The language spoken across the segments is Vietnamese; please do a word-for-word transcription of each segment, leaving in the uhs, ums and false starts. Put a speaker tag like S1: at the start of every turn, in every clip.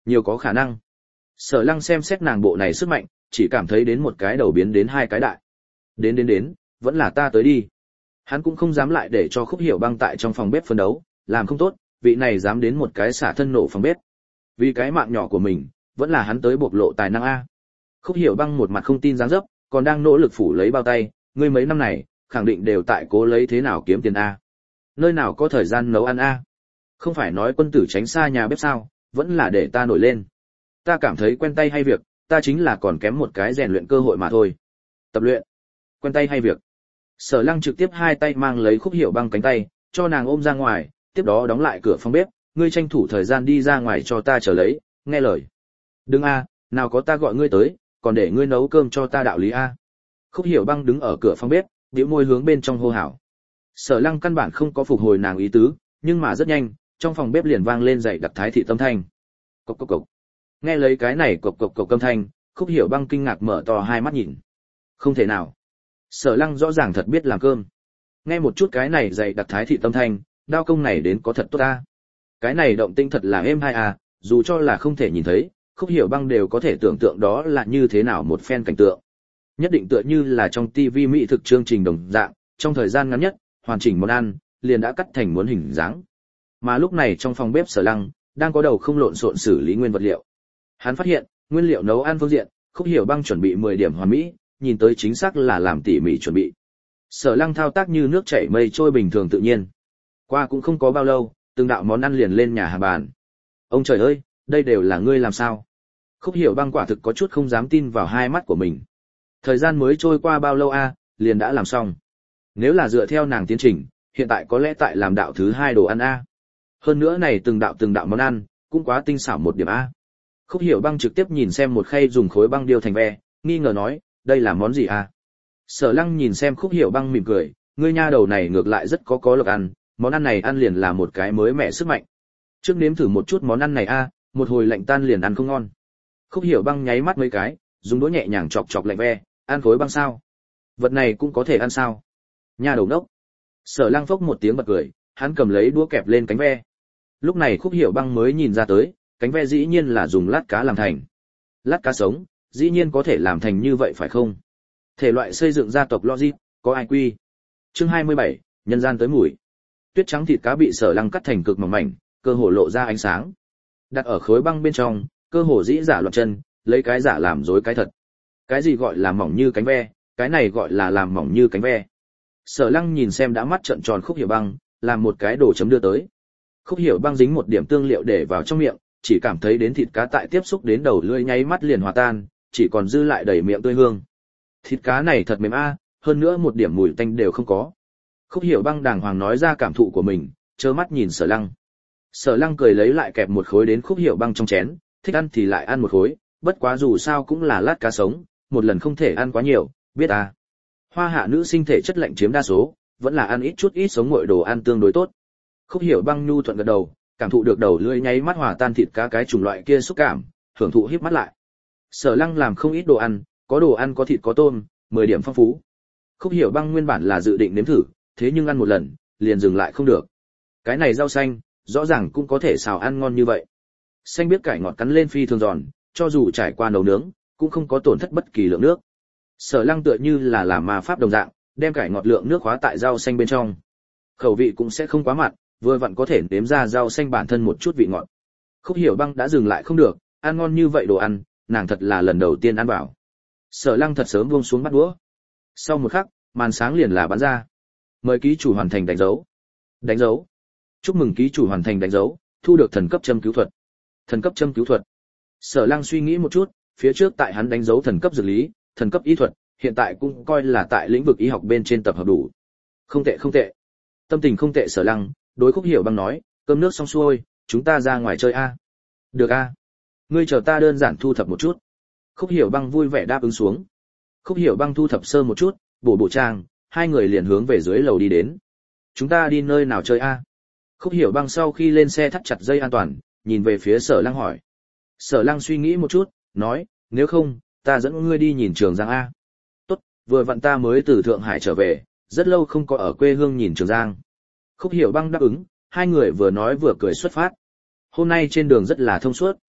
S1: Nhiều có khả năng. Sở Lăng xem xét nàng bộ này sức mạnh, chỉ cảm thấy đến một cái đầu biến đến hai cái đại. Đến đến đến, vẫn là ta tới đi. Hắn cũng không dám lại để cho Khúc Hiểu Băng tại trong phòng bếp phân đấu, làm không tốt, vị này dám đến một cái xả thân nổ phòng bếp. Vì cái mạng nhỏ của mình, vẫn là hắn tới bộc lộ tài năng a. Khúc Hiểu Băng một mặt không tin dáng dấp, còn đang nỗ lực phủ lấy bao tay, ngươi mấy năm này, khẳng định đều tại cố lấy thế nào kiếm tiền a. Nơi nào có thời gian nấu ăn a? Không phải nói quân tử tránh xa nhà bếp sao, vẫn là để ta nổi lên. Ta cảm thấy quen tay hay việc, ta chính là còn kém một cái rèn luyện cơ hội mà thôi. Tập luyện, quen tay hay việc. Sở Lăng trực tiếp hai tay mang lấy Khúc Hiểu Băng cánh tay, cho nàng ôm ra ngoài, tiếp đó đóng lại cửa phòng bếp, ngươi tranh thủ thời gian đi ra ngoài cho ta chờ lấy, nghe lời. Đừng a, nào có ta gọi ngươi tới, còn để ngươi nấu cơm cho ta đạo lý a. Khúc Hiểu Băng đứng ở cửa phòng bếp, bĩu môi hướng bên trong hô hào. Sở Lăng căn bản không có phục hồi nàng ý tứ, nhưng mà rất nhanh, trong phòng bếp liền vang lên dậy đặc thái thị tâm thanh. Cộc cộc cộc. Nghe lấy cái này cộc cộc cộc âm thanh, Khúc Hiểu Băng kinh ngạc mở to hai mắt nhìn. Không thể nào. Sở Lăng rõ ràng thật biết làm cơm. Nghe một chút cái này dậy đặc thái thị tâm thanh, đao công này đến có thật tốt ta. Cái này động tinh thật là êm hai à, dù cho là không thể nhìn thấy, Khúc Hiểu Băng đều có thể tưởng tượng đó là như thế nào một phen cảnh tượng. Nhất định tựa như là trong ti vi mỹ thực chương trình đồng dạng, trong thời gian ngắn nhất, hoàn chỉnh món ăn liền đã cắt thành muốn hình dáng. Mà lúc này trong phòng bếp Sở Lăng đang có đầu không lộn xộn xử lý nguyên vật liệu. Hắn phát hiện, nguyên liệu nấu ăn phương diện, Khúc Hiểu Băng chuẩn bị mười điểm hoàn mỹ, nhìn tới chính xác là làm tỉ mỉ chuẩn bị. Sở Lăng thao tác như nước chảy mây trôi bình thường tự nhiên. Qua cũng không có bao lâu, từng đạo món ăn liền lên nhà hàng bàn. Ông trời ơi, đây đều là ngươi làm sao? Khúc Hiểu Băng quả thực có chút không dám tin vào hai mắt của mình. Thời gian mới trôi qua bao lâu a, liền đã làm xong. Nếu là dựa theo nàng tiến trình, hiện tại có lẽ tại làm đạo thứ hai đồ ăn a. Hơn nữa này từng đạo từng đạo món ăn, cũng quá tinh xảo một điểm a. Khúc Hiểu Băng trực tiếp nhìn xem một khay dùng khối băng điêu thành ve, nghi ngờ nói, đây là món gì a? Sở Lăng nhìn xem Khúc Hiểu Băng mỉm cười, ngươi nha đầu này ngược lại rất có có lực ăn, món ăn này ăn liền là một cái mới mẻ sức mạnh. Trước nếm thử một chút món ăn này a, một hồi lạnh tan liền ăn không ngon. Khúc Hiểu Băng nháy mắt mấy cái, dùng đũa nhẹ nhàng chọc chọc lạnh ve, ăn khối băng sao? Vật này cũng có thể ăn sao? Nha đầu đốc. Sở Lăng phốc một tiếng bật cười, hắn cầm lấy đũa kẹp lên cánh ve. Lúc này Khúc Hiểu Băng mới nhìn ra tới, cánh ve dĩ nhiên là dùng lát cá làm thành. Lát cá sống, dĩ nhiên có thể làm thành như vậy phải không? Thể loại xây dựng gia tộc logic, có ai quy. Chương hai mươi bảy, nhân gian tới mùi. Tuyết trắng thịt cá bị Sở Lăng cắt thành cực mỏng mảnh, cơ hồ lộ ra ánh sáng. Đặt ở khối băng bên trong, cơ hồ dĩ giả loạn chân, lấy cái giả làm dối cái thật. Cái gì gọi là mỏng như cánh ve, cái này gọi là làm mỏng như cánh ve. Sở Lăng nhìn xem đã mắt trợn tròn Khúc Hiểu Băng, làm một cái đồ chấm đưa tới. Khúc Hiểu Băng dính một điểm tương liệu để vào trong miệng, chỉ cảm thấy đến thịt cá tại tiếp xúc đến đầu lưỡi nháy mắt liền hòa tan, chỉ còn dư lại đầy miệng tươi hương. Thịt cá này thật mềm a, hơn nữa một điểm mùi tanh đều không có. Khúc Hiểu Băng đàng hoàng nói ra cảm thụ của mình, trơ mắt nhìn Sở Lăng. Sở Lăng cười lấy lại kẹp một khối đến Khúc Hiểu Băng trong chén, thích ăn thì lại ăn một khối, bất quá dù sao cũng là lát cá sống, một lần không thể ăn quá nhiều, biết à. Hoa hạ nữ sinh thể chất lạnh chiếm đa số, vẫn là ăn ít chút ít sống nguội đồ ăn tương đối tốt. Khúc Hiểu Băng nhu thuận gật đầu, cảm thụ được đầu lưỡi nháy mắt hòa tan thịt cá cái chủng loại kia xúc cảm, hưởng thụ híp mắt lại. Sở Lăng làm không ít đồ ăn, có đồ ăn có thịt có tôm, mười điểm phong phú. Khúc Hiểu Băng nguyên bản là dự định nếm thử, thế nhưng ăn một lần, liền dừng lại không được. Cái này rau xanh, rõ ràng cũng có thể xào ăn ngon như vậy. Xanh biết cải ngọt cắn lên phi thường giòn, cho dù trải qua nấu nướng, cũng không có tổn thất bất kỳ lượng nước. Sở Lăng tựa như là làm ma pháp đồng dạng, đem cải ngọt lượng nước hóa tại rau xanh bên trong. Khẩu vị cũng sẽ không quá mặn, vừa vặn có thể nếm ra rau xanh bản thân một chút vị ngọt. Khúc Hiểu Băng đã dừng lại không được, ăn ngon như vậy đồ ăn, nàng thật là lần đầu tiên ăn vào. Sở Lăng thật sớm buông xuống bắt đũa. Sau một khắc, màn sáng liền là bắn ra. Mời ký chủ hoàn thành đánh dấu. Đánh dấu. Chúc mừng ký chủ hoàn thành đánh dấu, thu được thần cấp châm cứu thuật. Thần cấp châm cứu thuật. Sở Lăng suy nghĩ một chút, phía trước tại hắn đánh dấu thần cấp dược lý, thần cấp y thuật, hiện tại cũng coi là tại lĩnh vực y học bên trên tập hợp đủ. Không tệ không tệ. Tâm tình không tệ Sở Lăng, đối Khúc Hiểu Băng nói, cơm nước xong xuôi, chúng ta ra ngoài chơi a. Được a. Ngươi chờ ta đơn giản thu thập một chút. Khúc Hiểu Băng vui vẻ đáp ứng xuống. Khúc Hiểu Băng thu thập sơ một chút, bổ bộ trang, hai người liền hướng về dưới lầu đi đến. Chúng ta đi nơi nào chơi a? Khúc Hiểu Băng sau khi lên xe thắt chặt dây an toàn, nhìn về phía Sở Lăng hỏi. Sở Lăng suy nghĩ một chút, nói, nếu không, ta dẫn ngươi đi nhìn Trường Giang a. Tốt, vừa vặn ta mới từ Thượng Hải trở về, rất lâu không có ở quê hương nhìn Trường Giang. Khúc Hiểu Băng đáp ứng, hai người vừa nói vừa cười xuất phát. Hôm nay trên đường rất là thông suốt,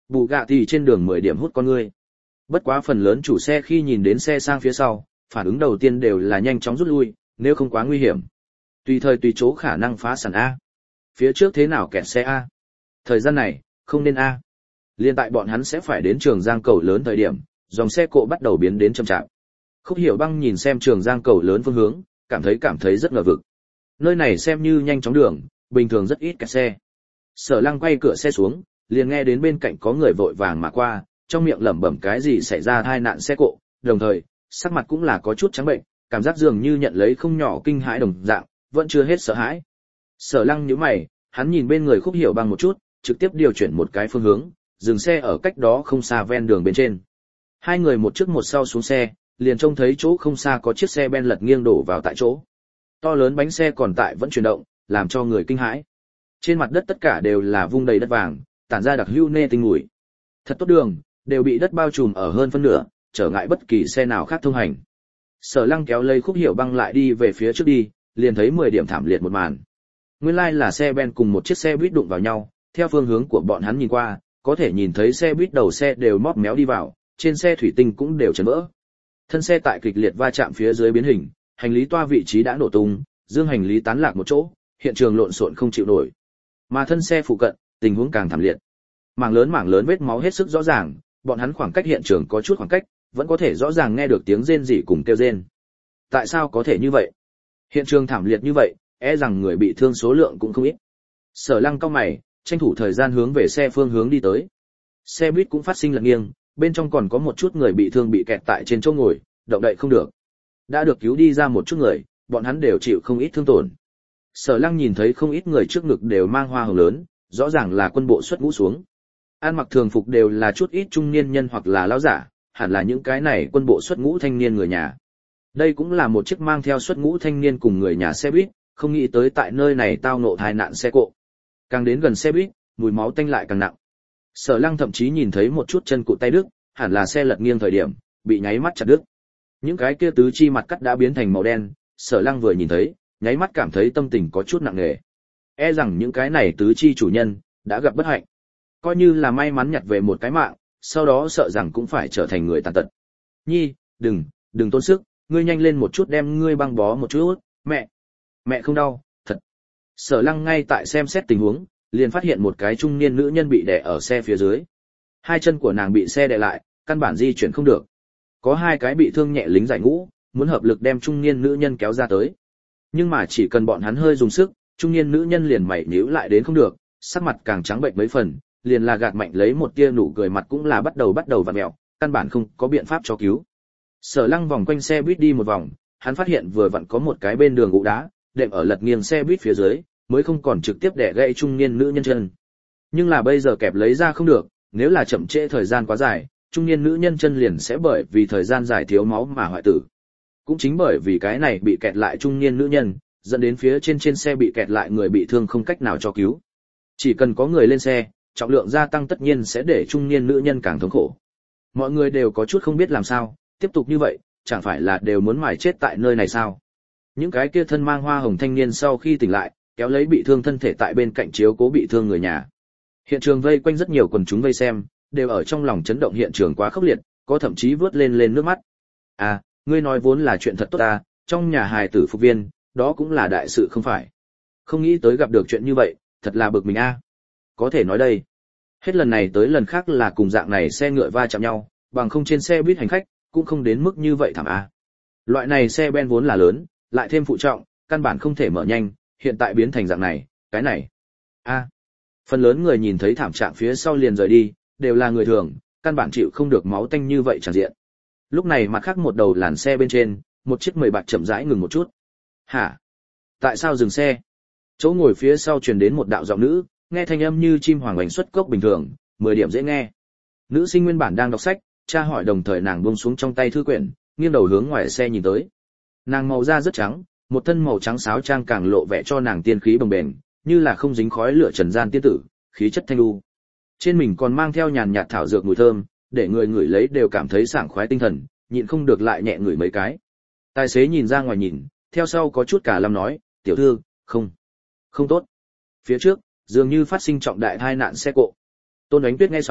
S1: bù gạ thì trên đường mười điểm hút con ngươi. Bất quá phần lớn chủ xe khi nhìn đến xe sang phía sau, phản ứng đầu tiên đều là nhanh chóng rút lui, nếu không quá nguy hiểm. Tùy thời tùy chỗ khả năng phá sản A. Phía trước thế nào kẹt xe A. Thời gian này, không nên A. Liên tại bọn hắn sẽ phải đến Trường Giang cầu lớn thời điểm, dòng xe cộ bắt đầu biến đến chậm chạp. Khúc Hiểu Băng nhìn xem Trường Giang cầu lớn phương hướng, cảm thấy cảm thấy rất ngờ vực. Nơi này xem như nhanh chóng đường, bình thường rất ít kẹt xe. Sở Lăng quay cửa xe xuống, liền nghe đến bên cạnh có người vội vàng mà qua, trong miệng lẩm bẩm cái gì xảy ra tai nạn xe cộ, đồng thời, sắc mặt cũng là có chút trắng bệnh, cảm giác dường như nhận lấy không nhỏ kinh hãi đồng dạng, vẫn chưa hết sợ hãi. Sở Lăng nhíu mày, hắn nhìn bên người Khúc Hiểu Băng một chút, trực tiếp điều chuyển một cái phương hướng, dừng xe ở cách đó không xa ven đường bên trên. Hai người một trước một sau xuống xe, liền trông thấy chỗ không xa có chiếc xe ben lật nghiêng đổ vào tại chỗ. To lớn bánh xe còn tại vẫn chuyển động, làm cho người kinh hãi. Trên mặt đất tất cả đều là vung đầy đất vàng, tản ra đặc hữu nê tinh mùi. Thật tốt đường, đều bị đất bao trùm ở hơn phân nửa, trở ngại bất kỳ xe nào khác thông hành. Sở Lăng kéo lấy Khúc Hiểu Băng lại đi về phía trước đi, liền thấy mười điểm thảm liệt một màn. Nguyên lai là xe ben cùng một chiếc xe buýt đụng vào nhau, theo phương hướng của bọn hắn nhìn qua, có thể nhìn thấy xe buýt đầu xe đều móp méo đi vào, trên xe thủy tinh cũng đều chấn vỡ. Thân xe tại kịch liệt va chạm phía dưới biến hình, hành lý toa vị trí đã nổ tung, dương hành lý tán lạc một chỗ, hiện trường lộn xộn không chịu nổi. Mà thân xe phụ cận, tình huống càng thảm liệt. Mảng lớn mảng lớn vết máu hết sức rõ ràng, bọn hắn khoảng cách hiện trường có chút khoảng cách, vẫn có thể rõ ràng nghe được tiếng rên rỉ cùng kêu rên. Tại sao có thể như vậy? Hiện trường thảm liệt như vậy, e rằng người bị thương số lượng cũng không ít. Sở Lăng cau mày, tranh thủ thời gian hướng về xe phương hướng đi tới. Xe buýt cũng phát sinh lật nghiêng, bên trong còn có một chút người bị thương bị kẹt tại trên chỗ ngồi, động đậy không được. Đã được cứu đi ra một chút người, bọn hắn đều chịu không ít thương tổn. Sở Lăng nhìn thấy không ít người trước ngực đều mang hoa hồng lớn, rõ ràng là quân bộ xuất ngũ xuống. Ăn mặc thường phục đều là chút ít trung niên nhân hoặc là lão giả, hẳn là những cái này quân bộ xuất ngũ thanh niên người nhà. Đây cũng là một chiếc mang theo xuất ngũ thanh niên cùng người nhà xe buýt, không nghĩ tới tại nơi này tao ngộ tai nạn xe cộ. Càng đến gần xe buýt, mùi máu tanh lại càng nặng. Sở Lăng thậm chí nhìn thấy một chút chân cụt tay đứt, hẳn là xe lật nghiêng thời điểm, bị nháy mắt chặt đứt. Những cái kia tứ chi mặt cắt đã biến thành màu đen, Sở Lăng vừa nhìn thấy, nháy mắt cảm thấy tâm tình có chút nặng nề. E rằng những cái này tứ chi chủ nhân đã gặp bất hạnh, coi như là may mắn nhặt về một cái mạng, sau đó sợ rằng cũng phải trở thành người tàn tật. Nhi, đừng, đừng tốn sức, ngươi nhanh lên một chút đem ngươi băng bó một chút, mẹ, mẹ không đau, thật. Sở Lăng ngay tại xem xét tình huống, liền phát hiện một cái trung niên nữ nhân bị đè ở xe phía dưới. Hai chân của nàng bị xe đè lại, căn bản di chuyển không được. Có hai cái bị thương nhẹ lính giải ngũ, muốn hợp lực đem trung niên nữ nhân kéo ra tới. Nhưng mà chỉ cần bọn hắn hơi dùng sức, trung niên nữ nhân liền mày nhíu lại đến không được, sắc mặt càng trắng bệnh mấy phần, liền là gạt mạnh lấy một tia nụ cười mặt cũng là bắt đầu bắt đầu vặn mèo, căn bản không có biện pháp cho cứu. Sở Lăng vòng quanh xe buýt đi một vòng, hắn phát hiện vừa vặn có một cái bên đường gỗ đá, đệm ở lật nghiêng xe buýt phía dưới, mới không còn trực tiếp đè gãy trung niên nữ nhân chân. Nhưng là bây giờ kẹp lấy ra không được, nếu là chậm trễ thời gian quá dài, trung niên nữ nhân chân liền sẽ bởi vì thời gian dài thiếu máu mà hoại tử. Cũng chính bởi vì cái này bị kẹt lại trung niên nữ nhân, dẫn đến phía trên trên xe bị kẹt lại người bị thương không cách nào cho cứu. Chỉ cần có người lên xe, trọng lượng gia tăng tất nhiên sẽ để trung niên nữ nhân càng thống khổ. Mọi người đều có chút không biết làm sao, tiếp tục như vậy, chẳng phải là đều muốn mài chết tại nơi này sao? Những cái kia thân mang hoa hồng thanh niên sau khi tỉnh lại, kéo lấy bị thương thân thể tại bên cạnh chiếu cố bị thương người nhà. Hiện trường vây quanh rất nhiều quần chúng vây xem, đều ở trong lòng chấn động hiện trường quá khốc liệt, có thậm chí vớt lên lên nước mắt. À, ngươi nói vốn là chuyện thật tốt ta, trong nhà hài tử phục viên, đó cũng là đại sự không phải. Không nghĩ tới gặp được chuyện như vậy, thật là bực mình a. Có thể nói đây, hết lần này tới lần khác là cùng dạng này xe ngựa va chạm nhau, bằng không trên xe buýt hành khách, cũng không đến mức như vậy thảm a. Loại này xe ben vốn là lớn, lại thêm phụ trọng, căn bản không thể mở nhanh, hiện tại biến thành dạng này, cái này. A. Phần lớn người nhìn thấy thảm trạng phía sau liền rời đi, đều là người thường, căn bản chịu không được máu tanh như vậy tràn diện. Lúc này mặt khác một đầu làn xe bên trên, một chiếc mười bạc chậm rãi ngừng một chút. Hả? Tại sao dừng xe? Chỗ ngồi phía sau truyền đến một đạo giọng nữ, nghe thanh âm như chim hoàng oanh xuất cốc bình thường, mười điểm dễ nghe. Nữ sinh nguyên bản đang đọc sách, tra hỏi đồng thời nàng buông xuống trong tay thư quyển, nghiêng đầu hướng ngoài xe nhìn tới. Nàng màu da rất trắng, một thân màu trắng sáo trang càng lộ vẻ cho nàng tiên khí bồng bềnh, như là không dính khói lửa trần gian tiên tử, khí chất thanh lưu. Trên mình còn mang theo nhàn nhạt thảo dược mùi thơm, để người ngửi lấy đều cảm thấy sảng khoái tinh thần, nhịn không được lại nhẹ ngửi mấy cái. Tài xế nhìn ra ngoài nhìn, theo sau có chút cả lâm nói, tiểu thư, không, không tốt. Phía trước, dường như phát sinh trọng đại tai nạn xe cộ. Tôn Ánh Tuyết nghe xong,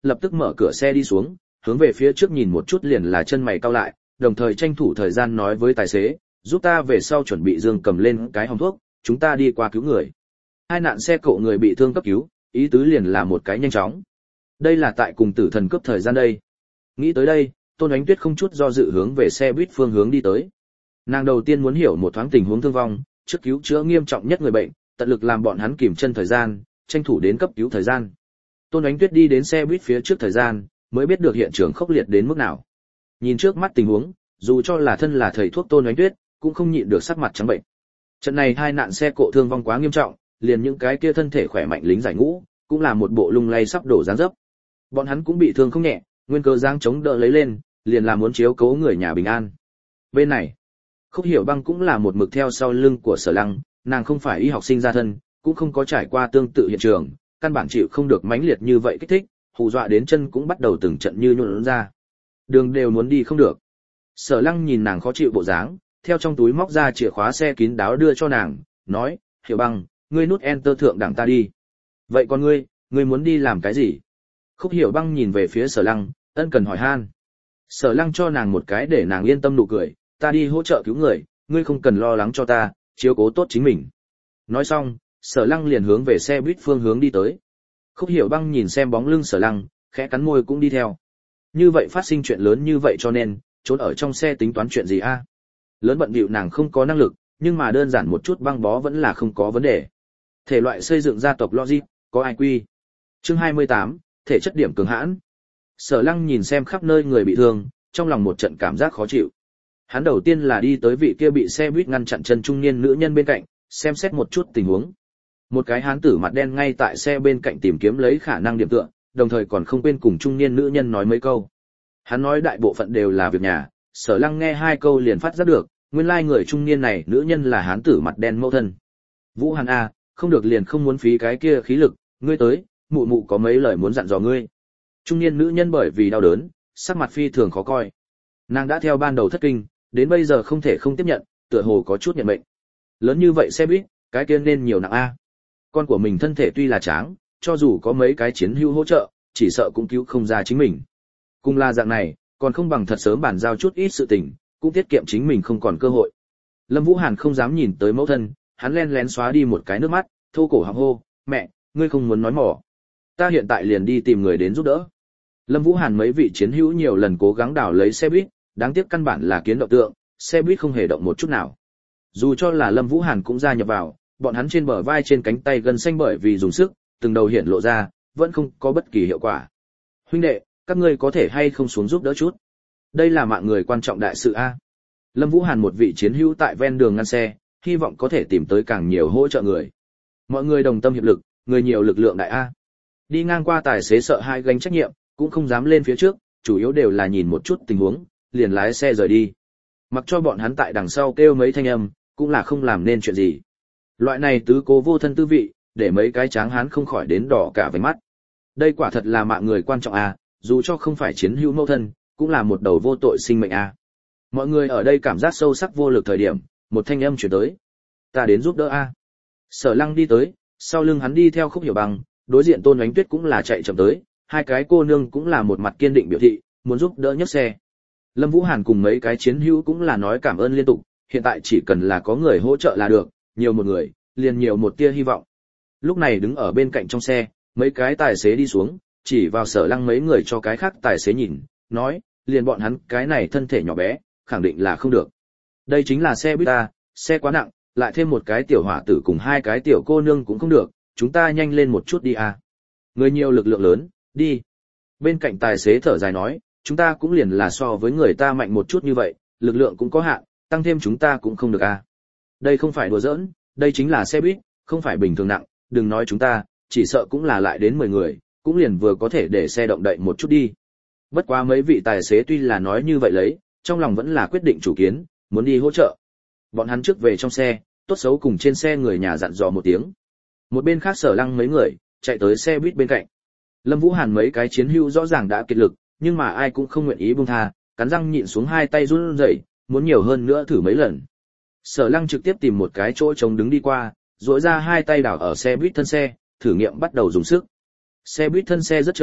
S1: lập tức mở cửa xe đi xuống, hướng về phía trước nhìn một chút liền là chân mày cau lại, đồng thời tranh thủ thời gian nói với tài xế, giúp ta về sau chuẩn bị dương cầm lên cái hòm thuốc, chúng ta đi qua cứu người. Hai nạn xe cộ người bị thương cấp cứu, ý tứ liền là một cái nhanh chóng. Đây là tại cùng tử thần cướp thời gian đây. Nghĩ tới đây, Tôn Ánh Tuyết không chút do dự hướng về xe buýt phương hướng đi tới. Nàng đầu tiên muốn hiểu một thoáng tình huống thương vong, trước cứu chữa nghiêm trọng nhất người bệnh, tận lực làm bọn hắn kìm chân thời gian, tranh thủ đến cấp cứu thời gian. Tôn Ánh Tuyết đi đến xe buýt phía trước thời gian, mới biết được hiện trường khốc liệt đến mức nào. Nhìn trước mắt tình huống, dù cho là thân là thầy thuốc Tôn Ánh Tuyết, cũng không nhịn được sắc mặt trắng bệnh. Trận này hai nạn xe cộ thương vong quá nghiêm trọng, liền những cái kia thân thể khỏe mạnh lính giải ngũ, cũng là một bộ lung lay sắp đổ dáng dấp. Bọn hắn cũng bị thương không nhẹ, nguyên cơ giang chống đỡ lấy lên, liền là muốn chiếu cố người nhà bình an. Bên này, Khúc Hiểu Băng cũng là một mực theo sau lưng của Sở Lăng, nàng không phải y học sinh ra thân, cũng không có trải qua tương tự hiện trường, căn bản chịu không được mãnh liệt như vậy kích thích, hù dọa đến chân cũng bắt đầu từng trận như nhũn ra. Đường đều muốn đi không được. Sở Lăng nhìn nàng khó chịu bộ dáng, theo trong túi móc ra chìa khóa xe kín đáo đưa cho nàng, nói, Hiểu Băng, ngươi nút enter thượng đẳng ta đi. Vậy còn ngươi, ngươi muốn đi làm cái gì? Khúc Hiểu Băng nhìn về phía Sở Lăng, ân cần hỏi han. Sở Lăng cho nàng một cái để nàng yên tâm nụ cười, ta đi hỗ trợ cứu người, ngươi không cần lo lắng cho ta, chiếu cố tốt chính mình. Nói xong, Sở Lăng liền hướng về xe buýt phương hướng đi tới. Khúc Hiểu Băng nhìn xem bóng lưng Sở Lăng, khẽ cắn môi cũng đi theo. Như vậy phát sinh chuyện lớn như vậy cho nên, trốn ở trong xe tính toán chuyện gì a? À? Lớn bận bịu nàng không có năng lực, nhưng mà đơn giản một chút băng bó vẫn là không có vấn đề. Thể loại xây dựng gia tộc logic, có ai quy. Chương hai mươi tám, thể chất điểm cường hãn. Sở Lăng nhìn xem khắp nơi người bị thương, trong lòng một trận cảm giác khó chịu. Hắn đầu tiên là đi tới vị kia bị xe buýt ngăn chặn chân trung niên nữ nhân bên cạnh, xem xét một chút tình huống. Một cái hán tử mặt đen ngay tại xe bên cạnh tìm kiếm lấy khả năng điểm tựa, đồng thời còn không quên cùng trung niên nữ nhân nói mấy câu. Hắn nói đại bộ phận đều là việc nhà, Sở Lăng nghe hai câu liền phát giác được, nguyên lai người trung niên này nữ nhân là hán tử mặt đen mẫu thân. Vũ Hàn a, không được liền không muốn phí cái kia khí lực, ngươi tới, mụ mụ có mấy lời muốn dặn dò ngươi. Trung niên nữ nhân bởi vì đau đớn, sắc mặt phi thường khó coi. Nàng đã theo ban đầu thất kinh, đến bây giờ không thể không tiếp nhận, tựa hồ có chút nhận mệnh. Lớn như vậy xe buýt, cái kia nên nhiều nặng a. Con của mình thân thể tuy là tráng, cho dù có mấy cái chiến hữu hỗ trợ, chỉ sợ cũng cứu không ra chính mình. Cùng là dạng này, còn không bằng thật sớm bàn giao chút ít sự tình, cũng tiết kiệm chính mình không còn cơ hội. Lâm Vũ Hàn không dám nhìn tới mẫu thân, hắn len lén xóa đi một cái nước mắt, thô cổ họng hô, mẹ, ngươi không muốn nói mỏ. Ta hiện tại liền đi tìm người đến giúp đỡ. Lâm Vũ Hàn mấy vị chiến hữu nhiều lần cố gắng đảo lấy xe buýt, đáng tiếc căn bản là kiến động tượng, xe buýt không hề động một chút nào. Dù cho là Lâm Vũ Hàn cũng gia nhập vào, bọn hắn trên bờ vai trên cánh tay gần xanh bởi vì dùng sức, từng đầu hiện lộ ra, vẫn không có bất kỳ hiệu quả. Huynh đệ, các ngươi có thể hay không xuống giúp đỡ chút? Đây là mạng người quan trọng đại sự a. Lâm Vũ Hàn một vị chiến hữu tại ven đường ngăn xe, hy vọng có thể tìm tới càng nhiều hỗ trợ người. Mọi người đồng tâm hiệp lực, người nhiều lực lượng đại a. Đi ngang qua tài xế sợ hai gánh trách nhiệm, cũng không dám lên phía trước, chủ yếu đều là nhìn một chút tình huống, liền lái xe rời đi. Mặc cho bọn hắn tại đằng sau kêu mấy thanh âm, cũng là không làm nên chuyện gì. Loại này tứ cố vô thân tư vị, để mấy cái tráng hán không khỏi đến đỏ cả váy mắt. Đây quả thật là mạng người quan trọng a, dù cho không phải chiến hữu mẫu thân, cũng là một đầu vô tội sinh mệnh a. Mọi người ở đây cảm giác sâu sắc vô lực thời điểm, một thanh âm truyền tới. Ta đến giúp đỡ a. Sở Lăng đi tới, sau lưng hắn đi theo Khúc Hiểu Băng, đối diện Tôn Ánh Tuyết cũng là chạy chậm tới, hai cái cô nương cũng là một mặt kiên định biểu thị, muốn giúp đỡ nhấc xe. Lâm Vũ Hàn cùng mấy cái chiến hữu cũng là nói cảm ơn liên tục, hiện tại chỉ cần là có người hỗ trợ là được, nhiều một người, liền nhiều một tia hy vọng. Lúc này đứng ở bên cạnh trong xe, mấy cái tài xế đi xuống, chỉ vào Sở Lăng mấy người cho cái khác tài xế nhìn, nói, liền bọn hắn cái này thân thể nhỏ bé, khẳng định là không được. Đây chính là xe buýt ta, xe quá nặng, lại thêm một cái tiểu hỏa tử cùng hai cái tiểu cô nương cũng không được, chúng ta nhanh lên một chút đi à. Người nhiều lực lượng lớn, đi. Bên cạnh tài xế thở dài nói, chúng ta cũng liền là so với người ta mạnh một chút như vậy, lực lượng cũng có hạn, tăng thêm chúng ta cũng không được à. Đây không phải đùa giỡn, đây chính là xe buýt, không phải bình thường nặng, đừng nói chúng ta, chỉ sợ cũng là lại đến mười người, cũng liền vừa có thể để xe động đậy một chút đi. Bất quá mấy vị tài xế tuy là nói như vậy lấy, trong lòng vẫn là quyết định chủ kiến, muốn đi hỗ trợ. Bọn hắn trước về trong xe, tốt xấu cùng trên xe người nhà dặn dò một tiếng. Một bên khác Sở Lăng mấy người, chạy tới xe buýt bên cạnh. Lâm Vũ Hàn mấy cái chiến hữu rõ ràng đã kiệt lực, nhưng mà ai cũng không nguyện ý buông tha, cắn răng nhịn xuống hai tay run rẩy, muốn nhiều hơn nữa thử mấy lần. Sở Lăng trực tiếp tìm một cái chỗ trống đứng đi qua, duỗi ra hai tay đảo ở xe buýt thân xe, thử nghiệm bắt đầu dùng sức. Xe buýt thân xe rất trơn,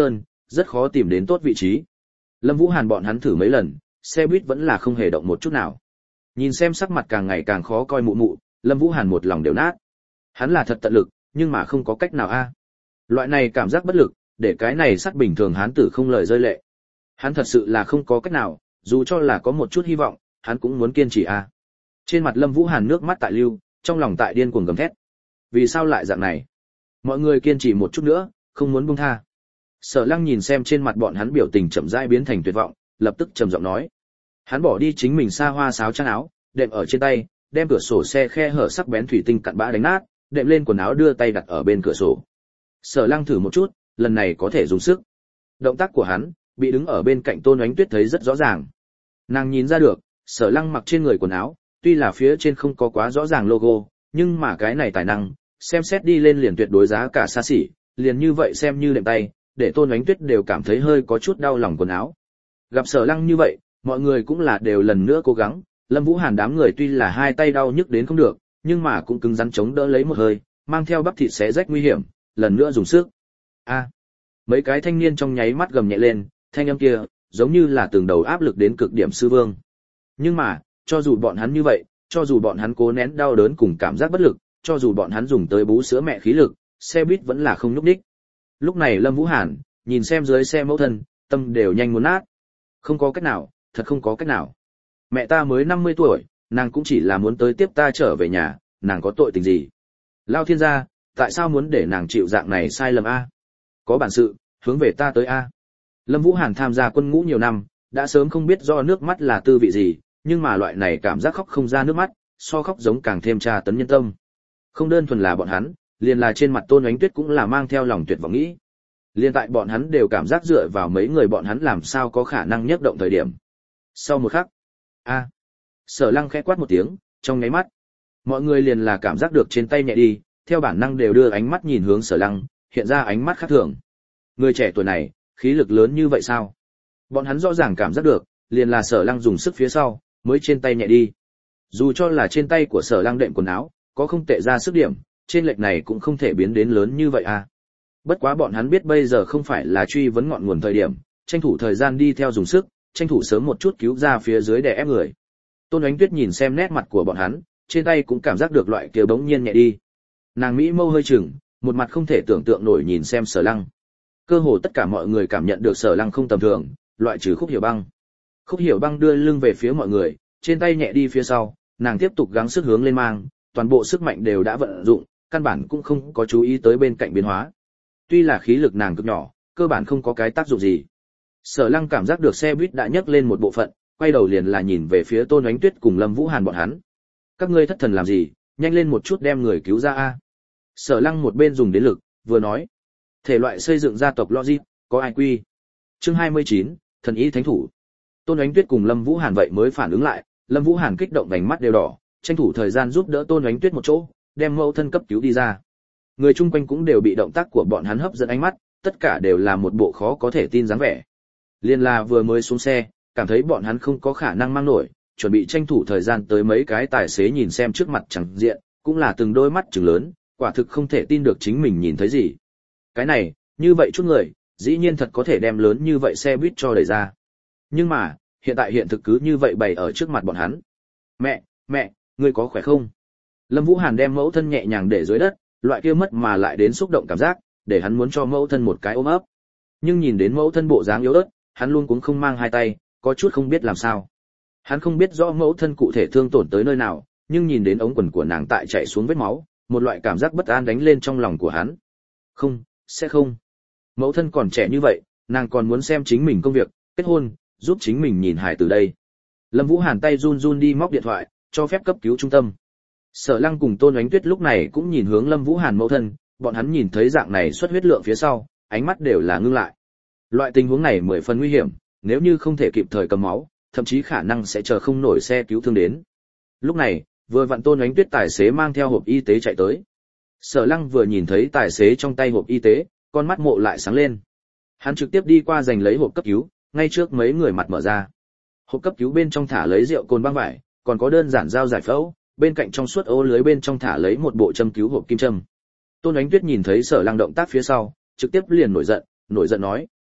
S1: rất khó tìm đến tốt vị trí. Lâm Vũ Hàn bọn hắn thử mấy lần, xe buýt vẫn là không hề động một chút nào. Nhìn xem sắc mặt càng ngày càng khó coi mụ mụ, Lâm Vũ Hàn một lòng đều nát. Hắn là thật tận lực, nhưng mà không có cách nào a. Loại này cảm giác bất lực, để cái này sắt bình thường hán tử không lời rơi lệ. Hắn thật sự là không có cách nào, dù cho là có một chút hy vọng, hắn cũng muốn kiên trì a. Trên mặt Lâm Vũ Hàn nước mắt tại lưu, trong lòng tại điên cuồng gầm thét. Vì sao lại dạng này? Mọi người kiên trì một chút nữa, không muốn buông tha. Sở Lăng nhìn xem trên mặt bọn hắn biểu tình chậm rãi biến thành tuyệt vọng, lập tức trầm giọng nói. Hắn bỏ đi chính mình xa hoa sáo trang áo, đệm ở trên tay, đem cửa sổ xe khe hở sắc bén thủy tinh cặn bã đánh nát, đệm lên quần áo đưa tay đặt ở bên cửa sổ. Sở Lăng thử một chút, lần này có thể dùng sức. Động tác của hắn bị đứng ở bên cạnh Tôn Oánh Tuyết thấy rất rõ ràng. Nàng nhìn ra được, Sở Lăng mặc trên người quần áo, tuy là phía trên không có quá rõ ràng logo, nhưng mà cái này tài năng, xem xét đi lên liền tuyệt đối giá cả xa xỉ, liền như vậy xem như đệm tay, để Tôn Oánh Tuyết đều cảm thấy hơi có chút đau lòng quần áo. Gặp Sở Lăng như vậy, mọi người cũng là đều lần nữa cố gắng, Lâm Vũ Hàn đám người tuy là hai tay đau nhức đến không được, nhưng mà cũng cứng rắn chống đỡ lấy một hơi, mang theo bắp thịt xé rách nguy hiểm, lần nữa dùng sức. A! Mấy cái thanh niên trong nháy mắt gầm nhẹ lên, thanh âm kia giống như là từng đầu áp lực đến cực điểm sư vương. Nhưng mà, cho dù bọn hắn như vậy, cho dù bọn hắn cố nén đau đớn cùng cảm giác bất lực, cho dù bọn hắn dùng tới bú sữa mẹ khí lực, xe buýt vẫn là không nhúc nhích. Lúc này Lâm Vũ Hàn nhìn xem dưới xe mẫu thân, tâm đều nhanh muốn nát. Không có cách nào, thật không có cách nào. Mẹ ta mới năm mươi tuổi, nàng cũng chỉ là muốn tới tiếp ta trở về nhà, nàng có tội tình gì? Lao thiên gia, tại sao muốn để nàng chịu dạng này sai lầm a? Có bản sự, hướng về ta tới a. Lâm Vũ Hàn tham gia quân ngũ nhiều năm, đã sớm không biết do nước mắt là tư vị gì, nhưng mà loại này cảm giác khóc không ra nước mắt, so khóc giống càng thêm tra tấn nhân tâm. Không đơn thuần là bọn hắn, liền là trên mặt Tôn Oánh Tuyết cũng là mang theo lòng tuyệt vọng nghĩ. Liên tại bọn hắn đều cảm giác dựa vào mấy người bọn hắn làm sao có khả năng nhấc động thời điểm. Sau một khắc, a, Sở Lăng khẽ quát một tiếng, trong nháy mắt, mọi người liền là cảm giác được trên tay nhẹ đi, theo bản năng đều đưa ánh mắt nhìn hướng Sở Lăng, hiện ra ánh mắt khác thường. Người trẻ tuổi này, khí lực lớn như vậy sao? Bọn hắn rõ ràng cảm giác được, liền là Sở Lăng dùng sức phía sau, mới trên tay nhẹ đi. Dù cho là trên tay của Sở Lăng đệm quần áo, có không tệ ra sức điểm, trên lệch này cũng không thể biến đến lớn như vậy à. Bất quá bọn hắn biết bây giờ không phải là truy vấn ngọn nguồn thời điểm, tranh thủ thời gian đi theo dùng sức, tranh thủ sớm một chút cứu ra phía dưới để ép người. Tôn Oánh Tuyết nhìn xem nét mặt của bọn hắn, trên tay cũng cảm giác được loại kia bỗng nhiên nhẹ đi. Nàng mỹ mâu hơi chừng, một mặt không thể tưởng tượng nổi nhìn xem Sở Lăng. Cơ hồ tất cả mọi người cảm nhận được Sở Lăng không tầm thường, loại trừ Khúc Hiểu Băng. Khúc Hiểu Băng đưa lưng về phía mọi người, trên tay nhẹ đi phía sau, nàng tiếp tục gắng sức hướng lên mang, toàn bộ sức mạnh đều đã vận dụng, căn bản cũng không có chú ý tới bên cạnh biến hóa. Tuy là khí lực nàng cực nhỏ, cơ bản không có cái tác dụng gì. Sở Lăng cảm giác được xe buýt đã nhấc lên một bộ phận, quay đầu liền là nhìn về phía Tôn Oánh Tuyết cùng Lâm Vũ Hàn bọn hắn. Các ngươi thất thần làm gì, nhanh lên một chút đem người cứu ra a. Sở Lăng một bên dùng đến lực, vừa nói. Thể loại xây dựng gia tộc logic, có ai quy. Chương hai mươi chín, thần ý thánh thủ. Tôn Oánh Tuyết cùng Lâm Vũ Hàn vậy mới phản ứng lại, Lâm Vũ Hàn kích động vành mắt đều đỏ, tranh thủ thời gian giúp đỡ Tôn Oánh Tuyết một chỗ, đem mẫu thân cấp cứu đi ra. Người chung quanh cũng đều bị động tác của bọn hắn hấp dẫn ánh mắt, tất cả đều là một bộ khó có thể tin dáng vẻ. Liên là vừa mới xuống xe, cảm thấy bọn hắn không có khả năng mang nổi, chuẩn bị tranh thủ thời gian tới mấy cái tài xế nhìn xem trước mặt chẳng diện, cũng là từng đôi mắt trừng lớn, quả thực không thể tin được chính mình nhìn thấy gì. Cái này, như vậy chút người, dĩ nhiên thật có thể đem lớn như vậy xe buýt cho đẩy ra. Nhưng mà, hiện tại hiện thực cứ như vậy bày ở trước mặt bọn hắn. Mẹ, mẹ, ngươi có khỏe không? Lâm Vũ Hàn đem mẫu thân nhẹ nhàng để dưới đất, loại kia mất mà lại đến xúc động cảm giác, để hắn muốn cho mẫu thân một cái ôm ấp. Nhưng nhìn đến mẫu thân bộ dáng yếu ớt, hắn luôn cũng không mang hai tay, có chút không biết làm sao. Hắn không biết rõ mẫu thân cụ thể thương tổn tới nơi nào, nhưng nhìn đến ống quần của nàng tại chảy xuống vết máu, một loại cảm giác bất an đánh lên trong lòng của hắn. Không, sẽ không. Mẫu thân còn trẻ như vậy, nàng còn muốn xem chính mình công việc, kết hôn, giúp chính mình nhìn hài từ đây. Lâm Vũ Hàn tay run run đi móc điện thoại, cho phép cấp cứu trung tâm. Sở Lăng cùng Tôn Oánh Tuyết lúc này cũng nhìn hướng Lâm Vũ Hàn mẫu thân, bọn hắn nhìn thấy dạng này xuất huyết lượng phía sau, ánh mắt đều là ngưng lại. Loại tình huống này mười phần nguy hiểm, nếu như không thể kịp thời cầm máu, thậm chí khả năng sẽ chờ không nổi xe cứu thương đến. Lúc này, vừa vặn Tôn Oánh Tuyết tài xế mang theo hộp y tế chạy tới. Sở Lăng vừa nhìn thấy tài xế trong tay hộp y tế, con mắt mộ lại sáng lên. Hắn trực tiếp đi qua giành lấy hộp cấp cứu, ngay trước mấy người mặt mở ra. Hộp cấp cứu bên trong thả lấy rượu cồn băng vải, còn có đơn giản dao giải phẫu, bên cạnh trong suốt ô lưới bên trong thả lấy một bộ châm cứu hộp kim châm. Tôn Oánh Tuyết nhìn thấy Sở Lăng động tác phía sau, trực tiếp liền nổi giận, nổi giận nói,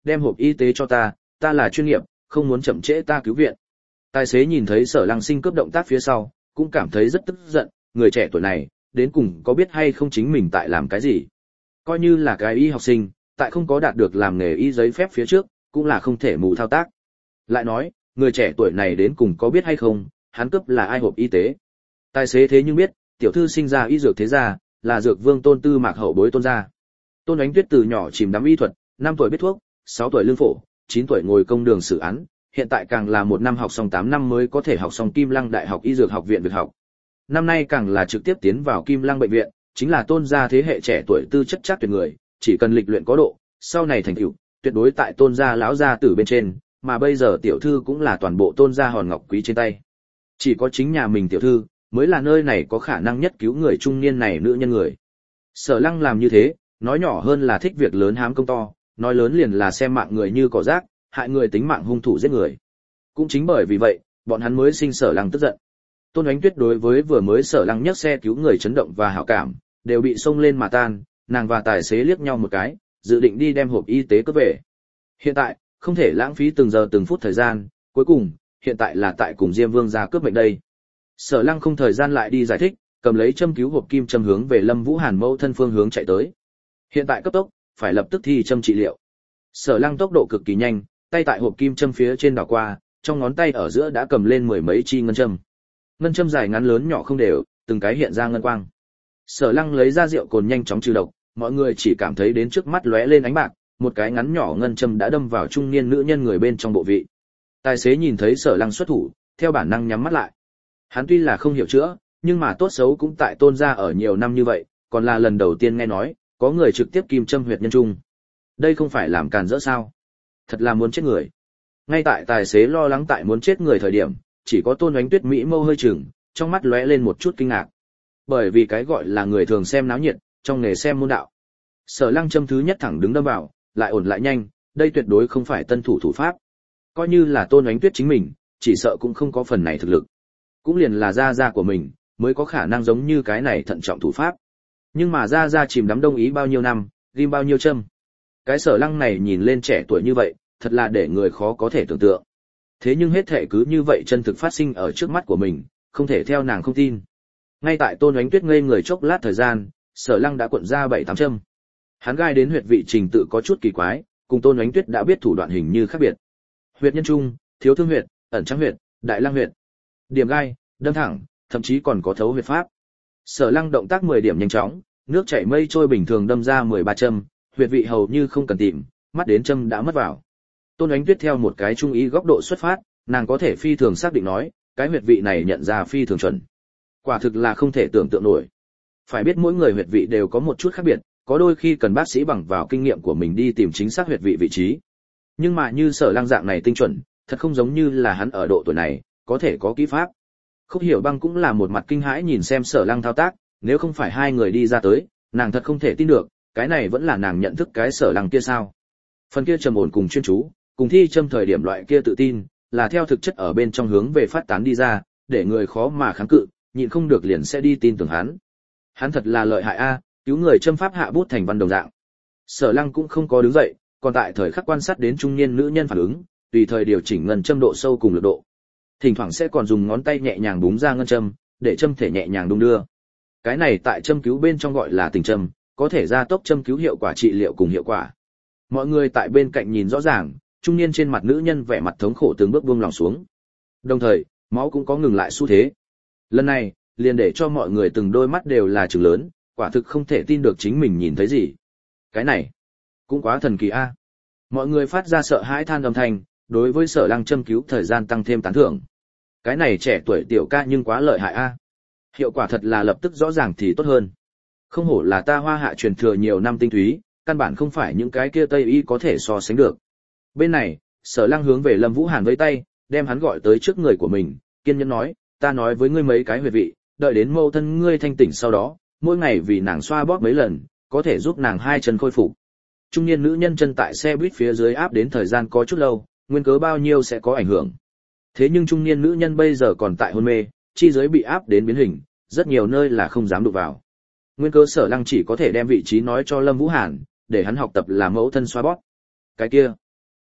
S1: đem hộp y tế cho ta, ta là chuyên nghiệp, không muốn chậm trễ ta cứu viện. Tài xế nhìn thấy Sở Lăng Sinh cướp động tác phía sau, cũng cảm thấy rất tức giận, người trẻ tuổi này, đến cùng có biết hay không chính mình tại làm cái gì. Coi như là cái y học sinh, tại không có đạt được làm nghề y giấy phép phía trước, cũng là không thể mù thao tác. Lại nói, người trẻ tuổi này đến cùng có biết hay không, hắn cướp là ai hộp y tế. Tài xế thế nhưng biết, tiểu thư sinh ra y dược thế gia, là dược vương Tôn Tư Mạc hậu bối Tôn gia. Tôn Ánh Tuyết từ nhỏ chìm đắm y thuật, năm tuổi biết thuốc, sáu tuổi lương phổ, chín tuổi ngồi công đường xử án, hiện tại càng là một năm học xong tám năm mới có thể học xong Kim Lăng Đại học Y Dược Học viện việc học. Năm nay càng là trực tiếp tiến vào Kim Lăng bệnh viện, chính là Tôn gia thế hệ trẻ tuổi tư chất chắc tuyệt người, chỉ cần lịch luyện có độ, sau này thành tựu tuyệt đối tại Tôn gia lão gia tử bên trên, mà bây giờ tiểu thư cũng là toàn bộ Tôn gia hòn ngọc quý trên tay. Chỉ có chính nhà mình tiểu thư mới là nơi này có khả năng nhất cứu người trung niên này nữ nhân người. Sở Lăng làm như thế, nói nhỏ hơn là thích việc lớn hám công to, nói lớn liền là xem mạng người như cỏ rác, hại người tính mạng hung thủ giết người. Cũng chính bởi vì vậy, bọn hắn mới sinh Sở Lăng tức giận. Tôn Ánh Tuyết đối với vừa mới Sở Lăng nhấc xe cứu người chấn động và hảo cảm, đều bị xông lên mà tan, nàng và tài xế liếc nhau một cái, dự định đi đem hộp y tế cướp về. Hiện tại, không thể lãng phí từng giờ từng phút thời gian, cuối cùng, hiện tại là tại cùng Diêm Vương gia cướp mệnh đây. Sở Lăng không thời gian lại đi giải thích, cầm lấy châm cứu hộp kim châm hướng về Lâm Vũ Hàn mẫu thân phương hướng chạy tới. Hiện tại cấp tốc, phải lập tức thi châm trị liệu. Sở Lăng tốc độ cực kỳ nhanh, tay tại hộp kim châm phía trên đảo qua, trong ngón tay ở giữa đã cầm lên mười mấy chi ngân châm. Ngân châm dài ngắn lớn nhỏ không đều, từng cái hiện ra ngân quang. Sở Lăng lấy ra rượu cồn nhanh chóng trừ độc, mọi người chỉ cảm thấy đến trước mắt lóe lên ánh bạc, một cái ngắn nhỏ ngân châm đã đâm vào trung niên nữ nhân người bên trong bộ vị. Tài xế nhìn thấy Sở Lăng xuất thủ, theo bản năng nhắm mắt lại. Hắn tuy là không hiểu chữa, nhưng mà tốt xấu cũng tại Tôn gia ở nhiều năm như vậy, còn là lần đầu tiên nghe nói có người trực tiếp kim châm huyệt nhân trung. Đây không phải làm càn rỡ sao? Thật là muốn chết người. Ngay tại tài xế lo lắng tại muốn chết người thời điểm, chỉ có Tôn Ánh Tuyết mỹ mâu hơi chừng, trong mắt lóe lên một chút kinh ngạc. Bởi vì cái gọi là người thường xem náo nhiệt, trong nghề xem môn đạo. Sở Lăng châm thứ nhất thẳng đứng đâm vào, lại ổn lại nhanh, đây tuyệt đối không phải tân thủ thủ pháp. Coi như là Tôn Ánh Tuyết chính mình, chỉ sợ cũng không có phần này thực lực. Cũng liền là gia gia của mình, mới có khả năng giống như cái này thận trọng thủ pháp. Nhưng mà gia gia chìm đắm đông ý bao nhiêu năm, ghim bao nhiêu châm. Cái Sở Lăng này nhìn lên trẻ tuổi như vậy, thật là để người khó có thể tưởng tượng. Thế nhưng hết thể cứ như vậy chân thực phát sinh ở trước mắt của mình, không thể theo nàng không tin. Ngay tại Tôn Ánh Tuyết ngây người chốc lát thời gian, Sở Lăng đã cuộn ra bảy tám châm. Hắn gai đến huyệt vị trình tự có chút kỳ quái, cùng Tôn Ánh Tuyết đã biết thủ đoạn hình như khác biệt. Huyệt nhân trung, thiếu thương huyệt, ẩn trắng huyệt, đại lang huyệt. Điểm gai, đâm thẳng, thậm chí còn có thấu huyệt pháp. Sở Lăng động tác mười điểm nhanh chóng, nước chảy mây trôi bình thường đâm ra mười ba châm, huyệt vị hầu như không cần tìm, mắt đến châm đã mất vào. Tôn Ánh Tuyết theo một cái trung ý góc độ xuất phát, nàng có thể phi thường xác định nói, cái huyệt vị này nhận ra phi thường chuẩn. Quả thực là không thể tưởng tượng nổi. Phải biết mỗi người huyệt vị đều có một chút khác biệt, có đôi khi cần bác sĩ bằng vào kinh nghiệm của mình đi tìm chính xác huyệt vị vị trí. Nhưng mà như Sở Lăng dạng này tinh chuẩn, thật không giống như là hắn ở độ tuổi này, có thể có kỹ pháp. Khúc Hiểu Băng cũng là một mặt kinh hãi nhìn xem Sở Lăng thao tác, nếu không phải hai người đi ra tới, nàng thật không thể tin được, cái này vẫn là nàng nhận thức cái Sở Lăng kia sao? Phần kia trầm ổn cùng chuyên chú, cùng thi châm thời điểm loại kia tự tin, là theo thực chất ở bên trong hướng về phát tán đi ra, để người khó mà kháng cự, nhịn không được liền sẽ đi tin tưởng hắn. Hắn thật là lợi hại a, cứu người châm pháp hạ bút thành văn đồng dạng. Sở Lăng cũng không có đứng dậy, còn tại thời khắc quan sát đến trung niên nữ nhân phản ứng, tùy thời điều chỉnh ngân châm độ sâu cùng lực độ. Thỉnh thoảng sẽ còn dùng ngón tay nhẹ nhàng búng ra ngân châm, để châm thể nhẹ nhàng đung đưa. Cái này tại châm cứu bên trong gọi là tình châm, có thể gia tốc châm cứu hiệu quả trị liệu cùng hiệu quả. Mọi người tại bên cạnh nhìn rõ ràng, trung niên trên mặt nữ nhân vẻ mặt thống khổ từng bước buông lòng xuống. Đồng thời, máu cũng có ngừng lại xu thế. Lần này, liền để cho mọi người từng đôi mắt đều là trừng lớn, quả thực không thể tin được chính mình nhìn thấy gì. Cái này, cũng quá thần kỳ a. Mọi người phát ra sợ hãi than âm thanh, đối với Sở Lăng châm cứu thời gian tăng thêm tán thưởng. Cái này trẻ tuổi tiểu ca nhưng quá lợi hại a. Hiệu quả thật là lập tức rõ ràng thì tốt hơn. Không hổ là ta Hoa Hạ truyền thừa nhiều năm tinh túy, căn bản không phải những cái kia Tây y có thể so sánh được. Bên này, Sở Lăng hướng về Lâm Vũ Hàn vẫy tay, đem hắn gọi tới trước người của mình, kiên nhẫn nói, ta nói với ngươi mấy cái huyệt vị, đợi đến mâu thân ngươi thanh tỉnh sau đó, mỗi ngày vì nàng xoa bóp mấy lần, có thể giúp nàng hai chân khôi phục. Trung niên nữ nhân chân tại xe buýt phía dưới áp đến thời gian có chút lâu, nguyên cớ bao nhiêu sẽ có ảnh hưởng. Thế nhưng trung niên nữ nhân bây giờ còn tại hôn mê, chi dưới bị áp đến biến hình, rất nhiều nơi là không dám đụng vào. Nguyên cớ Sở Lăng chỉ có thể đem vị trí nói cho Lâm Vũ Hàn, để hắn học tập làm mẫu thân xoa bóp. Cái kia,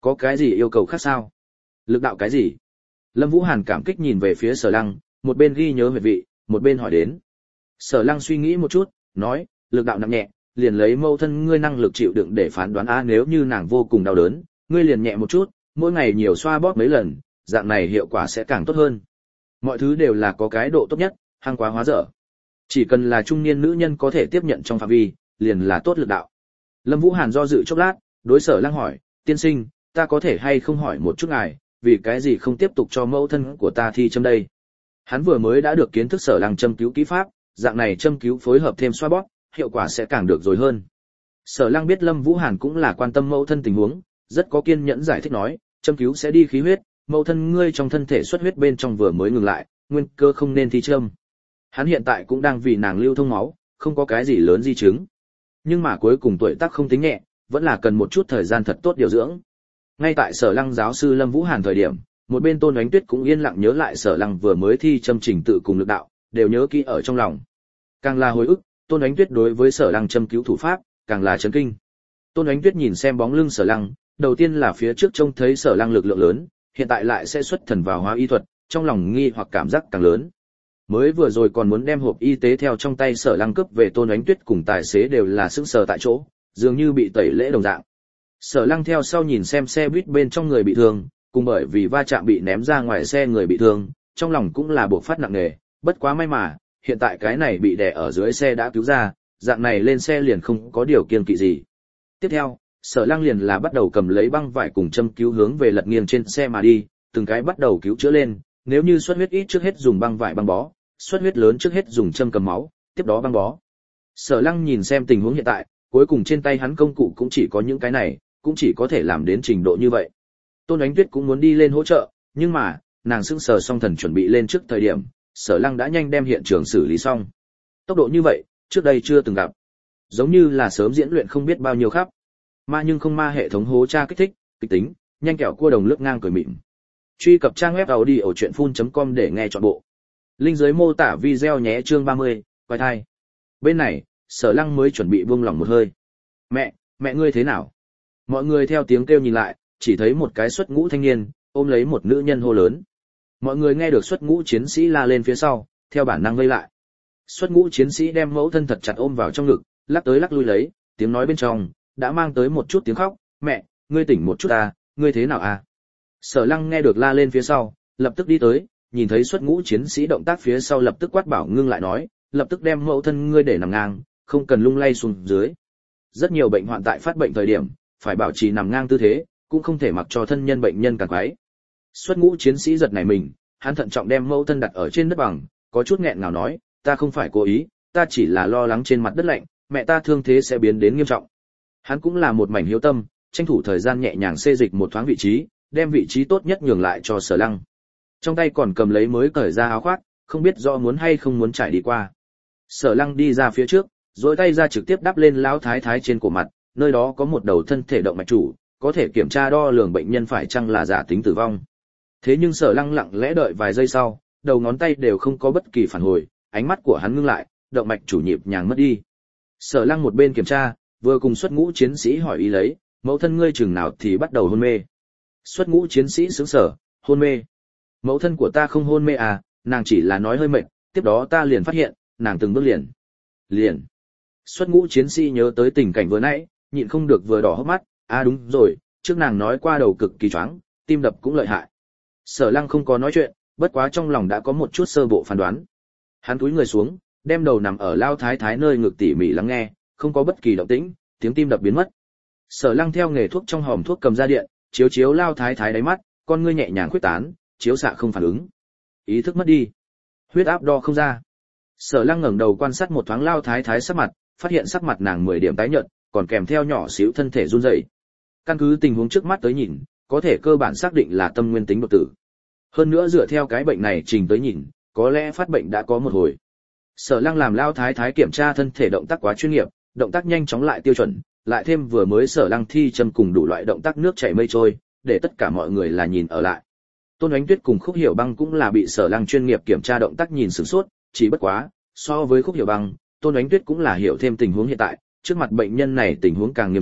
S1: Có cái gì yêu cầu khác sao? Lực đạo cái gì? Lâm Vũ Hàn cảm kích nhìn về phía Sở Lăng, một bên ghi nhớ huyệt vị, một bên hỏi đến. Sở Lăng suy nghĩ một chút, nói, lực đạo nặng nhẹ, liền lấy mâu thân ngươi năng lực chịu đựng để phán đoán a, nếu như nàng vô cùng đau đớn, ngươi liền nhẹ một chút, mỗi ngày nhiều xoa bóp mấy lần, dạng này hiệu quả sẽ càng tốt hơn. Mọi thứ đều là có cái độ tốt nhất, hăng quá hóa dở. Chỉ cần là trung niên nữ nhân có thể tiếp nhận trong phạm vi, liền là tốt lực đạo. Lâm Vũ Hàn do dự chốc lát, đối Sở Lăng hỏi, tiên sinh, ta có thể hay không hỏi một chút ngài, vì cái gì không tiếp tục cho mẫu thân của ta thi châm đây? Hắn vừa mới đã được kiến thức Sở Lăng châm cứu kỹ pháp, dạng này châm cứu phối hợp thêm xoa bóp, hiệu quả sẽ càng được rồi hơn. Sở Lăng biết Lâm Vũ Hàn cũng là quan tâm mẫu thân tình huống, rất có kiên nhẫn giải thích nói, châm cứu sẽ đi khí huyết, mẫu thân ngươi trong thân thể xuất huyết bên trong vừa mới ngừng lại, nguyên cơ không nên thi châm. Hắn hiện tại cũng đang vì nàng lưu thông máu, không có cái gì lớn di chứng. Nhưng mà cuối cùng tuổi tác không tính nhẹ, vẫn là cần một chút thời gian thật tốt điều dưỡng. Ngay tại Sở Lăng giáo sư Lâm Vũ Hàn thời điểm, một bên Tôn Ánh Tuyết cũng yên lặng nhớ lại Sở Lăng vừa mới thi châm trình tự cùng lực đạo, đều nhớ kỹ ở trong lòng. Càng là hồi ức, Tôn Ánh Tuyết đối với Sở Lăng châm cứu thủ pháp, càng là chấn kinh. Tôn Ánh Tuyết nhìn xem bóng lưng Sở Lăng, đầu tiên là phía trước trông thấy Sở Lăng lực lượng lớn, hiện tại lại sẽ xuất thần vào hóa y thuật, trong lòng nghi hoặc cảm giác càng lớn. Mới vừa rồi còn muốn đem hộp y tế theo trong tay Sở Lăng cướp về, Tôn Ánh Tuyết cùng tài xế đều là sững sờ tại chỗ, dường như bị tẩy lễ đồng dạng. Sở Lăng theo sau nhìn xem xe buýt bên trong người bị thương, cùng bởi vì va chạm bị ném ra ngoài xe người bị thương, trong lòng cũng là bộc phát nặng nề, bất quá may mà, hiện tại cái này bị đè ở dưới xe đã cứu ra, dạng này lên xe liền không có điều kiêng kỵ gì. Tiếp theo, Sở Lăng liền là bắt đầu cầm lấy băng vải cùng châm cứu hướng về lật nghiêng trên xe mà đi, từng cái bắt đầu cứu chữa lên, nếu như xuất huyết ít trước hết dùng băng vải băng bó, xuất huyết lớn trước hết dùng châm cầm máu, tiếp đó băng bó. Sở Lăng nhìn xem tình huống hiện tại, cuối cùng trên tay hắn công cụ cũng chỉ có những cái này, cũng chỉ có thể làm đến trình độ như vậy. Tôn Ánh Tuyết cũng muốn đi lên hỗ trợ, nhưng mà, nàng sững sờ song thần chuẩn bị lên trước thời điểm, Sở Lăng đã nhanh đem hiện trường xử lý xong. Tốc độ như vậy, trước đây chưa từng gặp. Giống như là sớm diễn luyện không biết bao nhiêu khắp. Ma nhưng không ma hệ thống hố tra kích thích, kịch tính, nhanh kẹo cua đồng lướt ngang cười mịn. Truy cập trang web audiochuyenphun chấm com để nghe trọn bộ. Link dưới mô tả video nhé, chương ba mươi, quay thai. Bên này, Sở Lăng mới chuẩn bị buông lỏng một hơi. Mẹ, mẹ ngươi thế nào? Mọi người theo tiếng kêu nhìn lại, chỉ thấy một cái xuất ngũ thanh niên, ôm lấy một nữ nhân hô lớn. Mọi người nghe được xuất ngũ chiến sĩ la lên phía sau, theo bản năng vây lại. Xuất ngũ chiến sĩ đem mẫu thân thật chặt ôm vào trong ngực, lắc tới lắc lui lấy, tiếng nói bên trong đã mang tới một chút tiếng khóc. Mẹ, ngươi tỉnh một chút à, ngươi thế nào à? Sở Lăng nghe được la lên phía sau, lập tức đi tới, nhìn thấy xuất ngũ chiến sĩ động tác phía sau lập tức quát bảo ngưng lại nói, lập tức đem mẫu thân ngươi để nằm ngang, không cần lung lay xuống dưới. Rất nhiều bệnh hoạn tại phát bệnh thời điểm, phải bảo trì nằm ngang tư thế, cũng không thể mặc cho thân nhân bệnh nhân càng quái. Xuất ngũ chiến sĩ giật nảy mình, hắn thận trọng đem mẫu thân đặt ở trên đất bằng, có chút nghẹn ngào nói, ta không phải cố ý, ta chỉ là lo lắng trên mặt đất lạnh, mẹ ta thương thế sẽ biến đến nghiêm trọng. Hắn cũng là một mảnh hiếu tâm, tranh thủ thời gian nhẹ nhàng xê dịch một thoáng vị trí, đem vị trí tốt nhất nhường lại cho Sở Lăng. Trong tay còn cầm lấy mới cởi ra áo khoác, không biết do muốn hay không muốn trải đi qua. Sở Lăng đi ra phía trước, duỗi tay ra trực tiếp đắp lên lão thái thái trên cổ mặt, nơi đó có một đầu thân thể động mạch chủ, có thể kiểm tra đo lường bệnh nhân phải chăng là giả tính tử vong. Thế nhưng Sở Lăng lặng lẽ đợi vài giây sau, đầu ngón tay đều không có bất kỳ phản hồi, ánh mắt của hắn ngưng lại, động mạch chủ nhịp nhàng mất đi. Sở Lăng một bên kiểm tra, vừa cùng xuất ngũ chiến sĩ hỏi ý lấy, mẫu thân ngươi chừng nào thì bắt đầu hôn mê. Xuất ngũ chiến sĩ sững sờ, hôn mê? Mẫu thân của ta không hôn mê à, nàng chỉ là nói hơi mệt, tiếp đó ta liền phát hiện, nàng từng bước liền. Liền. Xuất ngũ chiến sĩ nhớ tới tình cảnh vừa nãy, nhịn không được vừa đỏ hốc mắt, à đúng rồi, trước nàng nói qua đầu cực kỳ choáng, tim đập cũng lợi hại. Sở Lăng không có nói chuyện, bất quá trong lòng đã có một chút sơ bộ phán đoán. Hắn cúi người xuống, đem đầu nằm ở lao thái thái nơi ngực tỉ mỉ lắng nghe, không có bất kỳ động tĩnh, tiếng tim đập biến mất. Sở Lăng theo nghề thuốc trong hòm thuốc cầm ra điện, chiếu chiếu lao thái thái đáy mắt, con ngươi nhẹ nhàng khuyết tán, chiếu xạ không phản ứng. Ý thức mất đi, huyết áp đo không ra. Sở Lăng ngẩng đầu quan sát một thoáng lao thái thái sắc mặt, phát hiện sắc mặt nàng mười điểm tái nhợt, còn kèm theo nhỏ xíu thân thể run rẩy. Căn cứ tình huống trước mắt tới nhìn, có thể cơ bản xác định là tâm nguyên tính đột tử. Hơn nữa dựa theo cái bệnh này trình tới nhìn, có lẽ phát bệnh đã có một hồi. Sở Lăng làm lao thái thái kiểm tra thân thể động tác quá chuyên nghiệp, động tác nhanh chóng lại tiêu chuẩn, lại thêm vừa mới Sở Lăng thi châm cùng đủ loại động tác nước chảy mây trôi, để tất cả mọi người là nhìn ở lại. Tôn Ánh Tuyết cùng Khúc Hiểu Băng cũng là bị Sở Lăng chuyên nghiệp kiểm tra động tác nhìn sửng sốt, chỉ bất quá, so với Khúc Hiểu Băng, Tôn Ánh Tuyết cũng là hiểu thêm tình huống hiện tại, trước mặt bệnh nhân này tình huống càng nghiêm trọng,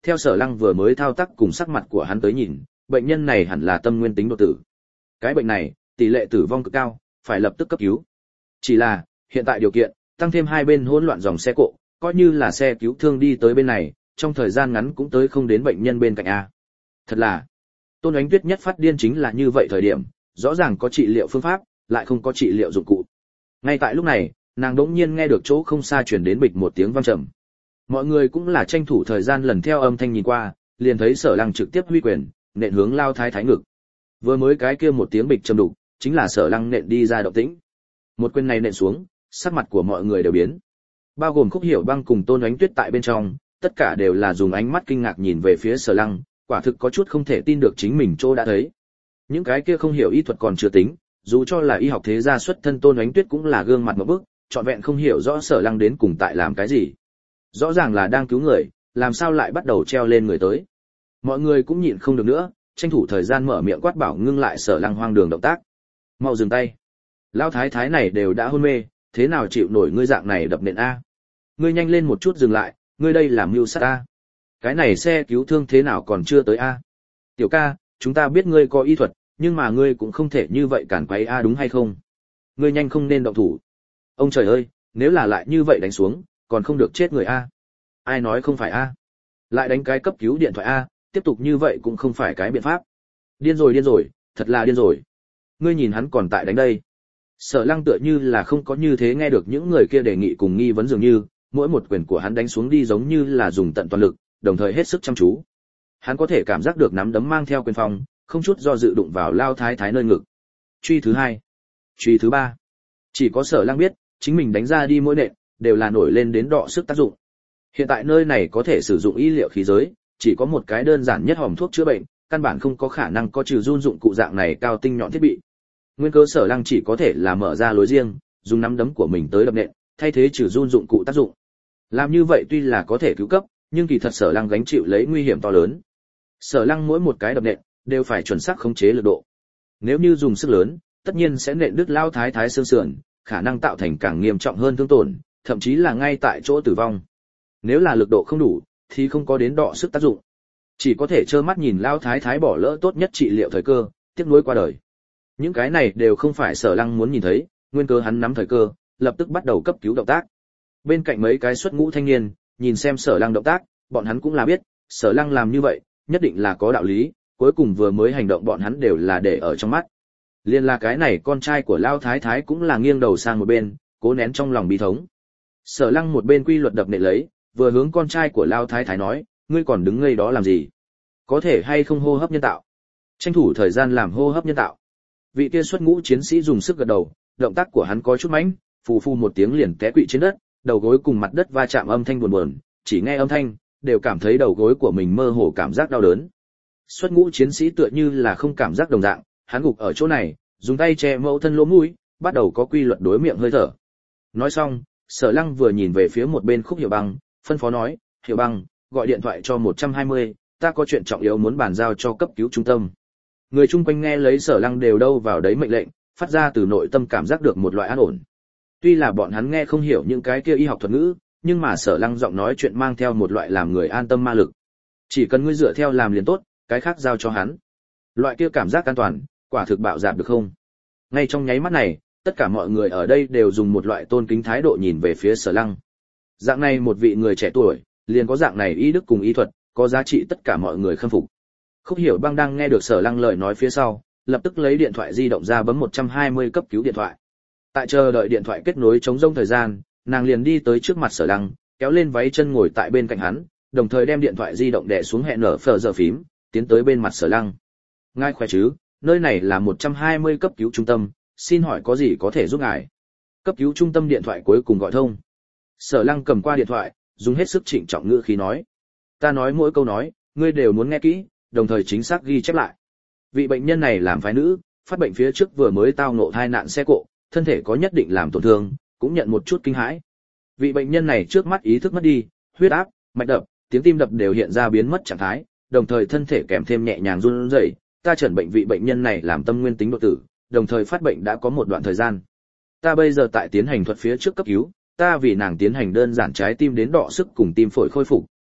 S1: theo Sở Lăng vừa mới thao tác cùng sắc mặt của hắn tới nhìn, bệnh nhân này hẳn là tâm nguyên tính đột tử. Cái bệnh này, tỷ lệ tử vong cực cao, phải lập tức cấp cứu. Chỉ là, hiện tại điều kiện, tăng thêm hai bên hỗn loạn dòng xe cộ, coi như là xe cứu thương đi tới bên này, trong thời gian ngắn cũng tới không đến bệnh nhân bên cạnh a. Thật là, Tôn Ánh Tuyết nhất phát điên chính là như vậy thời điểm, rõ ràng có trị liệu phương pháp, lại không có trị liệu dụng cụ. Ngay tại lúc này, nàng đỗng nhiên nghe được chỗ không xa truyền đến bịch một tiếng vang trầm. Mọi người cũng là tranh thủ thời gian lần theo âm thanh nhìn qua, liền thấy Sở Lăng trực tiếp huy quyền, nện hướng Lao Thái Thái ngực. Vừa mới cái kia một tiếng bịch trầm đục, chính là Sở Lăng nện đi ra động tĩnh. Một quyền này nện xuống, sắc mặt của mọi người đều biến. Bao gồm Khúc Hiểu Băng cùng Tôn Ánh Tuyết tại bên trong, tất cả đều là dùng ánh mắt kinh ngạc nhìn về phía Sở Lăng, quả thực có chút không thể tin được chính mình chỗ đã thấy. Những cái kia không hiểu y thuật còn chưa tính, dù cho là y học thế gia xuất thân Tôn Ánh Tuyết cũng là gương mặt ngộp bức, trọn vẹn không hiểu rõ Sở Lăng đến cùng tại làm cái gì. Rõ ràng là đang cứu người, làm sao lại bắt đầu treo lên người tới. Mọi người cũng nhịn không được nữa, tranh thủ thời gian mở miệng quát bảo ngưng lại Sở Lăng hoang đường động tác. Mau dừng tay. Lão thái thái này đều đã hôn mê, thế nào chịu nổi ngươi dạng này đập nện a? Ngươi nhanh lên một chút dừng lại, ngươi đây làm mưu sát a. Cái này xe cứu thương thế nào còn chưa tới a? Tiểu ca, chúng ta biết ngươi có y thuật, nhưng mà ngươi cũng không thể như vậy cản quấy a, đúng hay không? Ngươi nhanh không nên động thủ. Ông trời ơi, nếu là lại như vậy đánh xuống, còn không được chết người a. Ai nói không phải a? Lại đánh cái cấp cứu điện thoại a, tiếp tục như vậy cũng không phải cái biện pháp. Điên rồi điên rồi, thật là điên rồi. Ngươi nhìn hắn còn tại đánh đây. Sở Lăng tựa như là không có như thế nghe được những người kia đề nghị cùng nghi vấn dường như, mỗi một quyền của hắn đánh xuống đi giống như là dùng tận toàn lực, đồng thời hết sức chăm chú. Hắn có thể cảm giác được nắm đấm mang theo quyền phong, không chút do dự đụng vào Lao Thái Thái nơi ngực. Truy thứ hai, truy thứ ba. Chỉ có Sở Lăng biết, chính mình đánh ra đi mỗi nện đều là nổi lên đến đọ sức tác dụng. Hiện tại nơi này có thể sử dụng y liệu khí giới, chỉ có một cái đơn giản nhất hòm thuốc chữa bệnh, căn bản không có khả năng có trừ run dụng cụ dạng này cao tinh nhọn thiết bị. Nguyên cơ Sở Lăng chỉ có thể là mở ra lối riêng, dùng nắm đấm của mình tới đập nện, thay thế trừ run dụng cụ tác dụng. Làm như vậy tuy là có thể cứu cấp, nhưng kỳ thật Sở Lăng gánh chịu lấy nguy hiểm to lớn. Sở Lăng mỗi một cái đập nện đều phải chuẩn xác khống chế lực độ. Nếu như dùng sức lớn, tất nhiên sẽ nện đứt Lao Thái Thái xương sườn, khả năng tạo thành càng nghiêm trọng hơn thương tổn, thậm chí là ngay tại chỗ tử vong. Nếu là lực độ không đủ, thì không có đến đọ sức tác dụng. Chỉ có thể trơ mắt nhìn Lao Thái Thái bỏ lỡ tốt nhất trị liệu thời cơ, tiếc nuối qua đời. Những cái này đều không phải Sở Lăng muốn nhìn thấy, nguyên cơ hắn nắm thời cơ, lập tức bắt đầu cấp cứu động tác. Bên cạnh mấy cái xuất ngũ thanh niên, nhìn xem Sở Lăng động tác, bọn hắn cũng là biết, Sở Lăng làm như vậy, nhất định là có đạo lý, cuối cùng vừa mới hành động bọn hắn đều là để ở trong mắt. Liên là cái này con trai của Lao Thái Thái cũng là nghiêng đầu sang một bên, cố nén trong lòng bi thống. Sở Lăng một bên quy luật đập nện lấy, vừa hướng con trai của Lao Thái Thái nói, ngươi còn đứng ngây đó làm gì? Có thể hay không hô hấp nhân tạo? Tranh thủ thời gian làm hô hấp nhân tạo. Vị kia xuất ngũ chiến sĩ dùng sức gật đầu, động tác của hắn có chút mãnh, phù phù một tiếng liền té quỵ trên đất, đầu gối cùng mặt đất va chạm âm thanh buồn buồn, chỉ nghe âm thanh, đều cảm thấy đầu gối của mình mơ hồ cảm giác đau đớn. Xuất ngũ chiến sĩ tựa như là không cảm giác đồng dạng, hắn gục ở chỗ này, dùng tay che mẫu thân lỗ mũi, bắt đầu có quy luật đối miệng hơi thở. Nói xong, Sở Lăng vừa nhìn về phía một bên Khúc Hiểu Băng, phân phó nói, "Hiểu Băng, gọi điện thoại cho một trăm hai mươi, ta có chuyện trọng yếu muốn bàn giao cho cấp cứu trung tâm." Người chung quanh nghe lấy Sở Lăng đều đâu vào đấy mệnh lệnh, phát ra từ nội tâm cảm giác được một loại an ổn. Tuy là bọn hắn nghe không hiểu những cái kia y học thuật ngữ, nhưng mà Sở Lăng giọng nói chuyện mang theo một loại làm người an tâm ma lực. Chỉ cần ngươi dựa theo làm liền tốt, cái khác giao cho hắn. Loại kia cảm giác an toàn, quả thực bạo dạn được không? Ngay trong nháy mắt này, tất cả mọi người ở đây đều dùng một loại tôn kính thái độ nhìn về phía Sở Lăng. Dạng này một vị người trẻ tuổi, liền có dạng này y đức cùng y thuật, có giá trị tất cả mọi người khâm phục. Khúc Hiểu Băng đang nghe được Sở Lăng lời nói phía sau, lập tức lấy điện thoại di động ra bấm một trăm hai mươi cấp cứu điện thoại. Tại chờ đợi điện thoại kết nối chống rông thời gian, nàng liền đi tới trước mặt Sở Lăng, kéo lên váy chân ngồi tại bên cạnh hắn, đồng thời đem điện thoại di động đè xuống hẹn nở phờ giờ phím, tiến tới bên mặt Sở Lăng. "Ngài khỏe chứ, nơi này là một trăm hai mươi cấp cứu trung tâm, xin hỏi có gì có thể giúp ngài?" Cấp cứu trung tâm điện thoại cuối cùng gọi thông. Sở Lăng cầm qua điện thoại, dùng hết sức trịnh trọng ngữ khí nói: "Ta nói mỗi câu nói, ngươi đều muốn nghe kỹ, đồng thời chính xác ghi chép lại. Vị bệnh nhân này làm phái nữ, phát bệnh phía trước vừa mới tao ngộ tai nạn xe cộ, thân thể có nhất định làm tổn thương, cũng nhận một chút kinh hãi. Vị bệnh nhân này trước mắt ý thức mất đi, huyết áp, mạch đập, tiếng tim đập đều hiện ra biến mất trạng thái, đồng thời thân thể kèm thêm nhẹ nhàng run rẩy. Ta chẩn bệnh vị bệnh nhân này làm tâm nguyên tính đột tử, đồng thời phát bệnh đã có một đoạn thời gian. Ta bây giờ tại tiến hành thuật phía trước cấp cứu, ta vì nàng tiến hành đơn giản trái tim đến đọ sức cùng tim phổi khôi phục,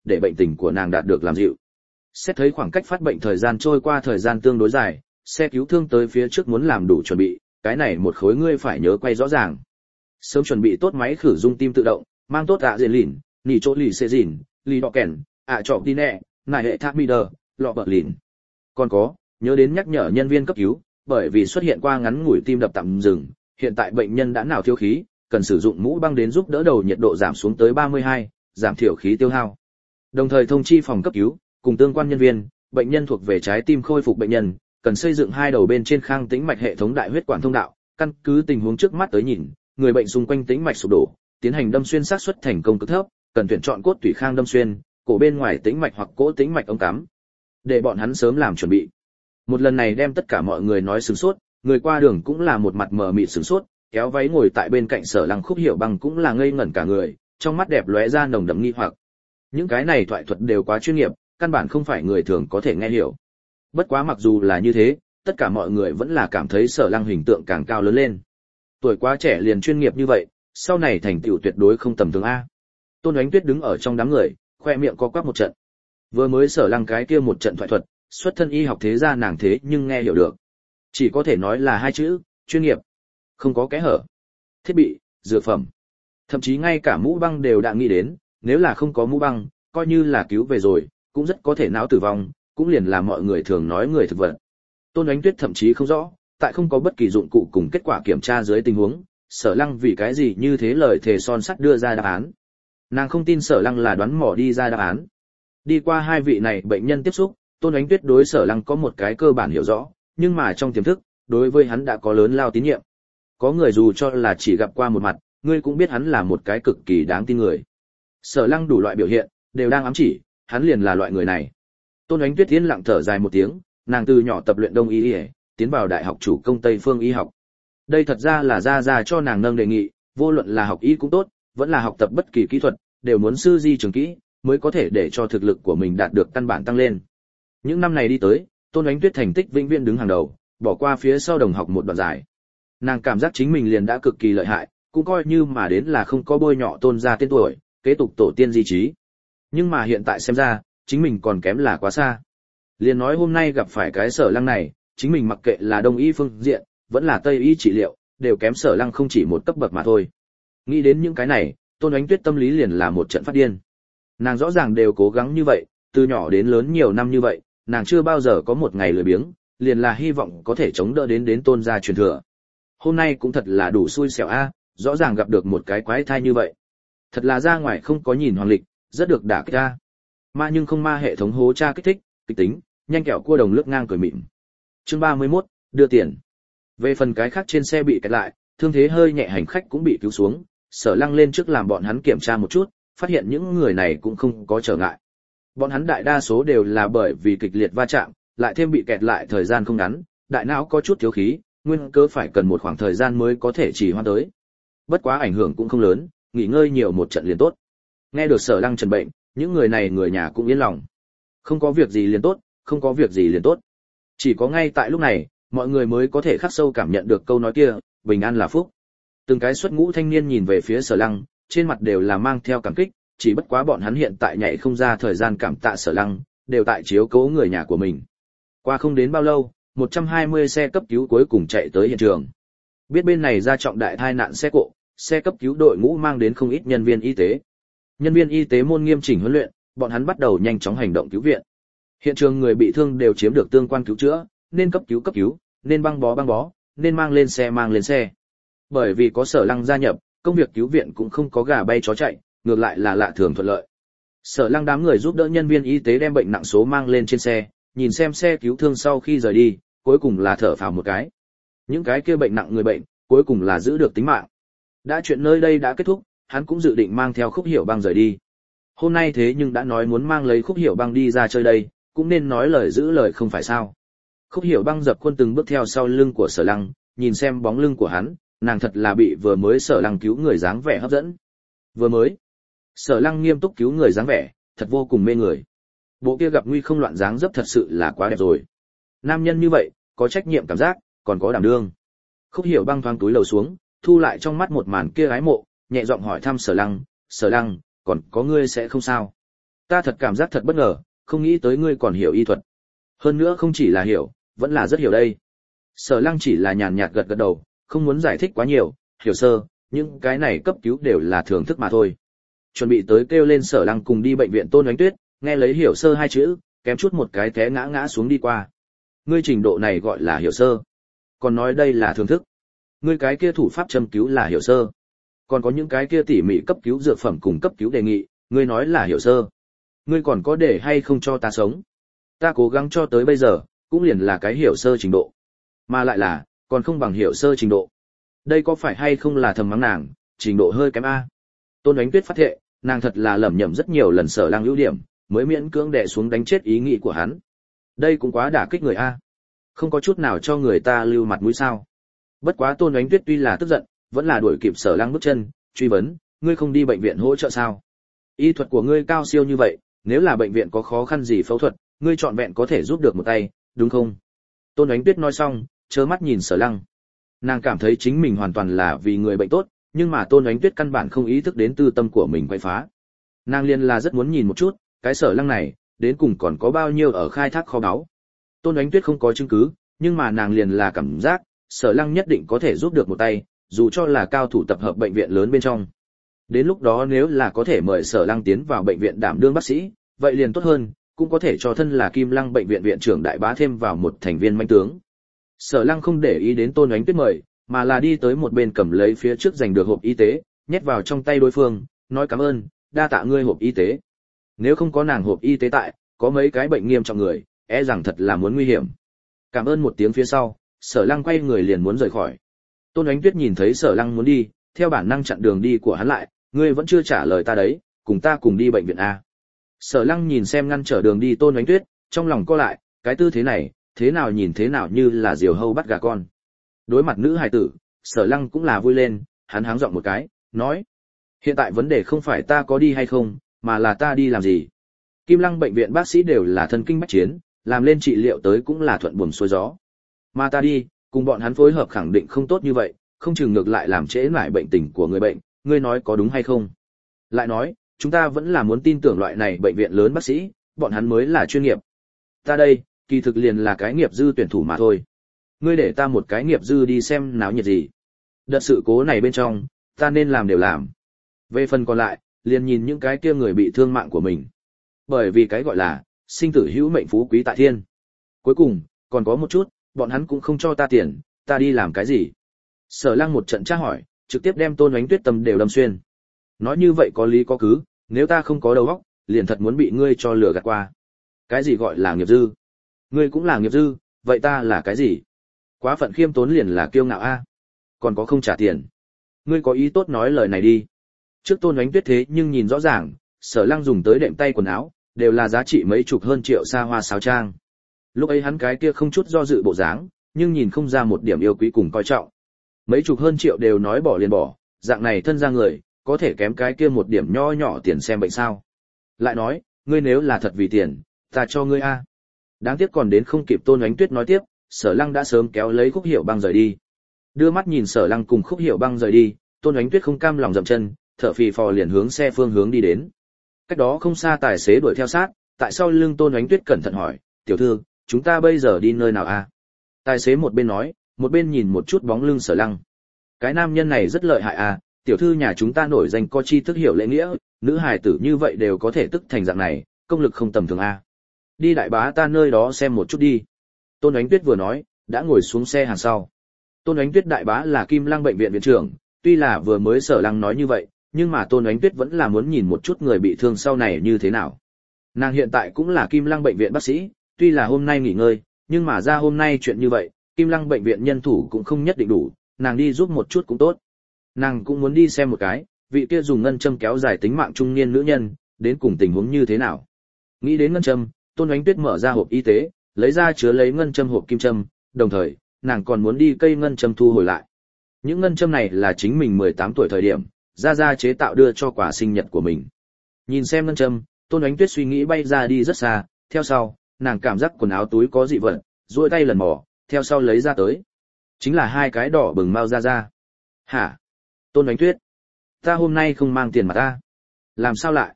S1: để bệnh tình của nàng đạt được làm dịu. Xét thấy khoảng cách phát bệnh thời gian trôi qua thời gian tương đối dài, xe cứu thương tới phía trước muốn làm đủ chuẩn bị, cái này một khối ngươi phải nhớ quay rõ ràng. Sớm chuẩn bị tốt máy khử dung tim tự động, mang tốt ạ diện lìn, nỉ chỗ lì xê dìn, lì đọ kèn, ạ trọ đi nẹ, nải hệ thác mi đờ, lọ bờ lìn. Còn có, nhớ đến nhắc nhở nhân viên cấp cứu, bởi vì xuất hiện qua ngắn ngủi tim đập tạm dừng, hiện tại bệnh nhân đã nào thiếu khí, cần sử dụng mũ băng đến giúp đỡ đầu nhiệt độ giảm xuống tới ba mươi hai, giảm thiểu khí tiêu hao. Đồng thời thông chi phòng cấp cứu, cùng tương quan nhân viên, bệnh nhân thuộc về trái tim khôi phục bệnh nhân, cần xây dựng hai đầu bên trên khang tĩnh mạch hệ thống đại huyết quản thông đạo, căn cứ tình huống trước mắt tới nhìn, người bệnh xung quanh tĩnh mạch sụp đổ, tiến hành đâm xuyên xác suất thành công cực thấp, cần tuyển chọn cốt tủy khang đâm xuyên, cổ bên ngoài tĩnh mạch hoặc cỗ tĩnh mạch ống cắm, để bọn hắn sớm làm chuẩn bị. Một lần này đem tất cả mọi người nói sửng sốt, người qua đường cũng là một mặt mờ mịt sửng sốt, kéo váy ngồi tại bên cạnh Sở Lăng Khúc Hiểu Băng cũng là ngây ngẩn cả người, trong mắt đẹp lóe ra nồng đậm nghi hoặc. Những cái này thoại thuật đều quá chuyên nghiệp, căn bản không phải người thường có thể nghe hiểu. Bất quá mặc dù là như thế, tất cả mọi người vẫn là cảm thấy Sở Lăng hình tượng càng cao lớn lên. Tuổi quá trẻ liền chuyên nghiệp như vậy, sau này thành tựu tuyệt đối không tầm thường a. Tôn Oánh Tuyết đứng ở trong đám người, khoe miệng co quắp một trận. Vừa mới Sở Lăng cái kia một trận thoại thuật, xuất thân y học thế gia nàng thế nhưng nghe hiểu được. Chỉ có thể nói là hai chữ, chuyên nghiệp. Không có kẽ hở. Thiết bị, dược phẩm. Thậm chí ngay cả mũ băng đều đã nghĩ đến, nếu là không có mũ băng, coi như là cứu về rồi, cũng rất có thể não tử vong, cũng liền là mọi người thường nói người thực vật. Tôn Oánh Tuyết thậm chí không rõ, tại không có bất kỳ dụng cụ cùng kết quả kiểm tra dưới tình huống, Sở Lăng vì cái gì như thế lời thề son sắt đưa ra đáp án. Nàng không tin Sở Lăng là đoán mò đi ra đáp án. Đi qua hai vị này bệnh nhân tiếp xúc, Tôn Oánh Tuyết đối Sở Lăng có một cái cơ bản hiểu rõ, nhưng mà trong tiềm thức, đối với hắn đã có lớn lao tín nhiệm. Có người dù cho là chỉ gặp qua một mặt, ngươi cũng biết hắn là một cái cực kỳ đáng tin người. Sở Lăng đủ loại biểu hiện, đều đang ám chỉ, hắn liền là loại người này. Tôn Oánh Tuyết yên lặng thở dài một tiếng, nàng từ nhỏ tập luyện đông y, tiến vào đại học chủ công Tây phương y học. Đây thật ra là gia gia cho nàng nâng đề nghị, vô luận là học y cũng tốt, vẫn là học tập bất kỳ kỹ thuật, đều muốn sư di trường kỹ, mới có thể để cho thực lực của mình đạt được căn bản tăng lên. Những năm này đi tới, Tôn Oánh Tuyết thành tích vĩnh viễn đứng hàng đầu, bỏ qua phía sau đồng học một đoạn dài. Nàng cảm giác chính mình liền đã cực kỳ lợi hại, cũng coi như mà đến là không có bôi nhọ Tôn gia tên tuổi, kế tục tổ tiên di trí. Nhưng mà hiện tại xem ra, chính mình còn kém là quá xa. Liền nói hôm nay gặp phải cái Sở Lăng này, chính mình mặc kệ là đông y phương diện, vẫn là tây y trị liệu, đều kém Sở Lăng không chỉ một cấp bậc mà thôi. Nghĩ đến những cái này, Tôn Oánh Tuyết tâm lý liền là một trận phát điên. Nàng rõ ràng đều cố gắng như vậy, từ nhỏ đến lớn nhiều năm như vậy, nàng chưa bao giờ có một ngày lười biếng, liền là hy vọng có thể chống đỡ đến đến Tôn gia truyền thừa. Hôm nay cũng thật là đủ xui xẻo a, rõ ràng gặp được một cái quái thai như vậy. Thật là ra ngoài không có nhìn hoàng lịch, rất được đả kích a. Ma nhưng không ma hệ thống hố tra kích thích, kịch tính, nhanh kẹo cua đồng lướt ngang cười mịn. Chương ba mươi mốt, đưa tiền. Về phần cái khác trên xe bị kẹt lại, thương thế hơi nhẹ hành khách cũng bị cứu xuống, Sở Lăng lên trước làm bọn hắn kiểm tra một chút, phát hiện những người này cũng không có trở ngại. Bọn hắn đại đa số đều là bởi vì kịch liệt va chạm, lại thêm bị kẹt lại thời gian không ngắn, đại não có chút thiếu khí, nguyên cớ phải cần một khoảng thời gian mới có thể trì hoãn tới. Bất quá ảnh hưởng cũng không lớn, nghỉ ngơi nhiều một trận liền tốt. Nghe được Sở Lăng trần bệnh, những người này người nhà cũng yên lòng. Không có việc gì liền tốt, không có việc gì liền tốt. Chỉ có ngay tại lúc này, mọi người mới có thể khắc sâu cảm nhận được câu nói kia, bình an là phúc. Từng cái xuất ngũ thanh niên nhìn về phía Sở Lăng, trên mặt đều là mang theo cảm kích, chỉ bất quá bọn hắn hiện tại nhảy không ra thời gian cảm tạ Sở Lăng, đều tại chiếu cố người nhà của mình. Qua không đến bao lâu, một trăm hai mươi xe cấp cứu cuối cùng chạy tới hiện trường. Biết bên này ra trọng đại tai nạn xe cộ, xe cấp cứu đội ngũ mang đến không ít nhân viên y tế. Nhân viên y tế môn nghiêm chỉnh huấn luyện, bọn hắn bắt đầu nhanh chóng hành động cứu viện. Hiện trường người bị thương đều chiếm được tương quan cứu chữa, nên cấp cứu cấp cứu, nên băng bó băng bó, nên mang lên xe mang lên xe. Bởi vì có Sở Lăng gia nhập, công việc cứu viện cũng không có gà bay chó chạy, ngược lại là lạ thường thuận lợi. Sở Lăng đám người giúp đỡ nhân viên y tế đem bệnh nặng số mang lên trên xe, nhìn xem xe cứu thương sau khi rời đi, cuối cùng là thở phào một cái. Những cái kia bệnh nặng người bệnh, cuối cùng là giữ được tính mạng. Đã chuyện nơi đây đã kết thúc, hắn cũng dự định mang theo Khúc Hiểu Băng rời đi. Hôm nay thế nhưng đã nói muốn mang lấy Khúc Hiểu Băng đi ra chơi đây, cũng nên nói lời giữ lời không phải sao. Khúc Hiểu Băng dập khuôn từng bước theo sau lưng của Sở Lăng, nhìn xem bóng lưng của hắn, nàng thật là bị vừa mới Sở Lăng cứu người dáng vẻ hấp dẫn. Vừa mới, Sở Lăng nghiêm túc cứu người dáng vẻ, thật vô cùng mê người. Bộ kia gặp nguy không loạn dáng dấp thật sự là quá đẹp rồi. Nam nhân như vậy, có trách nhiệm cảm giác, còn có đảm đương. Khúc Hiểu Băng thoáng túi lầu xuống, thu lại trong mắt một màn kia ái mộ, nhẹ giọng hỏi thăm Sở Lăng, "Sở Lăng, còn có ngươi sẽ không sao?" Ta thật cảm giác thật bất ngờ, không nghĩ tới ngươi còn hiểu y thuật. Hơn nữa không chỉ là hiểu, vẫn là rất hiểu đây. Sở Lăng chỉ là nhàn nhạt gật gật đầu, không muốn giải thích quá nhiều, hiểu sơ, những cái này cấp cứu đều là thưởng thức mà thôi. Chuẩn bị tới kêu lên Sở Lăng cùng đi bệnh viện Tôn Oánh Tuyết, nghe lấy hiểu sơ hai chữ, kém chút một cái té ngã ngã xuống đi qua. Ngươi trình độ này gọi là hiểu sơ, còn nói đây là thưởng thức. Ngươi cái kia thủ pháp châm cứu là hiểu sơ, còn có những cái kia tỉ mỉ cấp cứu dược phẩm cùng cấp cứu đề nghị, ngươi nói là hiểu sơ. Ngươi còn có để hay không cho ta sống? Ta cố gắng cho tới bây giờ, cũng liền là cái hiểu sơ trình độ, mà lại là còn không bằng hiểu sơ trình độ. Đây có phải hay không là thầm mắng nàng, trình độ hơi kém a. Tôn Oánh Tuyết phát thệ, nàng thật là lẩm nhẩm rất nhiều lần Sở Lăng ưu điểm, mới miễn cưỡng đè xuống đánh chết ý nghĩ của hắn. Đây cũng quá đả kích người a. Không có chút nào cho người ta lưu mặt mũi sao? Bất quá Tôn Oánh Tuyết tuy là tức giận, vẫn là đuổi kịp Sở Lăng bước chân, truy vấn, ngươi không đi bệnh viện hỗ trợ sao? Y thuật của ngươi cao siêu như vậy, nếu là bệnh viện có khó khăn gì phẫu thuật, ngươi chọn vẹn có thể giúp được một tay, đúng không? Tôn Oánh Tuyết nói xong, trơ mắt nhìn Sở Lăng. Nàng cảm thấy chính mình hoàn toàn là vì người bệnh tốt, nhưng mà Tôn Oánh Tuyết căn bản không ý thức đến tư tâm của mình quay phá. Nàng liền là rất muốn nhìn một chút, cái Sở Lăng này, đến cùng còn có bao nhiêu ở khai thác kho báu. Tôn Oánh Tuyết không có chứng cứ, nhưng mà nàng liền là cảm giác, Sở Lăng nhất định có thể giúp được một tay, dù cho là cao thủ tập hợp bệnh viện lớn bên trong. Đến lúc đó nếu là có thể mời Sở Lăng tiến vào bệnh viện đảm đương bác sĩ, vậy liền tốt hơn, cũng có thể cho thân là Kim Lăng bệnh viện viện trưởng đại bá thêm vào một thành viên manh tướng. Sở Lăng không để ý đến Tôn Oánh Tuyết mời, mà là đi tới một bên cầm lấy phía trước giành được hộp y tế, nhét vào trong tay đối phương, nói cảm ơn, đa tạ ngươi hộp y tế. Nếu không có nàng hộp y tế tại, có mấy cái bệnh nghiêm trọng người, e rằng thật là muốn nguy hiểm. Cảm ơn một tiếng phía sau, Sở Lăng quay người liền muốn rời khỏi. Tôn Oánh Tuyết nhìn thấy Sở Lăng muốn đi, theo bản năng chặn đường đi của hắn lại, ngươi vẫn chưa trả lời ta đấy, cùng ta cùng đi bệnh viện a. Sở Lăng nhìn xem ngăn trở đường đi Tôn Oánh Tuyết, trong lòng co lại, cái tư thế này, thế nào nhìn thế nào như là diều hâu bắt gà con. Đối mặt nữ hài tử, Sở Lăng cũng là vui lên, hắn háng giọng một cái, nói: hiện tại vấn đề không phải ta có đi hay không, mà là ta đi làm gì. Kim Lăng bệnh viện bác sĩ đều là thân kinh bách chiến, làm lên trị liệu tới cũng là thuận buồm xuôi gió. Mà ta đi, cùng bọn hắn phối hợp khẳng định không tốt như vậy, không chừng ngược lại làm trễ nải bệnh tình của người bệnh, ngươi nói có đúng hay không? Lại nói, chúng ta vẫn là muốn tin tưởng loại này bệnh viện lớn bác sĩ, bọn hắn mới là chuyên nghiệp. Ta đây, kỳ thực liền là cái nghiệp dư tuyển thủ mà thôi. Ngươi để ta một cái nghiệp dư đi xem náo nhiệt gì. Đợt sự cố này bên trong, ta nên làm đều làm. Về phần còn lại, liền nhìn những cái kia người bị thương mạng của mình. Bởi vì cái gọi là, sinh tử hữu mệnh phú quý tại thiên. Cuối cùng, còn có một chút, bọn hắn cũng không cho ta tiền, ta đi làm cái gì? Sở Lăng một trận tra hỏi, trực tiếp đem Tôn Oánh Tuyết tâm đều đâm xuyên. Nói như vậy có lý có cứ, nếu ta không có đầu óc, liền thật muốn bị ngươi cho lừa gạt qua. Cái gì gọi là nghiệp dư? Ngươi cũng là nghiệp dư, vậy ta là cái gì? Quá phận khiêm tốn liền là kiêu ngạo a. Còn có không trả tiền. Ngươi có ý tốt nói lời này đi. Trước Tôn Oánh Tuyết thế nhưng nhìn rõ ràng, Sở Lăng dùng tới đệm tay quần áo, đều là giá trị mấy chục hơn triệu xa hoa sáo trang. Lúc ấy hắn cái kia không chút do dự bộ dáng, nhưng nhìn không ra một điểm yêu quý cùng coi trọng. Mấy chục hơn triệu đều nói bỏ liền bỏ, dạng này thân ra người, có thể kém cái kia một điểm nho nhỏ tiền xem bệnh sao. Lại nói, ngươi nếu là thật vì tiền, ta cho ngươi a. Đáng tiếc còn đến không kịp Tôn Oánh Tuyết nói tiếp, Sở Lăng đã sớm kéo lấy Khúc Hiểu Băng rời đi. Đưa mắt nhìn Sở Lăng cùng Khúc Hiểu Băng rời đi, Tôn Oánh Tuyết không cam lòng dậm chân, thở phì phò liền hướng xe phương hướng đi đến. Cách đó không xa tài xế đuổi theo sát, tại sau lưng Tôn Oánh Tuyết cẩn thận hỏi, tiểu thư, chúng ta bây giờ đi nơi nào a? Tài xế một bên nói, một bên nhìn một chút bóng lưng Sở Lăng. Cái nam nhân này rất lợi hại a, tiểu thư nhà chúng ta nổi danh có tri thức hiểu lễ nghĩa, nữ hài tử như vậy đều có thể tức thành dạng này, công lực không tầm thường a. Đi đại bá ta nơi đó xem một chút đi. Tôn Oánh Tuyết vừa nói, đã ngồi xuống xe hàng sau. Tôn Oánh Tuyết đại bá là Kim Lăng bệnh viện viện trưởng, tuy là vừa mới Sở Lăng nói như vậy, nhưng mà Tôn Oánh Tuyết vẫn là muốn nhìn một chút người bị thương sau này như thế nào. Nàng hiện tại cũng là Kim Lăng bệnh viện bác sĩ, tuy là hôm nay nghỉ ngơi, nhưng mà ra hôm nay chuyện như vậy, Kim Lăng bệnh viện nhân thủ cũng không nhất định đủ, nàng đi giúp một chút cũng tốt. Nàng cũng muốn đi xem một cái, vị kia dùng ngân châm kéo dài tính mạng trung niên nữ nhân, đến cùng tình huống như thế nào. Nghĩ đến ngân châm, Tôn Oánh Tuyết mở ra hộp y tế, lấy ra chứa lấy ngân châm hộp kim châm, đồng thời, nàng còn muốn đi cây ngân châm thu hồi lại. Những ngân châm này là chính mình mười tám tuổi thời điểm, ra ra chế tạo đưa cho quà sinh nhật của mình. Nhìn xem ngân châm, Tôn Oánh Tuyết suy nghĩ bay ra đi rất xa, theo sau, nàng cảm giác quần áo túi có dị vật, duỗi tay lần mò, theo sau lấy ra tới. Chính là hai cái đỏ bừng mau ra ra. Hả? Tôn Oánh Tuyết, ta hôm nay không mang tiền mà ta. Làm sao lại?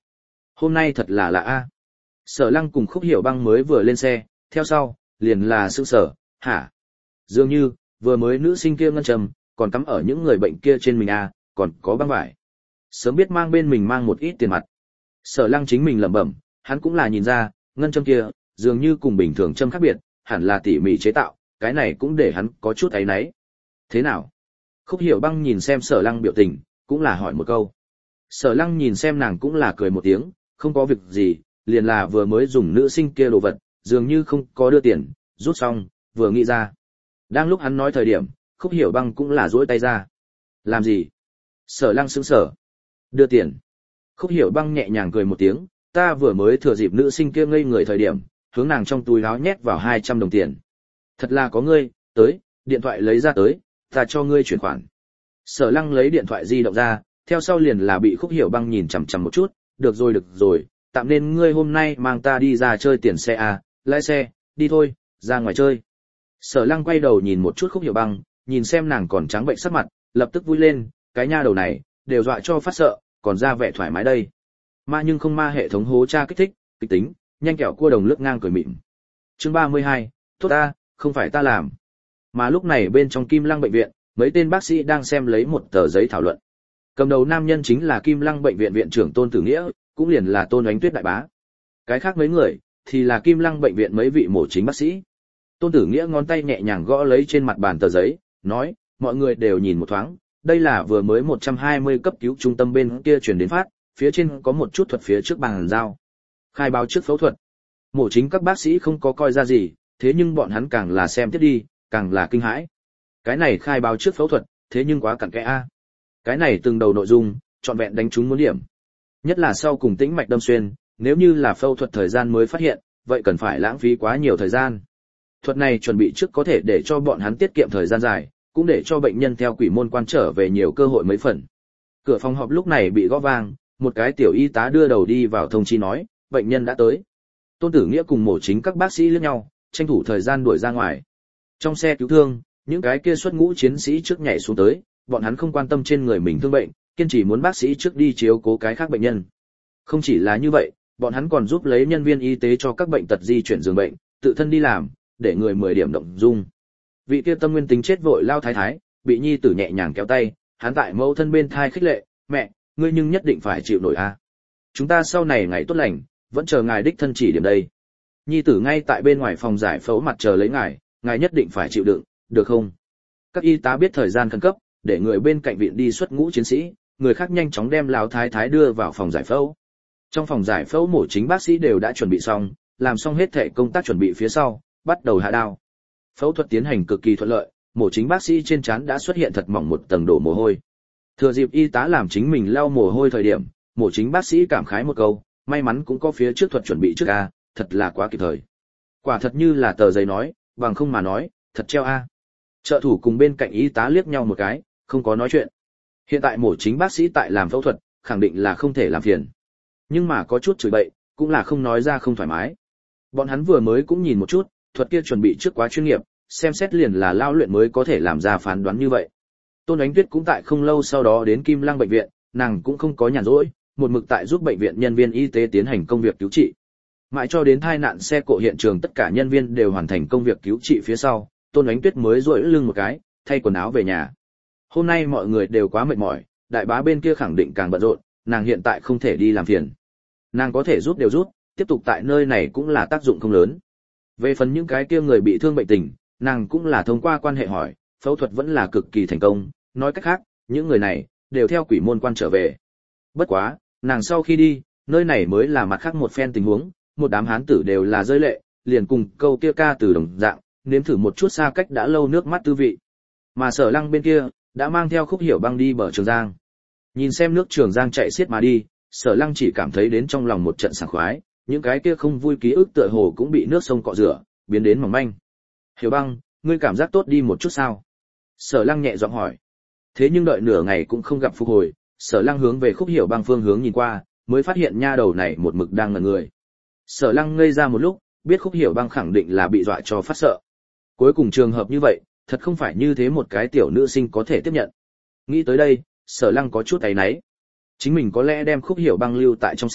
S1: Hôm nay thật là lạ a. Sở Lăng cùng Khúc Hiểu Băng mới vừa lên xe, theo sau, liền là sững sờ, hả? Dường như, vừa mới nữ sinh kia ngân trầm, còn cắm ở những người bệnh kia trên mình a, còn có băng vải. Sớm biết mang bên mình mang một ít tiền mặt. Sở Lăng chính mình lẩm bẩm, hắn cũng là nhìn ra, ngân châm kia, dường như cùng bình thường châm khác biệt, hẳn là tỉ mỉ chế tạo, cái này cũng để hắn có chút áy náy. Thế nào? Khúc Hiểu Băng nhìn xem Sở Lăng biểu tình, cũng là hỏi một câu. Sở Lăng nhìn xem nàng cũng là cười một tiếng, không có việc gì, liền là vừa mới dùng nữ sinh kia đồ vật, dường như không có đưa tiền, rút xong, vừa nghĩ ra. Đang lúc hắn nói thời điểm, Khúc Hiểu Băng cũng là duỗi tay ra. Làm gì? Sở Lăng sững sờ. Đưa tiền. Khúc Hiểu Băng nhẹ nhàng cười một tiếng, ta vừa mới thừa dịp nữ sinh kia ngây người thời điểm, hướng nàng trong túi áo nhét vào hai trăm đồng tiền. Thật là có ngươi, tới, điện thoại lấy ra tới, ta cho ngươi chuyển khoản. Sở Lăng lấy điện thoại di động ra, theo sau liền là bị Khúc Hiểu Băng nhìn chằm chằm một chút, được rồi được rồi, tạm nên ngươi hôm nay mang ta đi ra chơi tiền xe à, lái xe, đi thôi, ra ngoài chơi. Sở Lăng quay đầu nhìn một chút Khúc Hiểu Băng, nhìn xem nàng còn trắng bệnh sắc mặt, lập tức vui lên, cái nha đầu này, đều dọa cho phát sợ, còn ra vẻ thoải mái đây. Ma nhưng không ma hệ thống hố tra kích thích, kịch tính, nhanh kẹo cua đồng lướt ngang cười mịn. Chương ba mươi hai, tốt ta, không phải ta làm. Mà lúc này bên trong Kim Lăng bệnh viện, mấy tên bác sĩ đang xem lấy một tờ giấy thảo luận. Cầm đầu nam nhân chính là Kim Lăng bệnh viện viện trưởng Tôn Tử Nghĩa, cũng liền là Tôn Oánh Tuyết đại bá. Cái khác mấy người thì là Kim Lăng bệnh viện mấy vị mổ chính bác sĩ. Tôn Tử Nghĩa ngón tay nhẹ nhàng gõ lấy trên mặt bàn tờ giấy, nói, mọi người đều nhìn một thoáng, đây là vừa mới một trăm hai mươi cấp cứu trung tâm bên kia truyền đến phát, phía trên có một chút thuật phía trước bàn giao. Khai báo trước phẫu thuật. Mổ chính các bác sĩ không có coi ra gì, thế nhưng bọn hắn càng là xem tiếp đi, càng là kinh hãi. Cái này khai báo trước phẫu thuật, thế nhưng quá cặn kẽ a. Cái này từng đầu nội dung, trọn vẹn đánh trúng muốn điểm. Nhất là sau cùng tĩnh mạch đâm xuyên, nếu như là phẫu thuật thời gian mới phát hiện, vậy cần phải lãng phí quá nhiều thời gian. Thuật này chuẩn bị trước có thể để cho bọn hắn tiết kiệm thời gian dài, cũng để cho bệnh nhân theo quỷ môn quan trở về nhiều cơ hội mấy phần. Cửa phòng họp lúc này bị gõ vang, một cái tiểu y tá đưa đầu đi vào thông chi nói, bệnh nhân đã tới. Tôn Tử Nghĩa cùng mổ chính các bác sĩ liếc nhau, tranh thủ thời gian đuổi ra ngoài. Trong xe cứu thương, những cái kia xuất ngũ chiến sĩ trước nhảy xuống tới, bọn hắn không quan tâm trên người mình thương bệnh, kiên trì muốn bác sĩ trước đi chiếu cố cái khác bệnh nhân. Không chỉ là như vậy, bọn hắn còn giúp lấy nhân viên y tế cho các bệnh tật di chuyển giường bệnh, tự thân đi làm, để người mười điểm động dung. Vị kia tâm nguyên tính chết vội lao thái thái, bị nhi tử nhẹ nhàng kéo tay, hắn tại mẫu thân bên thai khích lệ, mẹ, ngươi nhưng nhất định phải chịu nổi a. Chúng ta sau này ngày tốt lành, vẫn chờ ngài đích thân chỉ điểm đây. Nhi tử ngay tại bên ngoài phòng giải phẫu mặt chờ lấy ngài, ngài nhất định phải chịu đựng, được không? Các y tá biết thời gian khẩn cấp, để người bên cạnh viện đi xuất ngũ chiến sĩ, người khác nhanh chóng đem lão thái thái đưa vào phòng giải phẫu. Trong phòng giải phẫu mổ chính bác sĩ đều đã chuẩn bị xong, làm xong hết thể công tác chuẩn bị phía sau, bắt đầu hạ đao. Phẫu thuật tiến hành cực kỳ thuận lợi, mổ chính bác sĩ trên trán đã xuất hiện thật mỏng một tầng đổ mồ hôi. Thừa dịp y tá làm chính mình lau mồ hôi thời điểm, mổ chính bác sĩ cảm khái một câu, may mắn cũng có phía trước thuật chuẩn bị trước a, thật là quá kịp thời. Quả thật như là tờ giấy nói, bằng không mà nói, thật treo a. Trợ thủ cùng bên cạnh y tá liếc nhau một cái, không có nói chuyện. Hiện tại mổ chính bác sĩ tại làm phẫu thuật, khẳng định là không thể làm phiền. Nhưng mà có chút chửi bậy, cũng là không nói ra không thoải mái. Bọn hắn vừa mới cũng nhìn một chút, thuật kia chuẩn bị trước quá chuyên nghiệp, xem xét liền là lao luyện mới có thể làm ra phán đoán như vậy. Tôn Ánh Tuyết cũng tại không lâu sau đó đến Kim Lăng bệnh viện, nàng cũng không có nhàn rỗi, một mực tại giúp bệnh viện nhân viên y tế tiến hành công việc cứu trị. Mãi cho đến tai nạn xe cộ hiện trường tất cả nhân viên đều hoàn thành công việc cứu trị phía sau, Tôn Ánh Tuyết mới duỗi lưng một cái, thay quần áo về nhà. Hôm nay mọi người đều quá mệt mỏi, đại bá bên kia khẳng định càng bận rộn, nàng hiện tại không thể đi làm phiền. Nàng có thể rút đều rút, tiếp tục tại nơi này cũng là tác dụng không lớn. Về phần những cái kia người bị thương bệnh tình, nàng cũng là thông qua quan hệ hỏi, phẫu thuật vẫn là cực kỳ thành công, nói cách khác, những người này đều theo quỷ môn quan trở về. Bất quá, nàng sau khi đi, nơi này mới là mặt khác một phen tình huống, một đám hán tử đều là rơi lệ, liền cùng câu kia ca từ đồng dạng, nếm thử một chút xa cách đã lâu nước mắt tư vị. Mà Sở Lăng bên kia đã mang theo Khúc Hiểu Băng đi bờ Trường Giang. Nhìn xem nước Trường Giang chạy xiết mà đi, Sở Lăng chỉ cảm thấy đến trong lòng một trận sảng khoái, những cái kia không vui ký ức tựa hồ cũng bị nước sông cọ rửa, biến đến mỏng manh. Hiểu Băng, ngươi cảm giác tốt đi một chút sao? Sở Lăng nhẹ giọng hỏi. Thế nhưng đợi nửa ngày cũng không gặp phục hồi, Sở Lăng hướng về Khúc Hiểu Băng phương hướng nhìn qua, mới phát hiện nha đầu này một mực đang ngẩn người. Sở Lăng ngây ra một lúc, biết Khúc Hiểu Băng khẳng định là bị dọa cho phát sợ. Cuối cùng trường hợp như vậy, thật không phải như thế một cái tiểu nữ sinh có thể tiếp nhận. Nghĩ tới đây, Sở Lăng có chút áy náy. Chính mình có lẽ đem Khúc Hiểu Băng lưu tại trong xe,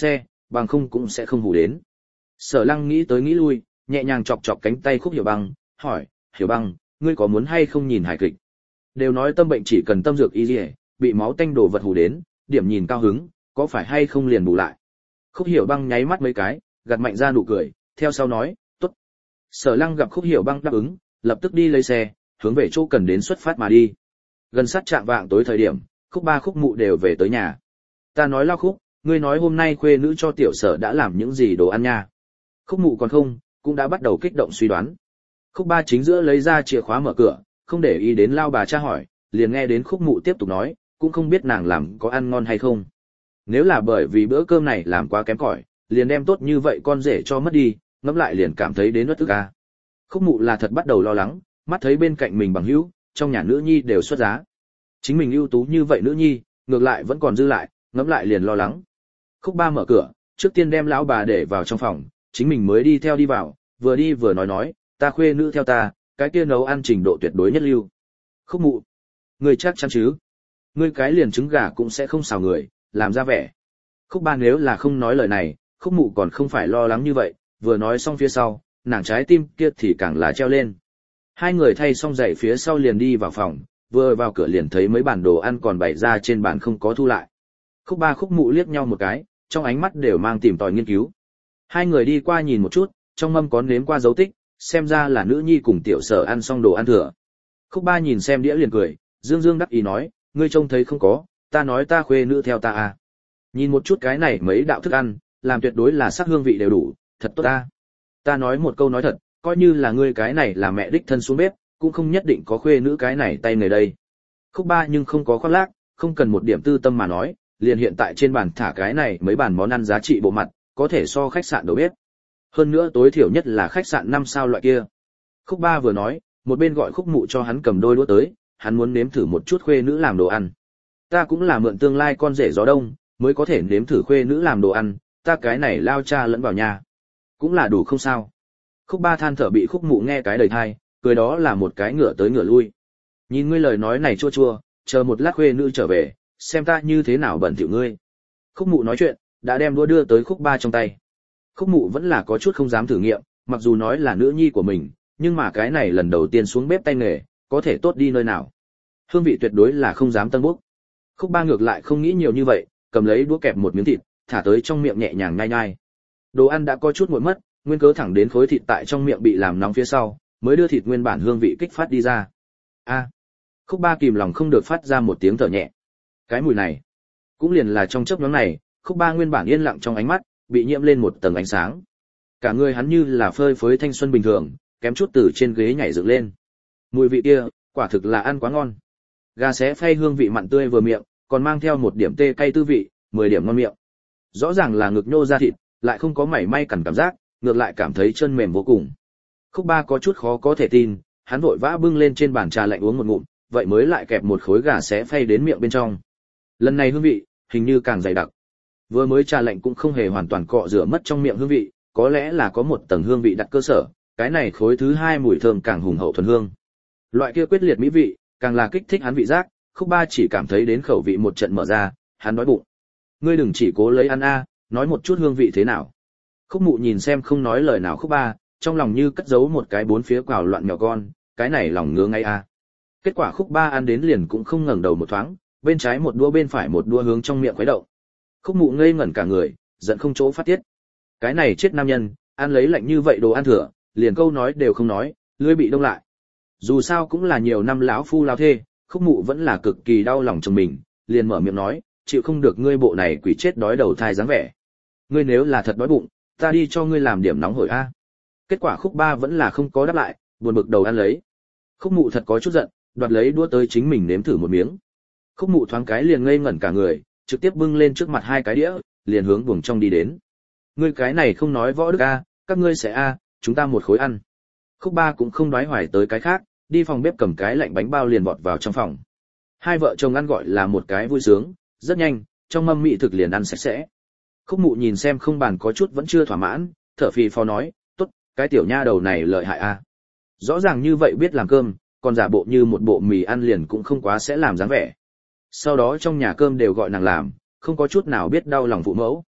S1: bằng không cũng sẽ không hù đến. Sở Lăng nghĩ tới nghĩ lui, nhẹ nhàng chọc chọc cánh tay Khúc Hiểu Băng, hỏi, Hiểu Băng, ngươi có muốn hay không nhìn hài kịch? Đều nói tâm bệnh chỉ cần tâm dược y liề, bị máu tanh đồ vật hù đến, điểm nhìn cao hứng, có phải hay không liền bù lại. Khúc Hiểu Băng nháy mắt mấy cái, gạt mạnh ra nụ cười, theo sau nói, tốt. Sở Lăng gặp Khúc Hiểu Băng đáp ứng, lập tức đi lấy xe, hướng về chỗ cần đến xuất phát mà đi. Gần sát trạng vạng tối thời điểm, Khúc Ba Khúc Mụ đều về tới nhà. Ta nói Lao Khúc, ngươi nói hôm nay khuê nữ cho tiểu Sở đã làm những gì đồ ăn nha. Khúc Mụ còn không, cũng đã bắt đầu kích động suy đoán. Khúc Ba chính giữa lấy ra chìa khóa mở cửa, không để ý đến Lao bà cha hỏi, liền nghe đến Khúc Mụ tiếp tục nói, cũng không biết nàng làm có ăn ngon hay không. Nếu là bởi vì bữa cơm này làm quá kém cỏi, liền đem tốt như vậy con rể cho mất đi, ngẫm lại liền cảm thấy đến uất ức a. Khúc Mụ là thật bắt đầu lo lắng, mắt thấy bên cạnh mình bằng hữu, trong nhà nữ nhi đều xuất giá. Chính mình ưu tú như vậy nữ nhi, ngược lại vẫn còn dư lại, ngẫm lại liền lo lắng. Khúc Ba mở cửa, trước tiên đem lão bà để vào trong phòng, chính mình mới đi theo đi vào, vừa đi vừa nói nói, ta khuê nữ theo ta, cái kia nấu ăn trình độ tuyệt đối nhất lưu. Khúc Mụ, ngươi chắc chắn chứ? Ngươi cái liền trứng gà cũng sẽ không xào người, làm ra vẻ. Khúc Ba nếu là không nói lời này, Khúc Mụ còn không phải lo lắng như vậy, vừa nói xong phía sau, nàng trái tim kia thì càng là treo lên. Hai người thay xong giày phía sau liền đi vào phòng, vừa vào cửa liền thấy mấy bản đồ ăn còn bày ra trên bàn không có thu lại. Khúc Ba Khúc Mụ liếc nhau một cái, trong ánh mắt đều mang tìm tòi nghiên cứu. Hai người đi qua nhìn một chút, trong mâm có nếm qua dấu tích, xem ra là nữ nhi cùng tiểu Sở ăn xong đồ ăn thừa. Khúc Ba nhìn xem đĩa liền cười, dương dương đắc ý nói, ngươi trông thấy không có, ta nói ta khuê nữ theo ta à. Nhìn một chút cái này mấy đạo thức ăn, làm tuyệt đối là sắc hương vị đều đủ, thật tốt ta. Ta nói một câu nói thật, coi như là ngươi cái này là mẹ đích thân xuống bếp, cũng không nhất định có khuê nữ cái này tay người đây. Khúc Ba nhưng không có khoác lác, không cần một điểm tư tâm mà nói, liền hiện tại trên bàn thả cái này mấy bàn món ăn giá trị bộ mặt, có thể so khách sạn đầu bếp. Hơn nữa tối thiểu nhất là khách sạn năm sao loại kia. Khúc Ba vừa nói, một bên gọi Khúc Mụ cho hắn cầm đôi đũa tới, hắn muốn nếm thử một chút khuê nữ làm đồ ăn. Ta cũng là mượn tương lai con rể gió đông, mới có thể nếm thử khuê nữ làm đồ ăn, ta cái này lao cha lẫn vào nhà. Cũng là đủ không sao. Khúc Ba than thở bị Khúc Mụ nghe cái đầy thai, cười đó là một cái ngửa tới ngửa lui. Nhìn ngươi lời nói này chua chua, chờ một lát khuê nữ trở về, xem ta như thế nào bẩn thỉu ngươi. Khúc Mụ nói chuyện, đã đem đũa đưa tới Khúc Ba trong tay. Khúc Mụ vẫn là có chút không dám thử nghiệm, mặc dù nói là nữ nhi của mình, nhưng mà cái này lần đầu tiên xuống bếp tay nghề, có thể tốt đi nơi nào. Hương vị tuyệt đối là không dám tân bốc. Khúc Ba ngược lại không nghĩ nhiều như vậy, cầm lấy đũa kẹp một miếng thịt, thả tới trong miệng nhẹ nhàng nhai nhai. Đồ ăn đã có chút nguội mất, nguyên cớ thẳng đến khối thịt tại trong miệng bị làm nóng phía sau, mới đưa thịt nguyên bản hương vị kích phát đi ra. A. Khúc Ba kìm lòng không được phát ra một tiếng thở nhẹ. Cái mùi này, cũng liền là trong chớp nhoáng này, Khúc Ba nguyên bản yên lặng trong ánh mắt, bị nhiễm lên một tầng ánh sáng. Cả người hắn như là phơi phới thanh xuân bình thường, kém chút từ trên ghế nhảy dựng lên. Mùi vị kia, quả thực là ăn quá ngon. Gà xé phay hương vị mặn tươi vừa miệng, còn mang theo một điểm tê cay tư vị, mười điểm ngon miệng. Rõ ràng là ngực nhô ra thịt, lại không có mảy may cằn cảm giác, ngược lại cảm thấy chân mềm vô cùng. Khúc Ba có chút khó có thể tin, hắn vội vã bưng lên trên bàn trà lạnh uống một ngụm, vậy mới lại kẹp một khối gà xé phay đến miệng bên trong. Lần này hương vị, hình như càng dày đặc. Vừa mới trà lạnh cũng không hề hoàn toàn cọ rửa mất trong miệng hương vị, có lẽ là có một tầng hương vị đặt cơ sở, cái này khối thứ hai mùi thơm càng hùng hậu thuần hương. Loại kia quyết liệt mỹ vị, càng là kích thích hắn vị giác, Khúc Ba chỉ cảm thấy đến khẩu vị một trận mở ra, hắn đói bụng. Ngươi đừng chỉ cố lấy ăn a, nói một chút hương vị thế nào. Khúc Mụ nhìn xem không nói lời nào Khúc Ba, trong lòng như cất giấu một cái bốn phía quào loạn nhỏ con, cái này lòng ngứa ngay a. Kết quả Khúc Ba ăn đến liền cũng không ngẩng đầu một thoáng, bên trái một đũa bên phải một đũa hướng trong miệng khuấy động. Khúc Mụ ngây ngẩn cả người, giận không chỗ phát tiết. Cái này chết nam nhân, ăn lấy lạnh như vậy đồ ăn thừa, liền câu nói đều không nói, lưỡi bị đông lại. Dù sao cũng là nhiều năm lão phu lão thê, Khúc Mụ vẫn là cực kỳ đau lòng chồng mình, liền mở miệng nói, chịu không được ngươi bộ này quỷ chết đói đầu thai dáng vẻ. Ngươi nếu là thật đói bụng, ta đi cho ngươi làm điểm nóng hổi a. Kết quả Khúc Ba vẫn là không có đáp lại, buồn bực đầu ăn lấy. Khúc Mụ thật có chút giận, đoạt lấy đũa tới chính mình nếm thử một miếng. Khúc Mụ thoáng cái liền ngây ngẩn cả người, trực tiếp bưng lên trước mặt hai cái đĩa, liền hướng buồng trong đi đến. Ngươi cái này không nói võ đức a, các ngươi sẽ a, chúng ta một khối ăn. Khúc Ba cũng không đoái hoài tới cái khác, đi phòng bếp cầm cái lạnh bánh bao liền vọt vào trong phòng. Hai vợ chồng ăn gọi là một cái vui sướng, rất nhanh, trong mâm mỹ thực liền ăn sạch sẽ. Khúc Mụ nhìn xem không bàn có chút vẫn chưa thỏa mãn, thở phì phò nói, tốt, cái tiểu nha đầu này lợi hại a. Rõ ràng như vậy biết làm cơm, còn giả bộ như một bộ mì ăn liền cũng không quá sẽ làm dáng vẻ. Sau đó trong nhà cơm đều gọi nàng làm, không có chút nào biết đau lòng phụ mẫu.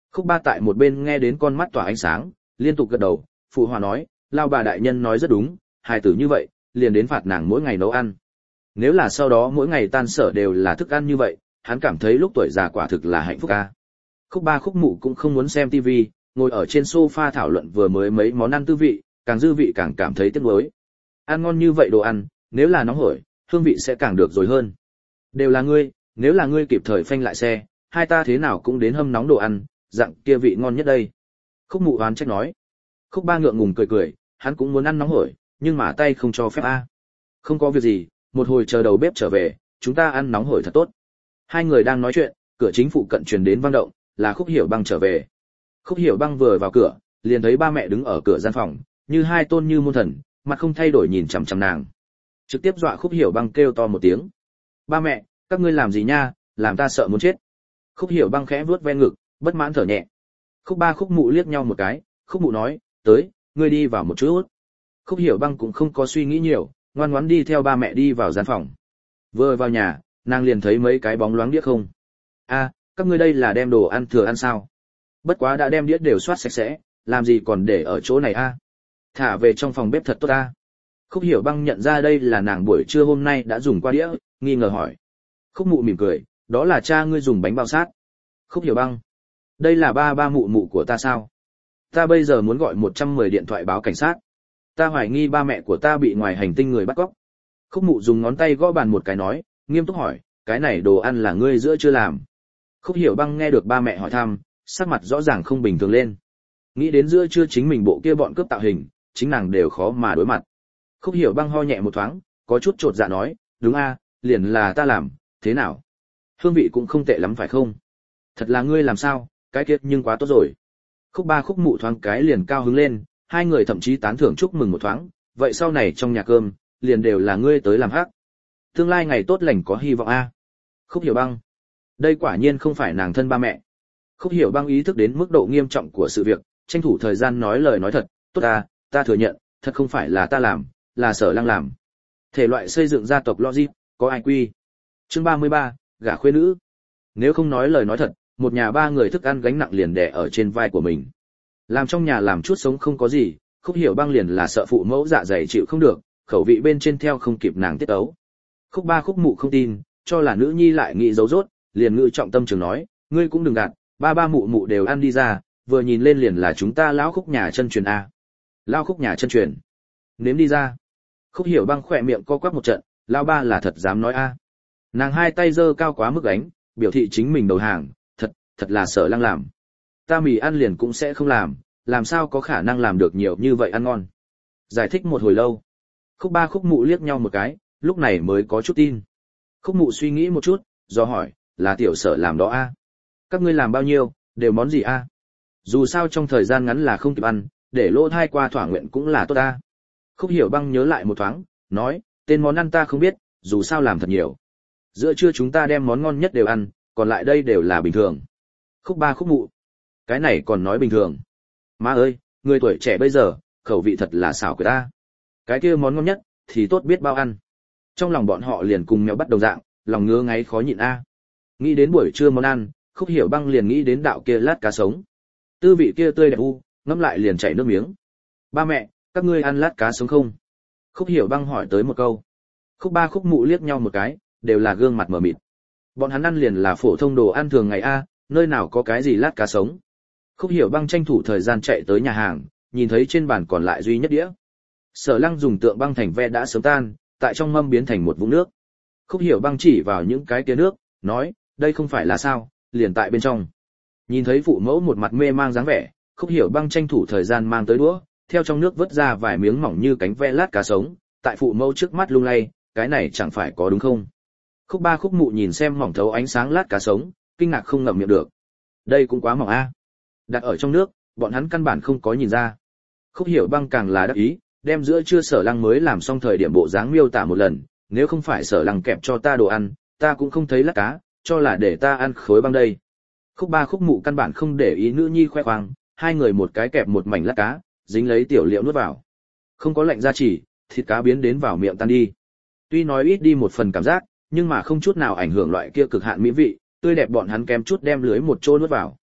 S1: Khúc Ba tại một bên nghe đến con mắt tỏa ánh sáng, liên tục gật đầu, phụ hòa nói, lao bà đại nhân nói rất đúng, hài tử như vậy, liền đến phạt nàng mỗi ngày nấu ăn. Nếu là sau đó mỗi ngày tan sở đều là thức ăn như vậy, hắn cảm thấy lúc tuổi già quả thực là hạnh phúc a. Khúc Ba Khúc Mụ cũng không muốn xem tivi, ngồi ở trên sofa thảo luận vừa mới mấy món ăn tư vị, càng dư vị càng cảm thấy tiếc nuối. Ăn ngon như vậy đồ ăn, nếu là nóng hổi, hương vị sẽ càng được rồi hơn. Đều là ngươi, nếu là ngươi kịp thời phanh lại xe, hai ta thế nào cũng đến hâm nóng đồ ăn, dặn kia vị ngon nhất đây. Khúc Mụ oán trách nói. Khúc Ba ngượng ngùng cười cười, hắn cũng muốn ăn nóng hổi, nhưng mà tay không cho phép a. Không có việc gì, một hồi chờ đầu bếp trở về, chúng ta ăn nóng hổi thật tốt. Hai người đang nói chuyện, cửa chính phụ cận truyền đến vang động, là Khúc Hiểu Băng trở về. Khúc Hiểu Băng vừa vào cửa, liền thấy ba mẹ đứng ở cửa gian phòng, như hai tôn như môn thần, mặt không thay đổi nhìn chằm chằm nàng. Trực tiếp dọa Khúc Hiểu Băng kêu to một tiếng. Ba mẹ, các ngươi làm gì nha, làm ta sợ muốn chết. Khúc Hiểu Băng khẽ vuốt ven ngực, bất mãn thở nhẹ. Khúc Ba Khúc Mụ liếc nhau một cái, Khúc Mụ nói, tới, ngươi đi vào một chút. Khúc Hiểu Băng cũng không có suy nghĩ nhiều, ngoan ngoãn đi theo ba mẹ đi vào gian phòng. Vừa vào nhà, nàng liền thấy mấy cái bóng loáng đĩa không. A, các ngươi đây là đem đồ ăn thừa ăn sao? Bất quá đã đem đĩa đều soát sạch sẽ, làm gì còn để ở chỗ này a? Thả về trong phòng bếp thật tốt a. Khúc Hiểu Băng nhận ra đây là nàng buổi trưa hôm nay đã dùng qua đĩa, nghi ngờ hỏi. Khúc Mụ mỉm cười, đó là cha ngươi dùng bánh bao sát. Khúc Hiểu Băng, đây là ba ba mụ mụ của ta sao? Ta bây giờ muốn gọi một trăm mười điện thoại báo cảnh sát. Ta hoài nghi ba mẹ của ta bị ngoài hành tinh người bắt cóc. Khúc Mụ dùng ngón tay gõ bàn một cái nói, nghiêm túc hỏi, cái này đồ ăn là ngươi giữa chưa làm? Khúc Hiểu Băng nghe được ba mẹ hỏi thăm, sắc mặt rõ ràng không bình thường lên. Nghĩ đến giữa chưa chính mình bộ kia bọn cướp tạo hình, chính nàng đều khó mà đối mặt. Khúc Hiểu Băng ho nhẹ một thoáng, có chút chột dạ nói, đúng a, liền là ta làm, thế nào? Hương vị cũng không tệ lắm phải không? Thật là ngươi làm sao, cái kia nhưng quá tốt rồi. Khúc Ba Khúc Mụ thoáng cái liền cao hứng lên, hai người thậm chí tán thưởng chúc mừng một thoáng, vậy sau này trong nhà cơm, liền đều là ngươi tới làm hắc. Tương lai ngày tốt lành có hy vọng a. Khúc Hiểu Băng, đây quả nhiên không phải nàng thân ba mẹ. Khúc Hiểu Băng ý thức đến mức độ nghiêm trọng của sự việc, tranh thủ thời gian nói lời nói thật, tốt ta, ta thừa nhận, thật không phải là ta làm, là Sở Lăng làm. Thể loại xây dựng gia tộc logic, có ai quy. Chương ba mươi ba, gả khuê nữ. Nếu không nói lời nói thật, một nhà ba người thức ăn gánh nặng liền đè ở trên vai của mình. Làm trong nhà làm chút sống không có gì, Khúc Hiểu Băng liền là sợ phụ mẫu dạ dày chịu không được, khẩu vị bên trên theo không kịp nàng tiết ấu. Khúc Ba Khúc Mụ không tin, cho là nữ nhi lại nghĩ giấu rốt, liền ngự trọng tâm trường nói, ngươi cũng đừng gạt, ba ba mụ mụ đều ăn đi ra, vừa nhìn lên liền là chúng ta lão Khúc nhà chân truyền a. Lão Khúc nhà chân truyền. Nếm đi ra. Khúc Hiểu Băng khỏe miệng co quắp một trận, lão ba là thật dám nói a. Nàng hai tay giơ cao quá mức gánh, biểu thị chính mình đầu hàng, thật, thật là Sở Lăng làm. Ta mì ăn liền cũng sẽ không làm, làm sao có khả năng làm được nhiều như vậy ăn ngon. Giải thích một hồi lâu. Khúc Ba Khúc Mụ liếc nhau một cái, lúc này mới có chút tin. Khúc Mụ suy nghĩ một chút, do hỏi, là tiểu Sở làm đó a? Các ngươi làm bao nhiêu, đều món gì a? Dù sao trong thời gian ngắn là không kịp ăn, để lỗ thai qua thỏa nguyện cũng là tốt a. Khúc Hiểu Băng nhớ lại một thoáng, nói, tên món ăn ta không biết, dù sao làm thật nhiều. Giữa trưa chúng ta đem món ngon nhất đều ăn, còn lại đây đều là bình thường. Khúc Ba Khúc Mụ, cái này còn nói bình thường. Má ơi, người tuổi trẻ bây giờ, khẩu vị thật là xảo của ta. Cái kia món ngon nhất, thì tốt biết bao ăn. Trong lòng bọn họ liền cùng nhau bắt đầu dạng, lòng ngứa ngáy khó nhịn a. Nghĩ đến buổi trưa món ăn, Khúc Hiểu Băng liền nghĩ đến đạo kia lát cá sống. Tư vị kia tươi đẹp u, ngâm lại liền chảy nước miếng. Ba mẹ, các ngươi ăn lát cá sống không? Khúc Hiểu Băng hỏi tới một câu. Khúc Ba Khúc Mụ liếc nhau một cái, đều là gương mặt mờ mịt. Bọn hắn ăn liền là phổ thông đồ ăn thường ngày a, nơi nào có cái gì lát cá sống. Khúc Hiểu Băng tranh thủ thời gian chạy tới nhà hàng, nhìn thấy trên bàn còn lại duy nhất đĩa. Sở Lăng dùng tượng băng thành ve đã sớm tan, tại trong mâm biến thành một vũng nước. Khúc Hiểu Băng chỉ vào những cái kia nước, nói, đây không phải là sao, liền tại bên trong. Nhìn thấy phụ mẫu một mặt mê mang dáng vẻ, Khúc Hiểu Băng tranh thủ thời gian mang tới đũa, theo trong nước vớt ra vài miếng mỏng như cánh ve lát cá sống, tại phụ mẫu trước mắt lung lay, cái này chẳng phải có đúng không? Khúc Ba Khúc Mụ nhìn xem mỏng thấu ánh sáng lát cá sống, kinh ngạc không ngậm miệng được. Đây cũng quá mỏng a. Đặt ở trong nước, bọn hắn căn bản không có nhìn ra. Khúc Hiểu Băng càng là đắc ý, đem giữa trưa Sở Lăng mới làm xong thời điểm bộ dáng miêu tả một lần, nếu không phải Sở Lăng kẹp cho ta đồ ăn, ta cũng không thấy lát cá, cho là để ta ăn khối băng đây. Khúc Ba Khúc Mụ căn bản không để ý nữ nhi khoe khoang, hai người một cái kẹp một mảnh lát cá, dính lấy tiểu liệu nuốt vào. Không có lạnh ra chỉ, thịt cá biến đến vào miệng tan đi. Tuy nói ít đi một phần cảm giác, nhưng mà không chút nào ảnh hưởng loại kia cực hạn mỹ vị, tươi đẹp bọn hắn kém chút đem lưới một chỗ nuốt vào.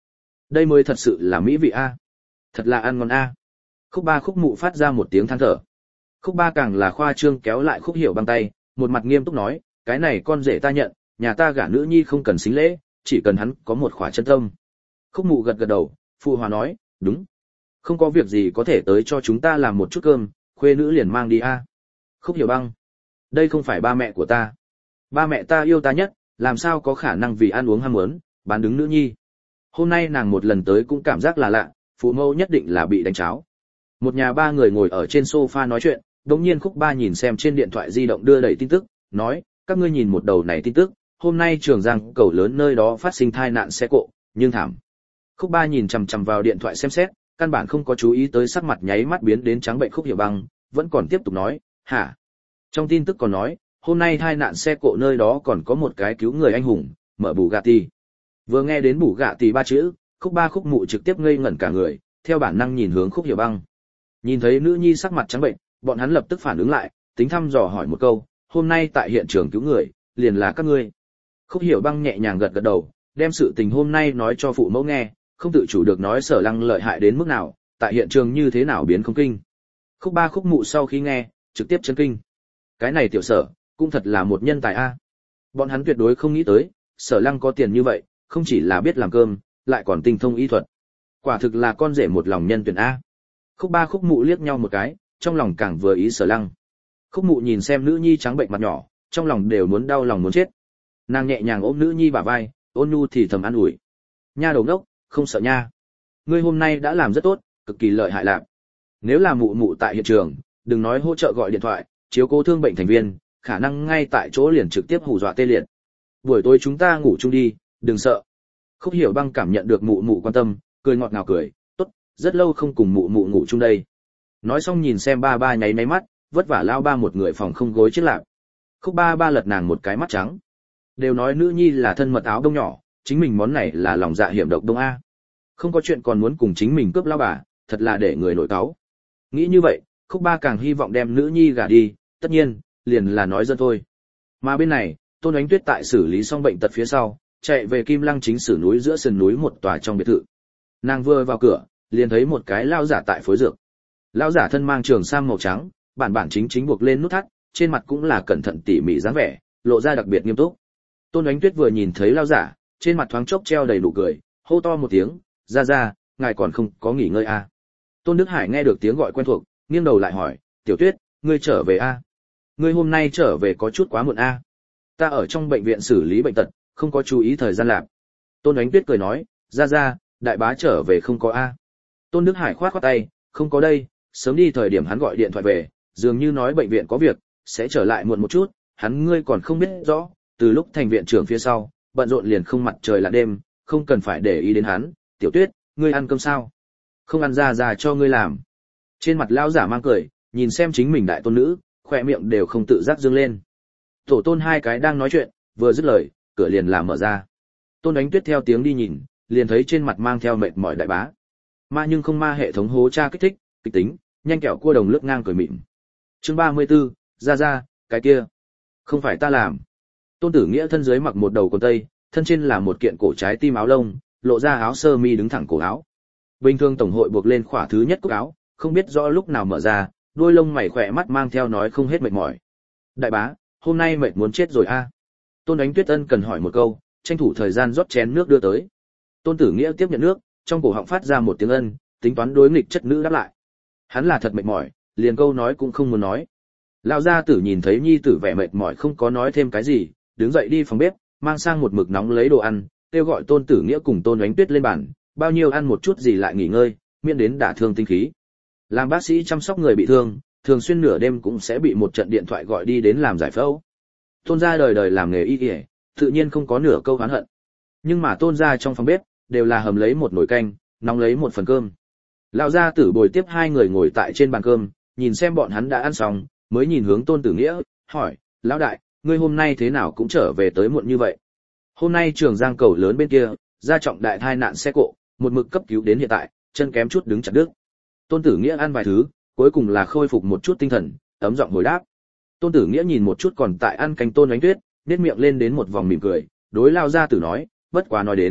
S1: Đây mới thật sự là mỹ vị a. Thật là ăn ngon a. Khúc Ba Khúc Mụ phát ra một tiếng than thở. Khúc Ba càng là khoa trương kéo lại Khúc Hiểu Băng tay, một mặt nghiêm túc nói, cái này con rể ta nhận, nhà ta gả nữ nhi không cần xính lễ, chỉ cần hắn có một khỏa chân tâm. Khúc Mụ gật gật đầu, phụ hòa nói, đúng. Không có việc gì có thể tới cho chúng ta làm một chút cơm, khuê nữ liền mang đi a. Khúc Hiểu Băng, đây không phải ba mẹ của ta. Ba mẹ ta yêu ta nhất, làm sao có khả năng vì ăn uống ham muốn, bán đứng nữ nhi. Hôm nay nàng một lần tới cũng cảm giác là lạ, phụ mẫu nhất định là bị đánh cháo. Một nhà ba người ngồi ở trên sofa nói chuyện, đột nhiên Khúc Ba nhìn xem trên điện thoại di động đưa đẩy tin tức, nói, các ngươi nhìn một đầu này tin tức, hôm nay Trường Giang cầu lớn nơi đó phát sinh tai nạn xe cộ, nhưng thảm. Khúc Ba nhìn chằm chằm vào điện thoại xem xét, căn bản không có chú ý tới sắc mặt nháy mắt biến đến trắng bệnh Khúc Hiểu Băng, vẫn còn tiếp tục nói, hả? Trong tin tức còn nói, hôm nay tai nạn xe cộ nơi đó còn có một cái cứu người anh hùng, mở Bugatti. Vừa nghe đến Bugatti ba chữ, Khúc Ba Khúc Mụ trực tiếp ngây ngẩn cả người, theo bản năng nhìn hướng Khúc Hiểu Băng. Nhìn thấy nữ nhi sắc mặt trắng bệnh, bọn hắn lập tức phản ứng lại, tính thăm dò hỏi một câu, hôm nay tại hiện trường cứu người, liền là các ngươi. Khúc Hiểu Băng nhẹ nhàng gật gật đầu, đem sự tình hôm nay nói cho phụ mẫu nghe, không tự chủ được nói Sở Lăng lợi hại đến mức nào, tại hiện trường như thế nào biến không kinh. Khúc Ba Khúc Mụ sau khi nghe, trực tiếp chấn kinh. Cái này tiểu Sở, cũng thật là một nhân tài a. Bọn hắn tuyệt đối không nghĩ tới, Sở Lăng có tiền như vậy, không chỉ là biết làm cơm, lại còn tinh thông y thuật. Quả thực là con rể một lòng nhân tuyển a. Khúc Ba Khúc Mụ liếc nhau một cái, trong lòng càng vừa ý Sở Lăng. Khúc Mụ nhìn xem nữ nhi trắng bệnh mặt nhỏ, trong lòng đều muốn đau lòng muốn chết. Nàng nhẹ nhàng ôm nữ nhi bả vai, ôn nhu thì thầm an ủi. Nha đầu ngốc, không sợ nha. Ngươi hôm nay đã làm rất tốt, cực kỳ lợi hại lạc. Nếu là Mụ Mụ tại hiện trường, đừng nói hỗ trợ gọi điện thoại, chiếu cố thương bệnh thành viên, khả năng ngay tại chỗ liền trực tiếp hù dọa tê liệt. Buổi tối chúng ta ngủ chung đi, đừng sợ. Khúc Hiểu Băng cảm nhận được Mụ Mụ quan tâm, cười ngọt ngào cười, tốt, rất lâu không cùng Mụ Mụ ngủ chung đây. Nói xong nhìn xem ba ba nháy nháy mắt, vất vả lao ba một người phòng không gối chết lạc. Khúc Ba ba lật nàng một cái mắt trắng. Đều nói nữ nhi là thân mật áo đông nhỏ, chính mình món này là lòng dạ hiểm độc đông a. Không có chuyện còn muốn cùng chính mình cướp lao bà, thật là để người nổi cáu. Nghĩ như vậy, Khúc Ba càng hy vọng đem nữ nhi gả đi, tất nhiên, liền là nói dân thôi. Mà bên này, Tôn Ánh Tuyết tại xử lý xong bệnh tật phía sau, chạy về Kim Lăng chính sử núi giữa sườn núi một tòa trong biệt thự. Nàng vừa vào cửa, liền thấy một cái lao giả tại phối dược. Lao giả thân mang trường sam màu trắng, bản bản chính chính buộc lên nút thắt, trên mặt cũng là cẩn thận tỉ mỉ dáng vẻ, lộ ra đặc biệt nghiêm túc. Tôn Ánh Tuyết vừa nhìn thấy lao giả, trên mặt thoáng chốc treo đầy nụ cười, hô to một tiếng, "Ra ra, ngài còn không có nghỉ ngơi à?" Tôn Đức Hải nghe được tiếng gọi quen thuộc, nghiêng đầu lại hỏi, "Tiểu Tuyết, ngươi trở về à? Ngươi hôm nay trở về có chút quá muộn à? Ta ở trong bệnh viện xử lý bệnh tật, không có chú ý thời gian làm." Tôn Ánh Tuyết cười nói, "Ra ra, đại bá trở về không có à?" Tôn Đức Hải khoát khoát tay, "Không có đây, sớm đi thời điểm hắn gọi điện thoại về, dường như nói bệnh viện có việc, sẽ trở lại muộn một chút, hắn ngươi còn không biết rõ, từ lúc thành viện trưởng phía sau, bận rộn liền không mặt trời là đêm, không cần phải để ý đến hắn. Tiểu Tuyết, ngươi ăn cơm sao? Không ăn, ra ra cho ngươi làm." Trên mặt lão giả mang cười, nhìn xem chính mình đại tôn nữ, khỏe miệng đều không tự giác dương lên. Tổ tôn hai cái đang nói chuyện, vừa dứt lời, cửa liền làm mở ra. Tôn Ánh Tuyết theo tiếng đi nhìn, liền thấy trên mặt mang theo mệt mỏi đại bá. Ma nhưng không ma hệ thống hố tra kích thích, kịch tính, nhanh kẹo cua đồng lướt ngang cười mịn. Chương ba mươi 34, ra ra, cái kia, không phải ta làm. Tôn Tử Nghĩa thân dưới mặc một đầu quần tây, thân trên là một kiện cổ trái tim áo lông, lộ ra áo sơ mi đứng thẳng cổ áo. Bình thường tổng hội buộc lên khỏa thứ nhất cúc áo, không biết rõ lúc nào mở ra, đôi lông mày khỏe mắt mang theo nói không hết mệt mỏi. Đại bá, hôm nay mệt muốn chết rồi a. À? Tôn Ánh Tuyết ân cần hỏi một câu, tranh thủ thời gian rót chén nước đưa tới. Tôn Tử Nghĩa tiếp nhận nước, trong cổ họng phát ra một tiếng ân, tính toán đối nghịch chất nữ đáp lại. Hắn là thật mệt mỏi, liền câu nói cũng không muốn nói. Lão gia tử nhìn thấy nhi tử vẻ mệt mỏi không có nói thêm cái gì, đứng dậy đi phòng bếp, mang sang một mực nóng lấy đồ ăn, kêu gọi Tôn Tử Nghĩa cùng Tôn Ánh Tuyết lên bàn, bao nhiêu ăn một chút gì lại nghỉ ngơi, miễn đến đả thương tinh khí. Làm bác sĩ chăm sóc người bị thương, thường xuyên nửa đêm cũng sẽ bị một trận điện thoại gọi đi đến làm giải phẫu. Tôn gia đời đời làm nghề y y, tự nhiên không có nửa câu oán hận. Nhưng mà Tôn gia trong phòng bếp đều là hầm lấy một nồi canh, nóng lấy một phần cơm. Lão gia tử bồi tiếp hai người ngồi tại trên bàn cơm, nhìn xem bọn hắn đã ăn xong, mới nhìn hướng Tôn Tử Nghĩa, hỏi, "Lão đại, ngươi hôm nay thế nào cũng trở về tới muộn như vậy?" Hôm nay Trường Giang cầu lớn bên kia, ra trọng đại tai nạn xe cộ, một mực cấp cứu đến hiện tại, chân kém chút đứng chặt đứt. Tôn Tử Nghĩa ăn vài thứ, cuối cùng là khôi phục một chút tinh thần, ấm giọng hồi đáp. Tôn Tử Nghĩa nhìn một chút còn tại ăn canh Tôn Ánh Tuyết, nhếch miệng lên đến một vòng mỉm cười, đối Lão gia tử nói, "Bất quá nói đến,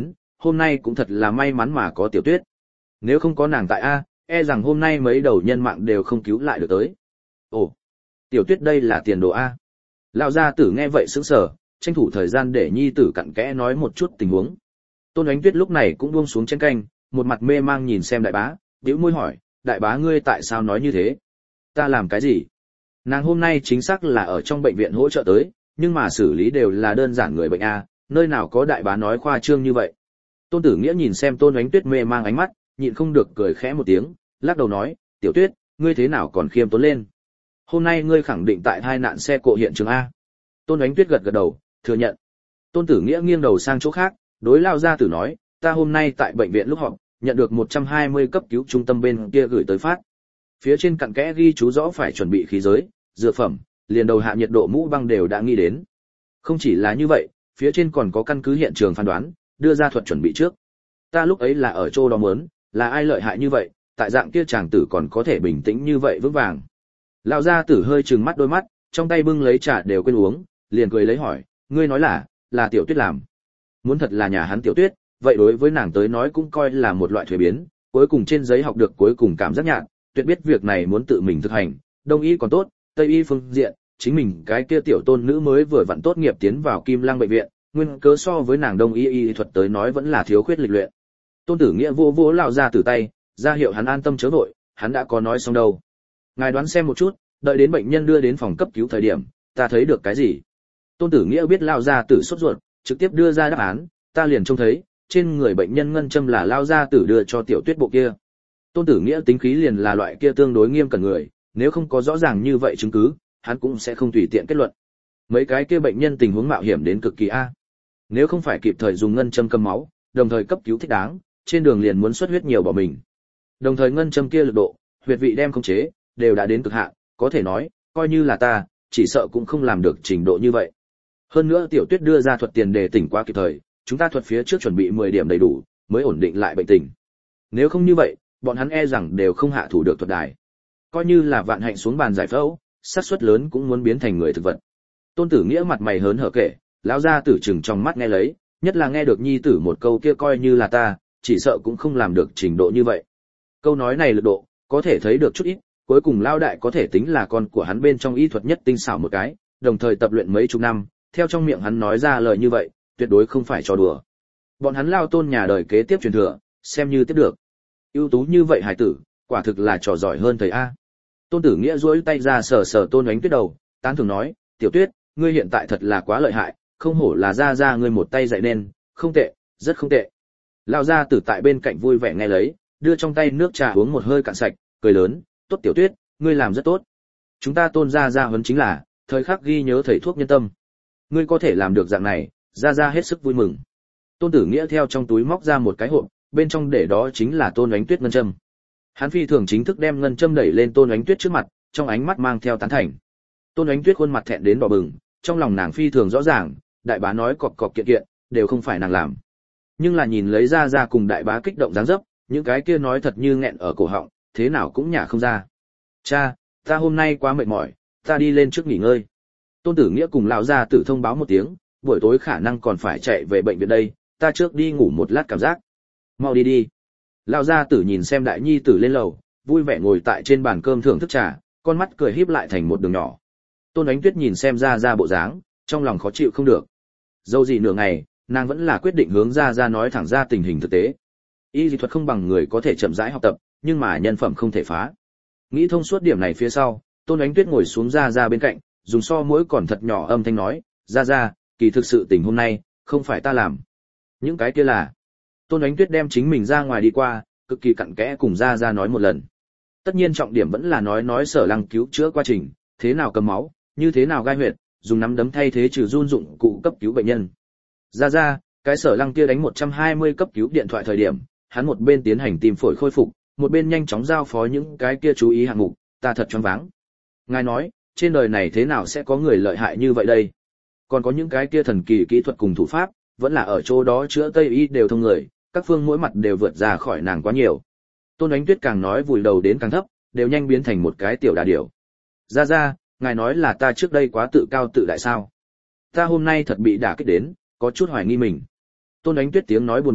S1: hôm nay cũng thật là may mắn mà có Tiểu Tuyết. Nếu không có nàng tại a, e rằng hôm nay mấy đầu nhân mạng đều không cứu lại được tới. Ồ, Tiểu Tuyết đây là tiền đồ a. Lão gia tử nghe vậy sững sờ, tranh thủ thời gian để nhi tử cặn kẽ nói một chút tình huống. Tôn Ánh Tuyết lúc này cũng buông xuống chén canh, một mặt mê mang nhìn xem đại bá, bĩu môi hỏi, đại bá ngươi tại sao nói như thế? Ta làm cái gì? Nàng hôm nay chính xác là ở trong bệnh viện hỗ trợ tới, nhưng mà xử lý đều là đơn giản người bệnh a, nơi nào có đại bá nói khoa trương như vậy. Tôn Tử Nghĩa nhìn xem Tôn Ánh Tuyết mê mang ánh mắt, nhịn không được cười khẽ một tiếng, lắc đầu nói, Tiểu Tuyết, ngươi thế nào còn khiêm tốn lên? Hôm nay ngươi khẳng định tại hai nạn xe cộ hiện trường a. Tôn Ánh Tuyết gật gật đầu, thừa nhận. Tôn Tử Nghĩa nghiêng đầu sang chỗ khác, đối Lao gia tử nói, ta hôm nay tại bệnh viện lúc họp, nhận được một trăm hai mươi cấp cứu trung tâm bên kia gửi tới phát. Phía trên cặn kẽ ghi chú rõ phải chuẩn bị khí giới, dược phẩm, liền đầu hạ nhiệt độ mũ băng đều đã nghĩ đến. Không chỉ là như vậy, phía trên còn có căn cứ hiện trường phán đoán, đưa ra thuật chuẩn bị trước. Ta lúc ấy là ở chỗ đó muốn, là ai lợi hại như vậy, tại dạng kia chàng tử còn có thể bình tĩnh như vậy vững vàng. Lão gia tử hơi trừng mắt đôi mắt, trong tay bưng lấy trà đều quên uống, liền cười lấy hỏi, ngươi nói là, là Tiểu Tuyết làm. Muốn thật là nhà hắn Tiểu Tuyết, vậy đối với nàng tới nói cũng coi là một loại thuế biến, cuối cùng trên giấy học được cuối cùng cảm giác nhạt, tuyệt biết việc này muốn tự mình thực hành, đông y còn tốt, tây y phương diện, chính mình cái kia tiểu tôn nữ mới vừa vặn tốt nghiệp tiến vào Kim Lăng bệnh viện, nguyên cớ so với nàng đông y y thuật tới nói vẫn là thiếu khuyết lịch luyện. Tôn Tử Nghĩa vô vô lão ra từ tay, ra hiệu hắn an tâm chớ vội, hắn đã có nói xong đâu. Ngài đoán xem một chút, đợi đến bệnh nhân đưa đến phòng cấp cứu thời điểm, ta thấy được cái gì? Tôn Tử Nghĩa biết lão gia tử sốt ruột, trực tiếp đưa ra đáp án, ta liền trông thấy, trên người bệnh nhân ngân châm là lão gia tử đưa cho Tiểu Tuyết bộ kia. Tôn Tử Nghĩa tính khí liền là loại kia tương đối nghiêm cẩn người, nếu không có rõ ràng như vậy chứng cứ, hắn cũng sẽ không tùy tiện kết luận. Mấy cái kia bệnh nhân tình huống mạo hiểm đến cực kỳ a. Nếu không phải kịp thời dùng ngân châm cầm máu, đồng thời cấp cứu thích đáng, trên đường liền muốn xuất huyết nhiều bỏ mình. Đồng thời ngân châm kia lực độ, huyệt vị đem khống chế, đều đã đến cực hạn, có thể nói, coi như là ta, chỉ sợ cũng không làm được trình độ như vậy. Hơn nữa Tiểu Tuyết đưa ra thuật tiền đề tỉnh quá kịp thời, chúng ta thuật phía trước chuẩn bị mười điểm đầy đủ, mới ổn định lại bệnh tình. Nếu không như vậy, bọn hắn e rằng đều không hạ thủ được thuật đài. Coi như là vạn hạnh xuống bàn giải phẫu, xác suất lớn cũng muốn biến thành người thực vật. Tôn Tử Nghĩa mặt mày hớn hở kể, lão gia tử chừng trong mắt nghe lấy, nhất là nghe được nhi tử một câu kia coi như là ta, chỉ sợ cũng không làm được trình độ như vậy. Câu nói này lực độ, có thể thấy được chút ít, cuối cùng lao đại có thể tính là con của hắn bên trong y thuật nhất tinh xảo một cái, đồng thời tập luyện mấy chục năm, theo trong miệng hắn nói ra lời như vậy, tuyệt đối không phải trò đùa. Bọn hắn lao Tôn nhà đời kế tiếp truyền thừa, xem như tiếp được. Ưu tú như vậy hải tử, quả thực là trò giỏi hơn thầy a. Tôn Tử Nghĩa duỗi tay ra sờ sờ Tôn Ánh Tuyết đầu, tán thưởng nói, Tiểu Tuyết, ngươi hiện tại thật là quá lợi hại, không hổ là ra ra ngươi một tay dạy nên, không tệ, rất không tệ. Lão gia tử tại bên cạnh vui vẻ nghe lấy, đưa trong tay nước trà uống một hơi cạn sạch, cười lớn, tốt Tiểu Tuyết, ngươi làm rất tốt. Chúng ta Tôn gia gia huấn chính là, thời khắc ghi nhớ thầy thuốc nhân tâm. Ngươi có thể làm được dạng này, gia gia hết sức vui mừng. Tôn Tử Nghĩa theo trong túi móc ra một cái hộp, bên trong để đó chính là Tôn Ánh Tuyết ngân châm. Hắn phi thường chính thức đem ngân châm đẩy lên Tôn Ánh Tuyết trước mặt, trong ánh mắt mang theo tán thành. Tôn Ánh Tuyết khuôn mặt thẹn đến đỏ bừng, trong lòng nàng phi thường rõ ràng, đại bá nói cọp cọp kiện kiện, đều không phải nàng làm. Nhưng là nhìn lấy ra ra cùng đại bá kích động dáng dấp, những cái kia nói thật như nghẹn ở cổ họng, thế nào cũng nhả không ra. Cha, ta hôm nay quá mệt mỏi, ta đi lên trước nghỉ ngơi. Tôn Tử Nghĩa cùng lão gia tử thông báo một tiếng, buổi tối khả năng còn phải chạy về bệnh viện đây, ta trước đi ngủ một lát cảm giác. Mau đi đi. Lão gia tử nhìn xem đại nhi tử lên lầu, vui vẻ ngồi tại trên bàn cơm thưởng thức trà, con mắt cười híp lại thành một đường nhỏ. Tôn Ánh Tuyết nhìn xem ra ra bộ dáng, trong lòng khó chịu không được. Dâu gì nửa ngày, nàng vẫn là quyết định hướng ra ra nói thẳng ra tình hình thực tế. Y lý thuật không bằng người có thể chậm rãi học tập, nhưng mà nhân phẩm không thể phá. Nghĩ thông suốt điểm này phía sau, Tôn Ánh Tuyết ngồi xuống ra ra bên cạnh, dùng so mũi còn thật nhỏ âm thanh nói, ra ra, kỳ thực sự tình hôm nay, không phải ta làm. Những cái kia là. Tôn Ánh Tuyết đem chính mình ra ngoài đi qua, cực kỳ cặn kẽ cùng ra ra nói một lần. Tất nhiên trọng điểm vẫn là nói nói Sở Lăng cứu chữa quá trình, thế nào cầm máu, như thế nào gai huyệt, dùng nắm đấm thay thế trừ run dụng cụ cấp cứu bệnh nhân. Ra ra, cái Sở Lăng kia đánh một trăm hai mươi cấp cứu điện thoại thời điểm, hắn một bên tiến hành tim phổi khôi phục, một bên nhanh chóng giao phó những cái kia chú ý hạng mục, ta thật choáng váng. Ngài nói, trên đời này thế nào sẽ có người lợi hại như vậy đây? Còn có những cái kia thần kỳ kỹ thuật cùng thủ pháp, vẫn là ở chỗ đó chữa Tây y đều thông người, các phương mỗi mặt đều vượt ra khỏi nàng quá nhiều. Tôn Ánh Tuyết càng nói vùi đầu đến càng thấp, đều nhanh biến thành một cái tiểu đà điểu. Ra ra, ngài nói là ta trước đây quá tự cao tự đại sao? Ta hôm nay thật bị đả kích đến, có chút hoài nghi mình. Tôn Ánh Tuyết tiếng nói buồn buồn,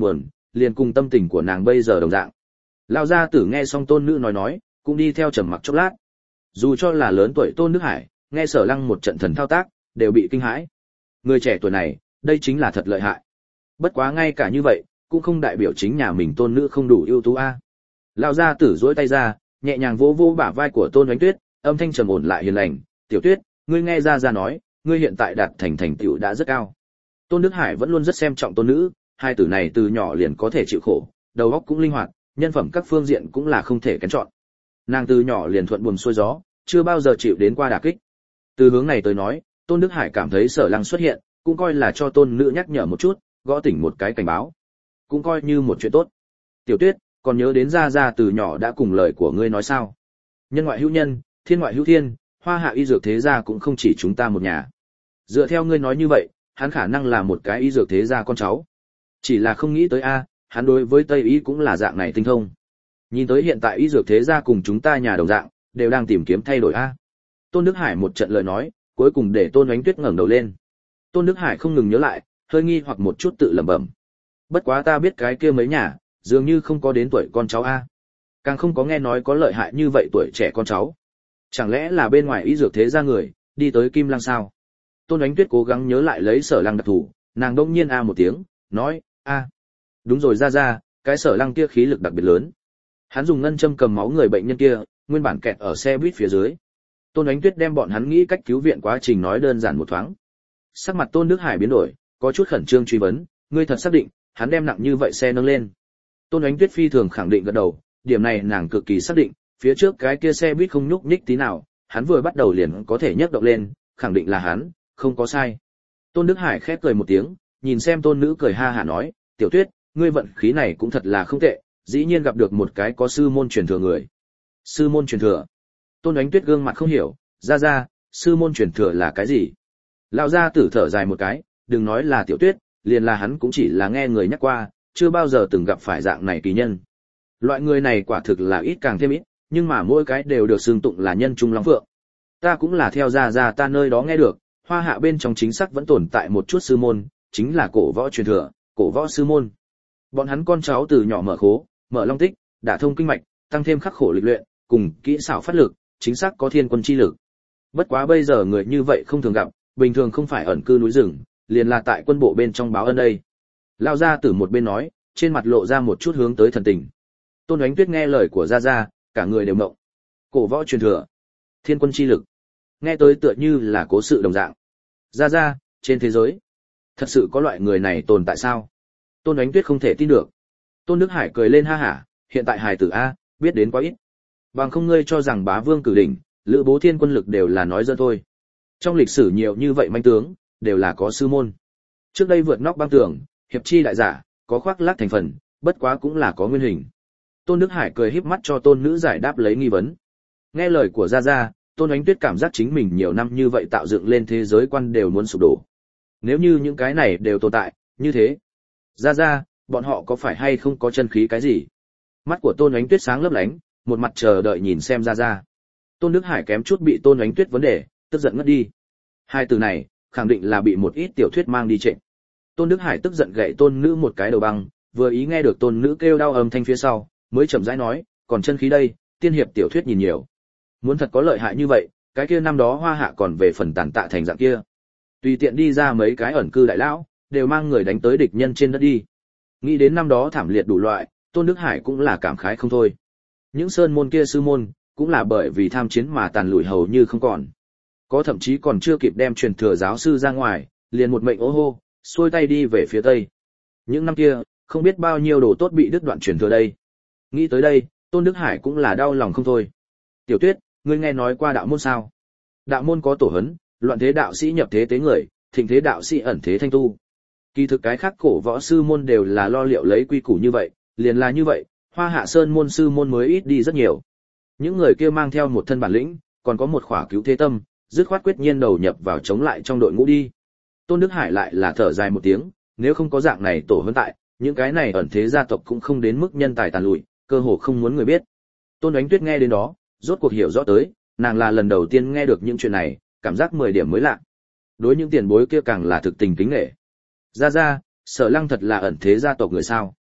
S1: liền cùng tâm tình của nàng bây giờ đồng dạng. Lão gia tử nghe xong tôn nữ nói nói, cũng đi theo trầm mặc chốc lát. Dù cho là lớn tuổi Tôn Đức Hải, nghe Sở Lăng một trận thần thao tác, đều bị kinh hãi. Người trẻ tuổi này, đây chính là thật lợi hại. Bất quá ngay cả như vậy, cũng không đại biểu chính nhà mình tôn nữ không đủ ưu tú a. Lão gia tử duỗi tay ra, nhẹ nhàng vỗ vỗ bả vai của Tôn Oánh Tuyết, âm thanh trầm ổn lại hiền lành, "Tiểu Tuyết, ngươi nghe ra ra nói, ngươi hiện tại đạt thành thành tựu đã rất cao." Tôn Đức Hải vẫn luôn rất xem trọng tôn nữ, hai tử này từ nhỏ liền có thể chịu khổ, đầu óc cũng linh hoạt, nhân phẩm các phương diện cũng là không thể kén chọn. Nàng từ nhỏ liền thuận buồm xuôi gió, chưa bao giờ chịu đến qua đả kích. Từ hướng này tới nói, Tôn Đức Hải cảm thấy Sở Lăng xuất hiện, cũng coi là cho tôn nữ nhắc nhở một chút, gõ tỉnh một cái cảnh báo, cũng coi như một chuyện tốt. "Tiểu Tuyết, còn nhớ đến gia gia từ nhỏ đã cùng lời của ngươi nói sao? Nhân ngoại hữu nhân, thiên ngoại hữu thiên, Hoa Hạ y dược thế gia cũng không chỉ chúng ta một nhà. Dựa theo ngươi nói như vậy, hắn khả năng là một cái y dược thế gia con cháu. Chỉ là không nghĩ tới a, hắn đối với Tây y cũng là dạng này tinh thông. Nhìn tới hiện tại y dược thế gia cùng chúng ta nhà đồng dạng, đều đang tìm kiếm thay đổi a." Tôn Đức Hải một trận lời nói, cuối cùng để Tôn Oánh Tuyết ngẩng đầu lên. Tôn Đức Hải không ngừng nhớ lại, hơi nghi hoặc một chút tự lẩm bẩm. Bất quá ta biết cái kia mấy nhà, dường như không có đến tuổi con cháu a. Càng không có nghe nói có lợi hại như vậy tuổi trẻ con cháu. Chẳng lẽ là bên ngoài y dược thế gia người, đi tới Kim Lăng sao? Tôn Oánh Tuyết cố gắng nhớ lại lấy Sở Lăng đặc thù, nàng đông nhiên a một tiếng, nói, "A, đúng rồi ra ra, cái Sở Lăng kia khí lực đặc biệt lớn. Hắn dùng ngân châm cầm máu người bệnh nhân kia, nguyên bản kẹt ở xe buýt phía dưới." Tôn Oánh Tuyết đem bọn hắn nghĩ cách cứu viện quá trình nói đơn giản một thoáng. Sắc mặt Tôn Đức Hải biến đổi, có chút khẩn trương truy vấn, "Ngươi thật xác định, hắn đem nặng như vậy xe nâng lên?" Tôn Oánh Tuyết phi thường khẳng định gật đầu, điểm này nàng cực kỳ xác định, phía trước cái kia xe buýt không nhúc nhích tí nào, hắn vừa bắt đầu liền có thể nhấc động lên, khẳng định là hắn, không có sai. Tôn Đức Hải khép cười một tiếng, nhìn xem tôn nữ cười ha hả nói, "Tiểu Tuyết, ngươi vận khí này cũng thật là không tệ, dĩ nhiên gặp được một cái có sư môn truyền thừa người." Sư môn truyền thừa? Tôn Oánh Tuyết gương mặt không hiểu, "Ra ra, sư môn truyền thừa là cái gì?" Lão gia tử thở dài một cái, "Đừng nói là Tiểu Tuyết, liền là hắn cũng chỉ là nghe người nhắc qua, chưa bao giờ từng gặp phải dạng này kỳ nhân. Loại người này quả thực là ít càng thêm ít, nhưng mà mỗi cái đều được xưng tụng là nhân trung long phượng. Ta cũng là theo ra ra ta nơi đó nghe được, Hoa Hạ bên trong chính xác vẫn tồn tại một chút sư môn, chính là cổ võ truyền thừa, cổ võ sư môn. Bọn hắn con cháu từ nhỏ mở khố, mở long tích, đả thông kinh mạch, tăng thêm khắc khổ lịch luyện, cùng kỹ xảo phát lực, chính xác có thiên quân chi lực. Bất quá bây giờ người như vậy không thường gặp, bình thường không phải ẩn cư núi rừng, liền là tại quân bộ bên trong báo ân đây." Lao ra từ một bên nói, trên mặt lộ ra một chút hướng tới thần tình. Tôn Oánh Tuyết nghe lời của gia gia, cả người đều ngộng. Cổ võ truyền thừa, thiên quân chi lực, nghe tới tựa như là cố sự đồng dạng. Gia gia, trên thế giới, thật sự có loại người này tồn tại sao? Tôn Oánh Tuyết không thể tin được. Tôn Đức Hải cười lên ha hả, "Hiện tại hài tử a, biết đến quá ít. Bằng không ngươi cho rằng bá vương cử đỉnh, lữ bố thiên quân lực đều là nói dơ thôi. Trong lịch sử nhiều như vậy manh tướng, đều là có sư môn. Trước đây vượt nóc băng tường, hiệp chi đại giả, có khoác lác thành phần, bất quá cũng là có nguyên hình." Tôn Đức Hải cười híp mắt cho tôn nữ giải đáp lấy nghi vấn. Nghe lời của gia gia, Tôn Oánh Tuyết cảm giác chính mình nhiều năm như vậy tạo dựng lên thế giới quan đều muốn sụp đổ. Nếu như những cái này đều tồn tại, như thế, gia gia, bọn họ có phải hay không có chân khí cái gì? Mắt của Tôn Oánh Tuyết sáng lấp lánh, một mặt chờ đợi nhìn xem gia gia. Tôn Đức Hải kém chút bị Tôn Oánh Tuyết vấn đề, tức giận ngất đi. Hai từ này, khẳng định là bị một ít tiểu thuyết mang đi trệ. Tôn Đức Hải tức giận gậy tôn nữ một cái đầu băng, vừa ý nghe được tôn nữ kêu đau âm thanh phía sau, mới chậm rãi nói, "Còn chân khí đây, tiên hiệp tiểu thuyết nhìn nhiều. Muốn thật có lợi hại như vậy, cái kia năm đó Hoa Hạ còn về phần tàn tạ thành dạng kia. Tùy tiện đi ra mấy cái ẩn cư đại lão, đều mang người đánh tới địch nhân trên đất đi." Nghĩ đến năm đó thảm liệt đủ loại, Tôn Đức Hải cũng là cảm khái không thôi. Những sơn môn kia sư môn, cũng là bởi vì tham chiến mà tàn lụi hầu như không còn. Có thậm chí còn chưa kịp đem truyền thừa giáo sư ra ngoài, liền một mệnh ố hô, xuôi tay đi về phía tây. Những năm kia, không biết bao nhiêu đồ tốt bị đứt đoạn truyền thừa đây. Nghĩ tới đây, Tôn Đức Hải cũng là đau lòng không thôi. "Tiểu Tuyết, ngươi nghe nói qua đạo môn sao?" Đạo môn có tổ hấn, loạn thế đạo sĩ nhập thế tế người, thịnh thế đạo sĩ ẩn thế thanh tu. Kỳ thực cái khác cổ võ sư môn đều là lo liệu lấy quy củ như vậy, liền là như vậy, Hoa Hạ Sơn môn sư môn mới ít đi rất nhiều. Những người kia mang theo một thân bản lĩnh, còn có một khỏa cứu thế tâm, dứt khoát quyết nhiên đầu nhập vào chống lại trong đội ngũ đi. Tôn Đức Hải lại là thở dài một tiếng, nếu không có dạng này tổ hấn tại, những cái này ẩn thế gia tộc cũng không đến mức nhân tài tàn lụi, cơ hồ không muốn người biết. Tôn Oánh Tuyết nghe đến đó, rốt cuộc hiểu rõ tới, nàng là lần đầu tiên nghe được những chuyện này, cảm giác mười điểm mới lạ. Đối những tiền bối kia càng là thực tình kính nể. Gia gia, Sở Lăng thật là ẩn thế gia tộc người sao?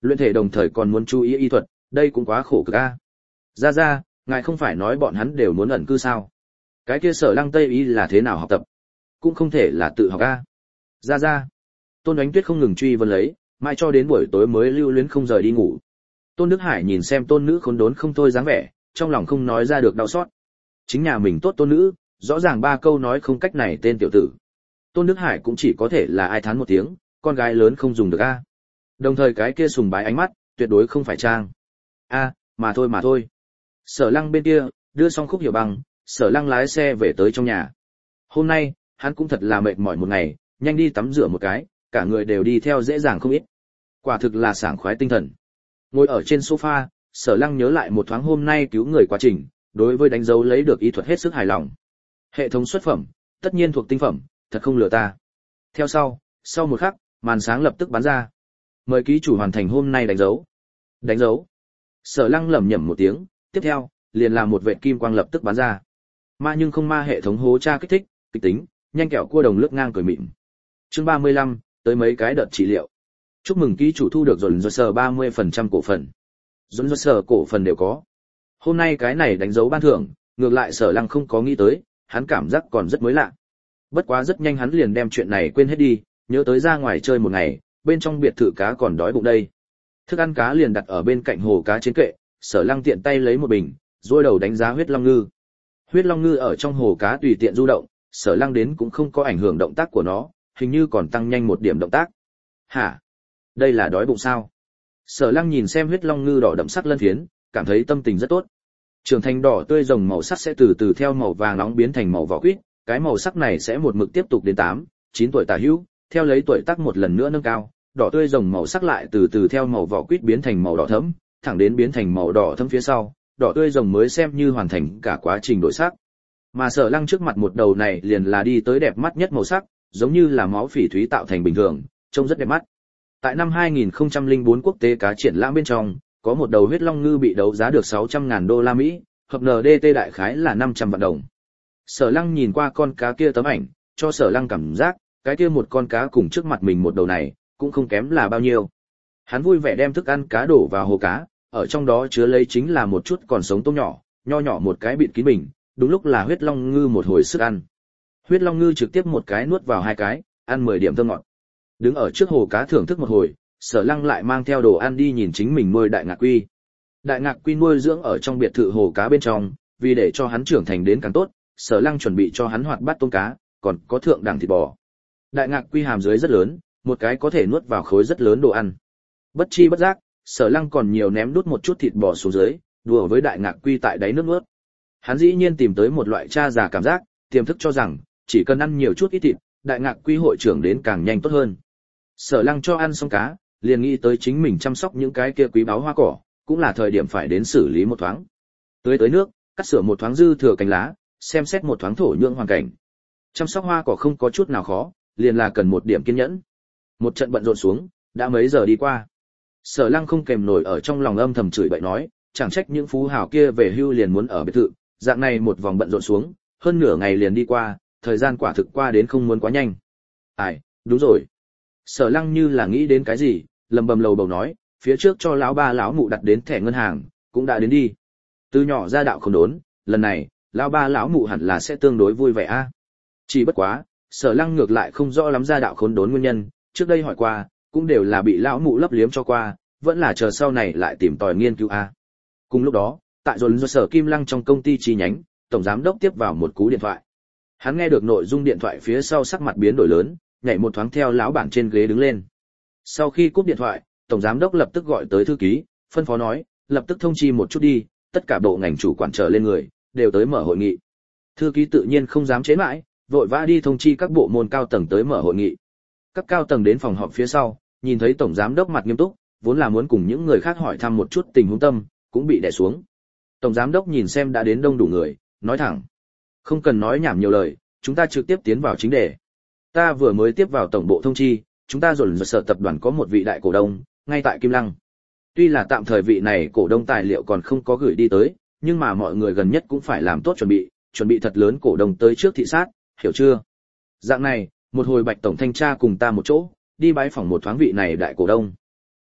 S1: Luyện thể đồng thời còn muốn chú ý y thuật, đây cũng quá khổ cực a. Ra ra, ngài không phải nói bọn hắn đều muốn ẩn cư sao? Cái kia Sở Lăng Tây y là thế nào học tập? Cũng không thể là tự học a. Ra ra. Tôn Ánh Tuyết không ngừng truy vấn lấy, mãi cho đến buổi tối mới lưu luyến không rời đi ngủ. Tôn Đức Hải nhìn xem tôn nữ khốn đốn không thôi dáng vẻ, trong lòng không nói ra được đau xót. Chính nhà mình tốt tôn nữ, rõ ràng ba câu nói không cách này tên tiểu tử. Tôn Đức Hải cũng chỉ có thể là ai thán một tiếng, con gái lớn không dùng được a. Đồng thời cái kia sùng bái ánh mắt, tuyệt đối không phải trang. A, mà thôi mà thôi. Sở Lăng bên kia, đưa xong Khúc Hiểu Băng, Sở Lăng lái xe về tới trong nhà. Hôm nay, hắn cũng thật là mệt mỏi một ngày, nhanh đi tắm rửa một cái, cả người đều đi theo dễ dàng không ít. Quả thực là sảng khoái tinh thần. Ngồi ở trên sofa, Sở Lăng nhớ lại một thoáng hôm nay cứu người quá trình, đối với đánh dấu lấy được y thuật hết sức hài lòng. Hệ thống xuất phẩm, tất nhiên thuộc tinh phẩm, thật không lừa ta. Theo sau, sau một khắc, màn sáng lập tức bắn ra. Mời ký chủ hoàn thành hôm nay đánh dấu. Đánh dấu. Sở Lăng lẩm nhẩm một tiếng, tiếp theo, liền làm một vệt kim quang lập tức bắn ra. Ma nhưng không ma hệ thống hố tra kích thích, kịch tính, nhanh kẹo cua đồng lướt ngang cười mịn. Chương ba mươi lăm, tới mấy cái đợt trị liệu. Chúc mừng ký chủ thu được dồn dồn sở ba mươi phần trăm cổ phần. Dồn dồn sở cổ phần đều có. Hôm nay cái này đánh dấu ban thưởng, ngược lại Sở Lăng không có nghĩ tới, hắn cảm giác còn rất mới lạ. Bất quá rất nhanh hắn liền đem chuyện này quên hết đi, nhớ tới ra ngoài chơi một ngày, bên trong biệt thự cá còn đói bụng đây. Thức ăn cá liền đặt ở bên cạnh hồ cá trên kệ, Sở Lăng tiện tay lấy một bình, rồi đầu đánh giá huyết long ngư. Huyết long ngư ở trong hồ cá tùy tiện du động, Sở Lăng đến cũng không có ảnh hưởng động tác của nó, hình như còn tăng nhanh một điểm động tác. Hả? Đây là đói bụng sao? Sở Lăng nhìn xem huyết long ngư đỏ đậm sắc lân phiến, cảm thấy tâm tình rất tốt. Trưởng thành đỏ tươi rồng màu sắc sẽ từ từ theo màu vàng nóng biến thành màu vỏ quýt, cái màu sắc này sẽ một mực tiếp tục đến tám, chín tuổi tả hữu, theo lấy tuổi tác một lần nữa nâng cao, đỏ tươi rồng màu sắc lại từ từ theo màu vỏ quýt biến thành màu đỏ thẫm, thẳng đến biến thành màu đỏ thẫm phía sau, đỏ tươi rồng mới xem như hoàn thành cả quá trình đổi sắc. Mà Sở Lăng trước mặt một đầu này liền là đi tới đẹp mắt nhất màu sắc, giống như là máu phỉ thúy tạo thành bình thường, trông rất đẹp mắt. Tại năm hai nghìn không trăm lẻ bốn quốc tế cá triển lãm bên trong, có một đầu huyết long ngư bị đấu giá được sáu trăm ngàn đô la Mỹ, hợp en đê tê đại khái là năm trăm vạn đồng. Sở Lăng nhìn qua con cá kia tấm ảnh, cho Sở Lăng cảm giác, cái kia một con cá cùng trước mặt mình một đầu này, cũng không kém là bao nhiêu. Hắn vui vẻ đem thức ăn cá đổ vào hồ cá, ở trong đó chứa lấy chính là một chút còn sống tôm nhỏ, nho nhỏ một cái bịt kín bình, đúng lúc là huyết long ngư một hồi sức ăn. Huyết long ngư trực tiếp một cái nuốt vào hai cái, ăn mười điểm thơm ngọt. Đứng ở trước hồ cá thưởng thức một hồi, Sở Lăng lại mang theo đồ ăn đi nhìn chính mình nuôi đại ngạc quy. Đại ngạc quy nuôi dưỡng ở trong biệt thự hồ cá bên trong, vì để cho hắn trưởng thành đến càng tốt, Sở Lăng chuẩn bị cho hắn hoạt bát tôm cá, còn có thượng đẳng thịt bò. Đại ngạc quy hàm dưới rất lớn, một cái có thể nuốt vào khối rất lớn đồ ăn. Bất chi bất giác, Sở Lăng còn nhiều ném đút một chút thịt bò xuống dưới, đùa với đại ngạc quy tại đáy nước nuốt. Hắn dĩ nhiên tìm tới một loại cha già cảm giác, tiềm thức cho rằng chỉ cần ăn nhiều chút ít thịt, đại ngạc quy hội trưởng đến càng nhanh tốt hơn. Sở Lăng cho ăn xong cá, liền nghĩ tới chính mình chăm sóc những cái kia quý báu hoa cỏ, cũng là thời điểm phải đến xử lý một thoáng. Tưới tới nước, cắt sửa một thoáng dư thừa cành lá, xem xét một thoáng thổ nhưỡng hoàn cảnh. Chăm sóc hoa cỏ không có chút nào khó, liền là cần một điểm kiên nhẫn. Một trận bận rộn xuống, đã mấy giờ đi qua. Sở Lăng không kềm nổi ở trong lòng âm thầm chửi bậy nói, chẳng trách những phú hào kia về hưu liền muốn ở biệt thự, dạng này một vòng bận rộn xuống, hơn nửa ngày liền đi qua, thời gian quả thực qua đến không muốn quá nhanh. Ai, đúng rồi. Sở Lăng như là nghĩ đến cái gì, lầm bầm lầu bầu nói, phía trước cho lão ba lão mụ đặt đến thẻ ngân hàng, cũng đã đến đi. Từ nhỏ ra đạo không đốn, lần này, lão ba lão mụ hẳn là sẽ tương đối vui vẻ a. À. Chỉ bất quá, Sở Lăng ngược lại không rõ lắm ra đạo khốn đốn nguyên nhân, trước đây hỏi qua, cũng đều là bị lão mụ lấp liếm cho qua, vẫn là chờ sau này lại tìm tòi nghiên cứu a. À. Cùng lúc đó, tại dồn dồn Sở Kim Lăng trong công ty chi nhánh, tổng giám đốc tiếp vào một cú điện thoại. Hắn nghe được nội dung điện thoại phía sau sắc mặt biến đổi lớn, nhảy một thoáng theo lão bản trên ghế đứng lên. Sau khi cúp điện thoại, tổng giám đốc lập tức gọi tới thư ký, phân phó nói, lập tức thông chi một chút đi, tất cả bộ ngành chủ quản trở lên người, đều tới mở hội nghị. Thư ký tự nhiên không dám chế mãi, vội vã đi thông chi các bộ môn cao tầng tới mở hội nghị. Các cao tầng đến phòng họp phía sau, nhìn thấy tổng giám đốc mặt nghiêm túc, vốn là muốn cùng những người khác hỏi thăm một chút tình huống tâm, cũng bị đè xuống. Tổng giám đốc nhìn xem đã đến đông đủ người, nói thẳng, không cần nói nhảm nhiều lời, chúng ta trực tiếp tiến vào chính đề. Ta vừa mới tiếp vào tổng bộ thông chi, chúng ta dồn dồn Sở tập đoàn có một vị đại cổ đông, ngay tại Kim Lăng. Tuy là tạm thời vị này cổ đông tài liệu còn không có gửi đi tới, nhưng mà mọi người gần nhất cũng phải làm tốt chuẩn bị, chuẩn bị thật lớn cổ đông tới trước thị sát, hiểu chưa? Dạng này, một hồi Bạch tổng thanh tra cùng ta một chỗ, đi bái phỏng một thoáng vị này đại cổ đông.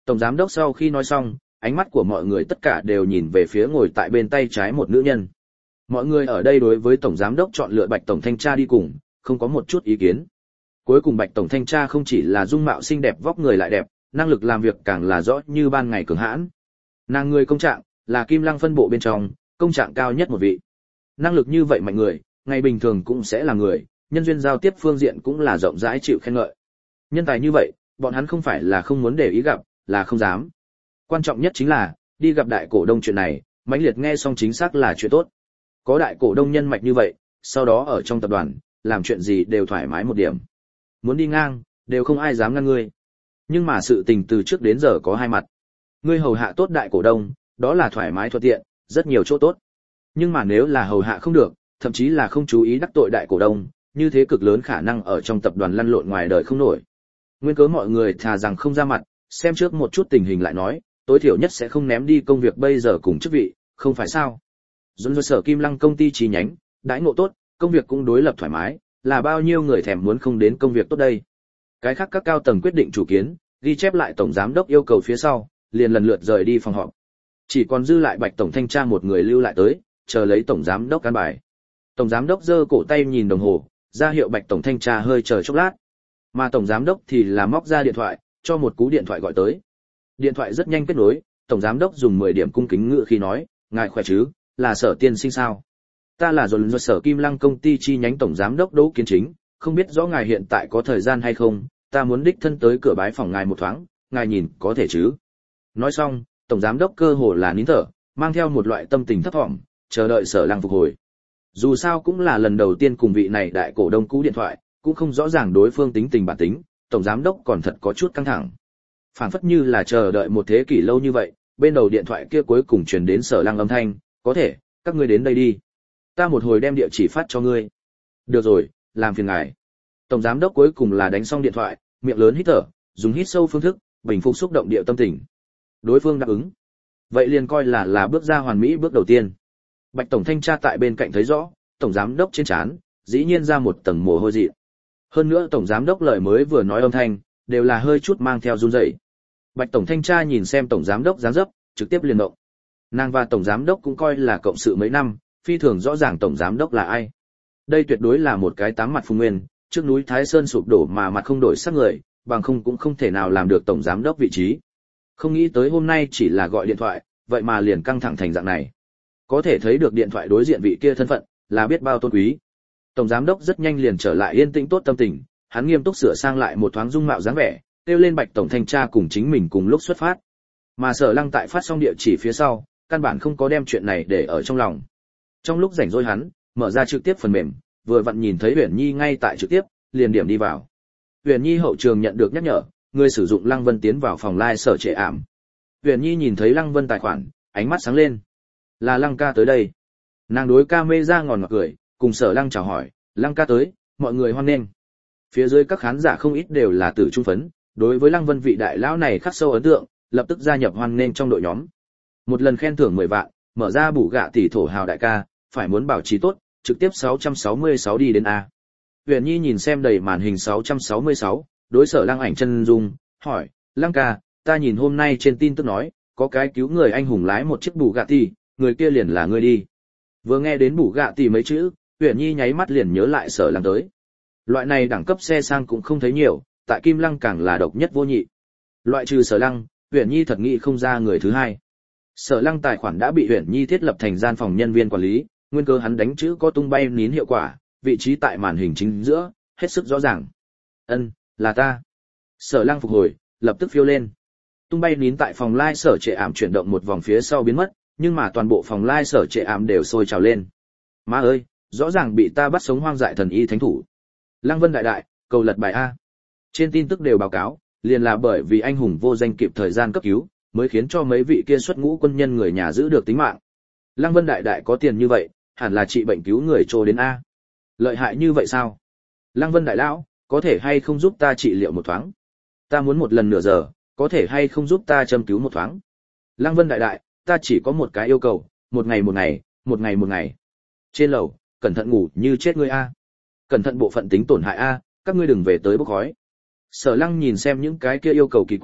S1: Tổng giám đốc sau khi nói xong, ánh mắt của mọi người tất cả đều nhìn về phía ngồi tại bên tay trái một nữ nhân. Mọi người ở đây đối với tổng giám đốc chọn lựa Bạch tổng thanh tra đi cùng, không có một chút ý kiến. Cuối cùng Bạch tổng thanh tra không chỉ là dung mạo xinh đẹp vóc người lại đẹp, năng lực làm việc càng là rõ như ban ngày cường hãn. Nàng người công trạng, là Kim Lăng phân bộ bên trong, công trạng cao nhất một vị. Năng lực như vậy mạnh người, ngày bình thường cũng sẽ là người, nhân duyên giao tiếp phương diện cũng là rộng rãi chịu khen ngợi. Nhân tài như vậy, bọn hắn không phải là không muốn để ý gặp, là không dám. Quan trọng nhất chính là, đi gặp đại cổ đông chuyện này, mãnh liệt nghe xong chính xác là chuyện tốt. Có đại cổ đông nhân mạch như vậy, sau đó ở trong tập đoàn, làm chuyện gì đều thoải mái một điểm. Muốn đi ngang, đều không ai dám ngăn ngươi. Nhưng mà sự tình từ trước đến giờ có hai mặt. Ngươi hầu hạ tốt đại cổ đông, đó là thoải mái thuận tiện, rất nhiều chỗ tốt. Nhưng mà nếu là hầu hạ không được, thậm chí là không chú ý đắc tội đại cổ đông, như thế cực lớn khả năng ở trong tập đoàn lăn lộn ngoài đời không nổi. Nguyên cớ mọi người thà rằng không ra mặt, xem trước một chút tình hình lại nói, tối thiểu nhất sẽ không ném đi công việc bây giờ cùng chức vị, không phải sao? Dồn dồn sở Kim Lăng công ty chi nhánh, đãi ngộ tốt, công việc cũng đối lập thoải mái, là bao nhiêu người thèm muốn không đến công việc tốt đây. Cái khác các cao tầng quyết định chủ kiến, ghi chép lại tổng giám đốc yêu cầu phía sau, liền lần lượt rời đi phòng họp. Chỉ còn dư lại Bạch tổng thanh tra một người lưu lại tới, chờ lấy tổng giám đốc căn bài. Tổng giám đốc giơ cổ tay nhìn đồng hồ, ra hiệu Bạch tổng thanh tra hơi chờ chốc lát. Mà tổng giám đốc thì là móc ra điện thoại, cho một cú điện thoại gọi tới. Điện thoại rất nhanh kết nối, tổng giám đốc dùng mười điểm cung kính ngữ khi nói, ngài khỏe chứ, là Sở tiên sinh sao? Ta là dồn dồn Sở Kim Lăng công ty chi nhánh tổng giám đốc Đỗ Kiến Chính, không biết rõ ngài hiện tại có thời gian hay không, ta muốn đích thân tới cửa bái phòng ngài một thoáng, ngài nhìn có thể chứ? Nói xong, tổng giám đốc cơ hồ là nín thở, mang theo một loại tâm tình thấp thỏm, chờ đợi Sở Lăng phục hồi. Dù sao cũng là lần đầu tiên cùng vị này đại cổ đông cú điện thoại, cũng không rõ ràng đối phương tính tình bản tính, tổng giám đốc còn thật có chút căng thẳng. Phản phất như là chờ đợi một thế kỷ lâu như vậy, bên đầu điện thoại kia cuối cùng truyền đến Sở Lăng âm thanh, có thể, các ngươi đến đây đi. Ta một hồi đem địa chỉ phát cho ngươi. Được rồi, làm phiền ngài. Tổng giám đốc cuối cùng là đánh xong điện thoại, miệng lớn hít thở, dùng hít sâu phương thức, bình phục xúc động địa tâm tình. Đối phương đáp ứng. Vậy liền coi là là bước ra hoàn mỹ bước đầu tiên. Bạch tổng thanh tra tại bên cạnh thấy rõ, tổng giám đốc trên trán, dĩ nhiên ra một tầng mồ hôi dị. Hơn nữa tổng giám đốc lời mới vừa nói âm thanh, đều là hơi chút mang theo run rẩy. Bạch tổng thanh tra nhìn xem tổng giám đốc dáng dấp, trực tiếp liền động. Nàng và tổng giám đốc cũng coi là cộng sự mấy năm, phi thường rõ ràng tổng giám đốc là ai. Đây tuyệt đối là một cái tám mặt phùng nguyên, trước núi Thái Sơn sụp đổ mà mặt không đổi sắc người, bằng không cũng không thể nào làm được tổng giám đốc vị trí. Không nghĩ tới hôm nay chỉ là gọi điện thoại, vậy mà liền căng thẳng thành dạng này. Có thể thấy được điện thoại đối diện vị kia thân phận, là biết bao tôn quý. Tổng giám đốc rất nhanh liền trở lại yên tĩnh tốt tâm tình, hắn nghiêm túc sửa sang lại một thoáng dung mạo dáng vẻ, kêu lên Bạch tổng thanh tra cùng chính mình cùng lúc xuất phát. Mà Sở Lăng tại phát xong địa chỉ phía sau, căn bản không có đem chuyện này để ở trong lòng. Trong lúc rảnh rỗi hắn, mở ra trực tiếp phần mềm, vừa vặn nhìn thấy Uyển Nhi ngay tại trực tiếp, liền điểm đi vào. Uyển Nhi hậu trường nhận được nhắc nhở, người sử dụng Lăng Vân tiến vào phòng live sở trệ ảm. Uyển Nhi nhìn thấy Lăng Vân tài khoản, ánh mắt sáng lên. Là Lăng ca tới đây. Nàng đối camera ngòn ngọt cười, cùng Sở Lăng chào hỏi, Lăng ca tới, mọi người hoan nghênh. Phía dưới các khán giả không ít đều là tử trung phấn, đối với Lăng Vân vị đại lão này khắc sâu ấn tượng, lập tức gia nhập hoan nghênh trong đội nhóm. Một lần khen thưởng mười vạn, mở ra bù gạ tỷ thổ hào đại ca, phải muốn bảo trì tốt, trực tiếp sáu trăm sáu mươi sáu đi đến A. Uyển Nhi nhìn xem đầy màn hình sáu trăm sáu mươi sáu, đối Sở Lăng ảnh chân dung, hỏi, Lăng ca, ta nhìn hôm nay trên tin tức nói, có cái cứu người anh hùng lái một chiếc bù gạ tỷ, người kia liền là ngươi đi. Vừa nghe đến bù gạ tỷ mấy chữ, Uyển Nhi nháy mắt liền nhớ lại Sở Lăng tới. Loại này đẳng cấp xe sang cũng không thấy nhiều, tại Kim Lăng càng là độc nhất vô nhị. Loại trừ Sở Lăng, Uyển Nhi thật nghĩ không ra người thứ hai. Sở Lăng tài khoản đã bị Uyển Nhi thiết lập thành gian phòng nhân viên quản lý, nguyên cơ hắn đánh chữ có tung bay nín hiệu quả, vị trí tại màn hình chính giữa, hết sức rõ ràng. Ân, là ta. Sở Lăng phục hồi, lập tức phiêu lên. Tung bay nín tại phòng live sở trệ ảm chuyển động một vòng phía sau biến mất, nhưng mà toàn bộ phòng live sở trệ ảm đều sôi trào lên. Má ơi, rõ ràng bị ta bắt sống hoang dại thần y thánh thủ. Lăng Vân đại đại, cầu lật bài A. Trên tin tức đều báo cáo, liền là bởi vì anh hùng vô danh kịp thời gian cấp cứu, mới khiến cho mấy vị kia xuất ngũ quân nhân người nhà giữ được tính mạng. Lăng Vân đại đại có tiền như vậy, hẳn là trị bệnh cứu người trô đến A. Lợi hại như vậy sao? Lăng Vân đại lão, có thể hay không giúp ta trị liệu một thoáng? Ta muốn một lần nửa giờ, có thể hay không giúp ta châm cứu một thoáng? Lăng Vân đại đại, ta chỉ có một cái yêu cầu, một ngày một ngày, một ngày một ngày. Trên lầu, cẩn thận ngủ như chết ngươi A. Cẩn thận bộ phận tính tổn hại A, các ngươi đừng về tới bốc khói. Sở Lăng nhìn xem những cái kia yêu cầu kỳ quái,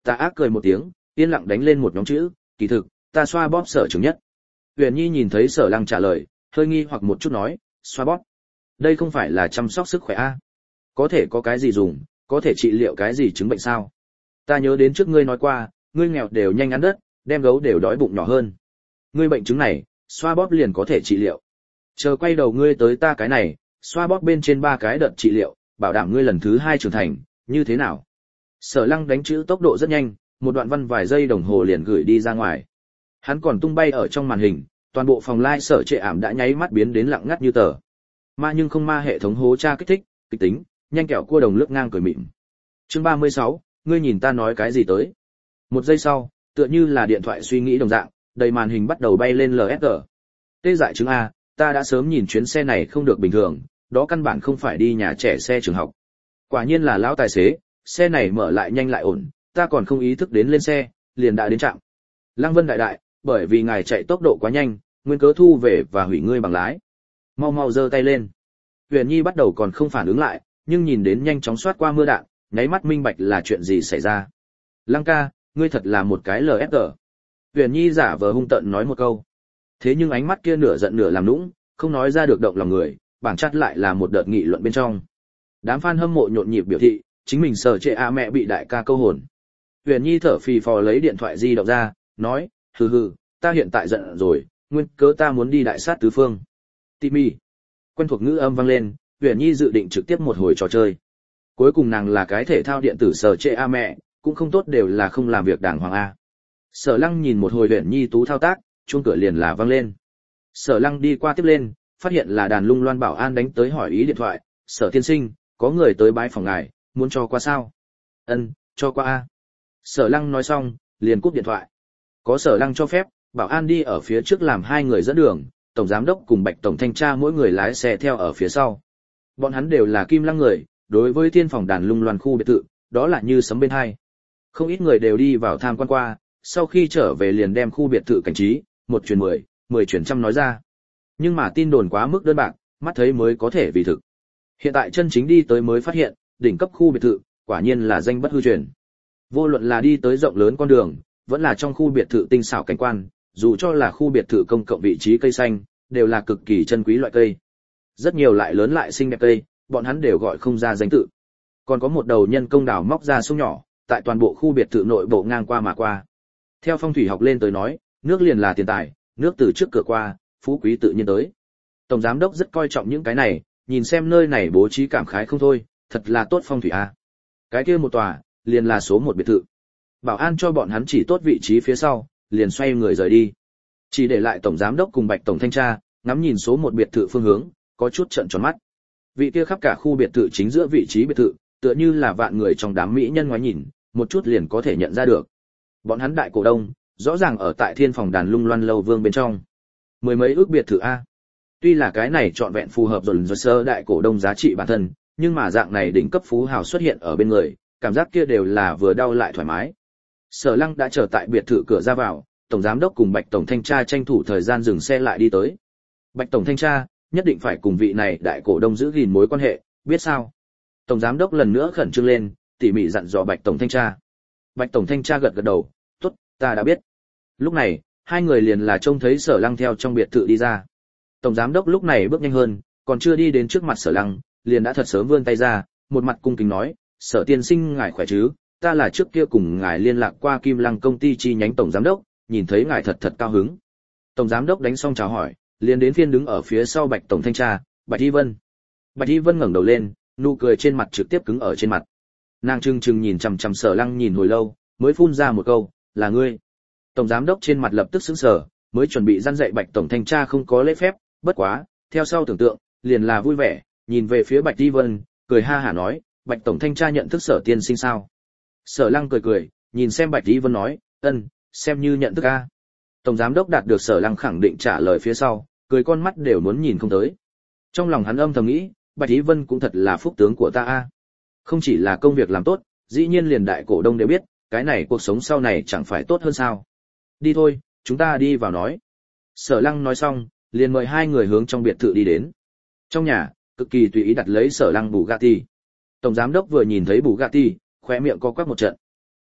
S1: Tà ác cười một tiếng, yên lặng đánh lên một nhóm chữ, kỳ thực, ta xoa bóp Sở trưởng nhất. Huyền Nhi nhìn thấy Sở Lăng trả lời, hơi nghi hoặc một chút nói, xoa bóp. Đây không phải là chăm sóc sức khỏe a? Có thể có cái gì dùng, có thể trị liệu cái gì chứng bệnh sao? Ta nhớ đến trước ngươi nói qua, ngươi nghèo đều nhanh ăn đất, đem gấu đều đói bụng nhỏ hơn. Ngươi bệnh chứng này, xoa bóp liền có thể trị liệu. Chờ quay đầu ngươi tới ta cái này, xoa bóp bên trên ba cái đợt trị liệu, bảo đảm ngươi lần thứ hai trưởng thành, như thế nào? Sở Lăng đánh chữ tốc độ rất nhanh, một đoạn văn vài giây đồng hồ liền gửi đi ra ngoài. Hắn còn tung bay ở trong màn hình, toàn bộ phòng lai sở trệ ảm đã nháy mắt biến đến lặng ngắt như tờ. Ma nhưng không ma hệ thống hố tra kích thích, kịch tính, nhanh kẹo cua đồng lướt ngang cười mịn. Chương ba mươi sáu, ngươi nhìn ta nói cái gì tới? Một giây sau, tựa như là điện thoại suy nghĩ đồng dạng, đầy màn hình bắt đầu bay lên lờ ét giê. Tê dại chứng a, ta đã sớm nhìn chuyến xe này không được bình thường, đó căn bản không phải đi nhà trẻ xe trường học. Quả nhiên là lão tài xế, xe này mở lại nhanh lại ổn, ta còn không ý thức đến lên xe, liền đã đến trạm. Lăng Vân đại đại, bởi vì ngài chạy tốc độ quá nhanh, nguyên cớ thu về và hủy ngươi bằng lái. Mau mau giơ tay lên. Huyền Nhi bắt đầu còn không phản ứng lại, nhưng nhìn đến nhanh chóng xoát qua mưa đạn, nháy mắt minh bạch là chuyện gì xảy ra. Lăng ca, ngươi thật là một cái lờ ép giê. Huyền Nhi giả vờ hung tợn nói một câu. Thế nhưng ánh mắt kia nửa giận nửa làm nũng, không nói ra được động lòng người, bảng chát lại là một đợt nghị luận bên trong. Đám fan hâm mộ nhộn nhịp biểu thị, chính mình sở trệ a mẹ bị đại ca câu hồn. Huyền Nhi thở phì phò lấy điện thoại di động ra, nói, hừ hừ, ta hiện tại giận rồi, nguyên cớ ta muốn đi đại sát tứ phương. Timmy. Quen thuộc ngữ âm vang lên, Huyền Nhi dự định trực tiếp một hồi trò chơi. Cuối cùng nàng là cái thể thao điện tử sở trệ a mẹ, cũng không tốt đều là không làm việc đàng hoàng a. Sở Lăng nhìn một hồi Huyền Nhi tú thao tác, chuông cửa liền là vang lên. Sở Lăng đi qua tiếp lên, phát hiện là đàn lung loan bảo an đánh tới hỏi ý điện thoại, Sở tiên sinh, có người tới bái phòng ngài, muốn cho qua sao? Ân, cho qua a. Sở Lăng nói xong, liền cúp điện thoại. Có Sở Lăng cho phép, bảo an đi ở phía trước làm hai người dẫn đường, tổng giám đốc cùng Bạch tổng thanh tra mỗi người lái xe theo ở phía sau. Bọn hắn đều là Kim Lăng người, đối với thiên phòng đàn lung loan khu biệt thự, đó là như sấm bên hai. Không ít người đều đi vào tham quan qua, sau khi trở về liền đem khu biệt thự cảnh trí, một truyền mười, mười truyền trăm nói ra. Nhưng mà tin đồn quá mức đơn bạc, mắt thấy mới có thể vì thực. Hiện tại chân chính đi tới mới phát hiện, đỉnh cấp khu biệt thự, quả nhiên là danh bất hư truyền. Vô luận là đi tới rộng lớn con đường, vẫn là trong khu biệt thự tinh xảo cảnh quan, dù cho là khu biệt thự công cộng vị trí cây xanh, đều là cực kỳ chân quý loại cây. Rất nhiều lại lớn lại xinh đẹp cây, bọn hắn đều gọi không ra danh tự. Còn có một đầu nhân công đào móc ra sông nhỏ, tại toàn bộ khu biệt thự nội bộ ngang qua mà qua. Theo phong thủy học lên tới nói, nước liền là tiền tài, nước từ trước cửa qua, phú quý tự nhiên tới. Tổng giám đốc rất coi trọng những cái này, nhìn xem nơi này bố trí cảm khái không thôi, thật là tốt phong thủy a. Cái kia một tòa, liền là số một biệt thự. Bảo an cho bọn hắn chỉ tốt vị trí phía sau, liền xoay người rời đi. Chỉ để lại tổng giám đốc cùng Bạch tổng thanh tra, ngắm nhìn số một biệt thự phương hướng, có chút trợn tròn mắt. Vị kia khắp cả khu biệt thự chính giữa vị trí biệt thự, tựa như là vạn người trong đám mỹ nhân ngoái nhìn, một chút liền có thể nhận ra được. Bọn hắn đại cổ đông, rõ ràng ở tại thiên phòng đàn lung loan lâu vương bên trong. Mười mấy ước biệt thự a. Tuy là cái này trọn vẹn phù hợp rồi sơ đại cổ đông giá trị bản thân, nhưng mà dạng này đỉnh cấp phú hào xuất hiện ở bên người, cảm giác kia đều là vừa đau lại thoải mái. Sở Lăng đã chờ tại biệt thự cửa ra vào, tổng giám đốc cùng Bạch tổng thanh tra tranh thủ thời gian dừng xe lại đi tới. Bạch tổng thanh tra, nhất định phải cùng vị này đại cổ đông giữ gìn mối quan hệ, biết sao? Tổng giám đốc lần nữa khẩn trương lên, tỉ mỉ dặn dò Bạch tổng thanh tra. Bạch tổng thanh tra gật gật đầu, "Tốt, ta đã biết." Lúc này, hai người liền là trông thấy Sở Lăng theo trong biệt thự đi ra. Tổng giám đốc lúc này bước nhanh hơn, còn chưa đi đến trước mặt Sở Lăng, liền đã thật sớm vươn tay ra, một mặt cung kính nói, "Sở tiên sinh ngài khỏe chứ? Ta là trước kia cùng ngài liên lạc qua Kim Lăng công ty chi nhánh tổng giám đốc, nhìn thấy ngài thật thật cao hứng." Tổng giám đốc đánh xong chào hỏi, liền đến phiên đứng ở phía sau Bạch tổng thanh tra, Bạch Y Vân. Bạch Y Vân ngẩng đầu lên, nụ cười trên mặt trực tiếp cứng ở trên mặt. Nàng trừng trừng nhìn chằm chằm Sở Lăng nhìn hồi lâu, mới phun ra một câu, "Là ngươi." Tổng giám đốc trên mặt lập tức sững sờ, mới chuẩn bị răn dạy Bạch tổng thanh tra không có lễ phép, bất quá, theo sau tưởng tượng, liền là vui vẻ, nhìn về phía Bạch Y Vân, cười ha hả nói, "Bạch tổng thanh tra nhận thức Sở tiên sinh sao?" Sở Lăng cười cười, nhìn xem Bạch Y Vân nói, "Ân, xem như nhận thức a." Tổng giám đốc đạt được Sở Lăng khẳng định trả lời phía sau, cười con mắt đều muốn nhìn không tới. Trong lòng hắn âm thầm nghĩ, Bạch Y Vân cũng thật là phúc tướng của ta a. Không chỉ là công việc làm tốt, dĩ nhiên liền đại cổ đông đều biết, cái này cuộc sống sau này chẳng phải tốt hơn sao? Đi thôi, chúng ta đi vào nói. Sở Lăng nói xong, liền mời hai người hướng trong biệt thự đi đến. Trong nhà, cực kỳ tùy ý đặt lấy Sở Lăng Bugatti. Tổng giám đốc vừa nhìn thấy Bugatti, khóe miệng co quắp một trận.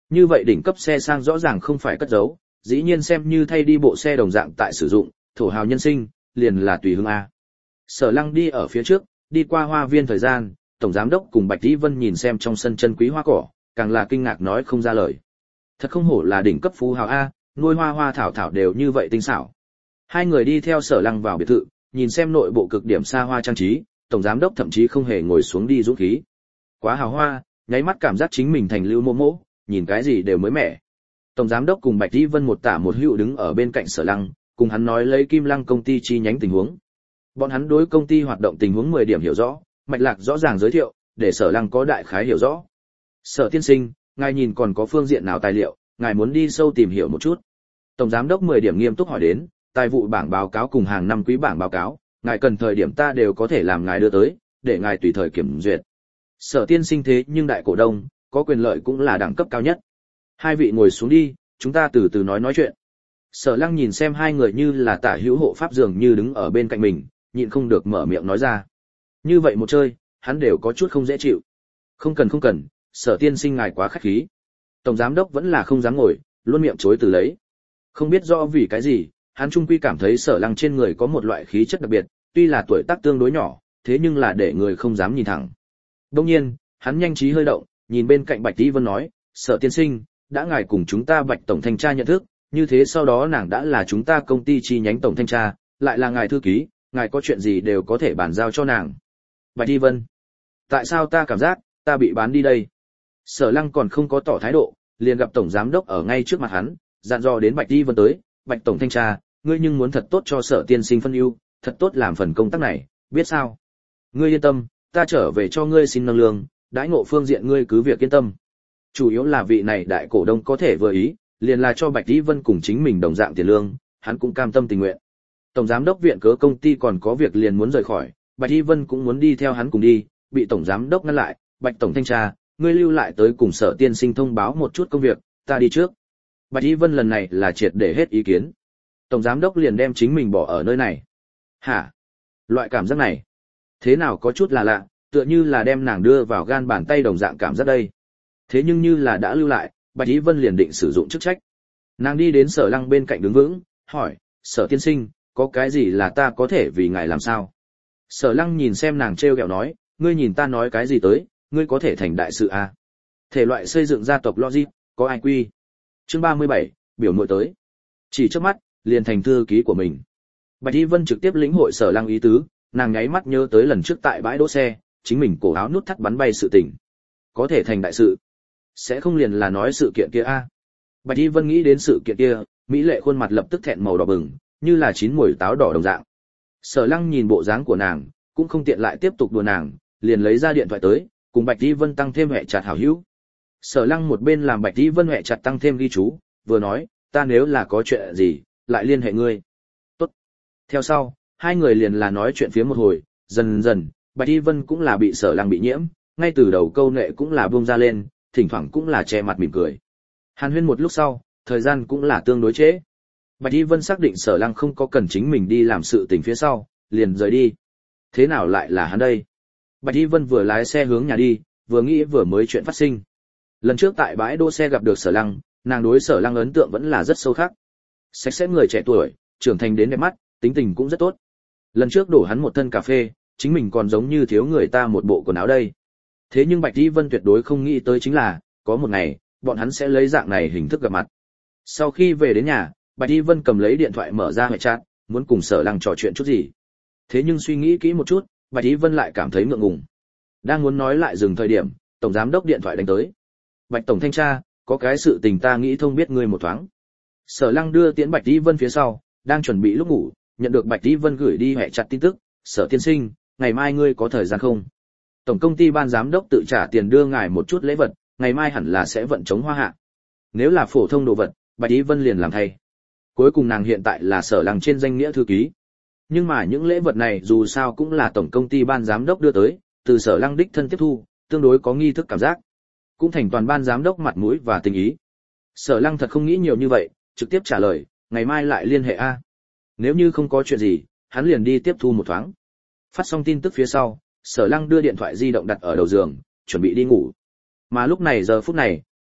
S1: Như vậy đỉnh cấp xe sang rõ ràng không phải cất giấu, dĩ nhiên xem như thay đi bộ xe đồng dạng tại sử dụng, thổ hào nhân sinh, liền là tùy hứng a. Sở Lăng đi ở phía trước, đi qua hoa viên thời gian, tổng giám đốc cùng Bạch Tỷ Vân nhìn xem trong sân chân quý hoa cỏ, càng là kinh ngạc nói không ra lời. Thật không hổ là đỉnh cấp phú hào a, nuôi hoa hoa thảo thảo đều như vậy tinh xảo. Hai người đi theo Sở Lăng vào biệt thự, nhìn xem nội bộ cực điểm xa hoa trang trí, tổng giám đốc thậm chí không hề ngồi xuống đi dũng khí. Quá hào hoa, nháy mắt cảm giác chính mình thành Lưu Mộ Mộ, nhìn cái gì đều mới mẻ. Tổng giám đốc cùng Bạch Tỷ Vân một tả một hữu đứng ở bên cạnh Sở Lăng, cùng hắn nói lấy Kim Lăng công ty chi nhánh tình huống. Bọn hắn đối công ty hoạt động tình huống mười điểm hiểu rõ, mạch lạc rõ ràng giới thiệu, để Sở Lăng có đại khái hiểu rõ. Sở tiên sinh, ngài nhìn còn có phương diện nào tài liệu, ngài muốn đi sâu tìm hiểu một chút. Tổng giám đốc mười điểm nghiêm túc hỏi đến, tài vụ bảng báo cáo cùng hàng năm quý bảng báo cáo, ngài cần thời điểm ta đều có thể làm ngài đưa tới, để ngài tùy thời kiểm duyệt. Sở tiên sinh thế nhưng đại cổ đông, có quyền lợi cũng là đẳng cấp cao nhất. Hai vị ngồi xuống đi, chúng ta từ từ nói nói chuyện. Sở Lăng nhìn xem hai người như là tả hữu hộ pháp dường như đứng ở bên cạnh mình, nhịn không được mở miệng nói ra. Như vậy một chơi, hắn đều có chút không dễ chịu. Không cần không cần, Sở tiên sinh ngài quá khách khí. Tổng giám đốc vẫn là không dám ngồi, luôn miệng chối từ lấy. Không biết rõ vì cái gì, hắn trung quy cảm thấy Sở Lăng trên người có một loại khí chất đặc biệt, tuy là tuổi tác tương đối nhỏ, thế nhưng là để người không dám nhìn thẳng. Đương nhiên, hắn nhanh trí hơi động, nhìn bên cạnh Bạch Tỷ Vân nói, Sở tiên sinh, đã ngài cùng chúng ta Bạch tổng thanh tra nhận thức, như thế sau đó nàng đã là chúng ta công ty chi nhánh tổng thanh tra, lại là ngài thư ký, ngài có chuyện gì đều có thể bàn giao cho nàng. Bạch Tỷ Vân, tại sao ta cảm giác ta bị bán đi đây? Sở Lăng còn không có tỏ thái độ, liền gặp tổng giám đốc ở ngay trước mặt hắn, dặn dò đến Bạch Tỷ Vân tới, Bạch tổng thanh tra, ngươi nhưng muốn thật tốt cho Sở tiên sinh phân ưu, thật tốt làm phần công tác này, biết sao? Ngươi yên tâm, ta trở về cho ngươi xin nâng lương, đãi ngộ phương diện ngươi cứ việc yên tâm. Chủ yếu là vị này đại cổ đông có thể vừa ý, liền là cho Bạch Tỷ Vân cùng chính mình đồng dạng tiền lương, hắn cũng cam tâm tình nguyện. Tổng giám đốc viện cớ công ty còn có việc liền muốn rời khỏi, Bạch Tỷ Vân cũng muốn đi theo hắn cùng đi, bị tổng giám đốc ngăn lại, Bạch tổng thanh tra, ngươi lưu lại tới cùng Sở tiên sinh thông báo một chút công việc, ta đi trước. Bạch Tỷ Vân lần này là triệt để hết ý kiến. Tổng giám đốc liền đem chính mình bỏ ở nơi này. Hả? Loại cảm giác này, thế nào có chút là lạ, tựa như là đem nàng đưa vào gan bàn tay đồng dạng cảm giác đây. Thế nhưng như là đã lưu lại, Bạch Tỷ Vân liền định sử dụng chức trách. Nàng đi đến Sở Lăng bên cạnh đứng vững, hỏi, Sở tiên sinh, có cái gì là ta có thể vì ngài làm sao? Sở Lăng nhìn xem nàng trêu ghẹo nói, ngươi nhìn ta nói cái gì tới, ngươi có thể thành đại sự à? Thể loại xây dựng gia tộc logic, có ai quy? Chương ba mươi bảy, biểu muội tới. Chỉ trước mắt, liền thành thư ký của mình. Bạch Tỷ Vân trực tiếp lĩnh hội Sở Lăng ý tứ, nàng nháy mắt nhớ tới lần trước tại bãi đỗ xe, chính mình cổ áo nút thắt bắn bay sự tình. Có thể thành đại sự, sẽ không liền là nói sự kiện kia a. À? Bạch Tỷ Vân nghĩ đến sự kiện kia, mỹ lệ khuôn mặt lập tức thẹn màu đỏ bừng, như là chín muồi táo đỏ đồng dạng. Sở Lăng nhìn bộ dáng của nàng, cũng không tiện lại tiếp tục đùa nàng, liền lấy ra điện thoại tới, cùng Bạch Tỷ Vân tăng thêm hệ chặt hảo hữu. Sở Lăng một bên làm Bạch Tỷ Vân hệ chặt tăng thêm ghi chú, vừa nói, ta nếu là có chuyện gì, lại liên hệ ngươi. Tốt. Theo sau, hai người liền là nói chuyện phía một hồi, dần dần, Bạch Tỷ Vân cũng là bị Sở Lăng bị nhiễm, ngay từ đầu câu nệ cũng là buông ra lên, thỉnh thoảng cũng là che mặt mỉm cười. Hàn huyên một lúc sau, thời gian cũng là tương đối trễ. Bạch Tỷ Vân xác định Sở Lăng không có cần chính mình đi làm sự tình phía sau, liền rời đi. Thế nào lại là hắn đây? Bạch Tỷ Vân vừa lái xe hướng nhà đi, vừa nghĩ vừa mới chuyện phát sinh. Lần trước tại bãi đỗ xe gặp được Sở Lăng, nàng đối Sở Lăng ấn tượng vẫn là rất sâu khắc. Sạch sẽ người trẻ tuổi, trưởng thành đến đẹp mắt, tính tình cũng rất tốt. Lần trước đổ hắn một thân cà phê, chính mình còn giống như thiếu người ta một bộ quần áo đây. Thế nhưng Bạch Tỷ Vân tuyệt đối không nghĩ tới chính là, có một ngày, bọn hắn sẽ lấy dạng này hình thức gặp mặt. Sau khi về đến nhà, Bạch Tỷ Vân cầm lấy điện thoại mở ra hệ chat, muốn cùng Sở Lăng trò chuyện chút gì. Thế nhưng suy nghĩ kỹ một chút, Bạch Tỷ Vân lại cảm thấy ngượng ngùng. Đang muốn nói lại dừng thời điểm, tổng giám đốc điện thoại đánh tới. Bạch tổng thanh tra, có cái sự tình ta nghĩ thông biết ngươi một thoáng. Sở Lăng đưa tiễn Bạch Tỷ Vân phía sau, đang chuẩn bị lúc ngủ, nhận được Bạch Tỷ Vân gửi đi hệ chặt tin tức, Sở tiên sinh, ngày mai ngươi có thời gian không? Tổng công ty ban giám đốc tự trả tiền đưa ngài một chút lễ vật, ngày mai hẳn là sẽ vận chống hoa hạ. Nếu là phổ thông đồ vật, Bạch Tỷ Vân liền làm thay. Cuối cùng nàng hiện tại là Sở Lăng trên danh nghĩa thư ký. Nhưng mà những lễ vật này dù sao cũng là tổng công ty ban giám đốc đưa tới, từ Sở Lăng đích thân tiếp thu, tương đối có nghi thức cảm giác. Cũng thành toàn ban giám đốc mặt mũi và tình ý. Sở Lăng thật không nghĩ nhiều như vậy, trực tiếp trả lời, ngày mai lại liên hệ a. Nếu như không có chuyện gì, hắn liền đi tiếp thu một thoáng. Phát xong tin tức phía sau, Sở Lăng đưa điện thoại di động đặt ở đầu giường, chuẩn bị đi ngủ. Mà lúc này giờ phút này,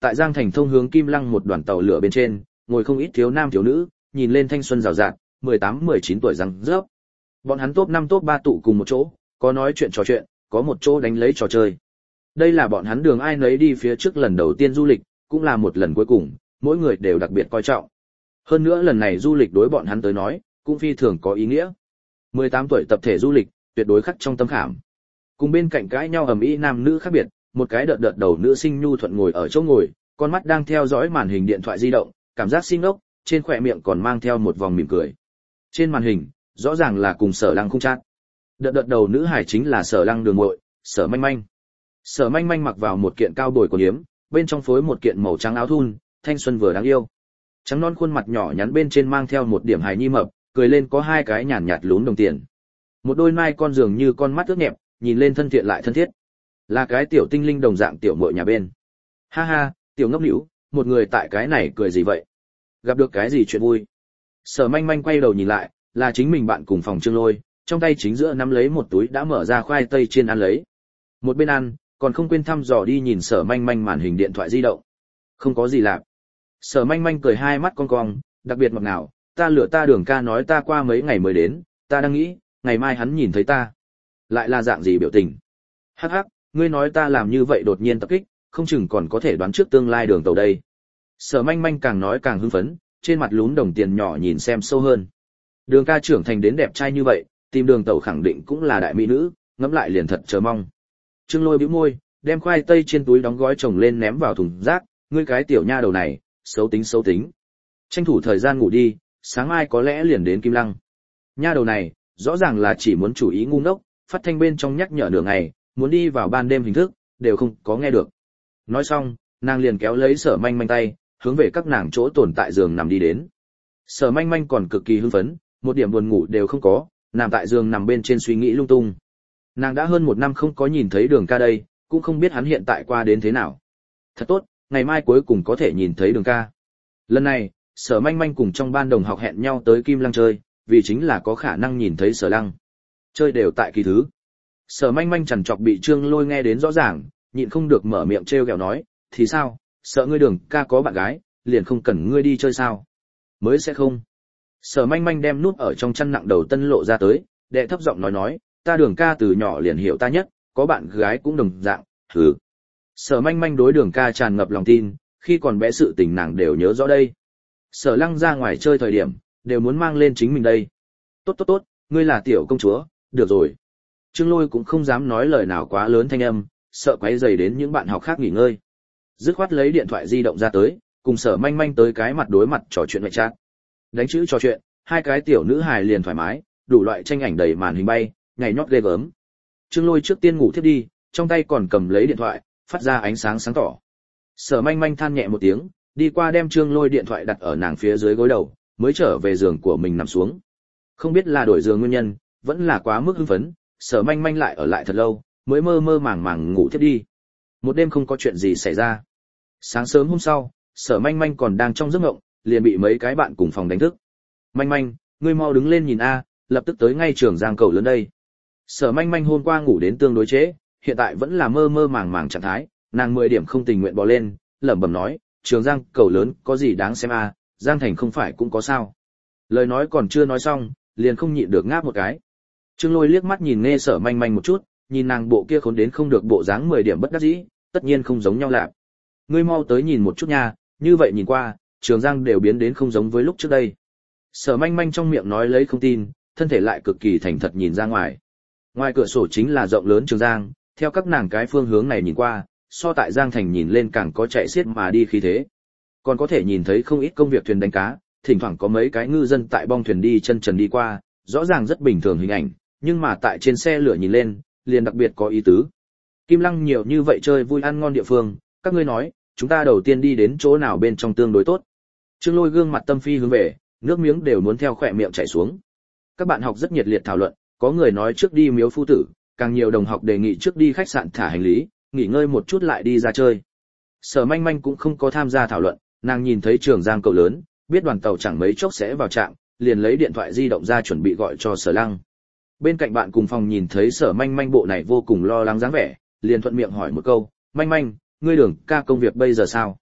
S1: tại Giang Thành thông hướng Kim Lăng một đoàn tàu lửa bên trên, ngồi không ít thiếu nam thiếu nữ, nhìn lên thanh xuân rào rạt, mười tám mười chín tuổi răng rớp. Bọn hắn top năm top ba tụ cùng một chỗ, có nói chuyện trò chuyện, có một chỗ đánh lấy trò chơi. Đây là bọn hắn đường ai nấy đi phía trước lần đầu tiên du lịch, cũng là một lần cuối cùng, mỗi người đều đặc biệt coi trọng. Hơn nữa lần này du lịch đối bọn hắn tới nói, cũng phi thường có ý nghĩa. mười tám tuổi tập thể du lịch, tuyệt đối khắc trong tâm khảm. Cùng bên cạnh cãi nhau ầm ĩ nam nữ khác biệt, một cái đợt đợt đầu nữ sinh nhu thuận ngồi ở chỗ ngồi, con mắt đang theo dõi màn hình điện thoại di động, cảm giác xin ốc, trên khóe miệng còn mang theo một vòng mỉm cười. Trên màn hình, rõ ràng là cùng Sở Lăng không chat. Đợt đợt đầu nữ hải chính là Sở Lăng đường muội, Sở Manh Manh. Sở Manh Manh mặc vào một kiện cao bồi quần yếm, bên trong phối một kiện màu trắng áo thun, thanh xuân vừa đáng yêu. Trắng non khuôn mặt nhỏ nhắn bên trên mang theo một điểm hài nhi mập, cười lên có hai cái nhàn nhạt lún đồng tiền. Một đôi mai con dường như con mắt ướt nhẹp, nhìn lên thân thiện lại thân thiết. Là cái tiểu tinh linh đồng dạng tiểu muội nhà bên. Ha ha, tiểu ngốc nữu, một người tại cái này cười gì vậy? Gặp được cái gì chuyện vui? Sở Manh Manh quay đầu nhìn lại, là chính mình bạn cùng phòng Trương Lôi, trong tay chính giữa nắm lấy một túi đã mở ra khoai tây chiên ăn lấy. Một bên ăn, còn không quên thăm dò đi nhìn Sở Manh Manh màn hình điện thoại di động. Không có gì lạ. Sở Manh Manh cười hai mắt cong cong, đặc biệt ngọt ngào, ta lựa ta Đường ca nói ta qua mấy ngày mới đến, ta đang nghĩ, ngày mai hắn nhìn thấy ta, lại là dạng gì biểu tình. Hắc hắc, ngươi nói ta làm như vậy đột nhiên tập kích, không chừng còn có thể đoán trước tương lai đường tàu đây. Sở Manh Manh càng nói càng hưng phấn, trên mặt lún đồng tiền nhỏ nhìn xem sâu hơn. Đường ca trưởng thành đến đẹp trai như vậy, tìm đường tàu khẳng định cũng là đại mỹ nữ, ngẫm lại liền thật chờ mong. Trương Lôi bĩu môi, đem khoai tây trên túi đóng gói chồng lên ném vào thùng rác, ngươi cái tiểu nha đầu này, xấu tính xấu tính. Tranh thủ thời gian ngủ đi, sáng mai có lẽ liền đến Kim Lăng. Nha đầu này, rõ ràng là chỉ muốn chủ ý ngu ngốc, phát thanh bên trong nhắc nhở nửa ngày, muốn đi vào ban đêm hình thức, đều không có nghe được. Nói xong, nàng liền kéo lấy Sở Manh Manh tay, hướng về các nàng chỗ tồn tại giường nằm đi đến. Sở Manh Manh còn cực kỳ hưng phấn, một điểm buồn ngủ đều không có, nằm tại giường nằm bên trên suy nghĩ lung tung. Nàng đã hơn một năm không có nhìn thấy Đường ca đây, cũng không biết hắn hiện tại qua đến thế nào. Thật tốt, ngày mai cuối cùng có thể nhìn thấy Đường ca. Lần này, Sở Manh Manh cùng trong ban đồng học hẹn nhau tới Kim Lăng chơi, vì chính là có khả năng nhìn thấy Sở Lăng. Chơi đều tại kỳ thứ. Sở Manh Manh chằn chọc bị Trương Lôi nghe đến rõ ràng, nhịn không được mở miệng trêu ghẹo nói, thì sao, sợ ngươi Đường ca có bạn gái, liền không cần ngươi đi chơi sao? Mới sẽ không. Sở Manh Manh đem nút ở trong chăn nặng đầu tân lộ ra tới, đệ thấp giọng nói nói, ta Đường ca từ nhỏ liền hiểu ta nhất, có bạn gái cũng đồng dạng, hừ. Sở Manh Manh đối Đường ca tràn ngập lòng tin, khi còn bé sự tình nàng đều nhớ rõ đây. Sở Lăng ra ngoài chơi thời điểm, đều muốn mang lên chính mình đây. Tốt tốt tốt, ngươi là tiểu công chúa, được rồi. Trương Lôi cũng không dám nói lời nào quá lớn thanh âm, sợ quấy rầy đến những bạn học khác nghỉ ngơi. Dứt khoát lấy điện thoại di động ra tới, cùng Sở Manh Manh tới cái mặt đối mặt trò chuyện ngoại chat. Đánh chữ trò chuyện, hai cái tiểu nữ hài liền thoải mái, đủ loại tranh ảnh đầy màn hình bay, nhảy nhót ghê gớm. Trương Lôi trước tiên ngủ thiếp đi, trong tay còn cầm lấy điện thoại, phát ra ánh sáng sáng tỏ. Sở Manh Manh than nhẹ một tiếng, đi qua đem Trương Lôi điện thoại đặt ở nàng phía dưới gối đầu, mới trở về giường của mình nằm xuống. Không biết là đổi giường nguyên nhân, vẫn là quá mức hưng phấn, Sở Manh Manh lại ở lại thật lâu, mới mơ mơ màng màng ngủ thiếp đi. Một đêm không có chuyện gì xảy ra. Sáng sớm hôm sau, Sở Manh Manh còn đang trong giấc mộng, liền bị mấy cái bạn cùng phòng đánh thức. Manh Manh, ngươi mau đứng lên nhìn a, lập tức tới ngay trường Giang cầu lớn đây. Sở Manh Manh hôm qua ngủ đến tương đối trễ, hiện tại vẫn là mơ mơ màng màng trạng thái, nàng mười điểm không tình nguyện bò lên, lẩm bẩm nói, trường Giang cầu lớn có gì đáng xem a, Giang Thành không phải cũng có sao. Lời nói còn chưa nói xong, liền không nhịn được ngáp một cái. Trương Lôi liếc mắt nhìn nghe Sở Manh Manh một chút, nhìn nàng bộ kia khốn đến không được bộ dáng mười điểm bất đắc dĩ, tất nhiên không giống nhau lạ. Ngươi mau tới nhìn một chút nha, như vậy nhìn qua, Trường Giang đều biến đến không giống với lúc trước đây. Sở Manh Manh trong miệng nói lấy không tin, thân thể lại cực kỳ thành thật nhìn ra ngoài. Ngoài cửa sổ chính là rộng lớn Trường Giang, theo các nàng cái phương hướng này nhìn qua, so tại Giang Thành nhìn lên càng có chạy xiết mà đi khí thế. Còn có thể nhìn thấy không ít công việc thuyền đánh cá, thỉnh thoảng có mấy cái ngư dân tại bong thuyền đi chân trần đi qua, rõ ràng rất bình thường hình ảnh, nhưng mà tại trên xe lửa nhìn lên, liền đặc biệt có ý tứ. Kim Lăng nhiều như vậy chơi vui ăn ngon địa phương, các ngươi nói, chúng ta đầu tiên đi đến chỗ nào bên trong tương đối tốt. Trương Lôi gương mặt tâm phi hướng về, nước miếng đều muốn theo khỏe miệng chảy xuống. Các bạn học rất nhiệt liệt thảo luận, có người nói trước đi Miếu Phu Tử, càng nhiều đồng học đề nghị trước đi khách sạn thả hành lý, nghỉ ngơi một chút lại đi ra chơi. Sở Manh Manh cũng không có tham gia thảo luận, nàng nhìn thấy Trường Giang cầu lớn, biết đoàn tàu chẳng mấy chốc sẽ vào trạm, liền lấy điện thoại di động ra chuẩn bị gọi cho Sở Lăng. Bên cạnh bạn cùng phòng nhìn thấy Sở Manh Manh bộ này vô cùng lo lắng dáng vẻ, liền thuận miệng hỏi một câu, Manh Manh, ngươi Đường ca công việc bây giờ sao?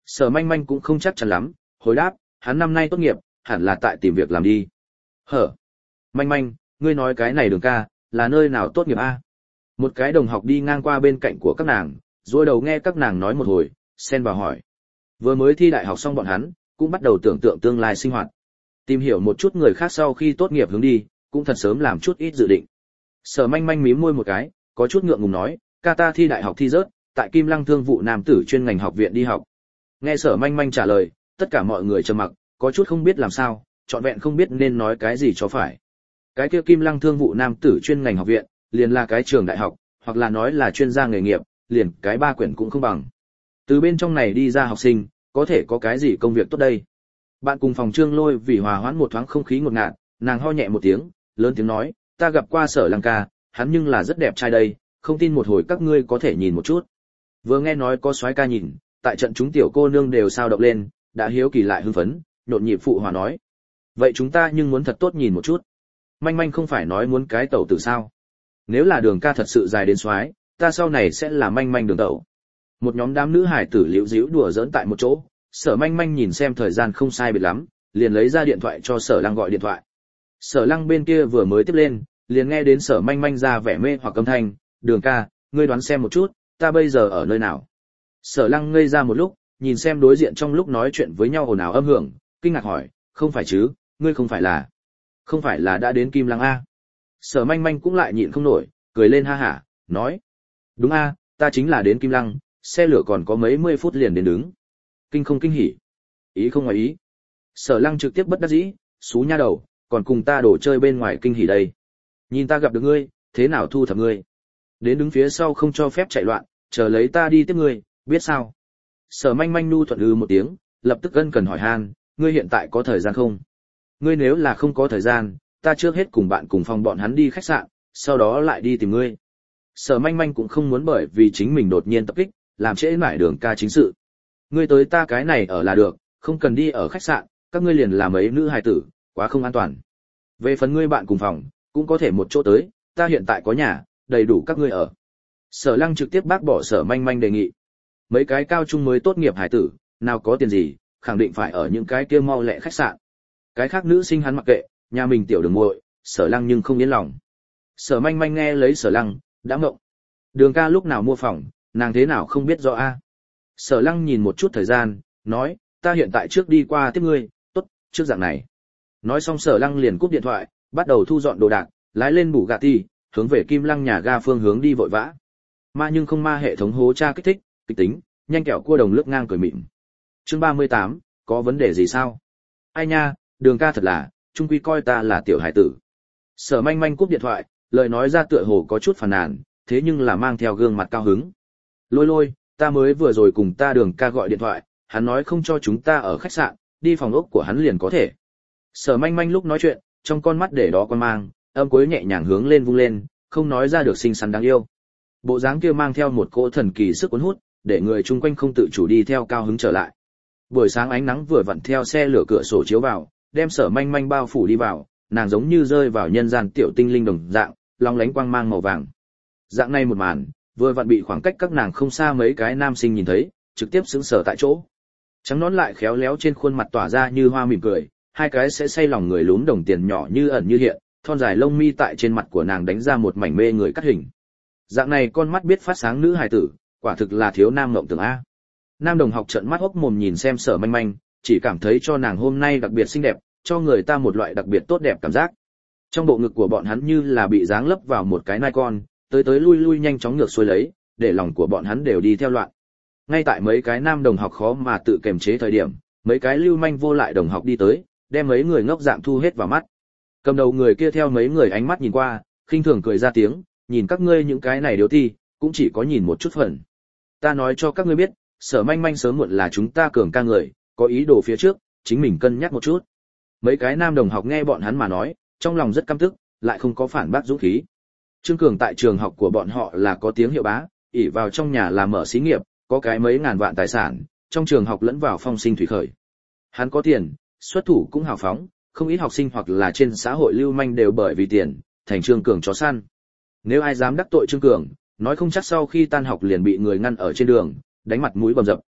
S1: Sở Manh Manh cũng không chắc chắn lắm, hồi đáp, hắn năm nay tốt nghiệp, hẳn là tại tìm việc làm đi. Hở? Manh Manh, ngươi nói cái này Đường ca, là nơi nào tốt nghiệp a? Một cái đồng học đi ngang qua bên cạnh của các nàng, rồi đầu nghe các nàng nói một hồi, xen vào hỏi. Vừa mới thi đại học xong bọn hắn, cũng bắt đầu tưởng tượng tương lai sinh hoạt. Tìm hiểu một chút người khác sau khi tốt nghiệp hướng đi, cũng thật sớm làm chút ít dự định. Sở Manh Manh mím môi một cái, có chút ngượng ngùng nói, ca ta thi đại học thi rớt, tại Kim Lăng Thương vụ nam tử chuyên ngành học viện đi học. Nghe Sở Manh Manh trả lời, tất cả mọi người trầm mặc, có chút không biết làm sao, trọn vẹn không biết nên nói cái gì cho phải. Cái kia Kim Lăng Thương vụ nam tử chuyên ngành học viện, liền là cái trường đại học, hoặc là nói là chuyên gia nghề nghiệp, liền cái ba quyển cũng không bằng. Từ bên trong này đi ra học sinh, có thể có cái gì công việc tốt đây? Bạn cùng phòng Trương Lôi vì hòa hoãn một thoáng không khí ngột ngạt, nàng ho nhẹ một tiếng, lớn tiếng nói, ta gặp qua Sở Lăng ca, hắn nhưng là rất đẹp trai đây, không tin một hồi các ngươi có thể nhìn một chút. Vừa nghe nói có soái ca nhìn, tại trận chúng tiểu cô nương đều sao động lên, đã hiếu kỳ lại hưng phấn, nhộn nhịp phụ hòa nói. Vậy chúng ta nhưng muốn thật tốt nhìn một chút. Manh Manh không phải nói muốn cái tẩu tử sao? Nếu là Đường ca thật sự dài đến soái, ta sau này sẽ là Manh Manh đường tẩu. Một nhóm đám nữ hải tử liễu díu đùa giỡn tại một chỗ, Sở Manh Manh nhìn xem thời gian không sai biệt lắm, liền lấy ra điện thoại cho Sở Lăng gọi điện thoại. Sở Lăng bên kia vừa mới tiếp lên, liền nghe đến Sở Manh Manh ra vẻ mê hoặc âm thanh, Đường ca, ngươi đoán xem một chút, ta bây giờ ở nơi nào? Sở Lăng ngây ra một lúc, nhìn xem đối diện trong lúc nói chuyện với nhau ồn ào âm hưởng, kinh ngạc hỏi, không phải chứ, ngươi không phải là, không phải là đã đến Kim Lăng a? Sở Manh Manh cũng lại nhịn không nổi, cười lên ha hả, nói, đúng a, ta chính là đến Kim Lăng, xe lửa còn có mấy mươi phút liền đến đứng. Kinh không kinh hỉ? Ý không ngoài ý. Sở Lăng trực tiếp bất đắc dĩ, xú nha đầu, còn cùng ta đổ chơi bên ngoài kinh hỉ đây. Nhìn ta gặp được ngươi, thế nào thu thập ngươi? Đến đứng phía sau không cho phép chạy loạn, chờ lấy ta đi tiếp ngươi, biết sao? Sở Manh Manh nu thuận ư một tiếng, lập tức ân cần hỏi han, ngươi hiện tại có thời gian không? Ngươi nếu là không có thời gian, ta trước hết cùng bạn cùng phòng bọn hắn đi khách sạn, sau đó lại đi tìm ngươi. Sở Manh Manh cũng không muốn bởi vì chính mình đột nhiên tập kích, làm trễ nải Đường ca chính sự. Ngươi tới ta cái này ở là được, không cần đi ở khách sạn, các ngươi liền là mấy nữ hài tử, quá không an toàn. Về phần ngươi bạn cùng phòng, cũng có thể một chỗ tới, ta hiện tại có nhà, đầy đủ các ngươi ở. Sở Lăng trực tiếp bác bỏ Sở Manh Manh đề nghị. Mấy cái cao trung mới tốt nghiệp hải tử, nào có tiền gì, khẳng định phải ở những cái kia mau lẹ khách sạn. Cái khác nữ sinh hắn mặc kệ, nhà mình tiểu đường muội, Sở Lăng nhưng không yên lòng. Sở Manh Manh nghe lấy Sở Lăng, đã ngộng. Đường ca lúc nào mua phòng, nàng thế nào không biết rõ a? Sở Lăng nhìn một chút thời gian, nói, ta hiện tại trước đi qua tiếp ngươi, tốt, trước dạng này. Nói xong Sở Lăng liền cúp điện thoại, bắt đầu thu dọn đồ đạc, lái lên Bugatti, hướng về Kim Lăng nhà ga phương hướng đi vội vã. Ma nhưng không ma hệ thống hố tra kích thích, kịch tính, nhanh kẹo cua đồng lướt ngang cười mịn. Chương ba mươi tám, có vấn đề gì sao? Ai nha, Đường ca thật là, trung quy coi ta là tiểu hải tử. Sở Manh Manh cúp điện thoại, lời nói ra tựa hồ có chút phàn nàn, thế nhưng là mang theo gương mặt cao hứng. Lôi Lôi, ta mới vừa rồi cùng ta Đường ca gọi điện thoại, hắn nói không cho chúng ta ở khách sạn, đi phòng ốc của hắn liền có thể. Sở Manh Manh lúc nói chuyện, trong con mắt để đó quan mang, âm cuối nhẹ nhàng hướng lên vung lên, không nói ra được xinh xắn đáng yêu. Bộ dáng kia mang theo một cỗ thần kỳ sức cuốn hút, để người chung quanh không tự chủ đi theo cao hứng trở lại. Buổi sáng ánh nắng vừa vặn theo xe lửa cửa sổ chiếu vào, đem Sở Manh Manh bao phủ đi vào, nàng giống như rơi vào nhân gian tiểu tinh linh đồng dạng, long lánh quang mang màu vàng. Dạng này một màn, vừa vặn bị khoảng cách các nàng không xa mấy cái nam sinh nhìn thấy, trực tiếp sững sờ tại chỗ. Trắng nón lại khéo léo trên khuôn mặt tỏa ra như hoa mỉm cười, hai cái sẽ say lòng người lún đồng tiền nhỏ như ẩn như hiện, thon dài lông mi tại trên mặt của nàng đánh ra một mảnh mê người cắt hình. Dạng này con mắt biết phát sáng nữ hài tử, quả thực là thiếu nam ngộng tưởng a. Nam đồng học trợn mắt hốc mồm nhìn xem Sở Manh Manh, chỉ cảm thấy cho nàng hôm nay đặc biệt xinh đẹp, cho người ta một loại đặc biệt tốt đẹp cảm giác. Trong bộ ngực của bọn hắn như là bị giáng lấp vào một cái nai con, tới tới lui lui nhanh chóng ngược xuôi lấy, để lòng của bọn hắn đều đi theo loạn. Ngay tại mấy cái nam đồng học khó mà tự kiềm chế thời điểm, mấy cái lưu manh vô lại đồng học đi tới, đem mấy người ngốc dạng thu hết vào mắt. Cầm đầu người kia theo mấy người ánh mắt nhìn qua, khinh thường cười ra tiếng, nhìn các ngươi những cái này điếu ti, cũng chỉ có nhìn một chút phần. Ta nói cho các ngươi biết, Sở Manh Manh sớm muộn là chúng ta cường ca người, có ý đồ phía trước, chính mình cân nhắc một chút. Mấy cái nam đồng học nghe bọn hắn mà nói, trong lòng rất căm tức, lại không có phản bác dũng khí. Trương Cường tại trường học của bọn họ là có tiếng hiệu bá, ỷ vào trong nhà làm mở xí nghiệp, có cái mấy ngàn vạn tài sản, trong trường học lẫn vào phong sinh thủy khởi. Hắn có tiền, xuất thủ cũng hào phóng, không ít học sinh hoặc là trên xã hội lưu manh đều bởi vì tiền, thành Trương Cường chó săn. Nếu ai dám đắc tội Trương Cường, nói không chắc sau khi tan học liền bị người ngăn ở trên đường, đánh mặt mũi bầm dập.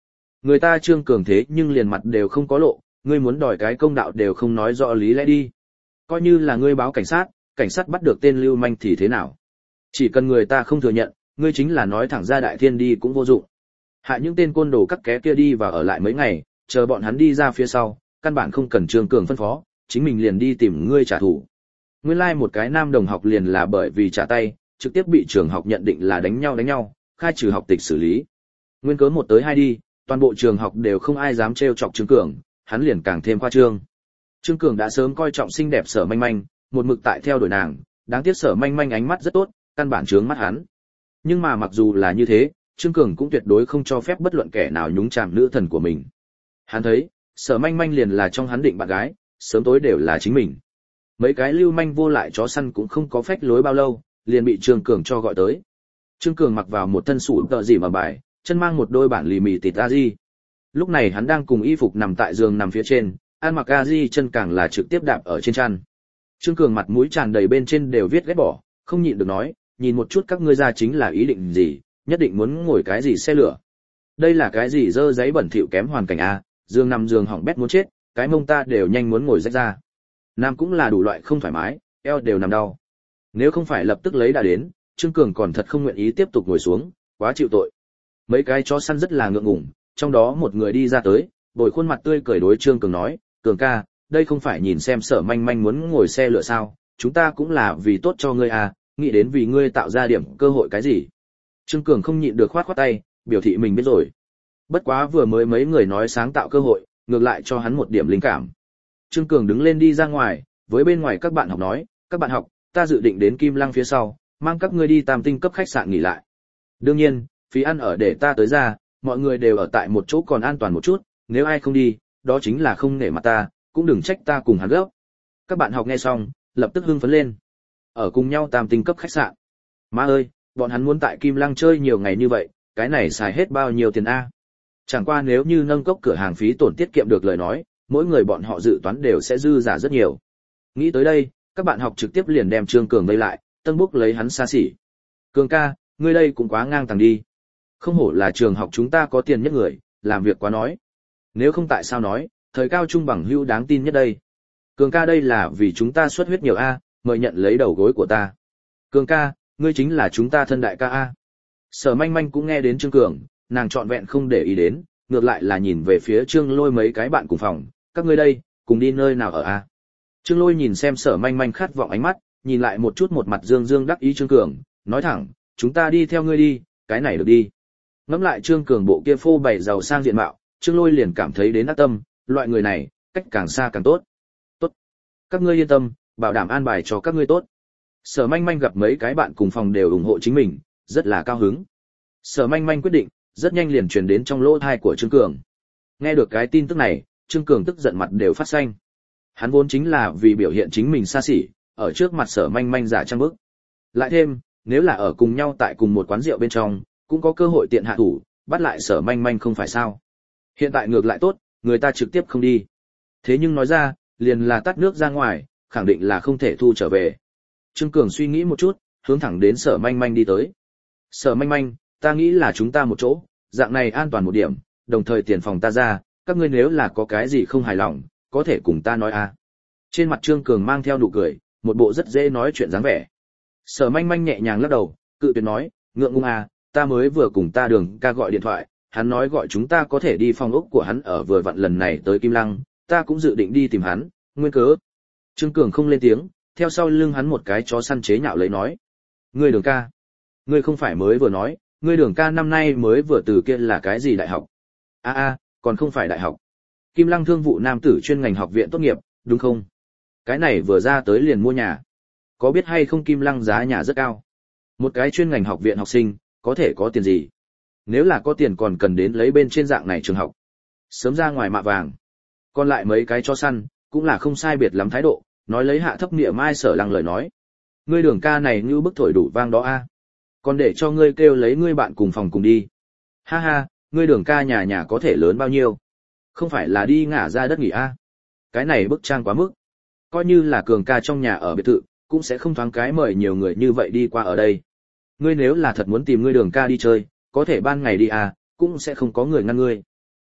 S1: Người ta Trương Cường thế nhưng liền mặt đều không có lộ, ngươi muốn đòi cái công đạo đều không nói rõ lý lẽ đi. Coi như là ngươi báo cảnh sát, cảnh sát bắt được tên lưu manh thì thế nào? Chỉ cần người ta không thừa nhận, ngươi chính là nói thẳng ra đại thiên đi cũng vô dụng. Hại những tên côn đồ cắt ké kia đi và ở lại mấy ngày, chờ bọn hắn đi ra phía sau, căn bản không cần Trương Cường phân phó, chính mình liền đi tìm ngươi trả thù. Nguyên lai like một cái nam đồng học liền là bởi vì trả tay, trực tiếp bị trường học nhận định là đánh nhau đánh nhau, khai trừ học tịch xử lý. Nguyên cớ một tới hai đi, toàn bộ trường học đều không ai dám trêu chọc Trương Cường, hắn liền càng thêm khoa trương. Trương Cường đã sớm coi trọng xinh đẹp Sở Manh Manh, một mực tại theo đuổi nàng, đáng tiếc Sở Manh Manh ánh mắt rất tốt, căn bản chướng mắt hắn. Nhưng mà mặc dù là như thế, Trương Cường cũng tuyệt đối không cho phép bất luận kẻ nào nhúng chàm nữ thần của mình. Hắn thấy, Sở Manh Manh liền là trong hắn định bạn gái, sớm tối đều là chính mình. Mấy cái lưu manh vô lại chó săn cũng không có phách lối bao lâu, liền bị Trương Cường cho gọi tới. Trương Cường mặc vào một thân sủ tợ gì mà bài, chân mang một đôi bản lì mì tịt aji. Lúc này hắn đang cùng y phục nằm tại giường nằm phía trên, ăn mặc aji chân càng là trực tiếp đạp ở trên chăn. Trương Cường mặt mũi tràn đầy bên trên đều viết ghét bỏ, không nhịn được nói, nhìn một chút các ngươi ra chính là ý định gì, nhất định muốn ngồi cái gì xe lửa. Đây là cái gì dơ giấy bẩn thỉu kém hoàn cảnh a, giường nằm giường hỏng bét muốn chết, cái mông ta đều nhanh muốn ngồi rách ra. Nam cũng là đủ loại không thoải mái, eo đều nằm đau. Nếu không phải lập tức lấy đã đến, Trương Cường còn thật không nguyện ý tiếp tục ngồi xuống, quá chịu tội. Mấy cái chó săn rất là ngượng ngùng, trong đó một người đi ra tới, bồi khuôn mặt tươi cười đối Trương Cường nói, Cường ca, đây không phải nhìn xem Sở Manh Manh muốn ngồi xe lửa sao, chúng ta cũng là vì tốt cho ngươi à, nghĩ đến vì ngươi tạo ra điểm cơ hội cái gì. Trương Cường không nhịn được khoát khoát tay, biểu thị mình biết rồi. Bất quá vừa mới mấy người nói sáng tạo cơ hội, ngược lại cho hắn một điểm linh cảm. Trương Cường đứng lên đi ra ngoài, với bên ngoài các bạn học nói, các bạn học, ta dự định đến Kim Lăng phía sau, mang các ngươi đi Tam Tinh cấp khách sạn nghỉ lại. Đương nhiên, phí ăn ở để ta tới ra, mọi người đều ở tại một chỗ còn an toàn một chút, nếu ai không đi, đó chính là không nể mặt ta, cũng đừng trách ta cùng hắn gấp. Các bạn học nghe xong, lập tức hưng phấn lên. Ở cùng nhau Tam Tinh cấp khách sạn. Má ơi, bọn hắn muốn tại Kim Lăng chơi nhiều ngày như vậy, cái này xài hết bao nhiêu tiền a? Chẳng qua nếu như nâng cốc cửa hàng phí tổn tiết kiệm được lời nói, mỗi người bọn họ dự toán đều sẽ dư giả rất nhiều. Nghĩ tới đây, các bạn học trực tiếp liền đem Trương Cường vây lại, tân bốc lấy hắn xa xỉ. Cường ca, ngươi đây cũng quá ngang tàng đi. Không hổ là trường học chúng ta có tiền nhất người, làm việc quá nói. Nếu không tại sao nói, thời cao trung bằng hữu đáng tin nhất đây. Cường ca đây là vì chúng ta xuất huyết nhiều a, mời nhận lấy đầu gối của ta. Cường ca, ngươi chính là chúng ta thân đại ca a. Sở Manh Manh cũng nghe đến Trương Cường, nàng trọn vẹn không để ý đến, ngược lại là nhìn về phía Trương Lôi mấy cái bạn cùng phòng, các ngươi đây, cùng đi nơi nào ở a? Trương Lôi nhìn xem Sở Manh Manh khát vọng ánh mắt, nhìn lại một chút một mặt dương dương đắc ý Trương Cường, nói thẳng, chúng ta đi theo ngươi đi, cái này được đi. Ngẫm lại Trương Cường bộ kia phô bày giàu sang diện mạo, Trương Lôi liền cảm thấy đến ác tâm, loại người này, cách càng xa càng tốt. Tốt. Các ngươi yên tâm, bảo đảm an bài cho các ngươi tốt. Sở Manh Manh gặp mấy cái bạn cùng phòng đều ủng hộ chính mình, rất là cao hứng. Sở Manh Manh quyết định, rất nhanh liền truyền đến trong lỗ tai của Trương Cường. Nghe được cái tin tức này, Trương Cường tức giận mặt đều phát xanh. Hắn vốn chính là vì biểu hiện chính mình xa xỉ, ở trước mặt Sở Manh Manh giả trang bức. Lại thêm, nếu là ở cùng nhau tại cùng một quán rượu bên trong, cũng có cơ hội tiện hạ thủ, bắt lại Sở Manh Manh không phải sao? Hiện tại ngược lại tốt, người ta trực tiếp không đi. Thế nhưng nói ra, liền là tắt nước ra ngoài, khẳng định là không thể thu trở về. Trương Cường suy nghĩ một chút, hướng thẳng đến Sở Manh Manh đi tới. Sở Manh Manh, ta nghĩ là chúng ta một chỗ, dạng này an toàn một điểm, đồng thời tiền phòng ta ra, các ngươi nếu là có cái gì không hài lòng, có thể cùng ta nói a. Trên mặt Trương Cường mang theo nụ cười, một bộ rất dễ nói chuyện dáng vẻ. Sở Manh Manh nhẹ nhàng lắc đầu, cự tuyệt nói, ngượng ngùng à, ta mới vừa cùng ta Đường ca gọi điện thoại, hắn nói gọi chúng ta có thể đi phòng ốc của hắn ở vừa vặn lần này tới Kim Lăng, ta cũng dự định đi tìm hắn, nguyên cớ. Trương Cường không lên tiếng, theo sau lưng hắn một cái chó săn chế nhạo lấy nói, ngươi Đường ca, ngươi không phải mới vừa nói, ngươi Đường ca năm nay mới vừa từ kia là cái gì đại học? A a, còn không phải đại học. Kim Lăng Thương vụ nam tử chuyên ngành học viện tốt nghiệp, đúng không? Cái này vừa ra tới liền mua nhà. Có biết hay không Kim Lăng giá nhà rất cao. Một cái chuyên ngành học viện học sinh, có thể có tiền gì? Nếu là có tiền còn cần đến lấy bên trên dạng này trường học. Sớm ra ngoài mạ vàng. Còn lại mấy cái chó săn, cũng là không sai biệt lắm thái độ, nói lấy hạ thấp nghĩa mai Sở Lăng lời nói. Ngươi Đường ca này như bức thổi đủ vang đó a. Còn để cho ngươi kêu lấy ngươi bạn cùng phòng cùng đi. Ha ha, ngươi Đường ca nhà nhà có thể lớn bao nhiêu? Không phải là đi ngả ra đất nghỉ a. Cái này bức trang quá mức. Coi như là Cường ca trong nhà ở biệt thự, cũng sẽ không thoáng cái mời nhiều người như vậy đi qua ở đây. Ngươi nếu là thật muốn tìm ngươi Đường ca đi chơi, có thể ban ngày đi à, cũng sẽ không có người ngăn ngươi.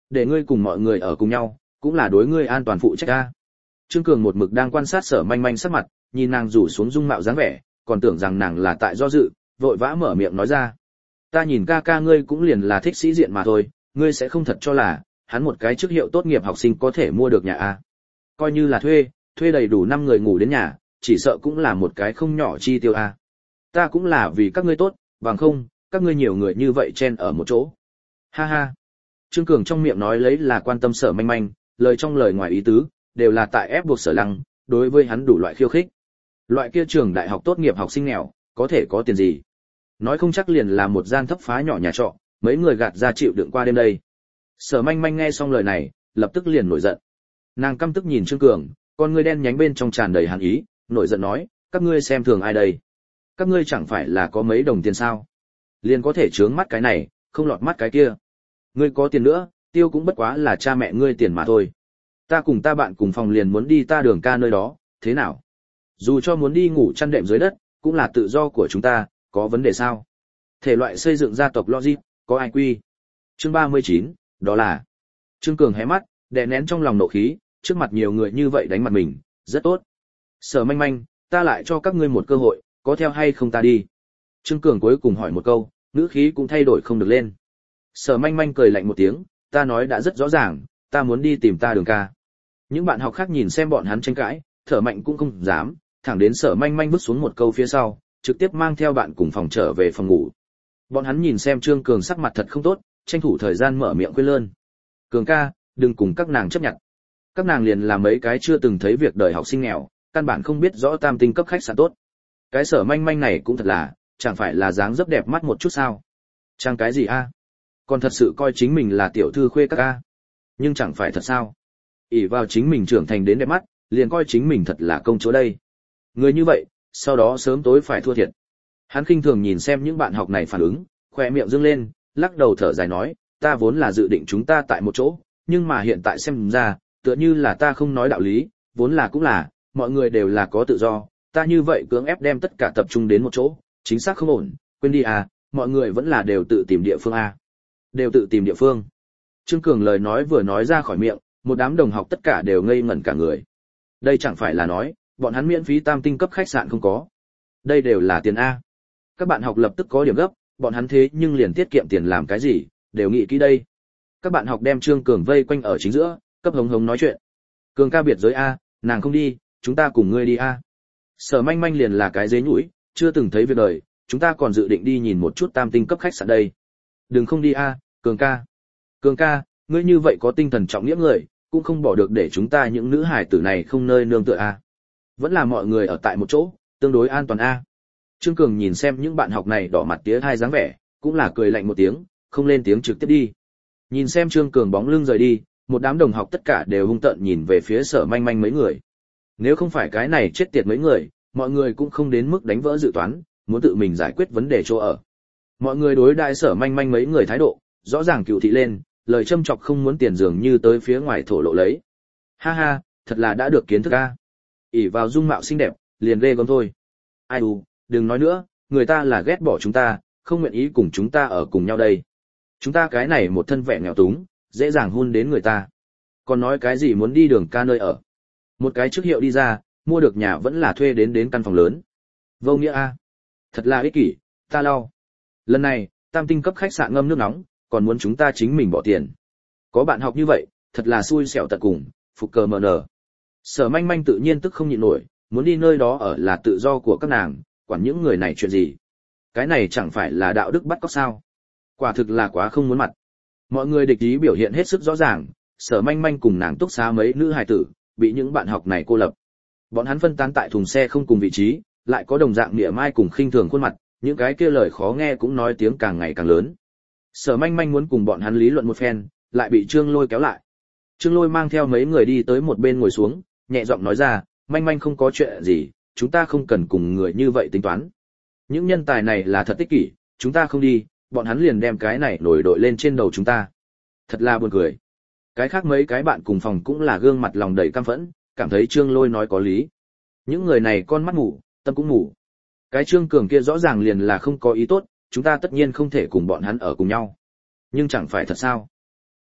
S1: để ngươi cùng mọi người ở cùng nhau, cũng là đối ngươi an toàn phụ trách a. Trương Cường một mực đang quan sát Sở Manh Manh sắc mặt, nhìn nàng rủ xuống dung mạo dáng vẻ, còn tưởng rằng nàng là tại do dự, vội vã mở miệng nói ra. Ta nhìn ca ca ngươi cũng liền là thích sĩ diện mà thôi, ngươi sẽ không thật cho là hắn một cái chức hiệu tốt nghiệp học sinh có thể mua được nhà a. Coi như là thuê, thuê đầy đủ năm người ngủ đến nhà, chỉ sợ cũng là một cái không nhỏ chi tiêu a. Ta cũng là vì các ngươi tốt, bằng không, các ngươi nhiều người như vậy chen ở một chỗ. Ha ha. Trương Cường trong miệng nói lấy là quan tâm Sở Manh Manh, lời trong lời ngoài ý tứ đều là tại ép buộc Sở Lăng, đối với hắn đủ loại khiêu khích. Loại kia trường đại học tốt nghiệp học sinh nghèo, có thể có tiền gì? Nói không chắc liền là một gian thấp phá nhỏ nhà trọ, mấy người gạt ra chịu đựng qua đêm đây. Sở Manh Manh nghe xong lời này, lập tức liền nổi giận. Nàng căm tức nhìn Trương Cường, con ngươi đen nhánh bên trong tràn đầy hàn ý, nổi giận nói, các ngươi xem thường ai đây? Các ngươi chẳng phải là có mấy đồng tiền sao? Liền có thể trướng mắt cái này, không lọt mắt cái kia. Ngươi có tiền nữa, tiêu cũng bất quá là cha mẹ ngươi tiền mà thôi. Ta cùng ta bạn cùng phòng liền muốn đi ta Đường ca nơi đó, thế nào? Dù cho muốn đi ngủ chăn đệm dưới đất, cũng là tự do của chúng ta, có vấn đề sao? Thể loại xây dựng gia tộc logic, có ai quy? Chương ba mươi chín, đó là. Trương Cường hé mắt, đè nén trong lòng nộ khí, trước mặt nhiều người như vậy đánh mặt mình, rất tốt. Sở Manh Manh, ta lại cho các ngươi một cơ hội, có theo hay không ta đi? Trương Cường cuối cùng hỏi một câu, ngữ khí cũng thay đổi không được lên. Sở Manh Manh cười lạnh một tiếng, ta nói đã rất rõ ràng, ta muốn đi tìm ta Đường ca. Những bạn học khác nhìn xem bọn hắn tranh cãi, thở mạnh cũng không dám, thẳng đến Sở Manh Manh bước xuống một câu phía sau, trực tiếp mang theo bạn cùng phòng trở về phòng ngủ. Bọn hắn nhìn xem Trương Cường sắc mặt thật không tốt, tranh thủ thời gian mở miệng khuyên lơn. Cường ca, đừng cùng các nàng chấp nhận. Các nàng liền là mấy cái chưa từng thấy việc đời học sinh nghèo, căn bản không biết rõ tam tinh cấp khách sạn tốt. Cái Sở Manh Manh này cũng thật là, chẳng phải là dáng dấp đẹp mắt một chút sao? Trang cái gì a? Còn thật sự coi chính mình là tiểu thư khuê các a? Nhưng chẳng phải thật sao? ỷ vào chính mình trưởng thành đến đẹp mắt, liền coi chính mình thật là công chúa đây. Người như vậy, sau đó sớm tối phải thua thiệt. Hắn khinh thường nhìn xem những bạn học này phản ứng, khóe miệng dương lên, lắc đầu thở dài nói, ta vốn là dự định chúng ta tại một chỗ, nhưng mà hiện tại xem ra, tựa như là ta không nói đạo lý, vốn là cũng là, mọi người đều là có tự do, ta như vậy cưỡng ép đem tất cả tập trung đến một chỗ, chính xác không ổn, quên đi à, mọi người vẫn là đều tự tìm địa phương à. Đều tự tìm địa phương. Trương Cường lời nói vừa nói ra khỏi miệng, một đám đồng học tất cả đều ngây ngẩn cả người. Đây chẳng phải là nói, bọn hắn miễn phí tam tinh cấp khách sạn không có. Đây đều là tiền A. Các bạn học lập tức có điểm gấp, bọn hắn thế nhưng liền tiết kiệm tiền làm cái gì, đều nghĩ kỹ đây. Các bạn học đem Trương Cường vây quanh ở chính giữa, cấp hống hống nói chuyện. Cường ca biệt giới A, nàng không đi, chúng ta cùng ngươi đi A. Sở Manh Manh liền là cái dế nhũi, chưa từng thấy việc đời, chúng ta còn dự định đi nhìn một chút tam tinh cấp khách sạn đây. Đừng không đi A, Cường ca. Cường ca, ngươi như vậy có tinh thần trọng nghĩa người, cũng không bỏ được để chúng ta những nữ hải tử này không nơi nương tựa A. Vẫn là mọi người ở tại một chỗ, tương đối an toàn A. Trương Cường nhìn xem những bạn học này đỏ mặt tía hai dáng vẻ, cũng là cười lạnh một tiếng, không lên tiếng trực tiếp đi. Nhìn xem Trương Cường bóng lưng rời đi, một đám đồng học tất cả đều hung tợn nhìn về phía Sở Manh Manh mấy người. Nếu không phải cái này chết tiệt mấy người, mọi người cũng không đến mức đánh vỡ dự toán, muốn tự mình giải quyết vấn đề chỗ ở. Mọi người đối đãi Sở Manh Manh mấy người thái độ, rõ ràng cựu thị lên, lời châm chọc không muốn tiền dường như tới phía ngoài thổ lộ lấy. Ha ha, thật là đã được kiến thức a. ỷ vào dung mạo xinh đẹp, liền ghê gớm thôi. Ai đù, đừng nói nữa, người ta là ghét bỏ chúng ta, không nguyện ý cùng chúng ta ở cùng nhau đây. Chúng ta cái này một thân vẻ nghèo túng, dễ dàng hôn đến người ta. Còn nói cái gì muốn đi Đường ca nơi ở. Một cái chức hiệu đi ra, mua được nhà vẫn là thuê đến đến căn phòng lớn. Vô nghĩa a. Thật là ích kỷ, ta lau. Lần này, tam tinh cấp khách sạn ngâm nước nóng, còn muốn chúng ta chính mình bỏ tiền. Có bạn học như vậy, thật là xui xẻo tận cùng, phục cờ mờ nở. Sở Manh Manh tự nhiên tức không nhịn nổi, muốn đi nơi đó ở là tự do của các nàng, quản những người này chuyện gì. Cái này chẳng phải là đạo đức bắt cóc sao. Quả thực là quá không muốn mặt. Mọi người địch ý biểu hiện hết sức rõ ràng, Sở Manh Manh cùng nàng túc xá mấy nữ hài tử, bị những bạn học này cô lập. Bọn hắn phân tán tại thùng xe không cùng vị trí, lại có đồng dạng mỉa mai cùng khinh thường khuôn mặt, những cái kia lời khó nghe cũng nói tiếng càng ngày càng lớn. Sở Manh Manh muốn cùng bọn hắn lý luận một phen, lại bị Trương Lôi kéo lại. Trương Lôi mang theo mấy người đi tới một bên ngồi xuống, nhẹ giọng nói ra, Manh Manh không có chuyện gì, chúng ta không cần cùng người như vậy tính toán. Những nhân tài này là thật tích kỷ, chúng ta không đi, bọn hắn liền đem cái này nổi đội lên trên đầu chúng ta. Thật là buồn cười. Cái khác mấy cái bạn cùng phòng cũng là gương mặt lòng đầy căm phẫn, cảm thấy Trương Lôi nói có lý. Những người này con mắt ngủ, tâm cũng ngủ. Cái Trương Cường kia rõ ràng liền là không có ý tốt, chúng ta tất nhiên không thể cùng bọn hắn ở cùng nhau. Nhưng chẳng phải thật sao?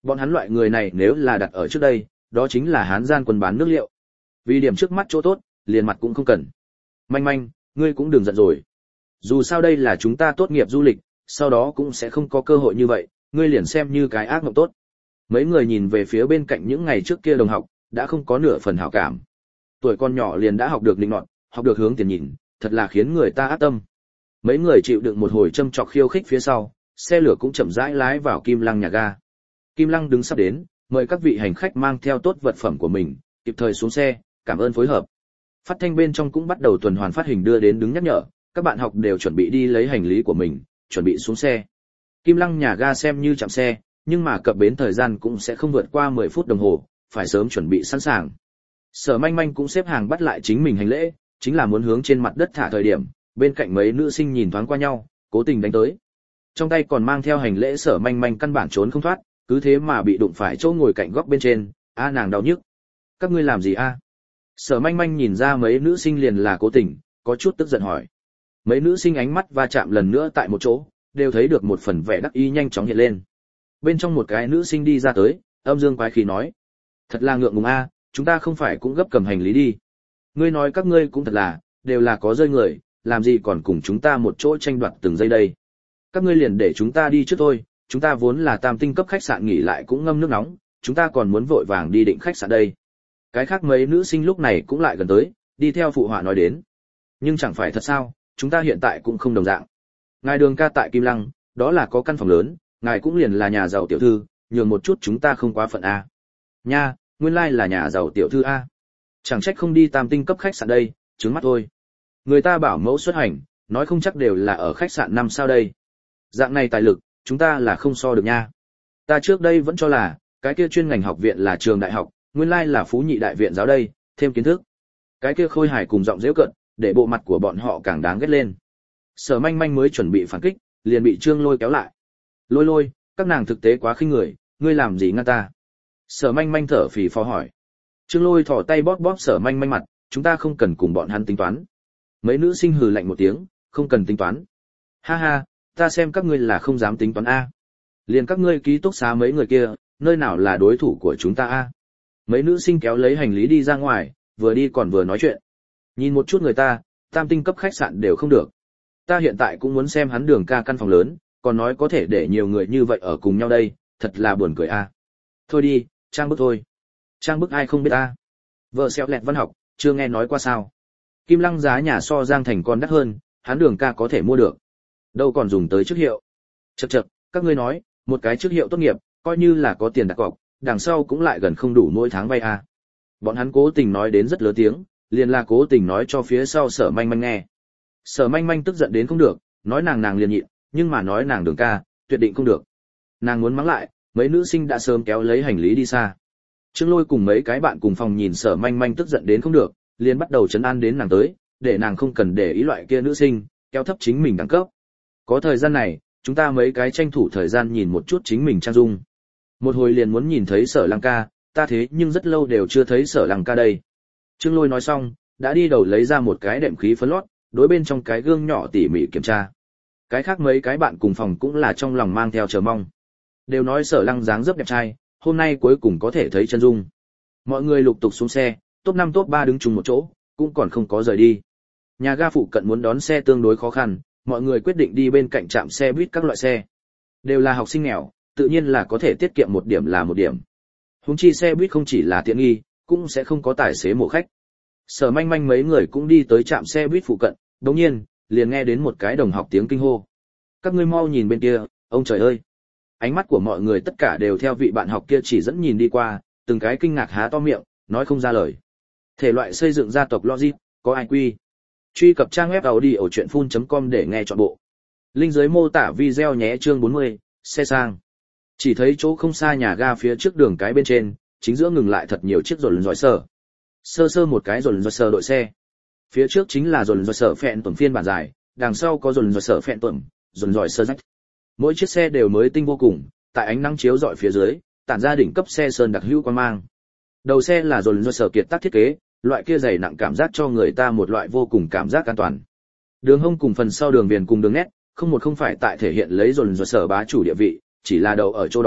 S1: Bọn hắn loại người này nếu là đặt ở trước đây, đó chính là hán gian quân bán nước liệu. Vì điểm trước mắt chỗ tốt, liền mặt cũng không cần. Manh manh, ngươi cũng đừng giận rồi. Dù sao đây là chúng ta tốt nghiệp du lịch, sau đó cũng sẽ không có cơ hội như vậy, ngươi liền xem như cái ác mộng tốt. Mấy người nhìn về phía bên cạnh những ngày trước kia đồng học, đã không có nửa phần hảo cảm. Tuổi con nhỏ liền đã học được linh nọt, học được hướng tiền nhìn, thật là khiến người ta ác tâm. Mấy người chịu đựng một hồi châm chọc khiêu khích phía sau, xe lửa cũng chậm rãi lái vào Kim Lăng nhà ga. Kim Lăng đứng sắp đến, mời các vị hành khách mang theo tốt vật phẩm của mình, kịp thời xuống xe, cảm ơn phối hợp. Phát thanh bên trong cũng bắt đầu tuần hoàn phát hình đưa đến đứng nhắc nhở, các bạn học đều chuẩn bị đi lấy hành lý của mình, chuẩn bị xuống xe. Kim Lăng nhà ga xem như chạm xe, nhưng mà cập bến thời gian cũng sẽ không vượt qua mười phút đồng hồ, phải sớm chuẩn bị sẵn sàng. Sở Manh Manh cũng xếp hàng bắt lại chính mình hành lễ, chính là muốn hướng trên mặt đất thả thời điểm, bên cạnh mấy nữ sinh nhìn thoáng qua nhau, cố tình đánh tới. Trong tay còn mang theo hành lễ Sở Manh Manh căn bản trốn không thoát, cứ thế mà bị đụng phải chỗ ngồi cạnh góc bên trên, a nàng đau nhức. Các ngươi làm gì a? Sở Manh Manh nhìn ra mấy nữ sinh liền là cố tình, có chút tức giận hỏi. Mấy nữ sinh ánh mắt va chạm lần nữa tại một chỗ, đều thấy được một phần vẻ đắc ý nhanh chóng hiện lên. Bên trong một cái nữ sinh đi ra tới, âm dương quái khí nói: "Thật là ngượng ngùng a, chúng ta không phải cũng gấp cầm hành lý đi. Ngươi nói các ngươi cũng thật là, đều là có rơi người, làm gì còn cùng chúng ta một chỗ tranh đoạt từng giây đây. Các ngươi liền để chúng ta đi trước thôi, chúng ta vốn là tam tinh cấp khách sạn nghỉ lại cũng ngâm nước nóng, chúng ta còn muốn vội vàng đi định khách sạn đây." Cái khác mấy nữ sinh lúc này cũng lại gần tới, đi theo phụ họa nói đến. Nhưng chẳng phải thật sao, chúng ta hiện tại cũng không đồng dạng. Ngài Đường ca tại Kim Lăng, đó là có căn phòng lớn, ngài cũng liền là nhà giàu tiểu thư, nhường một chút chúng ta không quá phận a. Nha, nguyên lai là nhà giàu tiểu thư a. Chẳng trách không đi tam tinh cấp khách sạn đây, trứng mắt thôi. Người ta bảo mẫu xuất hành, nói không chắc đều là ở khách sạn năm sao đây. Dạng này tài lực, chúng ta là không so được nha. Ta trước đây vẫn cho là, cái kia chuyên ngành học viện là trường đại học, nguyên lai là phú nhị đại viện giáo đây, thêm kiến thức. Cái kia khôi hài cùng giọng giễu cợt, để bộ mặt của bọn họ càng đáng ghét lên. Sở Manh Manh mới chuẩn bị phản kích, liền bị Trương Lôi kéo lại. Lôi Lôi, các nàng thực tế quá khinh người, ngươi làm gì ngăn ta? Sở Manh Manh thở phì phò hỏi. Trương Lôi thò tay bóp bóp Sở Manh Manh mặt, chúng ta không cần cùng bọn hắn tính toán. Mấy nữ sinh hừ lạnh một tiếng, không cần tính toán. Ha ha, ta xem các ngươi là không dám tính toán a. Liền các ngươi ký túc xá mấy người kia, nơi nào là đối thủ của chúng ta a? Mấy nữ sinh kéo lấy hành lý đi ra ngoài, vừa đi còn vừa nói chuyện. Nhìn một chút người ta, tam tinh cấp khách sạn đều không được. Ta hiện tại cũng muốn xem hắn Đường ca căn phòng lớn, còn nói có thể để nhiều người như vậy ở cùng nhau đây, thật là buồn cười a. Thôi đi, trang bức thôi. Trang bức ai không biết a. Vợ xéo lẹt văn học, chưa nghe nói qua sao. Kim Lăng giá nhà so Giang Thành còn đắt hơn, hắn Đường ca có thể mua được. Đâu còn dùng tới chức hiệu. Chậc chậc, các ngươi nói, một cái chức hiệu tốt nghiệp, coi như là có tiền đặt cọc, đằng sau cũng lại gần không đủ mỗi tháng vay a. Bọn hắn cố tình nói đến rất lớn tiếng, liền là cố tình nói cho phía sau Sở Manh Manh nghe. Sở Manh Manh tức giận đến không được, nói nàng nàng liền nhịn, nhưng mà nói nàng Đường ca, tuyệt định không được. Nàng muốn mắng lại, mấy nữ sinh đã sớm kéo lấy hành lý đi xa. Trương Lôi cùng mấy cái bạn cùng phòng nhìn Sở Manh Manh tức giận đến không được, liền bắt đầu trấn an đến nàng tới, để nàng không cần để ý loại kia nữ sinh, kéo thấp chính mình đẳng cấp. Có thời gian này, chúng ta mấy cái tranh thủ thời gian nhìn một chút chính mình trang dung. Một hồi liền muốn nhìn thấy Sở Lăng ca, ta thế nhưng rất lâu đều chưa thấy Sở Lăng ca đây. Trương Lôi nói xong, đã đi đầu lấy ra một cái đệm khí phấn lót, đối bên trong cái gương nhỏ tỉ mỉ kiểm tra. Cái khác mấy cái bạn cùng phòng cũng là trong lòng mang theo chờ mong. Đều nói Sở Lăng dáng dấp đẹp trai, hôm nay cuối cùng có thể thấy chân dung. Mọi người lục tục xuống xe, top năm top ba đứng chung một chỗ, cũng còn không có rời đi. Nhà ga phụ cận muốn đón xe tương đối khó khăn, mọi người quyết định đi bên cạnh trạm xe buýt các loại xe. Đều là học sinh nghèo, tự nhiên là có thể tiết kiệm một điểm là một điểm. Huống chi xe buýt không chỉ là tiện nghi, cũng sẽ không có tài xế mổ khách. Sở Manh Manh mấy người cũng đi tới trạm xe buýt phụ cận, đột nhiên, liền nghe đến một cái đồng học tiếng kinh hô. Các ngươi mau nhìn bên kia, ông trời ơi. Ánh mắt của mọi người tất cả đều theo vị bạn học kia chỉ dẫn nhìn đi qua, từng cái kinh ngạc há to miệng, nói không ra lời. Thể loại xây dựng gia tộc logic, có ai quy. Truy cập trang web audiochuyenphun chấm com để nghe trọn bộ. Link dưới mô tả video nhé. Chương bốn mươi, xe sang. Chỉ thấy chỗ không xa nhà ga phía trước đường cái bên trên, chính giữa ngừng lại thật nhiều chiếc rồn roi sở. Sơ sơ một cái rồn roi sở đội xe. Phía trước chính là rồn roi sở phẹn tuần phiên bản dài, đằng sau có rồn roi sở phẹn tuần, rồn roi sở rách. Mỗi chiếc xe đều mới tinh vô cùng, tại ánh nắng chiếu rọi phía dưới, tản ra đỉnh cấp xe sơn đặc hữu quang mang. Đầu xe là rồn roi sở kiệt tác thiết kế, loại kia dày nặng cảm giác cho người ta một loại vô cùng cảm giác an toàn. Đường hông cùng phần sau đường viền cùng đường nét, không một không phải tại thể hiện lấy rồn roi sở bá chủ địa vị, chỉ là đầu ở chỗ đó,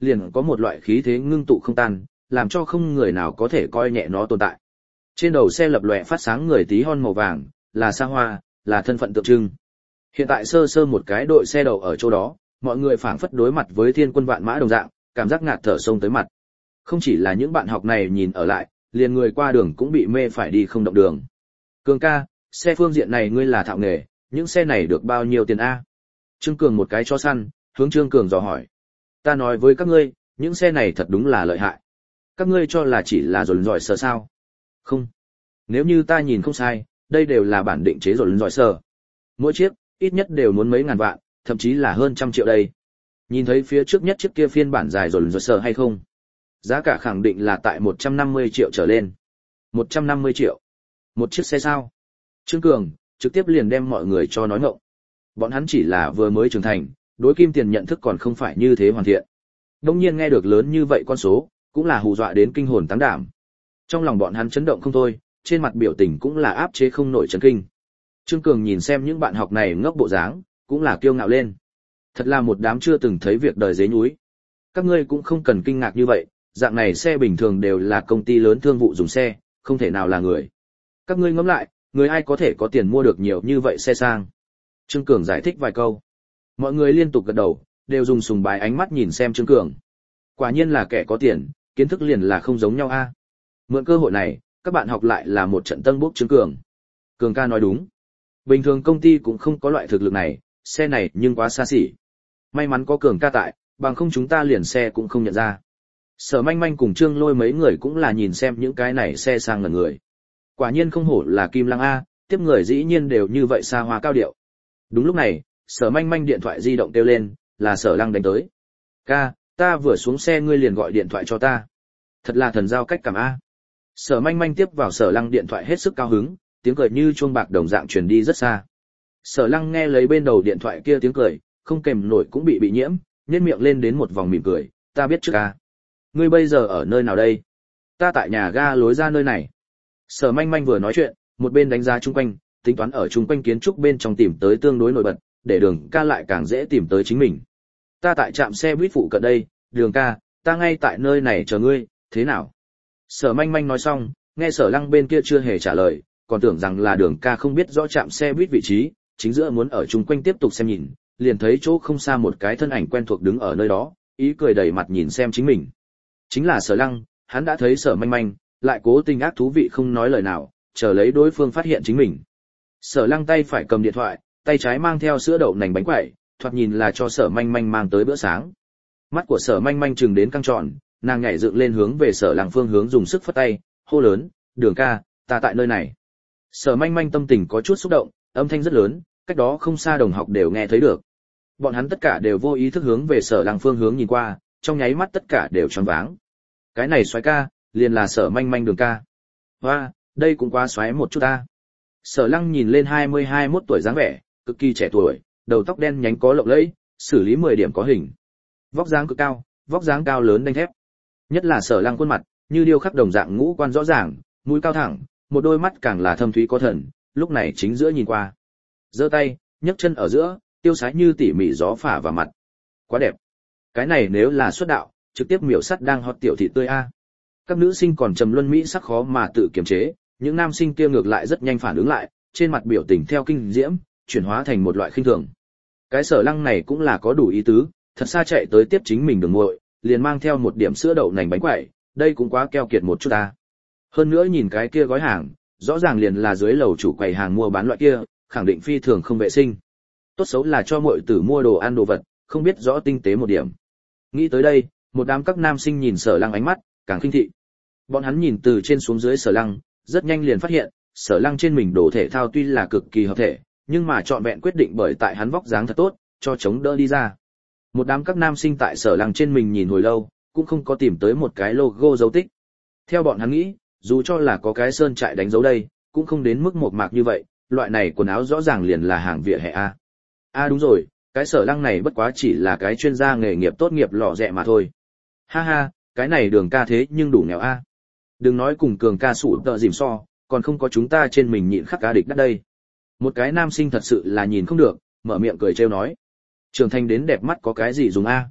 S1: liền có một loại khí thế ngưng tụ không tan, làm cho không người nào có thể coi nhẹ nó tồn tại. Trên đầu xe lập lòe phát sáng người tí hon màu vàng, là xa hoa, là thân phận tượng trưng. Hiện tại sơ sơ một cái đội xe đậu ở chỗ đó, mọi người phảng phất đối mặt với thiên quân vạn mã đồng dạng, cảm giác ngạt thở sông tới mặt. Không chỉ là những bạn học này nhìn ở lại, liền người qua đường cũng bị mê phải đi không động đường. Cường ca, xe phương diện này ngươi là thạo nghề, những xe này được bao nhiêu tiền a? Trương Cường một cái cho săn, hướng Trương Cường dò hỏi. Ta nói với các ngươi, những xe này thật đúng là lợi hại. Các ngươi cho là chỉ là dồn dọi sờ sao? Không. Nếu như ta nhìn không sai, đây đều là bản định chế dồn dọi sờ. Mỗi chiếc, ít nhất đều muốn mấy ngàn vạn, thậm chí là hơn trăm triệu đây. Nhìn thấy phía trước nhất chiếc kia phiên bản dài dồn dọi sờ hay không? Giá cả khẳng định là tại một trăm năm mươi triệu trở lên. một trăm năm mươi triệu. Một chiếc xe sao? Trương Cường trực tiếp liền đem mọi người cho nói ngộng. Bọn hắn chỉ là vừa mới trưởng thành, đối kim tiền nhận thức còn không phải như thế hoàn thiện. Đông nhiên nghe được lớn như vậy con số, cũng là hù dọa đến kinh hồn táng đảm. Trong lòng bọn hắn chấn động không thôi, trên mặt biểu tình cũng là áp chế không nổi chấn kinh. Trương Cường nhìn xem những bạn học này ngốc bộ dáng, cũng là kiêu ngạo lên. Thật là một đám chưa từng thấy việc đời dế núi. Các ngươi cũng không cần kinh ngạc như vậy, dạng này xe bình thường đều là công ty lớn thương vụ dùng xe, không thể nào là người. Các ngươi ngẫm lại, người ai có thể có tiền mua được nhiều như vậy xe sang? Trương Cường giải thích vài câu. Mọi người liên tục gật đầu, đều dùng sùng bái ánh mắt nhìn xem Trương Cường. Quả nhiên là kẻ có tiền, kiến thức liền là không giống nhau a. Mượn cơ hội này, các bạn học lại là một trận tân bốc Trương Cường. Cường ca nói đúng. Bình thường công ty cũng không có loại thực lực này, xe này nhưng quá xa xỉ. May mắn có Cường ca tại, bằng không chúng ta liền xe cũng không nhận ra. Sở Manh Manh cùng Trương Lôi mấy người cũng là nhìn xem những cái này xe sang ngẩn người. Quả nhiên không hổ là Kim Lăng A, tiếp người dĩ nhiên đều như vậy xa hoa cao điệu. Đúng lúc này, Sở Manh Manh điện thoại di động kêu lên, là Sở Lăng đánh tới. Ca, ta vừa xuống xe ngươi liền gọi điện thoại cho ta. Thật là thần giao cách cảm A. Sở Manh Manh tiếp vào Sở Lăng điện thoại hết sức cao hứng, tiếng cười như chuông bạc đồng dạng truyền đi rất xa. Sở Lăng nghe lấy bên đầu điện thoại kia tiếng cười, không kèm nổi cũng bị bị nhiễm, nhếch miệng lên đến một vòng mỉm cười, ta biết trước ca. Ngươi bây giờ ở nơi nào đây? Ta tại nhà ga lối ra nơi này. Sở Manh Manh vừa nói chuyện, một bên đánh giá chung quanh, tính toán ở chung quanh kiến trúc bên trong tìm tới tương đối nổi bật, để Đường ca lại càng dễ tìm tới chính mình. Ta tại trạm xe buýt phụ cận đây, Đường ca, ta ngay tại nơi này chờ ngươi, thế nào? Sở Manh Manh nói xong, nghe Sở Lăng bên kia chưa hề trả lời, còn tưởng rằng là Đường ca không biết rõ trạm xe buýt vị trí, chính giữa muốn ở chung quanh tiếp tục xem nhìn, liền thấy chỗ không xa một cái thân ảnh quen thuộc đứng ở nơi đó, ý cười đầy mặt nhìn xem chính mình. Chính là Sở Lăng, hắn đã thấy Sở Manh Manh, lại cố tình ác thú vị không nói lời nào, chờ lấy đối phương phát hiện chính mình. Sở Lăng tay phải cầm điện thoại, tay trái mang theo sữa đậu nành bánh quẩy, thoạt nhìn là cho Sở Manh Manh mang tới bữa sáng. Mắt của Sở Manh Manh trừng đến căng tròn, nàng nhảy dựng lên hướng về Sở Lăng phương hướng dùng sức phất tay, hô lớn, "Đường ca, ta tại nơi này." Sở Manh Manh tâm tình có chút xúc động, âm thanh rất lớn, cách đó không xa đồng học đều nghe thấy được. Bọn hắn tất cả đều vô ý thức hướng về Sở Lăng phương hướng nhìn qua, trong nháy mắt tất cả đều choáng váng. Cái này xoái ca, liền là Sở Manh Manh Đường ca. Hoa, đây cũng quá xoái một chút ta. Sở Lăng nhìn lên hai mươi hai mốt tuổi dáng vẻ, cực kỳ trẻ tuổi, đầu tóc đen nhánh có lộng lẫy, xử lý mười điểm có hình. Vóc dáng cực cao, vóc dáng cao lớn đanh thép. Nhất là Sở Lăng khuôn mặt, như điêu khắc đồng dạng ngũ quan rõ ràng, mũi cao thẳng, một đôi mắt càng là thâm thúy có thần, lúc này chính giữa nhìn qua. Giơ tay, nhấc chân ở giữa, tiêu sái như tỉ mỉ gió phả vào mặt. Quá đẹp. Cái này nếu là xuất đạo, trực tiếp miểu sắt đang hot tiểu thị tươi a. Các nữ sinh còn trầm luân mỹ sắc khó mà tự kiềm chế, những nam sinh kia ngược lại rất nhanh phản ứng lại, trên mặt biểu tình theo kinh diễm, chuyển hóa thành một loại khinh thường. Cái Sở Lăng này cũng là có đủ ý tứ, thật xa chạy tới tiếp chính mình đường muội, liền mang theo một điểm sữa đậu nành bánh quẩy, đây cũng quá keo kiệt một chút ta. Hơn nữa nhìn cái kia gói hàng, rõ ràng liền là dưới lầu chủ quầy hàng mua bán loại kia, khẳng định phi thường không vệ sinh. Tốt xấu là cho muội tử mua đồ ăn đồ vật, không biết rõ tinh tế một điểm. Nghĩ tới đây, một đám các nam sinh nhìn Sở Lăng ánh mắt càng khinh thị. Bọn hắn nhìn từ trên xuống dưới Sở Lăng, rất nhanh liền phát hiện, Sở Lăng trên mình đồ thể thao tuy là cực kỳ hợp thể, nhưng mà trọn vẹn quyết định bởi tại hắn vóc dáng thật tốt, cho chống đỡ đi ra. Một đám các nam sinh tại Sở Lăng trên mình nhìn hồi lâu, cũng không có tìm tới một cái logo dấu tích. Theo bọn hắn nghĩ, dù cho là có cái sơn trại đánh dấu đây, cũng không đến mức một mạc như vậy, loại này quần áo rõ ràng liền là hàng vỉa hè a. A đúng rồi, cái Sở Lăng này bất quá chỉ là cái chuyên gia nghề nghiệp tốt nghiệp lò rẹ mà thôi. Ha ha, cái này Đường ca thế nhưng đủ nghèo a. Đừng nói cùng Cường ca sủ tợ dìm so, còn không có chúng ta trên mình nhịn khắc cá địch đắt đây. Một cái nam sinh thật sự là nhìn không được, mở miệng cười trêu nói. Trưởng thành đến đẹp mắt có cái gì dùng a?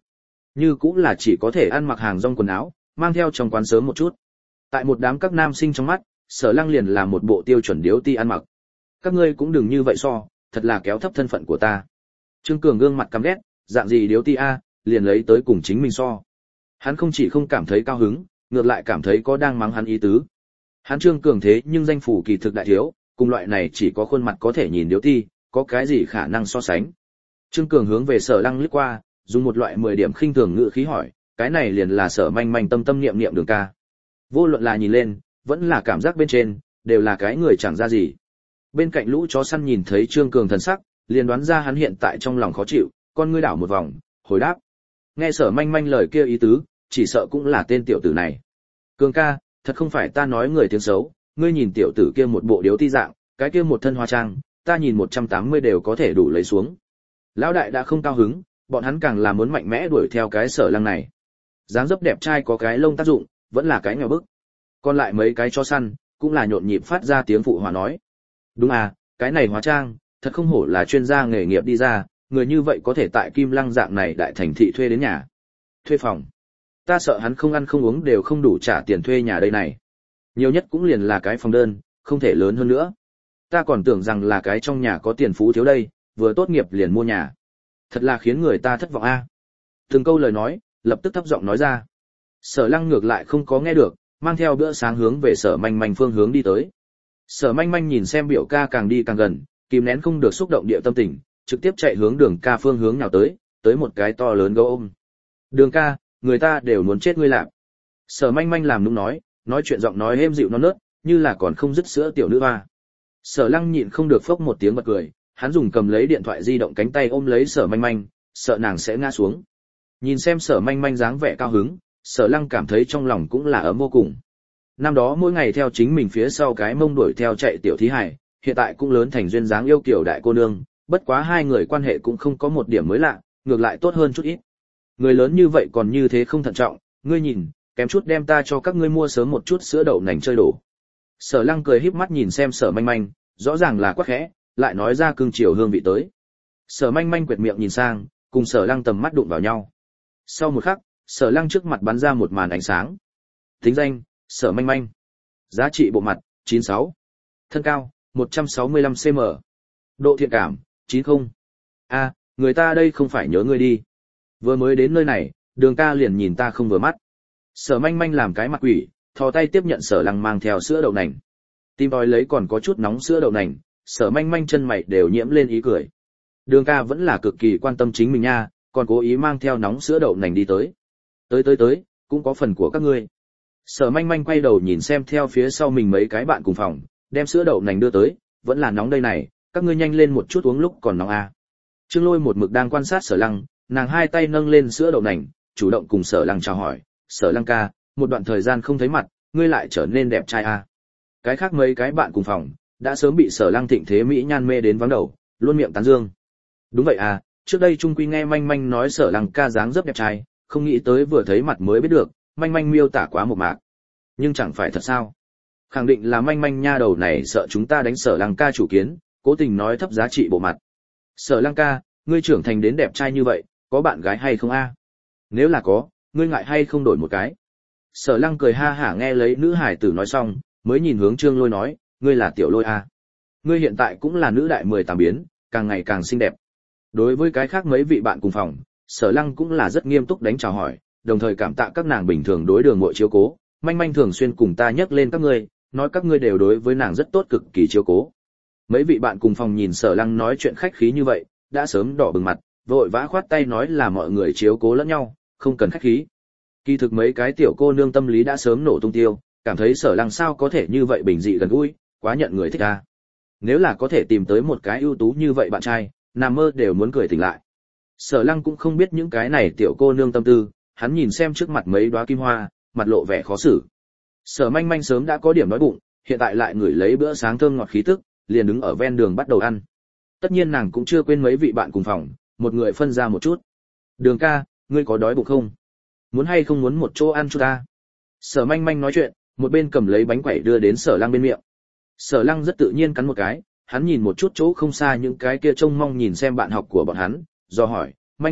S1: như cũng là chỉ có thể ăn mặc hàng rong quần áo, mang theo trong quán sớm một chút. Tại một đám các nam sinh trong mắt, Sở Lăng liền là một bộ tiêu chuẩn điếu ti ăn mặc. Các ngươi cũng đừng như vậy so, thật là kéo thấp thân phận của ta. Trương Cường gương mặt căm ghét, dạng gì điếu ti a, liền lấy tới cùng chính mình so. Hắn không chỉ không cảm thấy cao hứng, ngược lại cảm thấy có đang mắng hắn ý tứ. Hắn Trương Cường thế nhưng danh phủ kỳ thực đại thiếu, cùng loại này chỉ có khuôn mặt có thể nhìn điếu ti, có cái gì khả năng so sánh. Trương Cường hướng về Sở Lăng liếc qua, dùng một loại mười điểm khinh thường ngữ khí hỏi, cái này liền là Sở Manh Manh tâm tâm niệm niệm Đường ca. Vô luận là nhìn lên, vẫn là cảm giác bên trên, đều là cái người chẳng ra gì. Bên cạnh lũ chó săn nhìn thấy Trương Cường thần sắc, liền đoán ra hắn hiện tại trong lòng khó chịu, con ngươi đảo một vòng, hồi đáp. Nghe Sở Manh Manh lời kia ý tứ, chỉ sợ cũng là tên tiểu tử này. Cường ca, thật không phải ta nói người tiếng xấu, ngươi nhìn tiểu tử kia một bộ điếu ti dạng, cái kia một thân hoa trang, ta nhìn một trăm tám mươi đều có thể đủ lấy xuống. Lão đại đã không cao hứng, bọn hắn càng là muốn mạnh mẽ đuổi theo cái Sở Lăng này. Dáng dấp đẹp trai có cái lông tác dụng, vẫn là cái nghèo bức. Còn lại mấy cái chó săn, cũng là nhộn nhịp phát ra tiếng phụ hòa nói. Đúng à, cái này hóa trang, thật không hổ là chuyên gia nghề nghiệp đi ra, người như vậy có thể tại Kim Lăng dạng này đại thành thị thuê đến nhà. Thuê phòng. Ta sợ hắn không ăn không uống đều không đủ trả tiền thuê nhà đây này. Nhiều nhất cũng liền là cái phòng đơn, không thể lớn hơn nữa. Ta còn tưởng rằng là cái trong nhà có tiền phú thiếu đây, vừa tốt nghiệp liền mua nhà. Thật là khiến người ta thất vọng a. Từng câu lời nói, lập tức thấp giọng nói ra. Sở Lăng ngược lại không có nghe được, mang theo bữa sáng hướng về Sở Manh Manh phương hướng đi tới. Sở Manh Manh nhìn xem biểu ca càng đi càng gần, kìm nén không được xúc động địa tâm tình, trực tiếp chạy hướng Đường ca phương hướng nào tới, tới một cái to lớn gấu ôm. Đường ca, người ta đều muốn chết ngươi làm. Sở Manh Manh làm nũng nói, nói chuyện giọng nói êm dịu non nớt, như là còn không dứt sữa tiểu nữ hoa. Sở Lăng nhịn không được phốc một tiếng bật cười, hắn dùng cầm lấy điện thoại di động cánh tay ôm lấy Sở Manh Manh, sợ nàng sẽ ngã xuống. Nhìn xem Sở Manh Manh dáng vẻ cao hứng, Sở Lăng cảm thấy trong lòng cũng là ấm vô cùng. Năm đó mỗi ngày theo chính mình phía sau cái mông đuổi theo chạy tiểu thí hải, hiện tại cũng lớn thành duyên dáng yêu kiều đại cô nương, bất quá hai người quan hệ cũng không có một điểm mới lạ, ngược lại tốt hơn chút ít. Người lớn như vậy còn như thế không thận trọng, ngươi nhìn, kém chút đem ta cho các ngươi mua sớm một chút sữa đậu nành chơi đổ. Sở Lăng cười híp mắt nhìn xem Sở Manh Manh, rõ ràng là quắc khẽ, lại nói ra cương chiều hương vị tới. Sở Manh Manh quệt miệng nhìn sang, cùng Sở Lăng tầm mắt đụng vào nhau. Sau một khắc, Sở Lăng trước mặt bắn ra một màn ánh sáng. Tính danh, Sở Manh Manh. Giá trị bộ mặt, chín mươi sáu. Thân cao, một trăm sáu mươi lăm xăng ti mét. Độ thiện cảm, chín mươi. A, người ta đây không phải nhớ ngươi đi. Vừa mới đến nơi này, Đường ca liền nhìn ta không vừa mắt. Sở Manh Manh làm cái mặt quỷ, thò tay tiếp nhận Sở Lăng mang theo sữa đậu nành. Tim đói lấy còn có chút nóng sữa đậu nành, Sở Manh Manh chân mày đều nhiễm lên ý cười. Đường ca vẫn là cực kỳ quan tâm chính mình nha, còn cố ý mang theo nóng sữa đậu nành đi tới. Tới tới tới, cũng có phần của các ngươi. Sở Manh Manh quay đầu nhìn xem theo phía sau mình mấy cái bạn cùng phòng, đem sữa đậu nành đưa tới, vẫn là nóng đây này, các ngươi nhanh lên một chút uống lúc còn nóng a. Trương Lôi một mực đang quan sát Sở Lăng, nàng hai tay nâng lên sữa đậu nành, chủ động cùng Sở Lăng chào hỏi, "Sở Lăng ca, một đoạn thời gian không thấy mặt, ngươi lại trở nên đẹp trai a." Cái khác mấy cái bạn cùng phòng đã sớm bị Sở Lăng thịnh thế mỹ nhan mê đến vắng đầu, luôn miệng tán dương. Đúng vậy à, trước đây Trung Quy nghe Manh Manh nói Sở Lăng ca dáng dấp đẹp trai, không nghĩ tới vừa thấy mặt mới biết được, Manh Manh miêu tả quá một mạc. Nhưng chẳng phải thật sao? Khẳng định là Manh Manh nha đầu này sợ chúng ta đánh Sở Lăng ca chủ kiến, cố tình nói thấp giá trị bộ mặt. Sở Lăng ca, ngươi trưởng thành đến đẹp trai như vậy, có bạn gái hay không a? Nếu là có, ngươi ngại hay không đổi một cái? Sở Lăng cười ha hả nghe lấy nữ hải tử nói xong, mới nhìn hướng Trương Lôi nói, ngươi là Tiểu Lôi a? Ngươi hiện tại cũng là nữ đại mười tám biến, càng ngày càng xinh đẹp. Đối với cái khác mấy vị bạn cùng phòng, Sở Lăng cũng là rất nghiêm túc đánh chào hỏi, đồng thời cảm tạ các nàng bình thường đối Đường Mội chiếu cố, Manh Manh thường xuyên cùng ta nhắc lên các ngươi, nói các ngươi đều đối với nàng rất tốt cực kỳ chiếu cố. Mấy vị bạn cùng phòng nhìn Sở Lăng nói chuyện khách khí như vậy, đã sớm đỏ bừng mặt, vội vã khoát tay nói là mọi người chiếu cố lẫn nhau, không cần khách khí. Kỳ thực mấy cái tiểu cô nương tâm lý đã sớm nổ tung tiêu, cảm thấy Sở Lăng sao có thể như vậy bình dị gần gũi, quá nhận người thích a. Nếu là có thể tìm tới một cái ưu tú như vậy bạn trai, nằm mơ đều muốn cười tỉnh lại. Sở Lăng cũng không biết những cái này tiểu cô nương tâm tư, hắn nhìn xem trước mặt mấy đóa kim hoa, mặt lộ vẻ khó xử. Sở Manh Manh sớm đã có điểm đói bụng, hiện tại lại ngửi lấy bữa sáng thơm ngọt khí tức, liền đứng ở ven đường bắt đầu ăn. Tất nhiên nàng cũng chưa quên mấy vị bạn cùng phòng, một người phân ra một chút. Đường ca, ngươi có đói bụng không? Muốn hay không muốn một chỗ ăn chút ta? Sở Manh Manh nói chuyện, một bên cầm lấy bánh quẩy đưa đến Sở Lăng bên miệng. Sở Lăng rất tự nhiên cắn một cái, hắn nhìn một chút chỗ không xa những cái kia trông mong nhìn xem bạn học của bọn hắn, do hỏi, Manh Manh,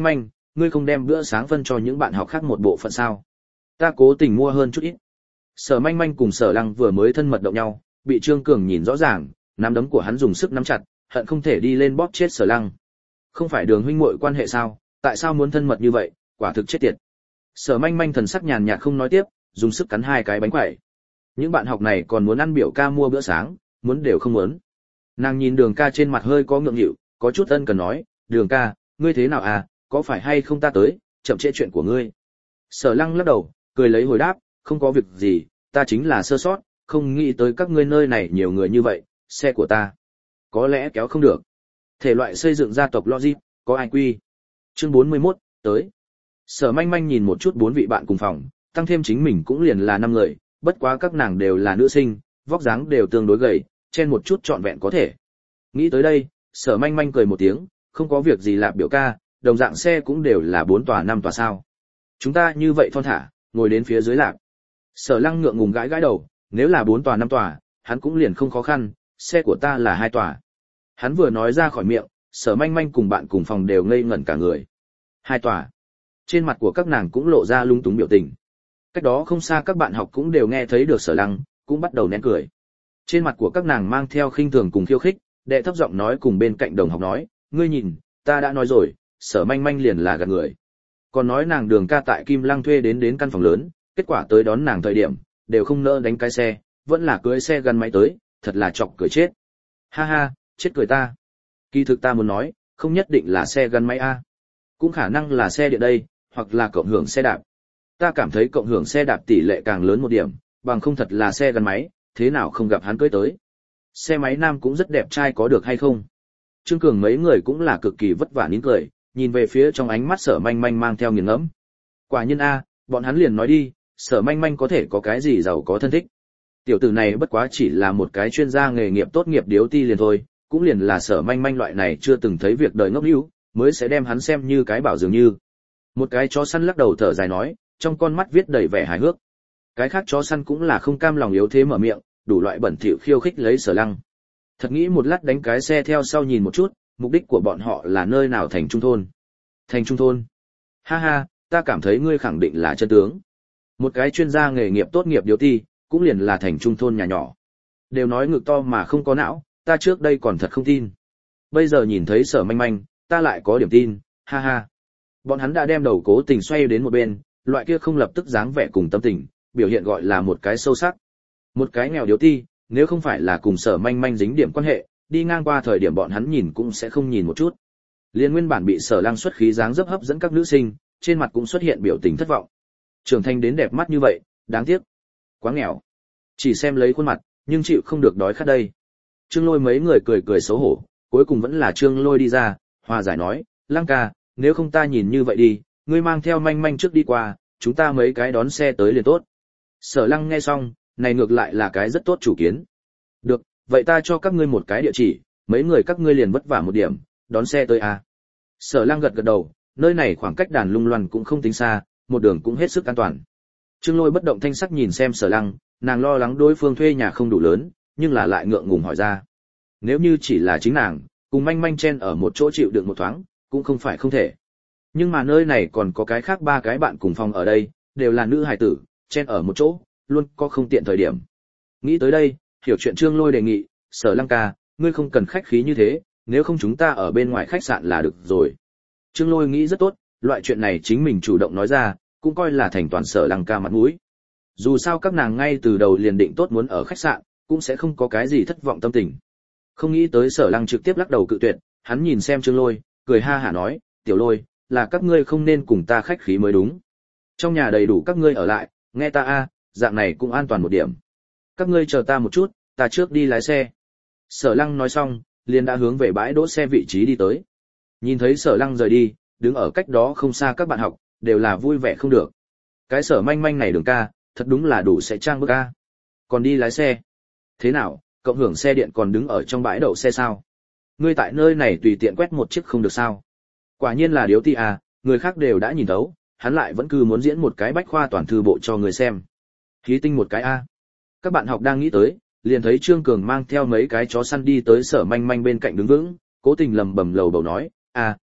S1: ngươi không đem bữa sáng phân cho những bạn học khác một bộ phận sao? Ta cố tình mua hơn chút ít. Sở Manh Manh cùng Sở Lăng vừa mới thân mật động nhau, bị Trương Cường nhìn rõ ràng, nắm đấm của hắn dùng sức nắm chặt, hận không thể đi lên bóp chết Sở Lăng. Không phải đường huynh muội quan hệ sao, tại sao muốn thân mật như vậy, quả thực chết tiệt. Sở Manh Manh thần sắc nhàn nhạt không nói tiếp, dùng sức cắn hai cái bánh quẩy. Những bạn học này còn muốn ăn biểu ca mua bữa sáng, muốn đều không muốn. Nàng nhìn Đường ca trên mặt hơi có ngượng nghịu, có chút ân cần nói, Đường ca, ngươi thế nào à, có phải hay không ta tới, chậm trễ chuyện của ngươi. Sở Lăng lắc đầu, cười lấy hồi đáp, không có việc gì, ta chính là sơ sót, không nghĩ tới các ngươi nơi này nhiều người như vậy, xe của ta có lẽ kéo không được. Thể loại xây dựng gia tộc logic, có ai quy. Chương bốn mươi mốt, tới. Sở Manh Manh nhìn một chút bốn vị bạn cùng phòng, tăng thêm chính mình cũng liền là năm người, bất quá các nàng đều là nữ sinh, vóc dáng đều tương đối gầy, chen một chút trọn vẹn có thể. Nghĩ tới đây, Sở Manh Manh cười một tiếng, không có việc gì lạp biểu ca, đồng dạng xe cũng đều là bốn tòa năm tòa sao. Chúng ta như vậy thon thả, ngồi đến phía dưới lạp. Sở Lăng ngượng ngùng gãi gãi đầu, nếu là bốn tòa năm tòa, hắn cũng liền không khó khăn, xe của ta là hai tòa. Hắn vừa nói ra khỏi miệng, Sở Manh Manh cùng bạn cùng phòng đều ngây ngẩn cả người. Hai tòa. Trên mặt của các nàng cũng lộ ra lung túng biểu tình. Cách đó không xa các bạn học cũng đều nghe thấy được Sở Lăng, cũng bắt đầu nén cười. Trên mặt của các nàng mang theo khinh thường cùng khiêu khích, đệ thấp giọng nói cùng bên cạnh đồng học nói, ngươi nhìn, ta đã nói rồi, Sở Manh Manh liền là gạt người. Còn nói nàng Đường ca tại Kim Lăng thuê đến đến căn phòng lớn, kết quả tới đón nàng thời điểm, đều không nỡ đánh cái xe, vẫn là cưới xe gắn máy tới, thật là chọc cười chết. Ha ha, chết cười ta. Kỳ thực ta muốn nói, không nhất định là xe gắn máy a, cũng khả năng là xe điện đây, hoặc là cộng hưởng xe đạp. Ta cảm thấy cộng hưởng xe đạp tỷ lệ càng lớn một điểm, bằng không thật là xe gắn máy, thế nào không gặp hắn cưới tới. Xe máy nam cũng rất đẹp trai có được hay không? Trương Cường mấy người cũng là cực kỳ vất vả nín cười, nhìn về phía trong ánh mắt Sở Manh Manh mang theo nghiền ngẫm. Quả nhiên a, bọn hắn liền nói đi, Sở Manh Manh có thể có cái gì giàu có thân thích. Tiểu tử này bất quá chỉ là một cái chuyên gia nghề nghiệp tốt nghiệp điếu ti liền thôi, cũng liền là Sở Manh Manh loại này chưa từng thấy việc đời ngốc nghếch, mới sẽ đem hắn xem như cái bảo dường như. Một cái chó săn lắc đầu thở dài nói, trong con mắt viết đầy vẻ hài hước. Cái khác chó săn cũng là không cam lòng yếu thế mở miệng, đủ loại bẩn thỉu khiêu khích lấy Sở Lăng. Thật nghĩ một lát đánh cái xe theo sau nhìn một chút, mục đích của bọn họ là nơi nào thành trung thôn. Thành trung thôn. Ha ha, ta cảm thấy ngươi khẳng định là chân tướng. Một cái chuyên gia nghề nghiệp tốt nghiệp điếu ti, cũng liền là thành trung thôn nhà nhỏ. Đều nói ngực to mà không có não, ta trước đây còn thật không tin. Bây giờ nhìn thấy Sở Manh Manh, ta lại có điểm tin, ha ha. Bọn hắn đã đem đầu cố tình xoay đến một bên, loại kia không lập tức dáng vẻ cùng tâm tình, biểu hiện gọi là một cái sâu sắc. Một cái nghèo điếu ti, nếu không phải là cùng Sở Manh Manh dính điểm quan hệ, đi ngang qua thời điểm bọn hắn nhìn cũng sẽ không nhìn một chút. Liên nguyên bản bị Sở Lăng xuất khí dáng dấp hấp dẫn các nữ sinh, trên mặt cũng xuất hiện biểu tình thất vọng. Trưởng thành đến đẹp mắt như vậy, đáng tiếc, quá nghèo. Chỉ xem lấy khuôn mặt, nhưng chịu không được đói khát đây. Trương Lôi mấy người cười cười xấu hổ, cuối cùng vẫn là Trương Lôi đi ra, hòa giải nói, Lăng ca, nếu không ta nhìn như vậy đi, ngươi mang theo Manh Manh trước đi qua, chúng ta mấy cái đón xe tới liền tốt. Sở Lăng nghe xong, này ngược lại là cái rất tốt chủ kiến. Được, vậy ta cho các ngươi một cái địa chỉ, mấy người các ngươi liền vất vả một điểm, đón xe tới à. Sở Lăng gật gật đầu, nơi này khoảng cách Đàn Lung Loan cũng không tính xa, một đường cũng hết sức an toàn. Trương Lôi bất động thanh sắc nhìn xem Sở Lăng, nàng lo lắng đối phương thuê nhà không đủ lớn, nhưng là lại ngượng ngùng hỏi ra. Nếu như chỉ là chính nàng, cùng Manh Manh chen ở một chỗ chịu đựng một thoáng, cũng không phải không thể. Nhưng mà nơi này còn có cái khác ba cái bạn cùng phòng ở đây, đều là nữ hài tử, chen ở một chỗ, luôn có không tiện thời điểm. Nghĩ tới đây, hiểu chuyện Trương Lôi đề nghị, Sở Lăng ca, ngươi không cần khách khí như thế, nếu không chúng ta ở bên ngoài khách sạn là được rồi. Trương Lôi nghĩ rất tốt, loại chuyện này chính mình chủ động nói ra, cũng coi là thành toàn Sở Lăng ca mặt mũi. Dù sao các nàng ngay từ đầu liền định tốt muốn ở khách sạn, cũng sẽ không có cái gì thất vọng tâm tình. Không nghĩ tới Sở Lăng trực tiếp lắc đầu cự tuyệt, hắn nhìn xem Trương Lôi, cười ha hả nói, tiểu Lôi, là các ngươi không nên cùng ta khách khí mới đúng. Trong nhà đầy đủ các ngươi ở lại, nghe ta a, dạng này cũng an toàn một điểm. Các ngươi chờ ta một chút, ta trước đi lái xe. Sở Lăng nói xong, liền đã hướng về bãi đỗ xe vị trí đi tới. Nhìn thấy Sở Lăng rời đi, đứng ở cách đó không xa các bạn học, đều là vui vẻ không được. Cái Sở Manh Manh này Đường ca, thật đúng là đủ sẽ trang bức ca. Còn đi lái xe. Thế nào, cộng hưởng xe điện còn đứng ở trong bãi đậu xe sao? Ngươi tại nơi này tùy tiện quét một chiếc không được sao? Quả nhiên là điếu ti à, người khác đều đã nhìn thấu, hắn lại vẫn cứ muốn diễn một cái bách khoa toàn thư bộ cho người xem. Khí tinh một cái a. Các bạn học đang nghĩ tới, liền thấy Trương Cường mang theo mấy cái chó săn đi tới Sở Manh Manh bên cạnh đứng vững, cố tình lầm bầm lầu bầu nói, à,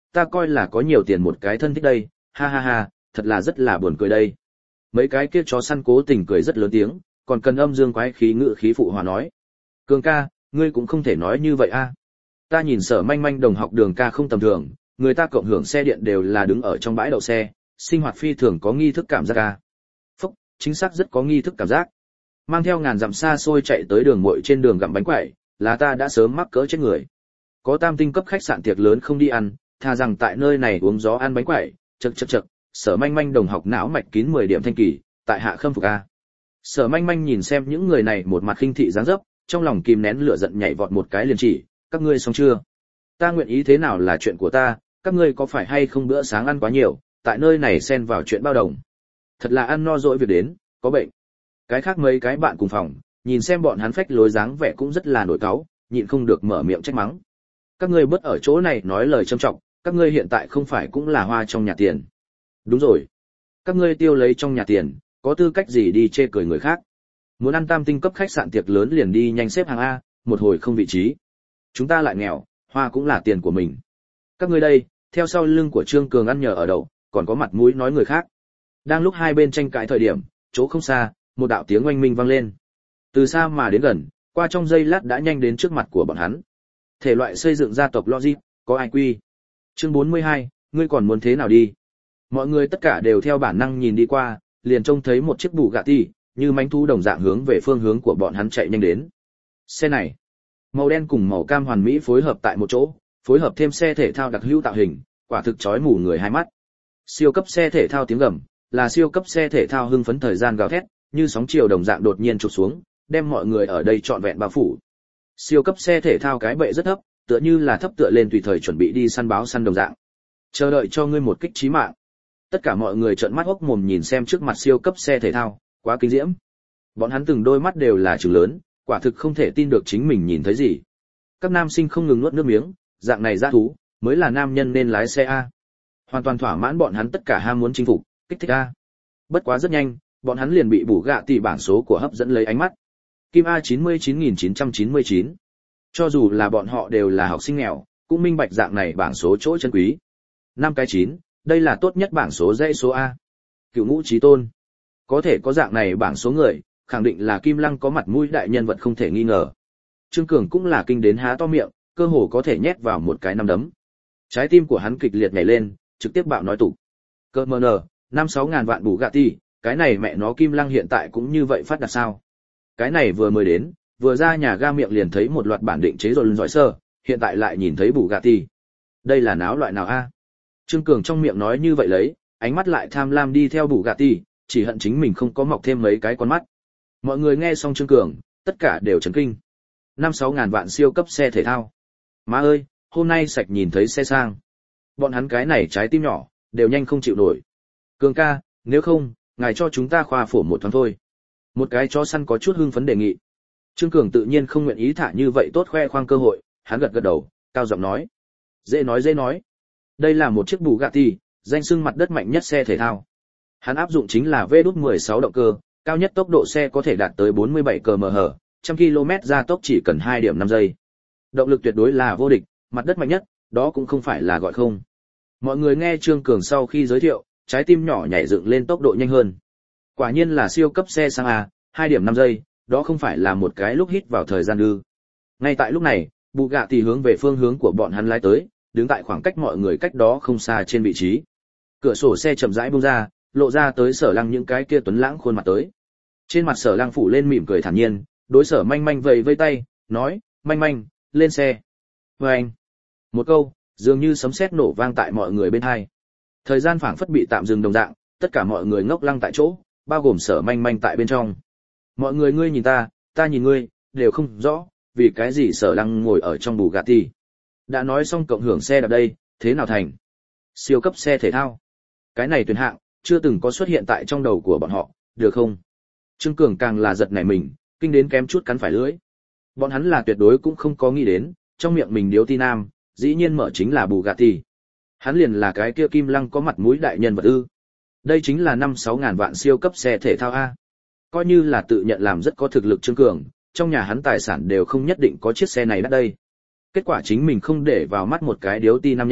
S1: ta coi là có nhiều tiền một cái thân thích đây, ha ha ha, thật là rất là buồn cười đây. Mấy cái kia chó săn cố tình cười rất lớn tiếng, còn cần âm dương quái khí ngự khí phụ hòa nói. Cường ca, ngươi cũng không thể nói như vậy a. Ta nhìn Sở Manh Manh đồng học Đường ca không tầm thường, người ta cộng hưởng xe điện đều là đứng ở trong bãi đậu xe, sinh hoạt phi thường có nghi thức cảm giác a. Phúc, chính xác rất có nghi thức cảm giác. Mang theo ngàn dặm xa xôi chạy tới đường muội trên đường gặm bánh quẩy, là ta đã sớm mắc cỡ chết người. Có tam tinh cấp khách sạn tiệc lớn không đi ăn, thà rằng tại nơi này uống gió ăn bánh quẩy, chậc chậc chậc, Sở Manh Manh đồng học não mạch kín mười điểm thanh kỳ, tại hạ khâm phục a. Sở Manh Manh nhìn xem những người này một mặt khinh thị dáng dấp, trong lòng kìm nén lửa giận nhảy vọt một cái liền chỉ, các ngươi xong chưa? Ta nguyện ý thế nào là chuyện của ta, các ngươi có phải hay không bữa sáng ăn quá nhiều, tại nơi này xen vào chuyện bao đồng. Thật là ăn no dỗi việc đến, có bệnh. Cái khác mấy cái bạn cùng phòng, nhìn xem bọn hắn phách lối dáng vẻ cũng rất là nổi cáu, nhịn không được mở miệng trách mắng. Các ngươi bớt ở chỗ này nói lời trâm trọng, các ngươi hiện tại không phải cũng là hoa trong nhà tiền. Đúng rồi. Các ngươi tiêu lấy trong nhà tiền, có tư cách gì đi chê cười người khác? Muốn ăn tam tinh cấp khách sạn tiệc lớn liền đi nhanh xếp hàng A, một hồi không vị trí. Chúng ta lại nghèo, hoa cũng là tiền của mình. Các ngươi đây, theo sau lưng của Trương Cường ăn nhờ ở đậu, còn có mặt mũi nói người khác. Đang lúc hai bên tranh cãi thời điểm, chỗ không xa, một đạo tiếng oanh minh vang lên. Từ xa mà đến gần, qua trong giây lát đã nhanh đến trước mặt của bọn hắn. Thể loại xây dựng gia tộc logic, có ai quy. Chương bốn mươi hai, ngươi còn muốn thế nào đi? Mọi người tất cả đều theo bản năng nhìn đi qua, liền trông thấy một chiếc Bugatti, như mánh thú đồng dạng hướng về phương hướng của bọn hắn chạy nhanh đến. Xe này, màu đen cùng màu cam hoàn mỹ phối hợp tại một chỗ, phối hợp thêm xe thể thao đặc hữu tạo hình, quả thực chói mù người hai mắt. Siêu cấp xe thể thao tiếng gầm, là siêu cấp xe thể thao hưng phấn thời gian gào thét, như sóng chiều đồng dạng đột nhiên trục xuống, đem mọi người ở đây trọn vẹn bao phủ. Siêu cấp xe thể thao cái bệ rất thấp, tựa như là thấp tựa lên tùy thời chuẩn bị đi săn báo săn đồng dạng. Chờ đợi cho ngươi một kích chí mạng. Tất cả mọi người trợn mắt hốc mồm nhìn xem trước mặt siêu cấp xe thể thao, quá kinh diễm. Bọn hắn từng đôi mắt đều là trừng lớn, quả thực không thể tin được chính mình nhìn thấy gì. Các nam sinh không ngừng nuốt nước miếng, dạng này dã thú, mới là nam nhân nên lái xe a. Hoàn toàn thỏa mãn bọn hắn tất cả ham muốn chinh phục, kích thích a. Bất quá rất nhanh, bọn hắn liền bị bù gạ tỷ bảng số của hấp dẫn lấy ánh mắt. Kim A chín mươi chín nghìn chín trăm chín mươi chín. Cho dù là bọn họ đều là học sinh nghèo, cũng minh bạch dạng này bảng số chỗ chân quý. Năm cái chín, đây là tốt nhất bảng số dãy số A. Cựu ngũ chí tôn. Có thể có dạng này bảng số người, khẳng định là Kim Lăng có mặt mũi đại nhân vật không thể nghi ngờ. Trương Cường cũng là kinh đến há to miệng, cơ hồ có thể nhét vào một cái nắm đấm. Trái tim của hắn kịch liệt nhảy lên, trực tiếp bạo nói tục. Cơ mờ nờ, năm sáu ngàn vạn Bugatti, cái này mẹ nó Kim Lăng hiện tại cũng như vậy phát đạt sao? Cái này vừa mới đến, vừa ra nhà ga miệng liền thấy một loạt bản định chế rồi giỏi sơ, hiện tại lại nhìn thấy Bugatti. Đây là náo loại nào a? Trương Cường trong miệng nói như vậy lấy, ánh mắt lại tham lam đi theo Bugatti, chỉ hận chính mình không có mọc thêm mấy cái con mắt. Mọi người nghe xong Trương Cường, tất cả đều chấn kinh. Năm sáu ngàn vạn siêu cấp xe thể thao. Má ơi, hôm nay sạch nhìn thấy xe sang. Bọn hắn cái này trái tim nhỏ, đều nhanh không chịu nổi. Cường ca, nếu không, ngài cho chúng ta khoa phổ một thoáng thôi. Một cái chó săn có chút hưng phấn đề nghị. Trương Cường tự nhiên không nguyện ý thả như vậy tốt khoe khoang cơ hội, hắn gật gật đầu, cao giọng nói. Dễ nói dễ nói. Đây là một chiếc Bugatti, danh xưng mặt đất mạnh nhất xe thể thao. Hắn áp dụng chính là vê mười sáu động cơ, cao nhất tốc độ xe có thể đạt tới bốn mươi bảy ki lô mét trên giờ, một trăm ki lô mét gia tốc chỉ cần hai điểm năm giây. Động lực tuyệt đối là vô địch, mặt đất mạnh nhất, đó cũng không phải là gọi không. Mọi người nghe Trương Cường sau khi giới thiệu, trái tim nhỏ nhảy dựng lên tốc độ nhanh hơn. Quả nhiên là siêu cấp xe sang a, hai điểm năm giây, đó không phải là một cái lúc hít vào thời gian ư. Ngay tại lúc này, Bugatti hướng về phương hướng của bọn hắn lái tới, đứng tại khoảng cách mọi người cách đó không xa trên vị trí. Cửa sổ xe chậm rãi bung ra, lộ ra tới Sở Lăng những cái kia tuấn lãng khuôn mặt tới. Trên mặt Sở Lăng phủ lên mỉm cười thản nhiên, đối Sở Manh Manh vẫy vẫy tay, nói, Manh Manh, lên xe. Vâng. Một câu, dường như sấm sét nổ vang tại mọi người bên hai. Thời gian phảng phất bị tạm dừng đồng dạng, tất cả mọi người ngốc lăng tại chỗ, bao gồm Sở Manh Manh tại bên trong. Mọi người ngươi nhìn ta, ta nhìn ngươi, đều không rõ, vì cái gì Sở Lăng ngồi ở trong Bugatti. Đã nói xong cộng hưởng xe đạp đây, thế nào thành? Siêu cấp xe thể thao. Cái này tuyển hạng, chưa từng có xuất hiện tại trong đầu của bọn họ, được không? Trương Cường càng là giật nảy mình, kinh đến kém chút cắn phải lưỡi. Bọn hắn là tuyệt đối cũng không có nghĩ đến, trong miệng mình điếu ti nam, dĩ nhiên mở chính là Bugatti. Hắn liền là cái kia Kim Lăng có mặt mũi đại nhân vật ư? Đây chính là năm sáu ngàn vạn siêu cấp xe thể thao a. Coi như là tự nhận làm rất có thực lực Trương Cường, trong nhà hắn tài sản đều không nhất định có chiếc xe này đắt đây. Kết quả chính mình không để vào mắt một cái điếu ti nam nhân,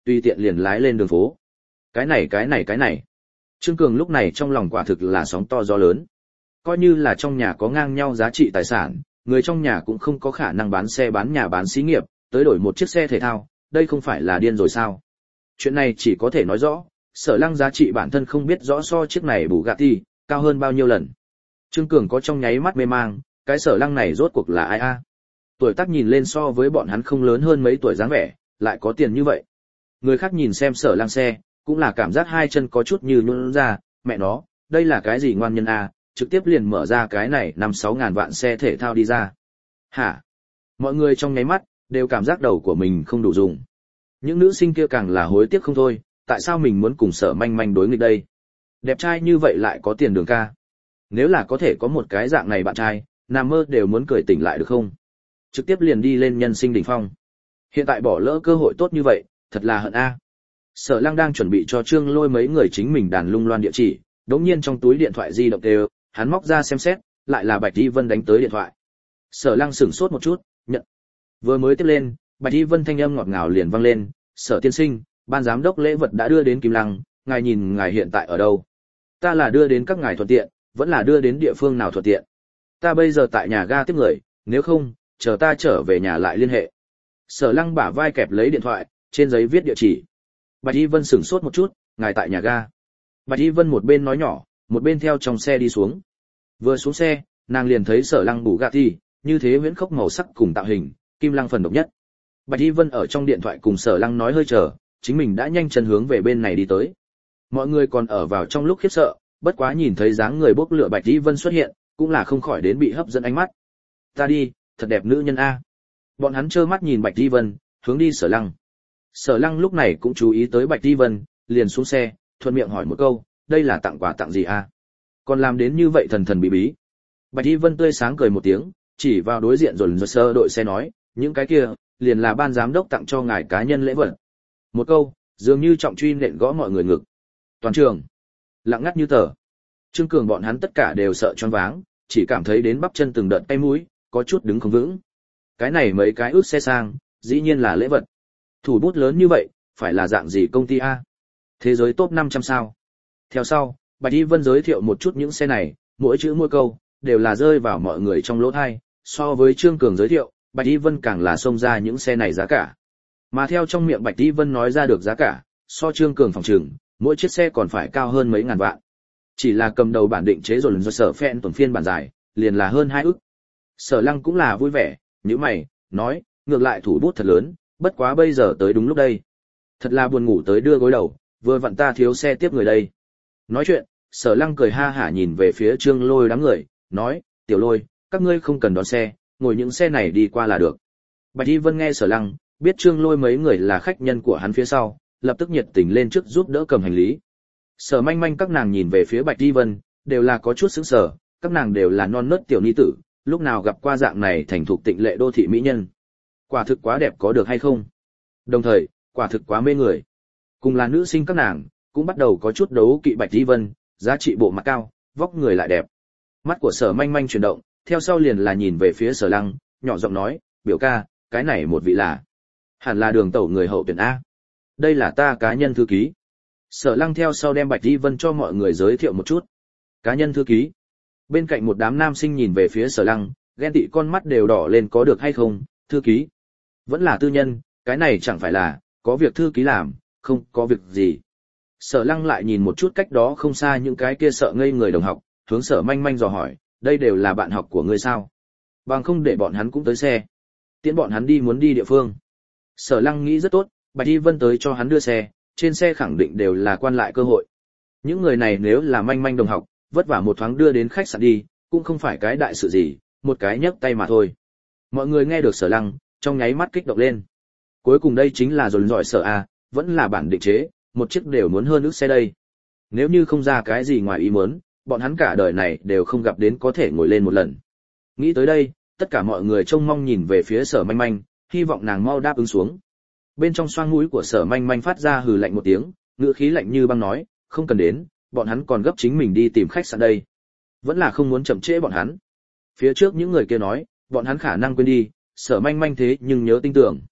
S1: tùy tiện liền lái lên đường phố. Cái này cái này cái này. Trương Cường lúc này trong lòng quả thực là sóng to gió lớn. Coi như là trong nhà có ngang nhau giá trị tài sản, người trong nhà cũng không có khả năng bán xe bán nhà bán xí nghiệp, tới đổi một chiếc xe thể thao, đây không phải là điên rồi sao? Chuyện này chỉ có thể nói rõ, Sở Lăng giá trị bản thân không biết rõ so chiếc này Bugatti cao hơn bao nhiêu lần. Trương Cường có trong nháy mắt mê mang, cái Sở Lăng này rốt cuộc là ai a? Tuổi tác nhìn lên so với bọn hắn không lớn hơn mấy tuổi dáng vẻ, lại có tiền như vậy. Người khác nhìn xem Sở Lăng xe, cũng là cảm giác hai chân có chút như nhũn ra, mẹ nó, đây là cái gì ngoan nhân a, trực tiếp liền mở ra cái này năm sáu ngàn vạn xe thể thao đi ra. Hả? Mọi người trong nháy mắt đều cảm giác đầu của mình không đủ dùng. Những nữ sinh kia càng là hối tiếc không thôi, tại sao mình muốn cùng Sở Manh Manh đối nghịch đây? Đẹp trai như vậy lại có tiền đường ca. Nếu là có thể có một cái dạng này bạn trai, nằm mơ đều muốn cười tỉnh lại được không? Trực tiếp liền đi lên nhân sinh đỉnh phong. Hiện tại bỏ lỡ cơ hội tốt như vậy, thật là hận a. Sở Lăng đang chuẩn bị cho Trương Lôi mấy người chính mình đàn lung loan địa chỉ, đống nhiên trong túi điện thoại di động đều, hắn móc ra xem xét, lại là Bạch Y Vân đánh tới điện thoại. Sở Lăng sửng sốt một chút, nhận. Vừa mới tiếp lên, Bạch Y Vân thanh âm ngọt ngào liền vang lên, "Sở tiên sinh, ban giám đốc lễ vật đã đưa đến Kim Lăng, ngài nhìn ngài hiện tại ở đâu?" "Ta là đưa đến các ngài thuận tiện, vẫn là đưa đến địa phương nào thuận tiện? Ta bây giờ tại nhà ga tiếp người, nếu không, chờ ta trở về nhà lại liên hệ." Sở Lăng bả vai kẹp lấy điện thoại, trên giấy viết địa chỉ. Bạch Y Vân sửng sốt một chút, "Ngài tại nhà ga?" Bạch Y Vân một bên nói nhỏ, một bên theo trong xe đi xuống. Vừa xuống xe, nàng liền thấy Sở Lăng Bugatti, như thế huyễn khốc màu sắc cùng tạo hình, Kim Lăng phần độc nhất. Bạch Y Vân ở trong điện thoại cùng Sở Lăng nói hơi chờ, chính mình đã nhanh chân hướng về bên này đi tới. Mọi người còn ở vào trong lúc khiếp sợ, bất quá nhìn thấy dáng người bốc lửa Bạch Y Vân xuất hiện, cũng là không khỏi đến bị hấp dẫn ánh mắt. "Ta đi, thật đẹp nữ nhân a." Bọn hắn trơ mắt nhìn Bạch Y Vân, hướng đi Sở Lăng. Sở Lăng lúc này cũng chú ý tới Bạch Y Vân, liền xuống xe, thuận miệng hỏi một câu, "Đây là tặng quà tặng gì a? Còn làm đến như vậy thần thần bí bí?" Bạch Y Vân tươi sáng cười một tiếng, chỉ vào đối diện rồi rồi sơ đội xe nói, "Những cái kia, liền là ban giám đốc tặng cho ngài cá nhân lễ vật." Một câu, dường như trọng truy nện gõ mọi người ngực. Toàn trường lặng ngắt như tờ. Trương Cường bọn hắn tất cả đều sợ choáng váng, chỉ cảm thấy đến bắp chân từng đợt tay mũi, có chút đứng không vững. Cái này mấy cái ước xe sang, dĩ nhiên là lễ vật. Thủ bút lớn như vậy, phải là dạng gì công ty a? Thế giới top năm trăm sao? Theo sau, Bạch Y Vân giới thiệu một chút những xe này, mỗi chữ mỗi câu đều là rơi vào mọi người trong lỗ tai. So với Trương Cường giới thiệu, Bạch Y Vân càng là xông ra những xe này giá cả. Mà theo trong miệng Bạch Y Vân nói ra được giá cả, so Trương Cường phòng trừng, mỗi chiếc xe còn phải cao hơn mấy ngàn vạn. Chỉ là cầm đầu bản định chế rồi lần do Sở Phen tuần phiên bản dài, liền là hơn hai ức. Sở Lăng cũng là vui vẻ, nhíu mày, nói, ngược lại thủ bút thật lớn, bất quá bây giờ tới đúng lúc đây. Thật là buồn ngủ tới đưa gối đầu, vừa vặn ta thiếu xe tiếp người đây. Nói chuyện, Sở Lăng cười ha hả nhìn về phía Trương Lôi đám người, nói, "Tiểu Lôi, các ngươi không cần đón xe, ngồi những xe này đi qua là được." Bạch Y Vân nghe Sở Lăng, biết Trương Lôi mấy người là khách nhân của hắn phía sau, lập tức nhiệt tình lên trước giúp đỡ cầm hành lý. Sở Manh Manh các nàng nhìn về phía Bạch Y Vân, đều là có chút sững sờ, các nàng đều là non nớt tiểu ni tử, lúc nào gặp qua dạng này thành thục tịnh lệ đô thị mỹ nhân. Quả thực quá đẹp có được hay không? Đồng thời, quả thực quá mê người. Cùng là nữ sinh các nàng, cũng bắt đầu có chút đấu kỵ Bạch Y Vân, giá trị bộ mặt cao, vóc người lại đẹp. Mắt của Sở Manh Manh chuyển động, theo sau liền là nhìn về phía Sở Lăng, nhỏ giọng nói, "Biểu ca, cái này một vị là, hẳn là Đường tẩu người hậu tuyển a. Đây là ta cá nhân thư ký." Sở Lăng theo sau đem Bạch Y Vân cho mọi người giới thiệu một chút. Cá nhân thư ký. Bên cạnh một đám nam sinh nhìn về phía Sở Lăng, ghen tị con mắt đều đỏ lên, có được hay không, thư ký. Vẫn là tư nhân, cái này chẳng phải là, có việc thư ký làm, không có việc gì. Sở Lăng lại nhìn một chút cách đó không xa những cái kia sợ ngây người đồng học, hướng Sở Manh Manh dò hỏi, "Đây đều là bạn học của ngươi sao? Bằng không để bọn hắn cũng tới xe. Tiễn bọn hắn đi muốn đi địa phương." Sở Lăng nghĩ rất tốt, Bạch Y Vân tới cho hắn đưa xe, trên xe khẳng định đều là quan lại cơ hội. Những người này nếu là Manh Manh đồng học, vất vả một thoáng đưa đến khách sạn đi, cũng không phải cái đại sự gì, một cái nhấc tay mà thôi. Mọi người nghe được Sở Lăng, trong nháy mắt kích động lên. Cuối cùng đây chính là dồn dọi Sở a, vẫn là bản định chế, một chiếc đều muốn hơn ước xe đây. Nếu như không ra cái gì ngoài ý muốn, bọn hắn cả đời này đều không gặp đến có thể ngồi lên một lần. Nghĩ tới đây, tất cả mọi người trông mong nhìn về phía Sở Manh Manh, hy vọng nàng mau đáp ứng xuống. Bên trong xoang mũi của Sở Manh Manh phát ra hừ lạnh một tiếng, ngữ khí lạnh như băng nói, "Không cần đến, bọn hắn còn gấp chính mình đi tìm khách sạn đây. Vẫn là không muốn chậm trễ bọn hắn." Phía trước những người kia nói, bọn hắn khả năng quên đi, Sở Manh Manh thế nhưng nhớ tinh tưởng.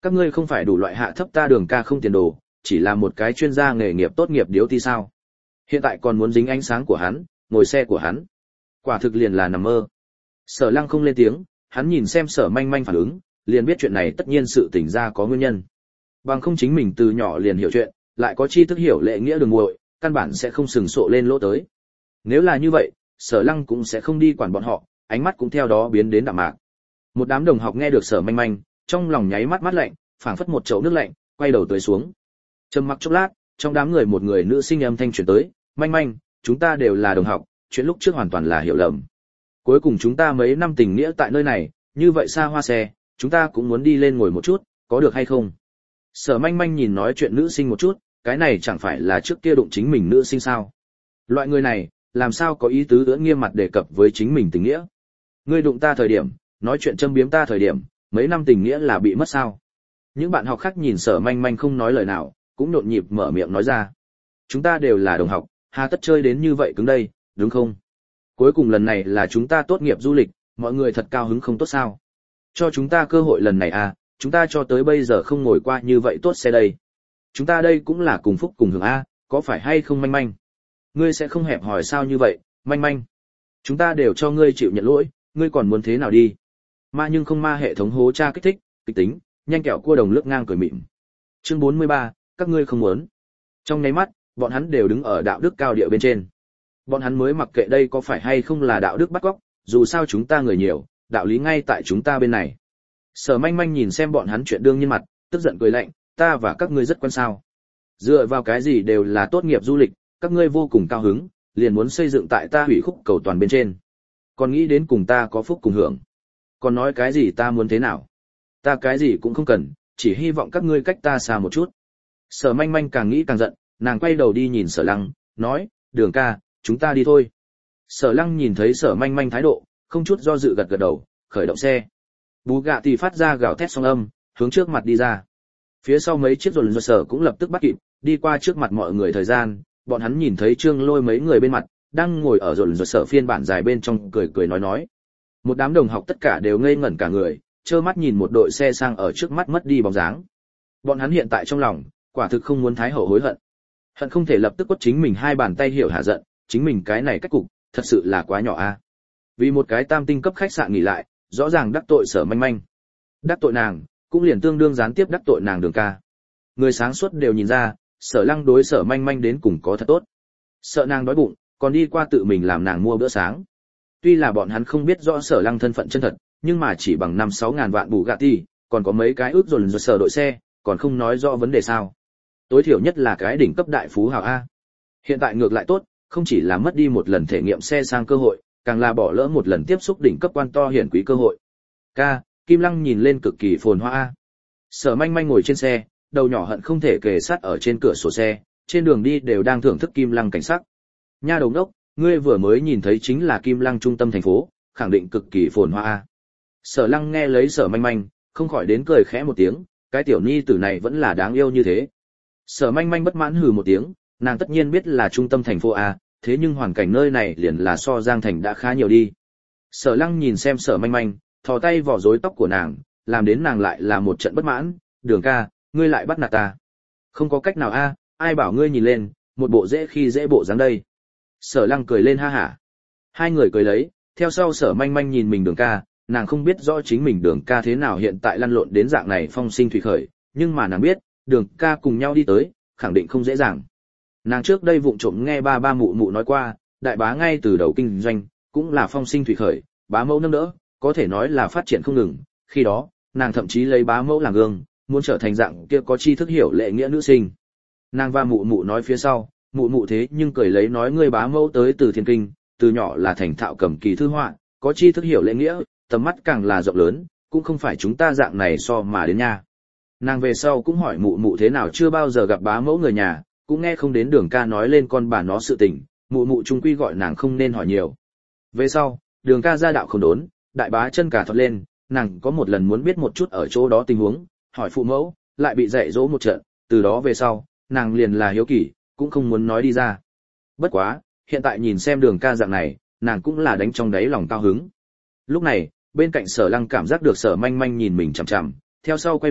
S1: Các ngươi không phải đủ loại hạ thấp ta Đường ca không tiền đồ, chỉ là một cái chuyên gia nghề nghiệp tốt nghiệp điếu ti sao? Hiện tại còn muốn dính ánh sáng của hắn, ngồi xe của hắn. Quả thực liền là nằm mơ. Sở Lăng không lên tiếng, hắn nhìn xem Sở Manh Manh phản ứng, liền biết chuyện này tất nhiên sự tình ra có nguyên nhân. Bằng không chính mình từ nhỏ liền hiểu chuyện, lại có tri thức hiểu lệ nghĩa đường muội, căn bản sẽ không sừng sộ lên lỗ tới. Nếu là như vậy, Sở Lăng cũng sẽ không đi quản bọn họ, ánh mắt cũng theo đó biến đến đạm mạc. Một đám đồng học nghe được Sở Manh Manh, trong lòng nháy mắt mắt lạnh, phảng phất một chậu nước lạnh, quay đầu tới xuống. Trầm mặc chốc lát, trong đám người một người nữ sinh âm thanh truyền tới, "Manh Manh, chúng ta đều là đồng học, chuyện lúc trước hoàn toàn là hiểu lầm. Cuối cùng chúng ta mấy năm tình nghĩa tại nơi này, như vậy xa hoa xe, chúng ta cũng muốn đi lên ngồi một chút, có được hay không?" Sở Manh Manh nhìn nói chuyện nữ sinh một chút, cái này chẳng phải là trước kia đụng chính mình nữ sinh sao? Loại người này, làm sao có ý tứ ưỡn nghiêm mặt đề cập với chính mình tình nghĩa? Ngươi đụng ta thời điểm, nói chuyện châm biếm ta thời điểm, mấy năm tình nghĩa là bị mất sao? Những bạn học khác nhìn Sở Manh Manh không nói lời nào, cũng nhộn nhịp mở miệng nói ra. Chúng ta đều là đồng học, hà tất chơi đến như vậy cứng đây, đúng không? Cuối cùng lần này là chúng ta tốt nghiệp du lịch, mọi người thật cao hứng không tốt sao? Cho chúng ta cơ hội lần này à, chúng ta cho tới bây giờ không ngồi qua như vậy tốt xe đây. Chúng ta đây cũng là cùng phúc cùng hưởng a, có phải hay không Manh Manh? Ngươi sẽ không hẹp hòi sao như vậy, Manh Manh? Chúng ta đều cho ngươi chịu nhận lỗi, ngươi còn muốn thế nào đi? Ma nhưng không ma hệ thống hố tra kích thích, kịch tính, nhanh kẹo cua đồng lướt ngang cười mịn. Chương bốn mươi ba, các ngươi không muốn. Trong nháy mắt, bọn hắn đều đứng ở đạo đức cao địa bên trên. Bọn hắn mới mặc kệ đây có phải hay không là đạo đức bắt cóc, dù sao chúng ta người nhiều, đạo lý ngay tại chúng ta bên này. Sở Manh Manh nhìn xem bọn hắn chuyện đương nhiên mặt, tức giận cười lạnh, ta và các ngươi rất quan sao? Dựa vào cái gì đều là tốt nghiệp du lịch, các ngươi vô cùng cao hứng, liền muốn xây dựng tại ta hủy khúc cầu toàn bên trên. Còn nghĩ đến cùng ta có phúc cùng hưởng. Còn nói cái gì ta muốn thế nào? Ta cái gì cũng không cần, chỉ hy vọng các ngươi cách ta xa một chút. Sở Manh Manh càng nghĩ càng giận, nàng quay đầu đi nhìn Sở Lăng, nói, Đường ca, chúng ta đi thôi. Sở Lăng nhìn thấy Sở Manh Manh thái độ, không chút do dự gật gật đầu, khởi động xe. Bugatti phát ra gào thét song âm, hướng trước mặt đi ra. Phía sau mấy chiếc rồn rồn sở cũng lập tức bắt kịp, đi qua trước mặt mọi người thời gian, bọn hắn nhìn thấy Trương Lôi mấy người bên mặt, đang ngồi ở rồn rồn sở phiên bản dài bên trong cười cười nói nói. Một đám đồng học tất cả đều ngây ngẩn cả người, trơ mắt nhìn một đội xe sang ở trước mắt mất đi bóng dáng. Bọn hắn hiện tại trong lòng, quả thực không muốn thái hậu hối hận. Hận không thể lập tức quất chính mình hai bàn tay hiểu hạ giận, chính mình cái này cách cục, thật sự là quá nhỏ a. Vì một cái tam tinh cấp khách sạn nghỉ lại, rõ ràng đắc tội Sở Manh Manh. Đắc tội nàng, cũng liền tương đương gián tiếp đắc tội nàng Đường ca. Người sáng suốt đều nhìn ra, Sở Lăng đối Sở Manh Manh đến cùng có thật tốt. Sợ nàng đói bụng, còn đi qua tự mình làm nàng mua bữa sáng. Tuy là bọn hắn không biết rõ Sở Lăng thân phận chân thật, nhưng mà chỉ bằng năm sáu ngàn vạn Bugatti, còn có mấy cái ước dồn dồn sở đội xe, còn không nói rõ vấn đề sao. Tối thiểu nhất là cái đỉnh cấp đại phú hào a. Hiện tại ngược lại tốt, không chỉ là mất đi một lần thể nghiệm xe sang cơ hội, càng là bỏ lỡ một lần tiếp xúc đỉnh cấp quan to hiển quý cơ hội. Ca, Kim Lăng nhìn lên cực kỳ phồn hoa a. Sở Manh Manh ngồi trên xe, đầu nhỏ hận không thể kề sát ở trên cửa sổ xe, trên đường đi đều đang thưởng thức Kim Lăng cảnh sắc. Nha đầu đốc, ngươi vừa mới nhìn thấy chính là Kim Lăng trung tâm thành phố, khẳng định cực kỳ phồn hoa a. Sở Lăng nghe lấy Sở Manh Manh, không khỏi đến cười khẽ một tiếng, cái tiểu nhi tử này vẫn là đáng yêu như thế. Sở Manh Manh bất mãn hừ một tiếng, nàng tất nhiên biết là trung tâm thành phố a, thế nhưng hoàn cảnh nơi này liền là so Giang Thành đã khá nhiều đi. Sở Lăng nhìn xem Sở Manh Manh, thò tay vò rối tóc của nàng, làm đến nàng lại là một trận bất mãn, Đường ca, ngươi lại bắt nạt ta. Không có cách nào a, ai bảo ngươi nhìn lên, một bộ dễ khi dễ bộ dáng đây. Sở Lăng cười lên ha hả. Hai người cười lấy, theo sau Sở Manh Manh nhìn mình Đường ca, nàng không biết rõ chính mình Đường ca thế nào hiện tại lăn lộn đến dạng này phong sinh thủy khởi, nhưng mà nàng biết, Đường ca cùng nhau đi tới, khẳng định không dễ dàng. Nàng trước đây vụng trộm nghe ba ba mụ mụ nói qua, đại bá ngay từ đầu kinh doanh, cũng là phong sinh thủy khởi, bá mẫu nâng đỡ, có thể nói là phát triển không ngừng. Khi đó, nàng thậm chí lấy bá mẫu làm gương, muốn trở thành dạng kia có tri thức hiểu lệ nghĩa nữ sinh. Nàng và mụ mụ nói phía sau, mụ mụ thế nhưng cười lấy nói ngươi bá mẫu tới từ thiên kinh, từ nhỏ là thành thạo cầm kỳ thư họa, có tri thức hiểu lệ nghĩa, tầm mắt càng là rộng lớn, cũng không phải chúng ta dạng này so mà đến nha. Nàng về sau cũng hỏi mụ mụ thế nào chưa bao giờ gặp bá mẫu người nhà, cũng nghe không đến Đường ca nói lên con bà nó sự tình, mụ mụ trung quy gọi nàng không nên hỏi nhiều. Về sau, Đường ca ra đạo không đốn, đại bá chân cả thoát lên, nàng có một lần muốn biết một chút ở chỗ đó tình huống, hỏi phụ mẫu, lại bị dạy dỗ một trận, từ đó về sau, nàng liền là hiếu kỳ, cũng không muốn nói đi ra. Bất quá, hiện tại nhìn xem Đường ca dạng này, nàng cũng là đánh trong đáy lòng cao hứng. Lúc này, bên cạnh Sở Lăng cảm giác được Sở Manh Manh nhìn mình chằm chằm, theo sau quay đầu,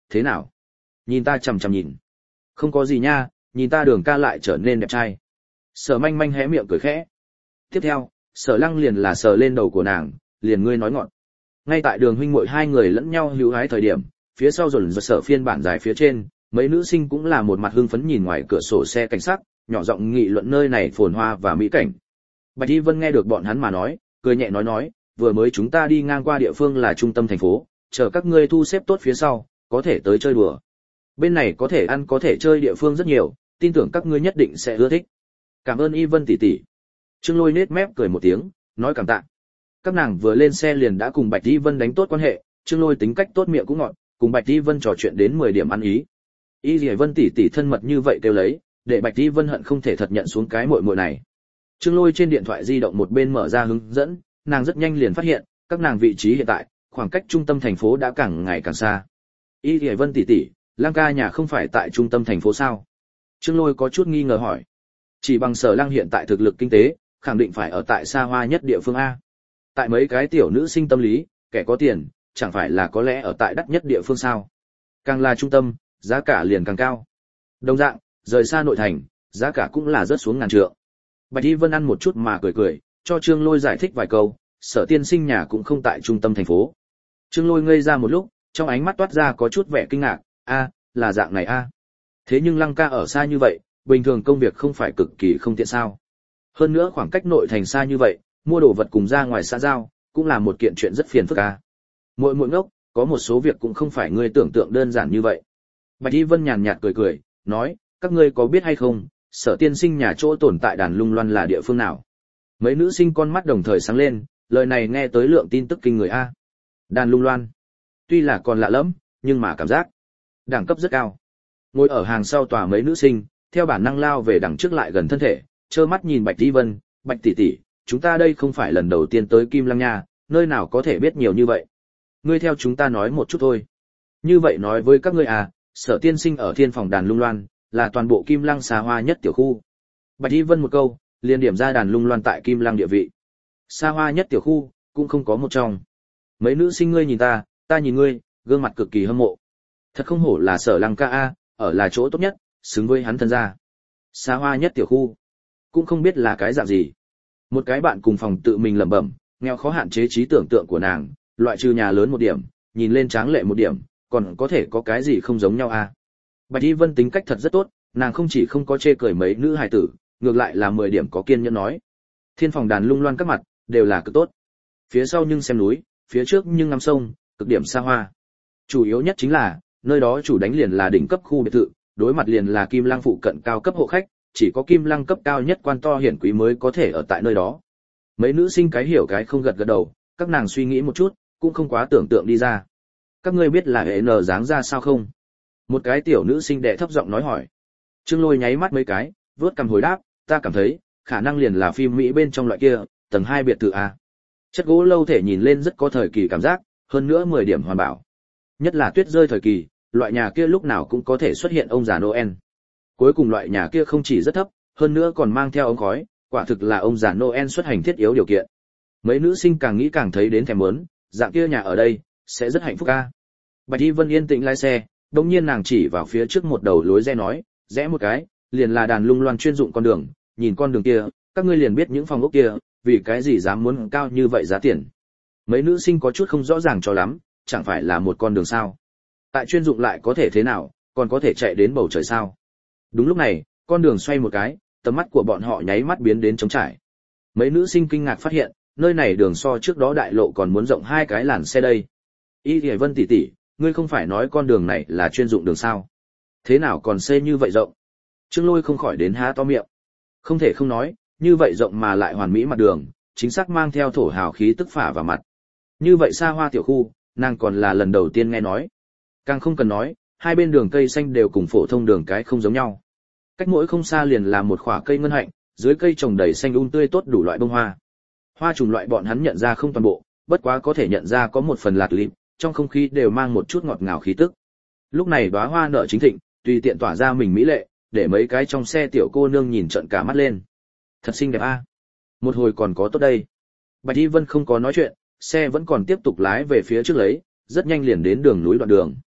S1: thế nào? Nhìn ta chằm chằm nhìn. Không có gì nha, nhìn ta Đường ca lại trở nên đẹp trai. Sở Manh Manh hé miệng cười khẽ. Tiếp theo, Sở Lăng liền là sờ lên đầu của nàng, liền ngươi nói ngọn. Ngay tại Đường huynh muội hai người lẫn nhau hữu hái thời điểm, phía sau dồn dập Sở phiên bản dài phía trên, mấy nữ sinh cũng là một mặt hưng phấn nhìn ngoài cửa sổ xe cảnh sát, nhỏ giọng nghị luận nơi này phồn hoa và mỹ cảnh. Bạch Y Vân nghe được bọn hắn mà nói, cười nhẹ nói nói, vừa mới chúng ta đi ngang qua địa phương là trung tâm thành phố, chờ các ngươi thu xếp tốt phía sau, có thể tới chơi đùa. Bên này có thể ăn có thể chơi địa phương rất nhiều, tin tưởng các ngươi nhất định sẽ ưa thích. Cảm ơn Y Vân tỷ tỷ. Trương Lôi nết mép cười một tiếng, nói cảm tạ. Các nàng vừa lên xe liền đã cùng Bạch Y Vân đánh tốt quan hệ, Trương Lôi tính cách tốt miệng cũng ngọt, cùng Bạch Y Vân trò chuyện đến mười điểm ăn ý. Y Lệ Vân tỷ tỷ thân mật như vậy kêu lấy, để Bạch Y Vân hận không thể thật nhận xuống cái muội muội này. Trương Lôi trên điện thoại di động một bên mở ra hướng dẫn, nàng rất nhanh liền phát hiện, các nàng vị trí hiện tại, khoảng cách trung tâm thành phố đã càng ngày càng xa. Y Lệ Vân tỷ tỷ, Lăng ca nhà không phải tại trung tâm thành phố sao? Trương Lôi có chút nghi ngờ hỏi. Chỉ bằng Sở Lăng hiện tại thực lực kinh tế, khẳng định phải ở tại xa hoa nhất địa phương a. Tại mấy cái tiểu nữ sinh tâm lý, kẻ có tiền, chẳng phải là có lẽ ở tại đắt nhất địa phương sao? Càng là trung tâm, giá cả liền càng cao. Đồng dạng, rời xa nội thành, giá cả cũng là rớt xuống ngàn trượng. Bạch Y Vân ăn một chút mà cười cười, cho Trương Lôi giải thích vài câu, Sở tiên sinh nhà cũng không tại trung tâm thành phố. Trương Lôi ngây ra một lúc, trong ánh mắt toát ra có chút vẻ kinh ngạc, a, là dạng này a. Thế nhưng Lăng ca ở xa như vậy, bình thường công việc không phải cực kỳ không tiện sao? Hơn nữa khoảng cách nội thành xa như vậy, mua đồ vật cùng ra ngoài xã giao, cũng là một kiện chuyện rất phiền phức a. Muội muội ngốc, có một số việc cũng không phải ngươi tưởng tượng đơn giản như vậy. Bạch Y Vân nhàn nhạt cười cười, nói, các ngươi có biết hay không, Sở tiên sinh nhà chỗ tồn tại đàn lung loan là địa phương nào? Mấy nữ sinh con mắt đồng thời sáng lên, lời này nghe tới lượng tin tức kinh người a. Đàn lung loan, tuy là còn lạ lẫm, nhưng mà cảm giác đẳng cấp rất cao. Ngồi ở hàng sau tòa mấy nữ sinh, theo bản năng lao về đằng trước lại gần thân thể, trơ mắt nhìn Bạch Y Vân, Bạch tỷ tỷ, chúng ta đây không phải lần đầu tiên tới Kim Lăng nha, nơi nào có thể biết nhiều như vậy? Ngươi theo chúng ta nói một chút thôi. Như vậy nói với các ngươi à, Sở tiên sinh ở thiên phòng đàn lung loan, là toàn bộ Kim Lăng xa hoa nhất tiểu khu. Bạch Y Vân một câu, liền điểm ra đàn lung loan tại Kim Lăng địa vị. Xa hoa nhất tiểu khu, cũng không có một trong. Mấy nữ sinh ngươi nhìn ta, ta nhìn ngươi, gương mặt cực kỳ hâm mộ. Thật không hổ là Sở Lăng ca a, ở là chỗ tốt nhất, xứng với hắn thân gia. Xa hoa nhất tiểu khu, cũng không biết là cái dạng gì. Một cái bạn cùng phòng tự mình lẩm bẩm, nghèo khó hạn chế trí tưởng tượng của nàng, loại trừ nhà lớn một điểm, nhìn lên tráng lệ một điểm, còn có thể có cái gì không giống nhau a? Bạch Y Vân tính cách thật rất tốt, nàng không chỉ không có chê cười mấy nữ hài tử, ngược lại là mười điểm có kiên nhẫn nói. Thiên phòng đàn lung loan các mặt, đều là cực tốt. Phía sau nhưng xem núi, phía trước nhưng ngắm sông, cực điểm xa hoa. Chủ yếu nhất chính là, nơi đó chủ đánh liền là đỉnh cấp khu biệt thự, đối mặt liền là Kim Lăng phụ cận cao cấp hộ khách, chỉ có Kim Lăng cấp cao nhất quan to hiển quý mới có thể ở tại nơi đó. Mấy nữ sinh cái hiểu cái không gật gật đầu, các nàng suy nghĩ một chút, cũng không quá tưởng tượng đi ra. Các ngươi biết là hệ nở dáng ra sao không? Một cái tiểu nữ sinh đệ thấp giọng nói hỏi. Trương Lôi nháy mắt mấy cái, vớt cằm hồi đáp, ta cảm thấy, khả năng liền là phim Mỹ bên trong loại kia, tầng hai biệt thự a. Chất gỗ lâu thể nhìn lên rất có thời kỳ cảm giác, hơn nữa mười điểm hoàn bảo. Nhất là tuyết rơi thời kỳ, loại nhà kia lúc nào cũng có thể xuất hiện ông già Noel. Cuối cùng loại nhà kia không chỉ rất thấp, hơn nữa còn mang theo ống khói, quả thực là ông già Noel xuất hành thiết yếu điều kiện. Mấy nữ sinh càng nghĩ càng thấy đến thèm muốn, dạng kia nhà ở đây sẽ rất hạnh phúc a. Bạch Y Vân yên tĩnh lái xe, đột nhiên nàng chỉ vào phía trước một đầu lối rẽ nói, rẽ một cái, liền là đàn lung loan chuyên dụng con đường, nhìn con đường kia, các ngươi liền biết những phòng ốc kia, vì cái gì dám muốn cao như vậy giá tiền. Mấy nữ sinh có chút không rõ ràng cho lắm, chẳng phải là một con đường sao? Tại chuyên dụng lại có thể thế nào, còn có thể chạy đến bầu trời sao? Đúng lúc này, con đường xoay một cái, tầm mắt của bọn họ nháy mắt biến đến trống trải. Mấy nữ sinh kinh ngạc phát hiện, nơi này đường so trước đó đại lộ còn muốn rộng hai cái làn xe đây. Y Lệ Vân tỷ tỷ, ngươi không phải nói con đường này là chuyên dụng đường sao? Thế nào còn xe như vậy rộng? Trương Lôi không khỏi đến há to miệng. Không thể không nói, như vậy rộng mà lại hoàn mỹ mặt đường, chính xác mang theo thổ hào khí tức phả vào mặt. Như vậy xa hoa tiểu khu, nàng còn là lần đầu tiên nghe nói. Càng không cần nói, hai bên đường cây xanh đều cùng phổ thông đường cái không giống nhau. Cách mỗi không xa liền là một khỏa cây ngân hạnh, dưới cây trồng đầy xanh um tươi tốt đủ loại bông hoa. Hoa trùng loại bọn hắn nhận ra không toàn bộ, bất quá có thể nhận ra có một phần lạt lịm, trong không khí đều mang một chút ngọt ngào khí tức. Lúc này đóa hoa nở chính thịnh, tùy tiện tỏa ra mình mỹ lệ, để mấy cái trong xe tiểu cô nương nhìn trợn cả mắt lên. Thật xinh đẹp a. Một hồi còn có tốt đây. Bạch Y Vân không có nói chuyện, xe vẫn còn tiếp tục lái về phía trước lấy, rất nhanh liền đến đường núi đoạn đường.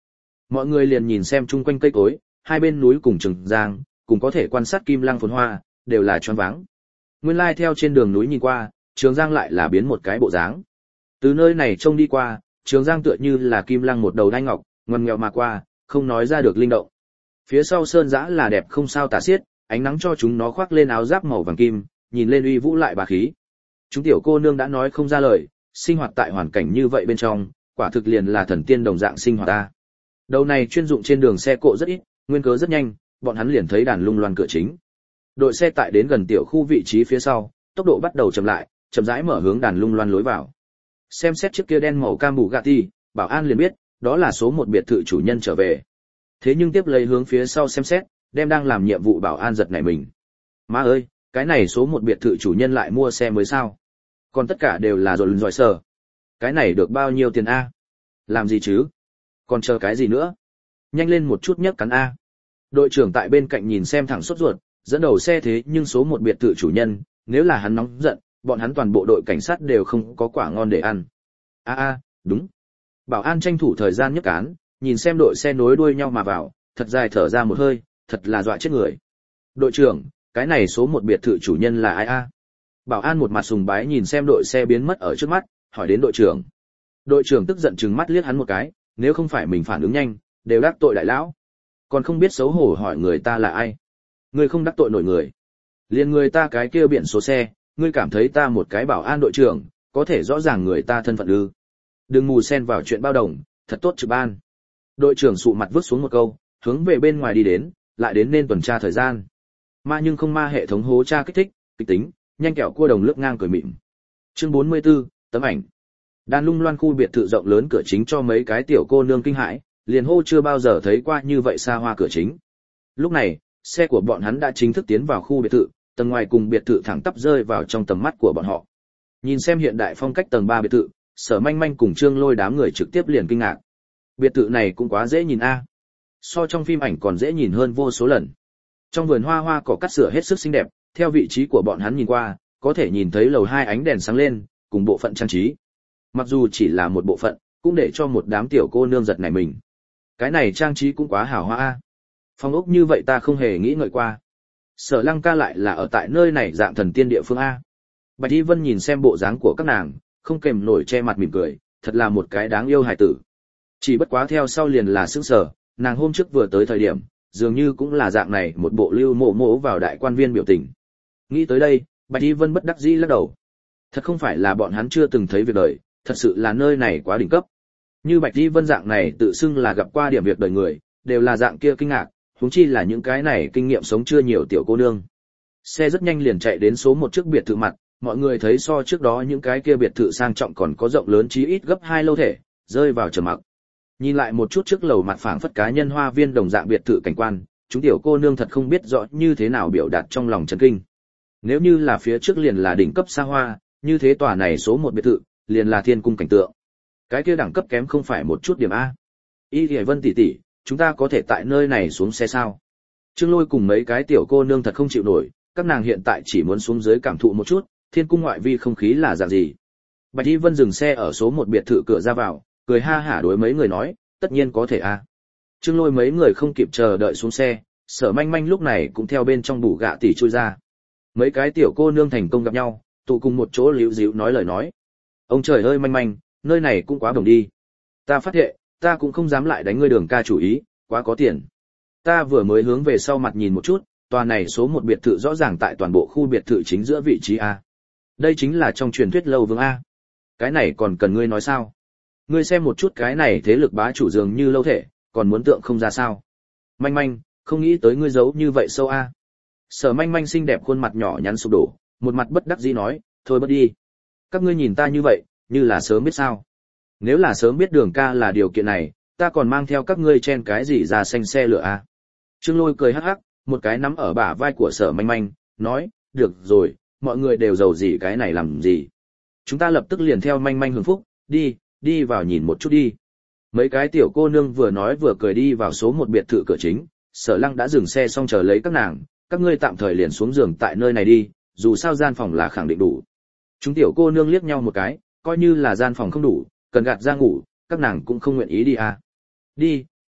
S1: Mọi người liền nhìn xem chung quanh cây cối, hai bên núi cùng Trường Giang, cùng có thể quan sát kim lăng phồn hoa, đều là choáng váng. Nguyên lai theo trên đường núi nhìn qua, Trường Giang lại là biến một cái bộ dáng. Từ nơi này trông đi qua, Trường Giang tựa như là kim lăng một đầu đai ngọc, ngoằn nghèo mà qua, không nói ra được linh động. Phía sau sơn dã là đẹp không sao tả xiết, ánh nắng cho chúng nó khoác lên áo giáp màu vàng kim, nhìn lên uy vũ lại bá khí. Chúng tiểu cô nương đã nói không ra lời, sinh hoạt tại hoàn cảnh như vậy bên trong, quả thực liền là thần tiên đồng dạng sinh hoạt ta. Đầu này chuyên dụng trên đường xe cộ rất ít, nguyên cớ rất nhanh, bọn hắn liền thấy đàn lung loan cửa chính. Đội xe tại đến gần tiểu khu vị trí phía sau, tốc độ bắt đầu chậm lại, chậm rãi mở hướng đàn lung loan lối vào. Xem xét chiếc kia đen màu cam Bugatti, bảo an liền biết, đó là số một biệt thự chủ nhân trở về. Thế nhưng tiếp lấy hướng phía sau xem xét, đem đang làm nhiệm vụ bảo an giật nảy mình. Má ơi, cái này số một biệt thự chủ nhân lại mua xe mới sao? Còn tất cả đều là rồi giỏi sở. Cái này được bao nhiêu tiền a? Làm gì chứ? Còn chờ cái gì nữa? Nhanh lên một chút nhấc cắn a. Đội trưởng tại bên cạnh nhìn xem thẳng sốt ruột, dẫn đầu xe thế nhưng số một biệt thự chủ nhân, nếu là hắn nóng giận, bọn hắn toàn bộ đội cảnh sát đều không có quả ngon để ăn. A a, đúng. Bảo an tranh thủ thời gian nhấc cán, nhìn xem đội xe nối đuôi nhau mà vào, thật dài thở ra một hơi, thật là dọa chết người. Đội trưởng, cái này số một biệt thự chủ nhân là ai a? Bảo an một mặt sùng bái nhìn xem đội xe biến mất ở trước mắt, hỏi đến đội trưởng. Đội trưởng tức giận trừng mắt liếc hắn một cái, nếu không phải mình phản ứng nhanh, đều đắc tội đại lão. Còn không biết xấu hổ hỏi người ta là ai. Ngươi không đắc tội nổi người. Liền người ta cái kia biển số xe, ngươi cảm thấy ta một cái bảo an đội trưởng, có thể rõ ràng người ta thân phận ư? Đừng mù xen vào chuyện bao đồng, thật tốt trực ban. Đội trưởng sụ mặt vứt xuống một câu, hướng về bên ngoài đi đến, lại đến nên tuần tra thời gian. Ma nhưng không ma hệ thống hố tra kích thích, kịch tính, nhanh kẹo cua đồng lướt ngang cười mịn. Chương bốn mươi tư, tấm ảnh. Đàn lung loan khu biệt thự rộng lớn cửa chính cho mấy cái tiểu cô nương kinh hãi, liền hô chưa bao giờ thấy qua như vậy xa hoa cửa chính. Lúc này, xe của bọn hắn đã chính thức tiến vào khu biệt thự, tầng ngoài cùng biệt thự thẳng tắp rơi vào trong tầm mắt của bọn họ. Nhìn xem hiện đại phong cách tầng ba biệt thự, Sở Manh Manh cùng Trương Lôi đám người trực tiếp liền kinh ngạc. Biệt thự này cũng quá dễ nhìn a. So trong phim ảnh còn dễ nhìn hơn vô số lần. Trong vườn hoa hoa cỏ cắt sửa hết sức xinh đẹp, theo vị trí của bọn hắn nhìn qua, có thể nhìn thấy lầu hai ánh đèn sáng lên, cùng bộ phận trang trí. Mặc dù chỉ là một bộ phận, cũng để cho một đám tiểu cô nương giật nảy mình. Cái này trang trí cũng quá hào hoa a. Phong ốc như vậy ta không hề nghĩ ngợi qua. Sở Lăng ca lại là ở tại nơi này dạng thần tiên địa phương a. Bạch Y Vân nhìn xem bộ dáng của các nàng, không kềm nổi che mặt mỉm cười, thật là một cái đáng yêu hài tử. Chỉ bất quá theo sau liền là sững sờ, nàng hôm trước vừa tới thời điểm, dường như cũng là dạng này một bộ lưu mộ mộ vào đại quan viên biểu tình. Nghĩ tới đây, Bạch Y Vân bất đắc dĩ lắc đầu. Thật không phải là bọn hắn chưa từng thấy việc đời, thật sự là nơi này quá đỉnh cấp. Như Bạch Y Vân dạng này tự xưng là gặp qua điểm việc đời người, đều là dạng kia kinh ngạc, huống chi là những cái này kinh nghiệm sống chưa nhiều tiểu cô nương. Xe rất nhanh liền chạy đến số một trước biệt thự mặt, mọi người thấy so trước đó những cái kia biệt thự sang trọng còn có rộng lớn chí ít gấp hai lâu thể, rơi vào trầm mặc. Nhìn lại một chút trước lầu mặt phảng phất cá nhân hoa viên đồng dạng biệt thự cảnh quan, chúng tiểu cô nương thật không biết rõ như thế nào biểu đạt trong lòng chấn kinh. Nếu như là phía trước liền là đỉnh cấp xa hoa, như thế tòa này số một biệt thự, liền là thiên cung cảnh tượng. Cái kia đẳng cấp kém không phải một chút điểm a. Y Liễu Vân tỷ tỷ, chúng ta có thể tại nơi này xuống xe sao? Trương Lôi cùng mấy cái tiểu cô nương thật không chịu nổi, các nàng hiện tại chỉ muốn xuống dưới cảm thụ một chút, thiên cung ngoại vi không khí là dạng gì. Bạch Y Vân dừng xe ở số một biệt thự cửa ra vào, cười ha hả đối mấy người nói, tất nhiên có thể a. Trương Lôi mấy người không kịp chờ đợi xuống xe, Sở Manh Manh lúc này cũng theo bên trong bù gạ tỷ chui ra. Mấy cái tiểu cô nương thành công gặp nhau, tụ cùng một chỗ líu díu nói lời nói. Ông trời ơi Manh Manh, nơi này cũng quá bổng đi. Ta phát hiện, ta cũng không dám lại đánh ngươi Đường ca chủ ý, quá có tiền. Ta vừa mới hướng về sau mặt nhìn một chút, tòa này số một biệt thự rõ ràng tại toàn bộ khu biệt thự chính giữa vị trí a. Đây chính là trong truyền thuyết lâu vương a. Cái này còn cần ngươi nói sao? Ngươi xem một chút cái này thế lực bá chủ dường như lâu thể, còn muốn tượng không ra sao? Manh Manh, không nghĩ tới ngươi giấu như vậy sâu a. Sở Manh Manh xinh đẹp khuôn mặt nhỏ nhắn sụp đổ, một mặt bất đắc dĩ nói, thôi bớt đi. Các ngươi nhìn ta như vậy, như là sớm biết sao? Nếu là sớm biết Đường ca là điều kiện này, ta còn mang theo các ngươi chen cái gì ra xanh xe lửa a? Trương Lôi cười hắc hắc, một cái nắm ở bả vai của Sở Manh Manh, nói, được rồi, mọi người đều giàu gì cái này làm gì? Chúng ta lập tức liền theo Manh Manh hưởng phúc, đi, đi vào nhìn một chút đi. Mấy cái tiểu cô nương vừa nói vừa cười đi vào số một biệt thự cửa chính, Sở Lăng đã dừng xe xong chờ lấy các nàng, các ngươi tạm thời liền xuống giường tại nơi này đi, dù sao gian phòng là khẳng định đủ. Chúng tiểu cô nương liếc nhau một cái, coi như là gian phòng không đủ, cần gạt ra ngủ, các nàng cũng không nguyện ý đi à. Đi,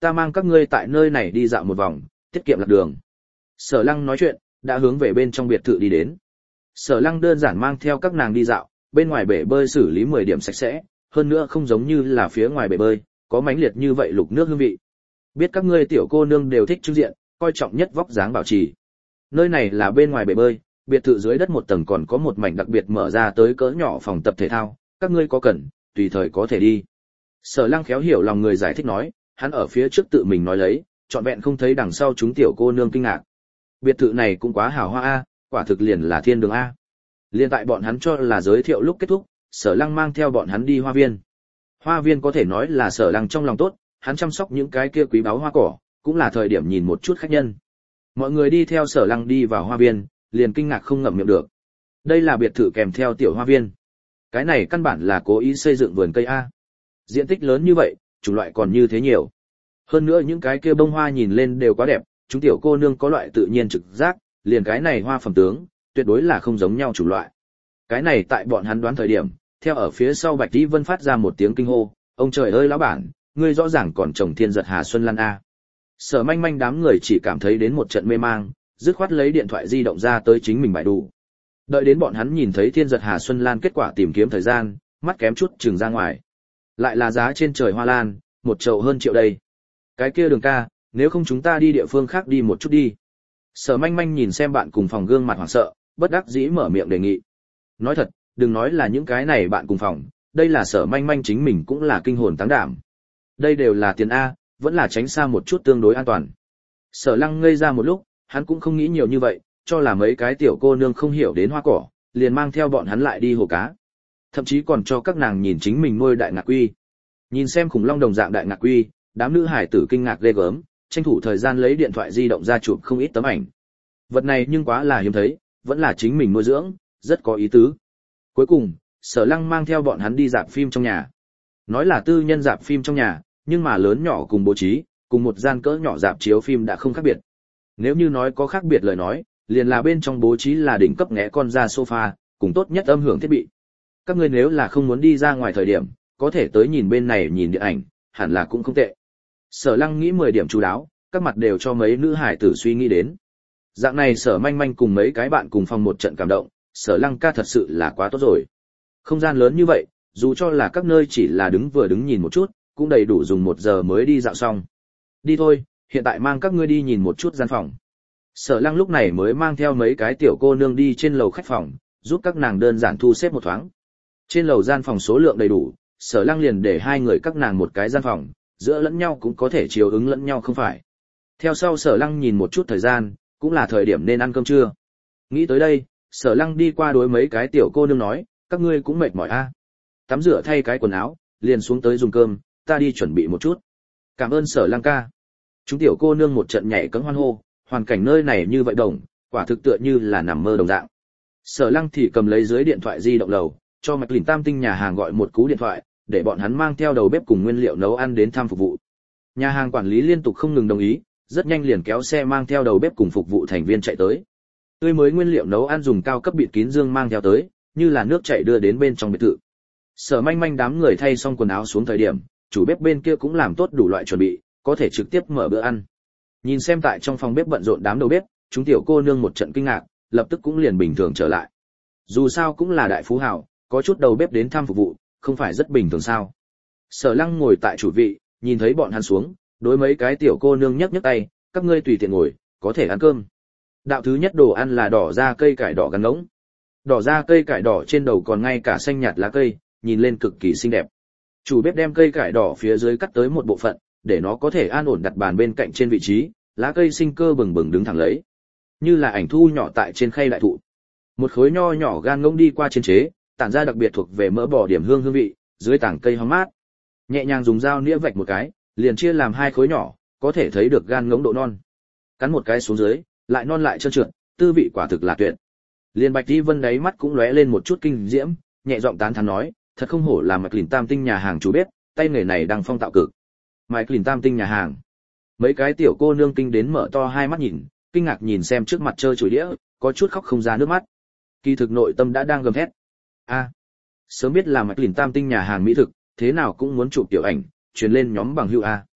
S1: ta mang các ngươi tại nơi này đi dạo một vòng, tiết kiệm lạc đường. Sở Lăng nói chuyện, đã hướng về bên trong biệt thự đi đến. Sở Lăng đơn giản mang theo các nàng đi dạo, bên ngoài bể bơi xử lý mười điểm sạch sẽ, hơn nữa không giống như là phía ngoài bể bơi, có mãnh liệt như vậy lục nước hương vị. Biết các ngươi tiểu cô nương đều thích trưng diện, coi trọng nhất vóc dáng bảo trì. Nơi này là bên ngoài bể bơi, biệt thự dưới đất một tầng còn có một mảnh đặc biệt mở ra tới cỡ nhỏ phòng tập thể thao, các ngươi có cần, tùy thời có thể đi. Sở Lăng khéo hiểu lòng người giải thích nói, hắn ở phía trước tự mình nói lấy, trọn vẹn không thấy đằng sau chúng tiểu cô nương kinh ngạc. Biệt thự này cũng quá hào hoa a, quả thực liền là thiên đường a. Liên tại bọn hắn cho là giới thiệu lúc kết thúc, Sở Lăng mang theo bọn hắn đi hoa viên. Hoa viên có thể nói là Sở Lăng trong lòng tốt, hắn chăm sóc những cái kia quý báu hoa cỏ, cũng là thời điểm nhìn một chút khách nhân. Mọi người đi theo Sở Lăng đi vào hoa viên, liền kinh ngạc không ngậm miệng được. Đây là biệt thự kèm theo tiểu hoa viên. Cái này căn bản là cố ý xây dựng vườn cây a. Diện tích lớn như vậy, chủng loại còn như thế nhiều. Hơn nữa những cái kia bông hoa nhìn lên đều quá đẹp, chúng tiểu cô nương có loại tự nhiên trực giác, liền cái này hoa phẩm tướng, tuyệt đối là không giống nhau chủng loại. Cái này tại bọn hắn đoán thời điểm, theo ở phía sau Bạch Tỷ Vân phát ra một tiếng kinh hô, ông trời ơi lão bản, ngươi rõ ràng còn trồng thiên giật Hà Xuân Lan a. Sở Manh Manh đám người chỉ cảm thấy đến một trận mê mang, dứt khoát lấy điện thoại di động ra tới chính mình bại đủ. Đợi đến bọn hắn nhìn thấy thiên giật Hà Xuân Lan kết quả tìm kiếm thời gian, mắt kém chút trừng ra ngoài. Lại là giá trên trời hoa lan, một chậu hơn triệu đây. Cái kia Đường ca, nếu không chúng ta đi địa phương khác đi một chút đi. Sở Manh Manh nhìn xem bạn cùng phòng gương mặt hoảng sợ, bất đắc dĩ mở miệng đề nghị. Nói thật, đừng nói là những cái này bạn cùng phòng, đây là Sở Manh Manh chính mình cũng là kinh hồn táng đảm. Đây đều là tiền A, vẫn là tránh xa một chút tương đối an toàn. Sở Lăng ngây ra một lúc, hắn cũng không nghĩ nhiều như vậy, cho là mấy cái tiểu cô nương không hiểu đến hoa cỏ, liền mang theo bọn hắn lại đi hồ cá. Thậm chí còn cho các nàng nhìn chính mình nuôi đại ngạc quy. Nhìn xem khủng long đồng dạng đại ngạc quy, đám nữ hải tử kinh ngạc ghê gớm, tranh thủ thời gian lấy điện thoại di động ra chụp không ít tấm ảnh. Vật này nhưng quá là hiếm thấy, vẫn là chính mình nuôi dưỡng, rất có ý tứ. Cuối cùng, Sở Lăng mang theo bọn hắn đi rạp phim trong nhà. Nói là tư nhân rạp phim trong nhà, nhưng mà lớn nhỏ cùng bố trí, cùng một gian cỡ nhỏ rạp chiếu phim đã không khác biệt. Nếu như nói có khác biệt lời nói, liền là bên trong bố trí là đỉnh cấp ngẽ con ra sofa, cùng tốt nhất âm hưởng thiết bị. Các ngươi nếu là không muốn đi ra ngoài thời điểm, có thể tới nhìn bên này nhìn điện ảnh, hẳn là cũng không tệ. Sở Lăng nghĩ mười điểm chú đáo, các mặt đều cho mấy nữ hải tử suy nghĩ đến. Dạng này Sở Manh Manh cùng mấy cái bạn cùng phòng một trận cảm động, Sở Lăng ca thật sự là quá tốt rồi. Không gian lớn như vậy, dù cho là các nơi chỉ là đứng vừa đứng nhìn một chút, cũng đầy đủ dùng một giờ mới đi dạo xong. Đi thôi, hiện tại mang các ngươi đi nhìn một chút gian phòng. Sở Lăng lúc này mới mang theo mấy cái tiểu cô nương đi trên lầu khách phòng, giúp các nàng đơn giản thu xếp một thoáng. Trên lầu gian phòng số lượng đầy đủ, Sở Lăng liền để hai người các nàng một cái gian phòng, giữa lẫn nhau cũng có thể chiều ứng lẫn nhau không phải. Theo sau Sở Lăng nhìn một chút thời gian, cũng là thời điểm nên ăn cơm trưa. Nghĩ tới đây, Sở Lăng đi qua đối mấy cái tiểu cô nương nói, các ngươi cũng mệt mỏi a. Tắm rửa thay cái quần áo, liền xuống tới dùng cơm, ta đi chuẩn bị một chút. Cảm ơn Sở Lăng ca. Chúng tiểu cô nương một trận nhảy cẫng hoan hô, hoàn cảnh nơi này như vậy đồng, quả thực tựa như là nằm mơ đồng dạng. Sở Lăng thì cầm lấy dưới điện thoại di động lầu, cho Mạch Lìn Tam Tinh nhà hàng gọi một cú điện thoại, để bọn hắn mang theo đầu bếp cùng nguyên liệu nấu ăn đến thăm phục vụ. Nhà hàng quản lý liên tục không ngừng đồng ý, rất nhanh liền kéo xe mang theo đầu bếp cùng phục vụ thành viên chạy tới. Tươi mới nguyên liệu nấu ăn dùng cao cấp bịt kín dương mang theo tới, như là nước chảy đưa đến bên trong biệt thự. Sở Manh Manh đám người thay xong quần áo xuống thời điểm, chủ bếp bên kia cũng làm tốt đủ loại chuẩn bị, có thể trực tiếp mở bữa ăn. Nhìn xem tại trong phòng bếp bận rộn đám đầu bếp, chúng tiểu cô nương một trận kinh ngạc, lập tức cũng liền bình thường trở lại. Dù sao cũng là đại phú hào, có chút đầu bếp đến thăm phục vụ, không phải rất bình thường sao? Sở Lăng ngồi tại chủ vị, nhìn thấy bọn hắn xuống, đối mấy cái tiểu cô nương nhấc nhấc tay, các ngươi tùy tiện ngồi, có thể ăn cơm. Đạo thứ nhất đồ ăn là đỏ da cây cải đỏ gắn ngỗng. Đỏ da cây cải đỏ trên đầu còn ngay cả xanh nhạt lá cây, nhìn lên cực kỳ xinh đẹp. Chủ bếp đem cây cải đỏ phía dưới cắt tới một bộ phận, để nó có thể an ổn đặt bàn bên cạnh trên vị trí, lá cây sinh cơ bừng bừng đứng thẳng lấy, như là ảnh thu nhỏ tại trên khay đại thụ. Một khối nho nhỏ gan ngỗng đi qua chiên chế, tản ra đặc biệt thuộc về mỡ bò điểm hương hương vị, dưới tảng cây hóng mát. Nhẹ nhàng dùng dao nĩa vạch một cái, liền chia làm hai khối nhỏ, có thể thấy được gan ngỗng độ non. Cắn một cái xuống dưới, lại non lại trơn trượt, tư vị quả thực là tuyệt. Liên Bạch Tỷ Vân đáy mắt cũng lóe lên một chút kinh diễm, nhẹ giọng tán thán nói, thật không hổ là Mạch Lìn Tam Tinh nhà hàng chủ bếp, tay nghề này đang phong tạo cực. Mạch Lìn Tam Tinh nhà hàng. Mấy cái tiểu cô nương kinh đến mở to hai mắt nhìn, kinh ngạc nhìn xem trước mặt trơ trụi đĩa, có chút khóc không ra nước mắt. Kỳ thực nội tâm đã đang gầm thét. A, sớm biết là Mạch Lìn Tam Tinh nhà hàng mỹ thực, thế nào cũng muốn chụp tiểu ảnh, truyền lên nhóm bằng hữu a.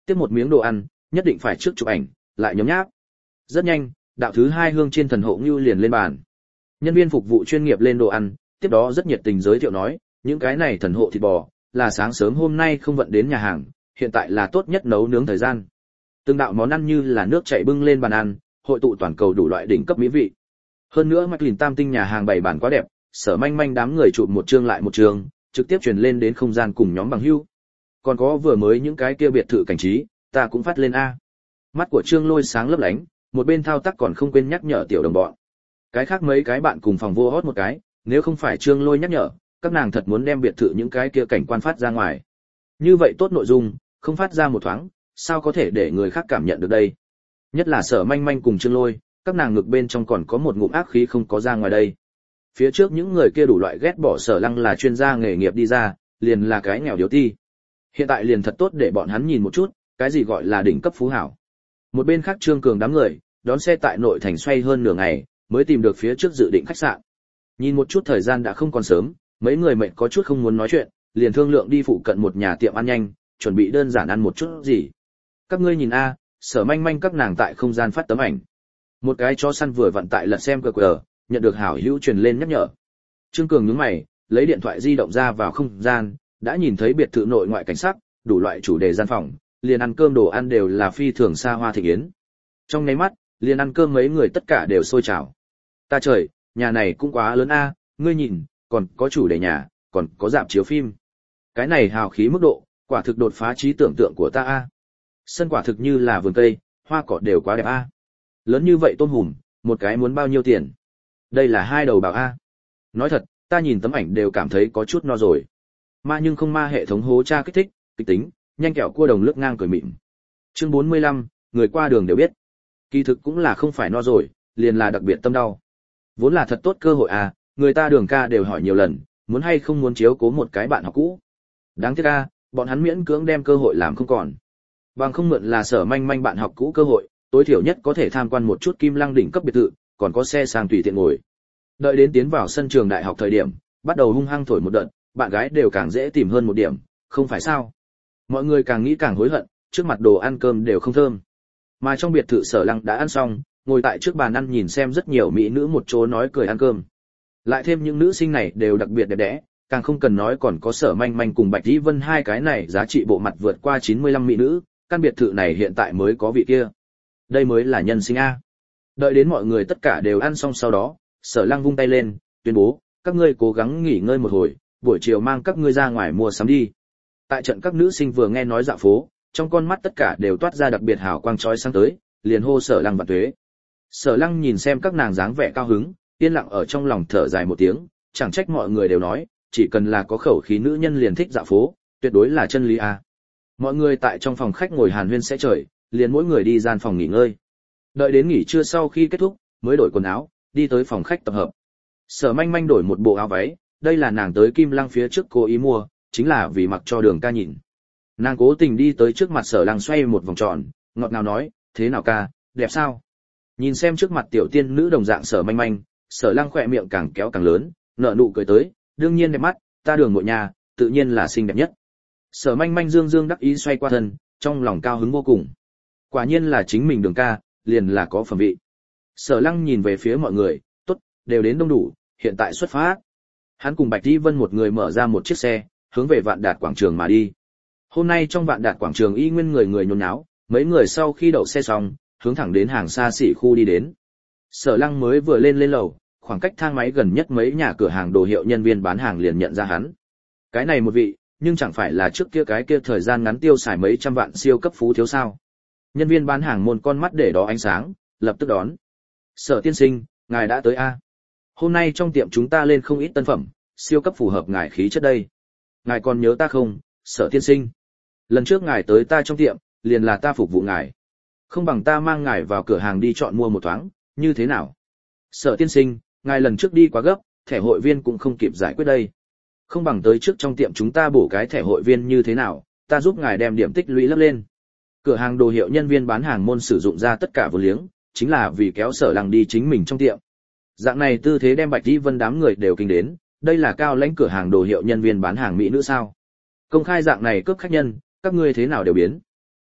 S1: Tiếp một miếng đồ ăn, nhất định phải trước chụp ảnh, lại nhấm nháp. Rất nhanh, đạo thứ hai hương chiên thần hộ ngưu liền lên bàn. Nhân viên phục vụ chuyên nghiệp lên đồ ăn, tiếp đó rất nhiệt tình giới thiệu nói, những cái này thần hộ thịt bò là sáng sớm hôm nay không vận đến nhà hàng, hiện tại là tốt nhất nấu nướng thời gian. Từng đạo món ăn như là nước chảy bưng lên bàn ăn, hội tụ toàn cầu đủ loại đỉnh cấp mỹ vị. Hơn nữa Mạch Lìn Tam tinh nhà hàng bày bàn quá đẹp, Sở Manh Manh đám người chụp một chương lại một chương, trực tiếp truyền lên đến không gian cùng nhóm bằng hữu. Còn có vừa mới những cái kia biệt thự cảnh trí, ta cũng phát lên a. Mắt của Trương Lôi sáng lấp lánh, một bên thao tác còn không quên nhắc nhở tiểu đồng bọn. Cái khác mấy cái bạn cùng phòng vô hót một cái, nếu không phải Trương Lôi nhắc nhở, các nàng thật muốn đem biệt thự những cái kia cảnh quan phát ra ngoài. Như vậy tốt nội dung, không phát ra một thoáng, sao có thể để người khác cảm nhận được đây? Nhất là Sở Manh Manh cùng Trương Lôi, các nàng ngực bên trong còn có một ngụm ác khí không có ra ngoài đây. Phía trước những người kia đủ loại ghét bỏ Sở Lăng là chuyên gia nghề nghiệp đi ra, liền là cái nghèo điếu ti. Hiện tại liền thật tốt để bọn hắn nhìn một chút, cái gì gọi là đỉnh cấp phú hảo. Một bên khác Trương Cường đám người, đón xe tại nội thành xoay hơn nửa ngày, mới tìm được phía trước dự định khách sạn. Nhìn một chút thời gian đã không còn sớm, mấy người mệt có chút không muốn nói chuyện, liền thương lượng đi phụ cận một nhà tiệm ăn nhanh, chuẩn bị đơn giản ăn một chút gì. Các ngươi nhìn a, Sở Manh Manh các nàng tại không gian phát tấm ảnh. Một cái chó săn vừa vặn tại lật xem cờ cờ, nhận được hảo hữu truyền lên nhắc nhở. Trương Cường nhướng mày, lấy điện thoại di động ra vào không gian, đã nhìn thấy biệt thự nội ngoại cảnh sắc, đủ loại chủ đề gian phòng, liền ăn cơm đồ ăn đều là phi thường xa hoa thịnh yến. Trong nháy mắt, liền ăn cơm mấy người tất cả đều sôi trào. Ta trời, nhà này cũng quá lớn a, ngươi nhìn, còn có chủ đề nhà, còn có rạp chiếu phim. Cái này hào khí mức độ, quả thực đột phá trí tưởng tượng của ta a. Sân quả thực như là vườn cây, hoa cỏ đều quá đẹp a. Lớn như vậy tôm hùm, một cái muốn bao nhiêu tiền? Đây là hai đầu bảo a. Nói thật, ta nhìn tấm ảnh đều cảm thấy có chút no rồi. Ma nhưng không ma hệ thống hố tra kích thích, kịch tính, nhanh kẹo cua đồng lướt ngang cười mịn. Chương bốn mươi lăm, người qua đường đều biết. Kỳ thực cũng là không phải no rồi, liền là đặc biệt tâm đau. Vốn là thật tốt cơ hội à, người ta Đường ca đều hỏi nhiều lần, muốn hay không muốn chiếu cố một cái bạn học cũ. Đáng tiếc a, bọn hắn miễn cưỡng đem cơ hội làm không còn. Bằng không mượn là Sở Manh Manh bạn học cũ cơ hội, tối thiểu nhất có thể tham quan một chút Kim Lăng đỉnh cấp biệt thự, còn có xe sang tùy tiện ngồi. Đợi đến tiến vào sân trường đại học thời điểm, bắt đầu hung hăng thổi một đợt, bạn gái đều càng dễ tìm hơn một điểm, không phải sao? Mọi người càng nghĩ càng hối hận, trước mặt đồ ăn cơm đều không thơm. Mà trong biệt thự Sở Lăng đã ăn xong, ngồi tại trước bàn ăn nhìn xem rất nhiều mỹ nữ một chỗ nói cười ăn cơm. Lại thêm những nữ sinh này đều đặc biệt đẹp đẽ, càng không cần nói còn có Sở Manh Manh cùng Bạch Dĩ Vân hai cái này giá trị bộ mặt vượt qua chín mươi lăm mỹ nữ, căn biệt thự này hiện tại mới có vị kia. Đây mới là nhân sinh a. Đợi đến mọi người tất cả đều ăn xong sau đó, Sở Lăng vung tay lên, tuyên bố, các ngươi cố gắng nghỉ ngơi một hồi, buổi chiều mang các ngươi ra ngoài mua sắm đi. Tại trận các nữ sinh vừa nghe nói dạo phố, trong con mắt tất cả đều toát ra đặc biệt hào quang chói sáng tới, liền hô Sở Lăng vạn tuế. Sở Lăng nhìn xem các nàng dáng vẻ cao hứng, yên lặng ở trong lòng thở dài một tiếng, chẳng trách mọi người đều nói, chỉ cần là có khẩu khí nữ nhân liền thích dạo phố, tuyệt đối là chân lý a. Mọi người tại trong phòng khách ngồi hàn huyên sẽ trời, liền mỗi người đi gian phòng nghỉ ngơi. Đợi đến nghỉ trưa sau khi kết thúc, mới đổi quần áo, đi tới phòng khách tập hợp. Sở Manh Manh đổi một bộ áo váy, đây là nàng tới Kim Lăng phía trước cố ý mua, chính là vì mặc cho Đường ca nhìn. Nàng cố tình đi tới trước mặt Sở Lăng xoay một vòng tròn, ngọt ngào nói, thế nào ca, đẹp sao? Nhìn xem trước mặt tiểu tiên nữ đồng dạng Sở Manh Manh, Sở Lăng khỏe miệng càng kéo càng lớn, nở nụ cười tới, đương nhiên đẹp mắt, ta Đường muội nhà, tự nhiên là xinh đẹp nhất. Sở Manh Manh dương dương đắc ý xoay qua thân, trong lòng cao hứng vô cùng. Quả nhiên là chính mình Đường ca, liền là có phẩm vị. Sở Lăng nhìn về phía mọi người, tốt, đều đến đông đủ, hiện tại xuất phát. Hắn cùng Bạch Dĩ Vân một người mở ra một chiếc xe, hướng về Vạn Đạt quảng trường mà đi. Hôm nay trong Vạn Đạt quảng trường y nguyên người người nhốn nháo, mấy người sau khi đậu xe xong, hướng thẳng đến hàng xa xỉ khu đi đến. Sở Lăng mới vừa lên lên lầu, khoảng cách thang máy gần nhất mấy nhà cửa hàng đồ hiệu nhân viên bán hàng liền nhận ra hắn. Cái này một vị, nhưng chẳng phải là trước kia cái kia thời gian ngắn tiêu xài mấy trăm vạn siêu cấp phú thiếu sao? Nhân viên bán hàng môn con mắt để đó ánh sáng, lập tức đón. Sở tiên sinh, ngài đã tới a. Hôm nay trong tiệm chúng ta lên không ít tân phẩm, siêu cấp phù hợp ngài khí chất đây. Ngài còn nhớ ta không, Sở tiên sinh? Lần trước ngài tới ta trong tiệm, liền là ta phục vụ ngài. Không bằng ta mang ngài vào cửa hàng đi chọn mua một thoáng, như thế nào? Sở tiên sinh, ngài lần trước đi quá gấp, thẻ hội viên cũng không kịp giải quyết đây. Không bằng tới trước trong tiệm chúng ta bổ cái thẻ hội viên như thế nào, ta giúp ngài đem điểm tích lũy lấp lên. Cửa hàng đồ hiệu nhân viên bán hàng môn sử dụng ra tất cả vốn liếng, chính là vì kéo Sở Lăng đi chính mình trong tiệm. Dạng này tư thế đem Bạch Dĩ Vân đám người đều kinh đến, đây là cao lãnh cửa hàng đồ hiệu nhân viên bán hàng mỹ nữ sao? Công khai dạng này cướp khách nhân, các ngươi thế nào đều biến?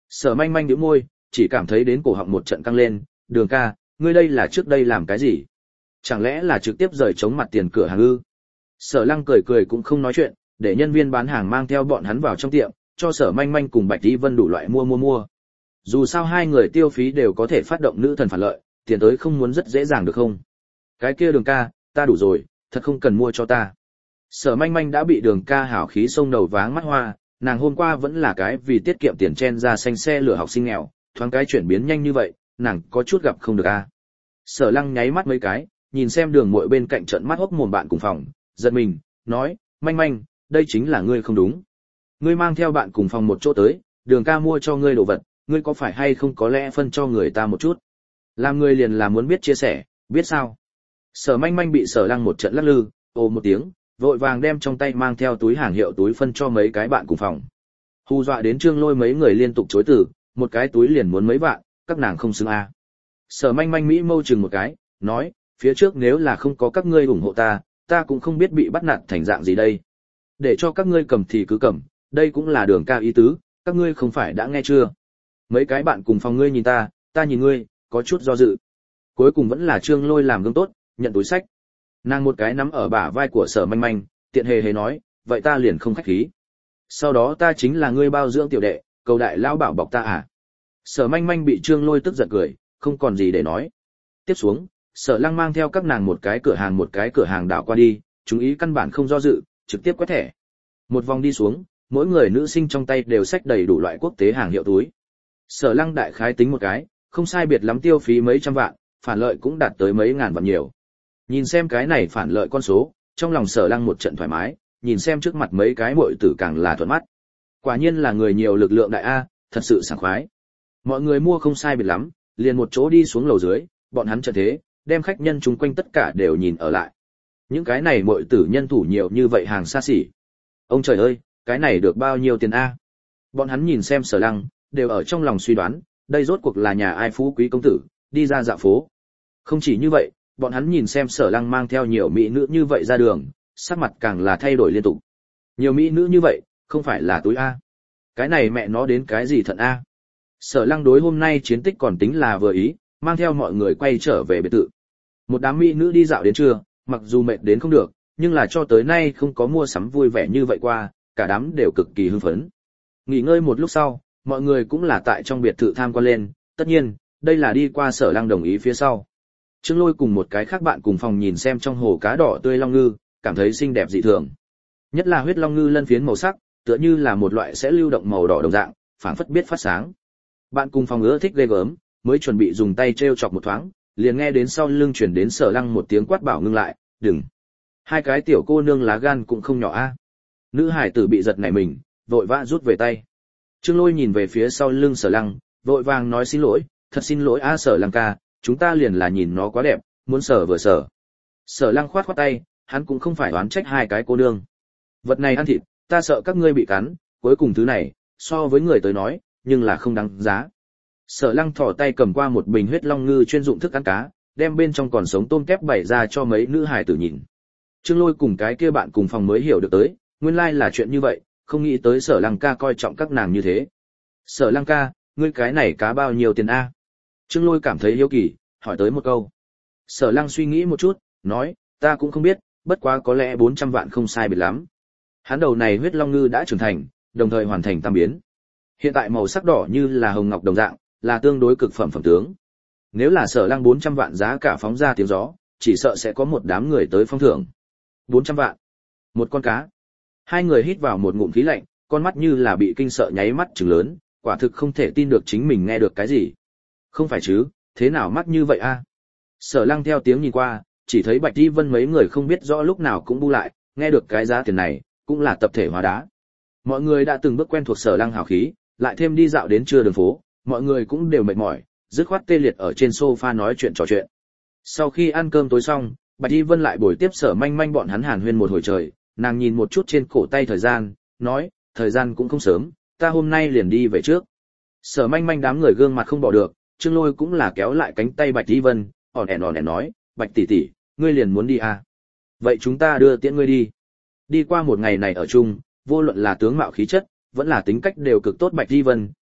S1: Sở Manh Manh nhíu môi, chỉ cảm thấy đến cổ họng một trận căng lên, Đường ca, ngươi đây là trước đây làm cái gì? Chẳng lẽ là trực tiếp rời chống mặt tiền cửa hàng ư? Sở Lăng cười cười cũng không nói chuyện, để nhân viên bán hàng mang theo bọn hắn vào trong tiệm, cho Sở Manh Manh cùng Bạch Tỷ Vân đủ loại mua mua mua. Dù sao hai người tiêu phí đều có thể phát động nữ thần phản lợi, tiền tới không muốn rất dễ dàng được không? Cái kia Đường ca, ta đủ rồi, thật không cần mua cho ta. Sở Manh Manh đã bị Đường ca hảo khí xông đầu váng mắt hoa, nàng hôm qua vẫn là cái vì tiết kiệm tiền chen ra xanh xe lửa học sinh nghèo, thoáng cái chuyển biến nhanh như vậy, nàng có chút gặp không được a. Sở Lăng nháy mắt mấy cái, nhìn xem Đường Muội bên cạnh trợn mắt hốc mồm bạn cùng phòng, giật mình, nói, Manh Manh, đây chính là ngươi không đúng. Ngươi mang theo bạn cùng phòng một chỗ tới, Đường ca mua cho ngươi đồ vật, ngươi có phải hay không có lẽ phân cho người ta một chút? Làm người liền là muốn biết chia sẻ, biết sao? Sở Manh Manh bị Sở Lăng một trận lắc lư, ồ một tiếng, vội vàng đem trong tay mang theo túi hàng hiệu túi phân cho mấy cái bạn cùng phòng. Hù dọa đến Trương Lôi mấy người liên tục chối từ, một cái túi liền muốn mấy vạn, các nàng không xứng a. Sở Manh Manh mỹ mâu chừng một cái, nói, phía trước nếu là không có các ngươi ủng hộ ta, ta cũng không biết bị bắt nạt thành dạng gì đây. Để cho các ngươi cầm thì cứ cầm, đây cũng là Đường ca ý tứ, các ngươi không phải đã nghe chưa? Mấy cái bạn cùng phòng ngươi nhìn ta, ta nhìn ngươi, có chút do dự. Cuối cùng vẫn là Trương Lôi làm gương tốt, nhận túi sách. Nàng một cái nắm ở bả vai của Sở Manh Manh, tiện hề hề nói, vậy ta liền không khách khí. Sau đó ta chính là ngươi bao dưỡng tiểu đệ, cầu đại lão bảo bọc ta à? Sở Manh Manh bị Trương Lôi tức giận cười, không còn gì để nói. Tiếp xuống, Sở Lăng mang theo các nàng một cái cửa hàng một cái cửa hàng đảo qua đi, chúng ý căn bản không do dự, trực tiếp quét thẻ. Một vòng đi xuống, mỗi người nữ sinh trong tay đều xách đầy đủ loại quốc tế hàng hiệu túi. Sở Lăng đại khái tính một cái, không sai biệt lắm tiêu phí mấy trăm vạn, phản lợi cũng đạt tới mấy ngàn vạn nhiều. Nhìn xem cái này phản lợi con số, trong lòng Sở Lăng một trận thoải mái, nhìn xem trước mặt mấy cái muội tử càng là thuận mắt. Quả nhiên là người nhiều lực lượng đại a, thật sự sảng khoái. Mọi người mua không sai biệt lắm, liền một chỗ đi xuống lầu dưới, bọn hắn chợt thế, đem khách nhân chung quanh tất cả đều nhìn ở lại. Những cái này muội tử nhân thủ nhiều như vậy hàng xa xỉ. Ông trời ơi, cái này được bao nhiêu tiền a? Bọn hắn nhìn xem Sở Lăng, đều ở trong lòng suy đoán, đây rốt cuộc là nhà ai phú quý công tử, đi ra dạo phố. Không chỉ như vậy, bọn hắn nhìn xem Sở Lăng mang theo nhiều mỹ nữ như vậy ra đường, sắc mặt càng là thay đổi liên tục. Nhiều mỹ nữ như vậy, không phải là túi a. Cái này mẹ nó đến cái gì thận a. Sở Lăng đối hôm nay chiến tích còn tính là vừa ý, mang theo mọi người quay trở về biệt thự. Một đám mỹ nữ đi dạo đến trưa, mặc dù mệt đến không được, nhưng là cho tới nay không có mua sắm vui vẻ như vậy qua, cả đám đều cực kỳ hưng phấn. Nghỉ ngơi một lúc sau, mọi người cũng là tại trong biệt thự tham quan lên, tất nhiên, đây là đi qua Sở Lăng đồng ý phía sau. Trương Lôi cùng một cái khác bạn cùng phòng nhìn xem trong hồ cá đỏ tươi long ngư, cảm thấy xinh đẹp dị thường. Nhất là huyết long ngư lân phiến màu sắc, tựa như là một loại sẽ lưu động màu đỏ đồng dạng, phảng phất biết phát sáng. Bạn cùng phòng ưa thích ghê gớm, mới chuẩn bị dùng tay treo chọc một thoáng, liền nghe đến sau lưng truyền đến Sở Lăng một tiếng quát bảo ngưng lại, "Đừng." Hai cái tiểu cô nương lá gan cũng không nhỏ a. Nữ hải tử bị giật nảy mình, vội vã rút về tay. Trương Lôi nhìn về phía sau lưng Sở Lăng, vội vàng nói xin lỗi, "Thật xin lỗi a Sở Lăng ca, chúng ta liền là nhìn nó quá đẹp, muốn sở vừa sở." Sở Lăng khoát khoát tay, hắn cũng không phải oán trách hai cái cô nương. Vật này ăn thịt, ta sợ các ngươi bị cắn, cuối cùng thứ này, so với người tới nói, nhưng là không đáng giá. Sở Lăng thò tay cầm qua một bình huyết long ngư chuyên dụng thức ăn cá, đem bên trong còn sống tôm tép bày ra cho mấy nữ hài tử nhìn. Trương Lôi cùng cái kia bạn cùng phòng mới hiểu được tới, nguyên lai là chuyện như vậy, không nghĩ tới Sở Lăng ca coi trọng các nàng như thế. Sở Lăng ca, ngươi cái này cá bao nhiêu tiền a? Trương Lôi cảm thấy hiếu kỳ, hỏi tới một câu. Sở Lăng suy nghĩ một chút, nói, ta cũng không biết, bất quá có lẽ bốn trăm vạn không sai biệt lắm. Hắn đầu này huyết long ngư đã trưởng thành, đồng thời hoàn thành tam biến. Hiện tại màu sắc đỏ như là hồng ngọc đồng dạng, là tương đối cực phẩm phẩm tướng. Nếu là Sở Lăng bốn trăm vạn giá cả phóng ra tiếng gió, chỉ sợ sẽ có một đám người tới phong thưởng. bốn trăm vạn. Một con cá. Hai người hít vào một ngụm khí lạnh, con mắt như là bị kinh sợ nháy mắt trừng lớn, quả thực không thể tin được chính mình nghe được cái gì. Không phải chứ, thế nào mắc như vậy a? Sở Lăng theo tiếng nhìn qua, chỉ thấy Bạch Di Vân mấy người không biết rõ lúc nào cũng bu lại, nghe được cái giá tiền này, cũng là tập thể hóa đá. Mọi người đã từng bước quen thuộc Sở Lăng hào khí, lại thêm đi dạo đến trưa đường phố, mọi người cũng đều mệt mỏi, dứt khoát tê liệt ở trên sofa nói chuyện trò chuyện. Sau khi ăn cơm tối xong, Bạch Di Vân lại bồi tiếp Sở Manh Manh bọn hắn hàn huyên một hồi trời, nàng nhìn một chút trên cổ tay thời gian, nói, thời gian cũng không sớm, ta hôm nay liền đi về trước. Sở Manh Manh đám người gương mặt không bỏ được, Trương Lôi cũng là kéo lại cánh tay Bạch Di Vân, ỏn ẻn ỏn ẻn nói, Bạch tỷ tỷ, ngươi liền muốn đi à? Vậy chúng ta đưa tiễn ngươi đi. Đi qua một ngày này ở chung, vô luận là tướng mạo khí chất, vẫn là tính cách đều cực tốt Bạch Di Vân,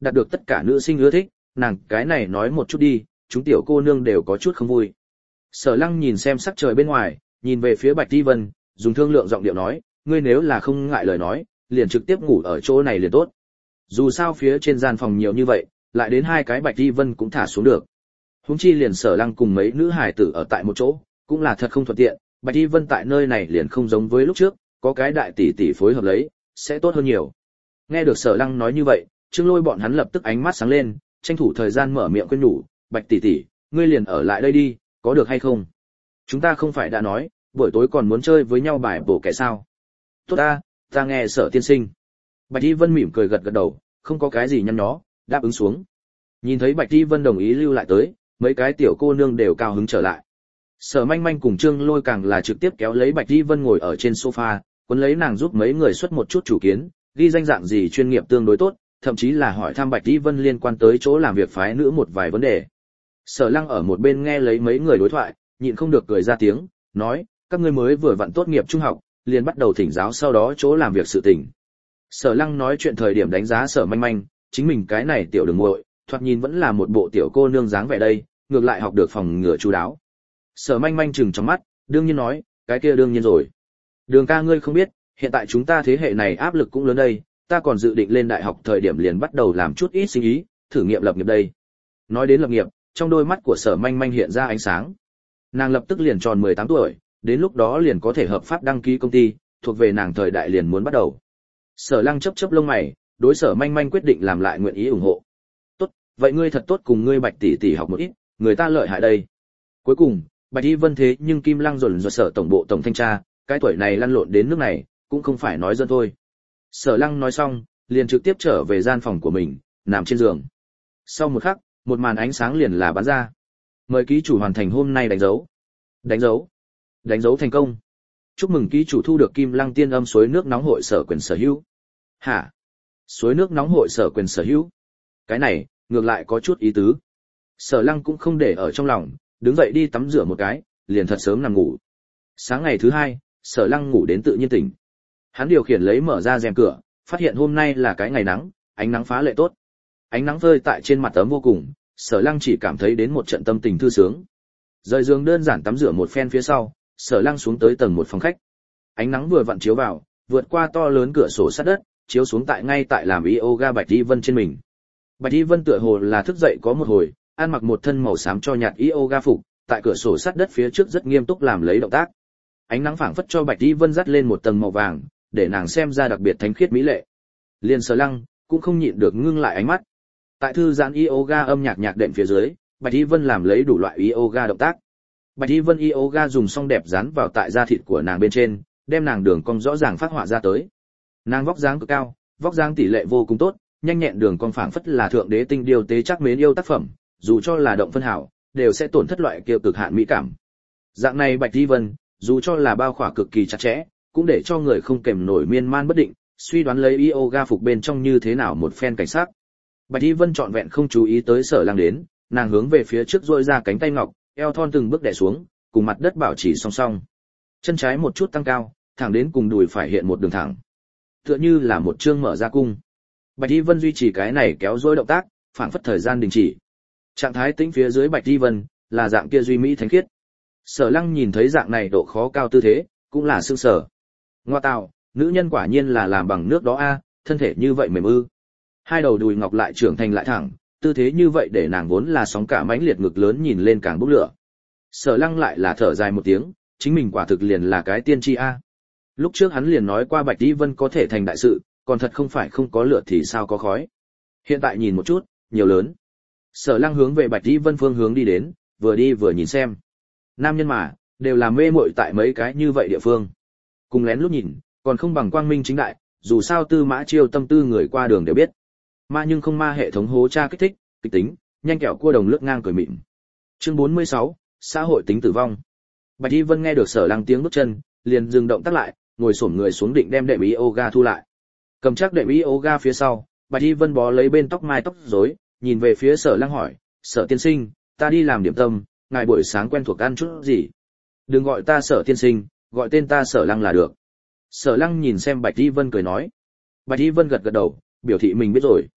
S1: đạt được tất cả nữ sinh ưa thích, nàng cái này nói một chút đi, chúng tiểu cô nương đều có chút không vui. Sở Lăng nhìn xem sắc trời bên ngoài, nhìn về phía Bạch Ti Vân, dùng thương lượng giọng điệu nói, ngươi nếu là không ngại lời nói, liền trực tiếp ngủ ở chỗ này liền tốt. Dù sao phía trên gian phòng nhiều như vậy, lại đến hai cái Bạch Ti Vân cũng thả xuống được. Huống chi liền Sở Lăng cùng mấy nữ hài tử ở tại một chỗ, cũng là thật không thuận tiện, Bạch Ti Vân tại nơi này liền không giống với lúc trước, có cái đại tỷ tỷ phối hợp lấy, sẽ tốt hơn nhiều. Nghe được Sở Lăng nói như vậy, Trương Lôi bọn hắn lập tức ánh mắt sáng lên, tranh thủ thời gian mở miệng khuyên nhủ, Bạch tỷ tỷ, ngươi liền ở lại đây đi, có được hay không? Chúng ta không phải đã nói, buổi tối còn muốn chơi với nhau bài bổ kẻ sao? Tốt ta, ta nghe Sở tiên sinh. Bạch Y Vân mỉm cười gật gật đầu, không có cái gì nhăn nhó, đáp ứng xuống. Nhìn thấy Bạch Y Vân đồng ý lưu lại tới, mấy cái tiểu cô nương đều cao hứng trở lại. Sở Manh Manh cùng Trương Lôi càng là trực tiếp kéo lấy Bạch Y Vân ngồi ở trên sofa, cuốn lấy nàng giúp mấy người xuất một chút chủ kiến, ghi danh dạng gì chuyên nghiệp tương đối tốt, thậm chí là hỏi thăm Bạch Y Vân liên quan tới chỗ làm việc phái nữ một vài vấn đề. Sở Lăng ở một bên nghe lấy mấy người đối thoại, nhịn không được cười ra tiếng, nói, các ngươi mới vừa vặn tốt nghiệp trung học, liền bắt đầu thỉnh giáo sau đó chỗ làm việc sự tình. Sở Lăng nói chuyện thời điểm đánh giá Sở Manh Manh, chính mình cái này tiểu đường muội, thoạt nhìn vẫn là một bộ tiểu cô nương dáng vẻ đây, ngược lại học được phòng ngừa chu đáo. Sở Manh Manh trừng trong mắt, đương nhiên nói, cái kia đương nhiên rồi. Đường ca ngươi không biết, hiện tại chúng ta thế hệ này áp lực cũng lớn đây, ta còn dự định lên đại học thời điểm liền bắt đầu làm chút ít sinh ý, thử nghiệm lập nghiệp đây. Nói đến lập nghiệp, trong đôi mắt của Sở Manh Manh hiện ra ánh sáng. Nàng lập tức liền tròn mười tám tuổi, đến lúc đó liền có thể hợp pháp đăng ký công ty, thuộc về nàng thời đại liền muốn bắt đầu. Sở Lăng chớp chớp lông mày, đối Sở Manh Manh quyết định làm lại nguyện ý ủng hộ. Tốt, vậy ngươi thật tốt cùng ngươi Bạch tỷ tỷ học một ít, người ta lợi hại đây. Cuối cùng, Bạch Y Vân thế nhưng Kim Lăng dồn dồn Sở tổng bộ tổng thanh tra, cái tuổi này lăn lộn đến nước này, cũng không phải nói dân thôi. Sở Lăng nói xong, liền trực tiếp trở về gian phòng của mình, nằm trên giường. Sau một khắc, một màn ánh sáng liền là bắn ra. Mời ký chủ hoàn thành hôm nay đánh dấu. Đánh dấu. Đánh dấu thành công. Chúc mừng ký chủ thu được Kim Lăng Tiên Âm suối nước nóng hội sở quyền sở hữu. Hả? Suối nước nóng hội sở quyền sở hữu? Cái này, ngược lại có chút ý tứ. Sở Lăng cũng không để ở trong lòng, đứng dậy đi tắm rửa một cái, liền thật sớm nằm ngủ. Sáng ngày thứ hai, Sở Lăng ngủ đến tự nhiên tỉnh. Hắn điều khiển lấy mở ra rèm cửa, phát hiện hôm nay là cái ngày nắng, ánh nắng phá lệ tốt. Ánh nắng rơi tại trên mặt ấm vô cùng, Sở Lăng chỉ cảm thấy đến một trận tâm tình thư sướng. Rời giường đơn giản tắm rửa một phen phía sau, Sở Lăng xuống tới tầng một phòng khách. Ánh nắng vừa vặn chiếu vào, vượt qua to lớn cửa sổ sắt đất, chiếu xuống tại ngay tại làm yoga Bạch Y Vân trên mình. Bạch Y Vân tựa hồ là thức dậy có một hồi, ăn mặc một thân màu xám cho nhạt yoga phục, tại cửa sổ sắt đất phía trước rất nghiêm túc làm lấy động tác. Ánh nắng phảng phất cho Bạch Y Vân dắt lên một tầng màu vàng, để nàng xem ra đặc biệt thánh khiết mỹ lệ. Liên Sở Lăng cũng không nhịn được ngưng lại ánh mắt. Tại thư giãn yoga âm nhạc nhạc đệm phía dưới, Bạch Y Vân làm lấy đủ loại yoga động tác. Bạch Y Vân yoga dùng song đẹp dán vào tại da thịt của nàng bên trên, đem nàng đường cong rõ ràng phát họa ra tới. Nàng vóc dáng cực cao, vóc dáng tỷ lệ vô cùng tốt, nhanh nhẹn đường cong phảng phất là thượng đế tinh điêu tế chắc mến yêu tác phẩm, dù cho là động phân hảo, đều sẽ tổn thất loại kia cực hạn mỹ cảm. Dạng này Bạch Y Vân, dù cho là bao khỏa cực kỳ chặt chẽ, cũng để cho người không kềm nổi miên man bất định, suy đoán lấy yoga phục bên trong như thế nào một phen cảnh sắc. Bạch Y Vân trọn vẹn không chú ý tới Sở Lăng đến, nàng hướng về phía trước duỗi ra cánh tay ngọc, eo thon từng bước đè xuống, cùng mặt đất bảo trì song song. Chân trái một chút tăng cao, thẳng đến cùng đùi phải hiện một đường thẳng. Tựa như là một chương mở ra cung. Bạch Y Vân duy trì cái này kéo duỗi động tác, phảng phất thời gian đình chỉ. Trạng thái tĩnh phía dưới Bạch Y Vân là dạng kia duy mỹ thánh khiết. Sở Lăng nhìn thấy dạng này độ khó cao tư thế, cũng là sương sở. Ngoa tạo, nữ nhân quả nhiên là làm bằng nước đó a, thân thể như vậy mềm ư. Hai đầu đùi ngọc lại trưởng thành lại thẳng, tư thế như vậy để nàng vốn là sóng cả mãnh liệt ngực lớn nhìn lên càng bốc lửa. Sở Lăng lại là thở dài một tiếng, chính mình quả thực liền là cái tiên tri a. Lúc trước hắn liền nói qua Bạch Y Vân có thể thành đại sự, còn thật không phải không có lửa thì sao có khói. Hiện tại nhìn một chút, nhiều lớn. Sở Lăng hướng về Bạch Y Vân phương hướng đi đến, vừa đi vừa nhìn xem. Nam nhân mà, đều là mê muội tại mấy cái như vậy địa phương. Cùng lén lút nhìn, còn không bằng quang minh chính đại, dù sao Tư Mã Chiêu tâm tư người qua đường đều biết. Ma nhưng không ma hệ thống hố tra kích thích, kịch tính, nhanh kẹo cua đồng lướt ngang cười mịn. Chương bốn mươi sáu, xã hội tính tử vong. Bạch Y Vân nghe được Sở Lăng tiếng bước chân, liền dừng động tác lại, ngồi xổm người xuống định đem đệm yoga thu lại. Cầm chắc đệm yoga phía sau, Bạch Y Vân bó lấy bên tóc mai tóc rối, nhìn về phía Sở Lăng hỏi, "Sở tiên sinh, ta đi làm điểm tâm, ngài buổi sáng quen thuộc ăn chút gì?" "Đừng gọi ta Sở tiên sinh, gọi tên ta Sở Lăng là được." Sở Lăng nhìn xem Bạch Y Vân cười nói. Bạch Y Vân gật gật đầu, biểu thị mình biết rồi.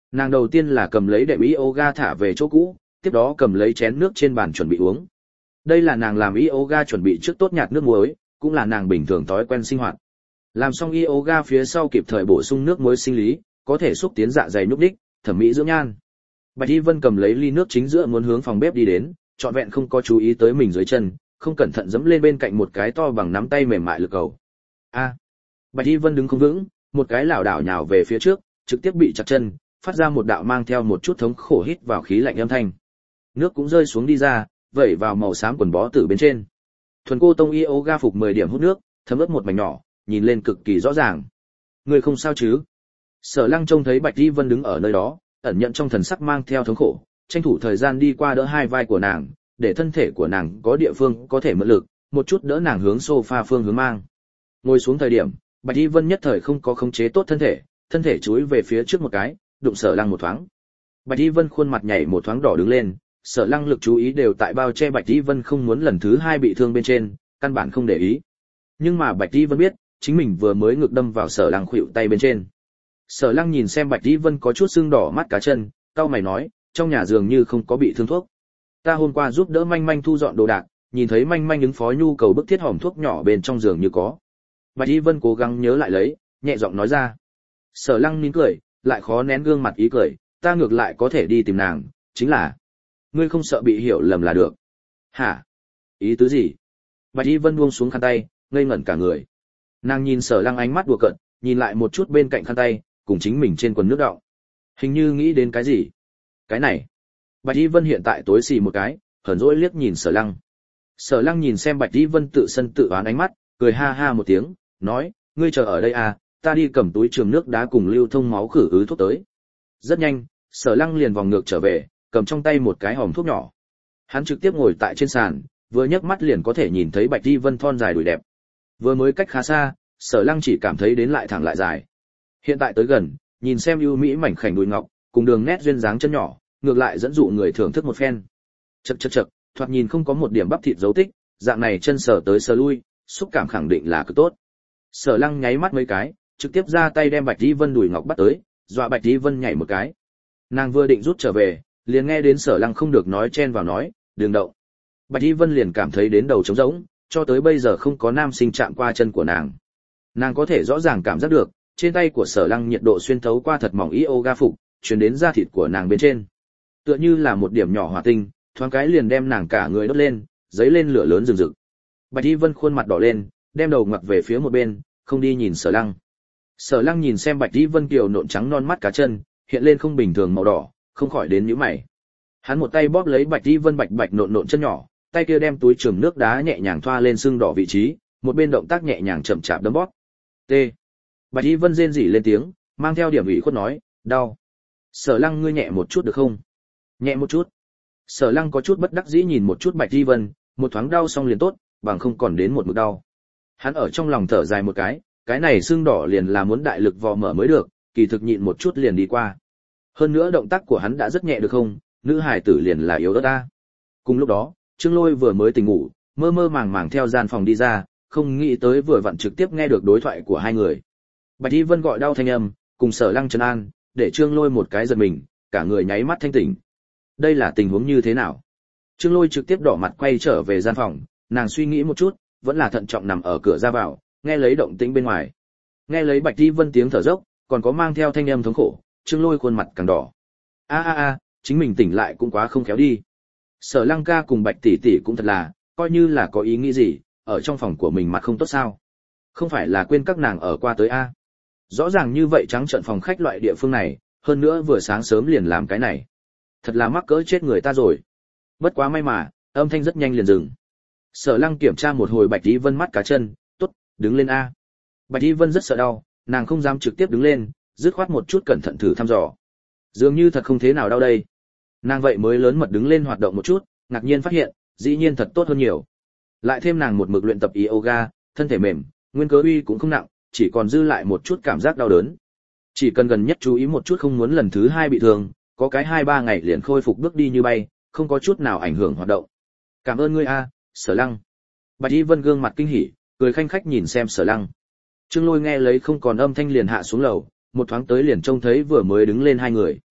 S1: Nàng đầu tiên là cầm lấy đệm yoga thả về chỗ cũ, tiếp đó cầm lấy chén nước trên bàn chuẩn bị uống. Đây là nàng làm yoga chuẩn bị trước tốt nhạt nước muối, cũng là nàng bình thường thói quen sinh hoạt. Làm xong yoga phía sau kịp thời bổ sung nước muối sinh lý, có thể xúc tiến dạ dày nhúc đích, thẩm mỹ dưỡng nhan. Bạch Y Vân cầm lấy ly nước chính giữa muốn hướng phòng bếp đi đến, trọn vẹn không có chú ý tới mình dưới chân, không cẩn thận giẫm lên bên cạnh một cái to bằng nắm tay mềm mại lực cầu. A! Bạch Y Vân đứng không vững, một cái lảo đảo nhào về phía trước, trực tiếp bị chặt chân, phát ra một đạo mang theo một chút thống khổ hít vào khí lạnh âm thanh. Nước cũng rơi xuống đi ra, vẩy vào màu xám quần bó tử bên trên. Thuần cô tông yoga phục mười điểm hút nước, thấm ướt một mảnh nhỏ, nhìn lên cực kỳ rõ ràng. Người không sao chứ? Sở Lăng trông thấy Bạch Y Vân đứng ở nơi đó, ẩn nhận trong thần sắc mang theo thống khổ, tranh thủ thời gian đi qua đỡ hai vai của nàng, để thân thể của nàng có địa phương có thể mượn lực, một chút đỡ nàng hướng sofa phương hướng mang. Ngồi xuống thời điểm, Bạch Y Vân nhất thời không có khống chế tốt thân thể, thân thể chúi về phía trước một cái, đụng Sở Lăng một thoáng. Bạch Y Vân khuôn mặt nhảy một thoáng đỏ đứng lên, Sở Lăng lực chú ý đều tại bao che Bạch Y Vân không muốn lần thứ hai bị thương bên trên, căn bản không để ý. Nhưng mà Bạch Y Vân biết, chính mình vừa mới ngực đâm vào Sở Lăng khuỷu tay bên trên. Sở Lăng nhìn xem Bạch Y Vân có chút sưng đỏ mắt cá chân, cau mày nói, trong nhà dường như không có bị thương thuốc. Ta hôm qua giúp đỡ Manh Manh thu dọn đồ đạc, nhìn thấy Manh Manh ứng phó nhu cầu bức thiết hòm thuốc nhỏ bên trong giường như có. Bạch Y Vân cố gắng nhớ lại lấy, nhẹ giọng nói ra. Sở Lăng nín cười, lại khó nén gương mặt ý cười, ta ngược lại có thể đi tìm nàng, chính là ngươi không sợ bị hiểu lầm là được. Hả? Ý tứ gì? Bạch Y Vân buông xuống khăn tay, ngây ngẩn cả người. Nàng nhìn Sở Lăng ánh mắt đùa cợt, nhìn lại một chút bên cạnh khăn tay, cùng chính mình trên quần nước đọng. Hình như nghĩ đến cái gì? Cái này. Bạch Y Vân hiện tại tối xì một cái, hờn dỗi liếc nhìn Sở Lăng. Sở Lăng nhìn xem Bạch Y Vân tự sân tự oán ánh mắt, cười ha ha một tiếng, nói, ngươi chờ ở đây à, ta đi cầm túi trường nước đá cùng lưu thông máu khử ứ thuốc tới. Rất nhanh, Sở Lăng liền vòng ngược trở về, cầm trong tay một cái hòm thuốc nhỏ. Hắn trực tiếp ngồi tại trên sàn, vừa nhấc mắt liền có thể nhìn thấy Bạch Y Vân thon dài đùi đẹp. Vừa mới cách khá xa, Sở Lăng chỉ cảm thấy đến lại thẳng lại dài. Hiện tại tới gần, nhìn xem ưu mỹ mảnh khảnh đùi ngọc, cùng đường nét duyên dáng chân nhỏ, ngược lại dẫn dụ người thưởng thức một phen. Chậc chậc chậc, thoạt nhìn không có một điểm bắp thịt dấu tích, dạng này chân sờ tới sờ lui, xúc cảm khẳng định là cực tốt. Sở Lăng nháy mắt mấy cái, trực tiếp ra tay đem Bạch Y Vân đùi ngọc bắt tới, dọa Bạch Y Vân nhảy một cái. Nàng vừa định rút trở về, liền nghe đến Sở Lăng không được nói chen vào nói, "Đừng động." Bạch Y Vân liền cảm thấy đến đầu trống rỗng, cho tới bây giờ không có nam sinh chạm qua chân của nàng. Nàng có thể rõ ràng cảm giác được, trên tay của Sở Lăng nhiệt độ xuyên thấu qua thật mỏng yoga phục, truyền đến da thịt của nàng bên trên. Tựa như là một điểm nhỏ hỏa tinh, thoáng cái liền đem nàng cả người đốt lên, giấy lên lửa lớn rừng rực. Bạch Y Vân khuôn mặt đỏ lên, đem đầu ngoặt về phía một bên, không đi nhìn Sở Lăng. Sở Lăng nhìn xem Bạch Y Vân kiều nộn trắng non mắt cá chân, hiện lên không bình thường màu đỏ, không khỏi đến nhíu mày. Hắn một tay bóp lấy Bạch Y Vân bạch bạch nộn nộn chân nhỏ, tay kia đem túi trường nước đá nhẹ nhàng thoa lên sưng đỏ vị trí, một bên động tác nhẹ nhàng chậm chạp đấm bóp. T. Bạch Y Vân rên rỉ lên tiếng, mang theo điểm ủy khuất nói, đau. Sở Lăng ngươi nhẹ một chút được không? Nhẹ một chút. Sở Lăng có chút bất đắc dĩ nhìn một chút Bạch Y Vân, một thoáng đau xong liền tốt, bằng không còn đến một mực đau. Hắn ở trong lòng thở dài một cái, cái này sưng đỏ liền là muốn đại lực vò mở mới được, kỳ thực nhịn một chút liền đi qua. Hơn nữa động tác của hắn đã rất nhẹ được không, nữ hài tử liền là yếu đó ta. Cùng lúc đó, Trương Lôi vừa mới tỉnh ngủ, mơ mơ màng màng theo gian phòng đi ra, không nghĩ tới vừa vặn trực tiếp nghe được đối thoại của hai người. Bạch Y Vân gọi đau thanh âm, cùng Sở Lăng trấn an, để Trương Lôi một cái giật mình, cả người nháy mắt thanh tỉnh. Đây là tình huống như thế nào? Trương Lôi trực tiếp đỏ mặt quay trở về gian phòng, nàng suy nghĩ một chút, vẫn là thận trọng nằm ở cửa ra vào, nghe lấy động tĩnh bên ngoài. Nghe lấy Bạch Y Vân tiếng thở dốc, còn có mang theo thanh âm thống khổ, Trương Lôi khuôn mặt càng đỏ. A a a, chính mình tỉnh lại cũng quá không khéo đi. Sở Lăng ca cùng Bạch tỷ tỷ cũng thật là, coi như là có ý nghĩ gì, ở trong phòng của mình mặt không tốt sao? Không phải là quên các nàng ở qua tới a? Rõ ràng như vậy trắng trợn phòng khách loại địa phương này, hơn nữa vừa sáng sớm liền làm cái này. Thật là mắc cỡ chết người ta rồi. Bất quá may mà, âm thanh rất nhanh liền dừng. Sở Lăng kiểm tra một hồi Bạch Y Vân mắt cá chân, tốt, đứng lên a. Bạch Y Vân rất sợ đau, nàng không dám trực tiếp đứng lên, dứt khoát một chút cẩn thận thử thăm dò. Dường như thật không thế nào đau đây. Nàng vậy mới lớn mật đứng lên hoạt động một chút, ngạc nhiên phát hiện, dĩ nhiên thật tốt hơn nhiều. Lại thêm nàng một mực luyện tập yoga, thân thể mềm, nguyên cớ uy cũng không nặng, chỉ còn dư lại một chút cảm giác đau đớn. Chỉ cần gần nhất chú ý một chút không muốn lần thứ hai bị thương, có cái hai ba ngày liền khôi phục bước đi như bay, không có chút nào ảnh hưởng hoạt động. Cảm ơn ngươi a, Sở Lăng. Bạch Y Vân gương mặt kinh hỉ, cười khanh khách nhìn xem Sở Lăng. Trương Lôi nghe lấy không còn âm thanh liền hạ xuống lầu, một thoáng tới liền trông thấy vừa mới đứng lên hai người.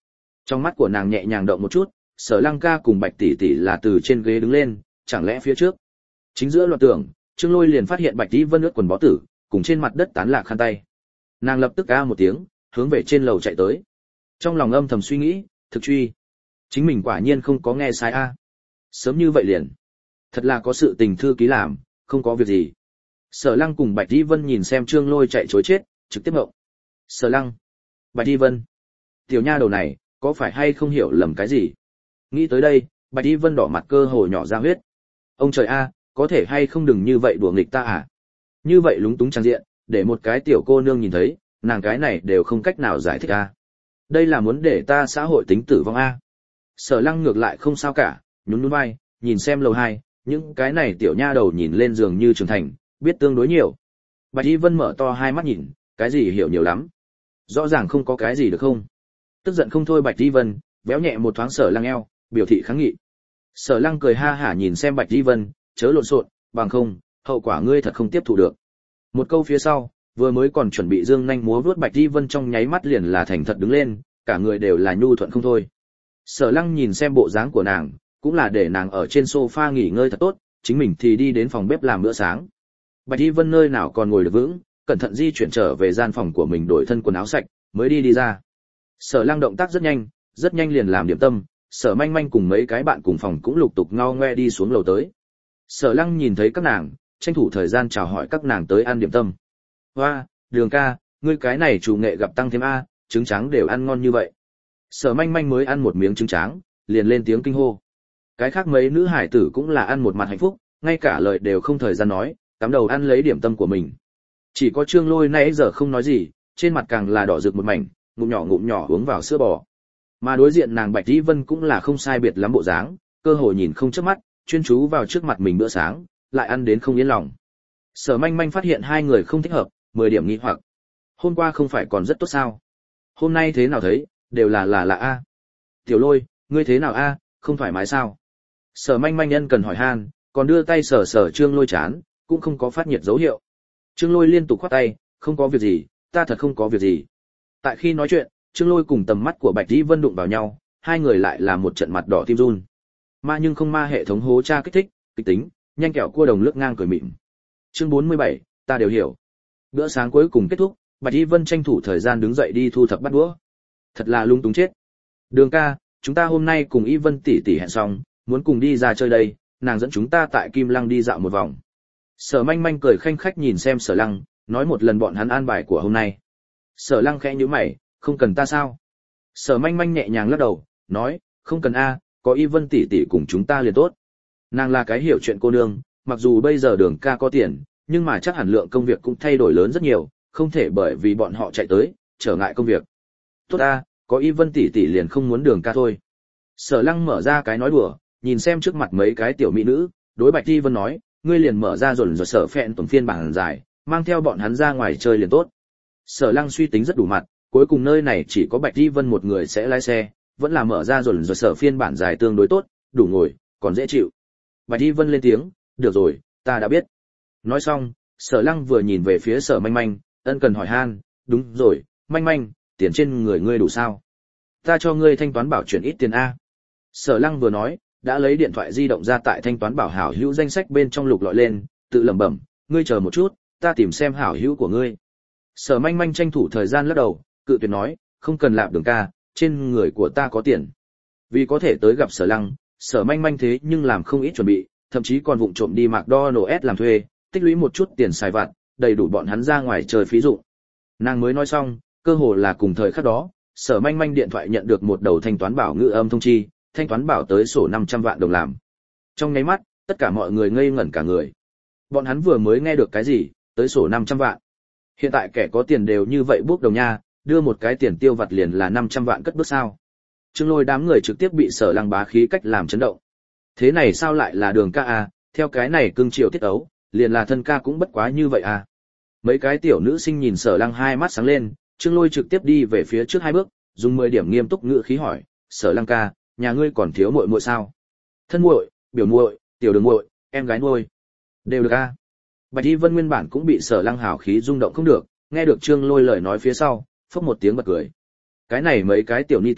S1: Trong mắt của nàng nhẹ nhàng động một chút, Sở Lăng ca cùng Bạch tỷ tỷ là từ trên ghế đứng lên, chẳng lẽ phía trước. Chính giữa loạn tưởng, Trương Lôi liền phát hiện Bạch Tỷ Vân ướt quần bó tử, cùng trên mặt đất tán lạc khăn tay. Nàng lập tức a một tiếng, hướng về trên lầu chạy tới. Trong lòng âm thầm suy nghĩ, thực truy, chính mình quả nhiên không có nghe sai a. Sớm như vậy liền, thật là có sự tình thư ký làm, không có việc gì. Sở Lăng cùng Bạch Tỷ Vân nhìn xem Trương Lôi chạy trối chết, trực tiếp ngộng. Sở Lăng, Bạch Tỷ Vân, tiểu nha đầu này, có phải hay không hiểu lầm cái gì? Nghĩ tới đây, Bạch Tỷ Vân đỏ mặt cơ hồ nhỏ ra huyết. Ông trời a, có thể hay không đừng như vậy đùa nghịch ta à? Như vậy lúng túng trang diện, để một cái tiểu cô nương nhìn thấy, nàng cái này đều không cách nào giải thích a. Đây là muốn để ta xã hội tính tử vong a. Sở Lăng ngược lại không sao cả, nhún nhún vai, nhìn xem lầu hai, những cái này tiểu nha đầu nhìn lên giường như trưởng thành, biết tương đối nhiều. Bạch Y Vân mở to hai mắt nhìn, cái gì hiểu nhiều lắm. Rõ ràng không có cái gì được không? Tức giận không thôi Bạch Y Vân, véo nhẹ một thoáng Sở Lăng eo, biểu thị kháng nghị. Sở Lăng cười ha hả nhìn xem Bạch Y Vân, chớ lộn xộn, bằng không, hậu quả ngươi thật không tiếp thụ được. Một câu phía sau, vừa mới còn chuẩn bị dương nhanh múa vuốt Bạch Y Vân trong nháy mắt liền là thành thật đứng lên, cả người đều là nhu thuận không thôi. Sở Lăng nhìn xem bộ dáng của nàng, cũng là để nàng ở trên sofa nghỉ ngơi thật tốt, chính mình thì đi đến phòng bếp làm bữa sáng. Bạch Y Vân nơi nào còn ngồi được vững, cẩn thận di chuyển trở về gian phòng của mình đổi thân quần áo sạch, mới đi đi ra. Sở Lăng động tác rất nhanh, rất nhanh liền làm điểm tâm, Sở Manh Manh cùng mấy cái bạn cùng phòng cũng lục tục ngao ngoe đi xuống lầu tới. Sở Lăng nhìn thấy các nàng, tranh thủ thời gian chào hỏi các nàng tới ăn điểm tâm. Hoa, Đường ca, ngươi cái này chủ nghệ gặp tăng thêm a, trứng trắng đều ăn ngon như vậy. Sở Manh Manh mới ăn một miếng trứng trắng, liền lên tiếng kinh hô. Cái khác mấy nữ hải tử cũng là ăn một mặt hạnh phúc, ngay cả lời đều không thời gian nói, cắm đầu ăn lấy điểm tâm của mình. Chỉ có Trương Lôi nãy giờ không nói gì, trên mặt càng là đỏ rực một mảnh, ngụm nhỏ ngụm nhỏ uống vào sữa bò. Mà đối diện nàng Bạch Tỷ Vân cũng là không sai biệt lắm bộ dáng, cơ hội nhìn không chớp mắt, chuyên chú vào trước mặt mình bữa sáng, lại ăn đến không yên lòng. Sở Manh Manh phát hiện hai người không thích hợp, mười điểm nghi hoặc. Hôm qua không phải còn rất tốt sao? Hôm nay thế nào thấy, đều là là là a. Tiểu Lôi, ngươi thế nào a, không thoải mái sao? Sở Manh Manh nhân cần hỏi han, còn đưa tay sờ sờ Trương Lôi chán, cũng không có phát nhiệt dấu hiệu. Trương Lôi liên tục khoát tay, không có việc gì, ta thật không có việc gì. Tại khi nói chuyện, Trương Lôi cùng tầm mắt của Bạch Tỷ Vân đụng vào nhau, hai người lại là một trận mặt đỏ tim run. Ma nhưng không ma hệ thống hố tra kích thích, kịch tính, nhanh kẹo cua đồng lướt ngang cười mịn. Chương bốn mươi bảy, ta đều hiểu. Bữa sáng cuối cùng kết thúc, Bạch Y Vân tranh thủ thời gian đứng dậy đi thu thập bát đũa. Thật là lung túng chết. Đường ca, chúng ta hôm nay cùng Y Vân tỷ tỷ hẹn xong, muốn cùng đi ra chơi đây, nàng dẫn chúng ta tại Kim Lăng đi dạo một vòng. Sở Manh Manh cười khanh khách nhìn xem Sở Lăng, nói một lần bọn hắn an bài của hôm nay. Sở Lăng khẽ nhíu mày, không cần ta sao? Sở Manh Manh nhẹ nhàng lắc đầu, nói, không cần a, có Y Vân tỷ tỷ cùng chúng ta liền tốt. Nàng là cái hiểu chuyện cô nương, mặc dù bây giờ Đường ca có tiền, nhưng mà chắc hẳn lượng công việc cũng thay đổi lớn rất nhiều, không thể bởi vì bọn họ chạy tới, trở ngại công việc. Tốt a, có Y Vân tỷ tỷ liền không muốn Đường ca thôi. Sở Lăng mở ra cái nói đùa, nhìn xem trước mặt mấy cái tiểu mỹ nữ, đối Bạch Y Vân nói, ngươi liền mở ra rồi rồi sở phẹn tuần phiên bản dài, mang theo bọn hắn ra ngoài chơi liền tốt. Sở Lăng suy tính rất đủ mặt, cuối cùng nơi này chỉ có Bạch Y Vân một người sẽ lái xe, vẫn là mở ra rồi rồi sở phiên bản dài tương đối tốt, đủ ngồi, còn dễ chịu. Bạch Y Vân lên tiếng, được rồi, ta đã biết. Nói xong, Sở Lăng vừa nhìn về phía Sở Manh Manh, ân cần hỏi han, đúng rồi, Manh Manh, tiền trên người ngươi đủ sao? Ta cho ngươi thanh toán bảo chuyển ít tiền a. Sở Lăng vừa nói, đã lấy điện thoại di động ra tại thanh toán bảo hảo hữu danh sách bên trong lục lọi lên, tự lẩm bẩm, ngươi chờ một chút, ta tìm xem hảo hữu của ngươi. Sở Manh Manh tranh thủ thời gian lắc đầu, cự tuyệt nói, không cần lạp Đường ca, trên người của ta có tiền. Vì có thể tới gặp Sở Lăng, Sở Manh Manh thế nhưng làm không ít chuẩn bị, thậm chí còn vụng trộm đi McDonald's làm thuê, tích lũy một chút tiền xài vặt, đầy đủ bọn hắn ra ngoài chơi phí dụng. Nàng mới nói xong, cơ hồ là cùng thời khắc đó, Sở Manh Manh điện thoại nhận được một đầu thanh toán bảo ngữ âm thông chi, thanh toán bảo tới sổ năm trăm vạn đồng làm. Trong nháy mắt, tất cả mọi người ngây ngẩn cả người. Bọn hắn vừa mới nghe được cái gì, tới sổ năm trăm vạn. Hiện tại kẻ có tiền đều như vậy bước đầu nha, đưa một cái tiền tiêu vặt liền là năm trăm vạn cất bước sao. Trương Lôi đám người trực tiếp bị Sở Lăng bá khí cách làm chấn động. Thế này sao lại là Đường ca à, theo cái này cương triều tiết ấu, liền là thân ca cũng bất quá như vậy à. Mấy cái tiểu nữ sinh nhìn Sở Lăng hai mắt sáng lên, Trương Lôi trực tiếp đi về phía trước hai bước, dùng mười điểm nghiêm túc ngữ khí hỏi, Sở Lăng ca, nhà ngươi còn thiếu muội muội sao? Thân muội, biểu muội, tiểu đường muội, em gái nuôi, đều được a. Bạch Y Vân nguyên bản cũng bị Sở Lăng hào khí rung động không được, nghe được Trương Lôi lời nói phía sau, phốc một tiếng bật cười. Cái này mấy cái tiểu ni tử,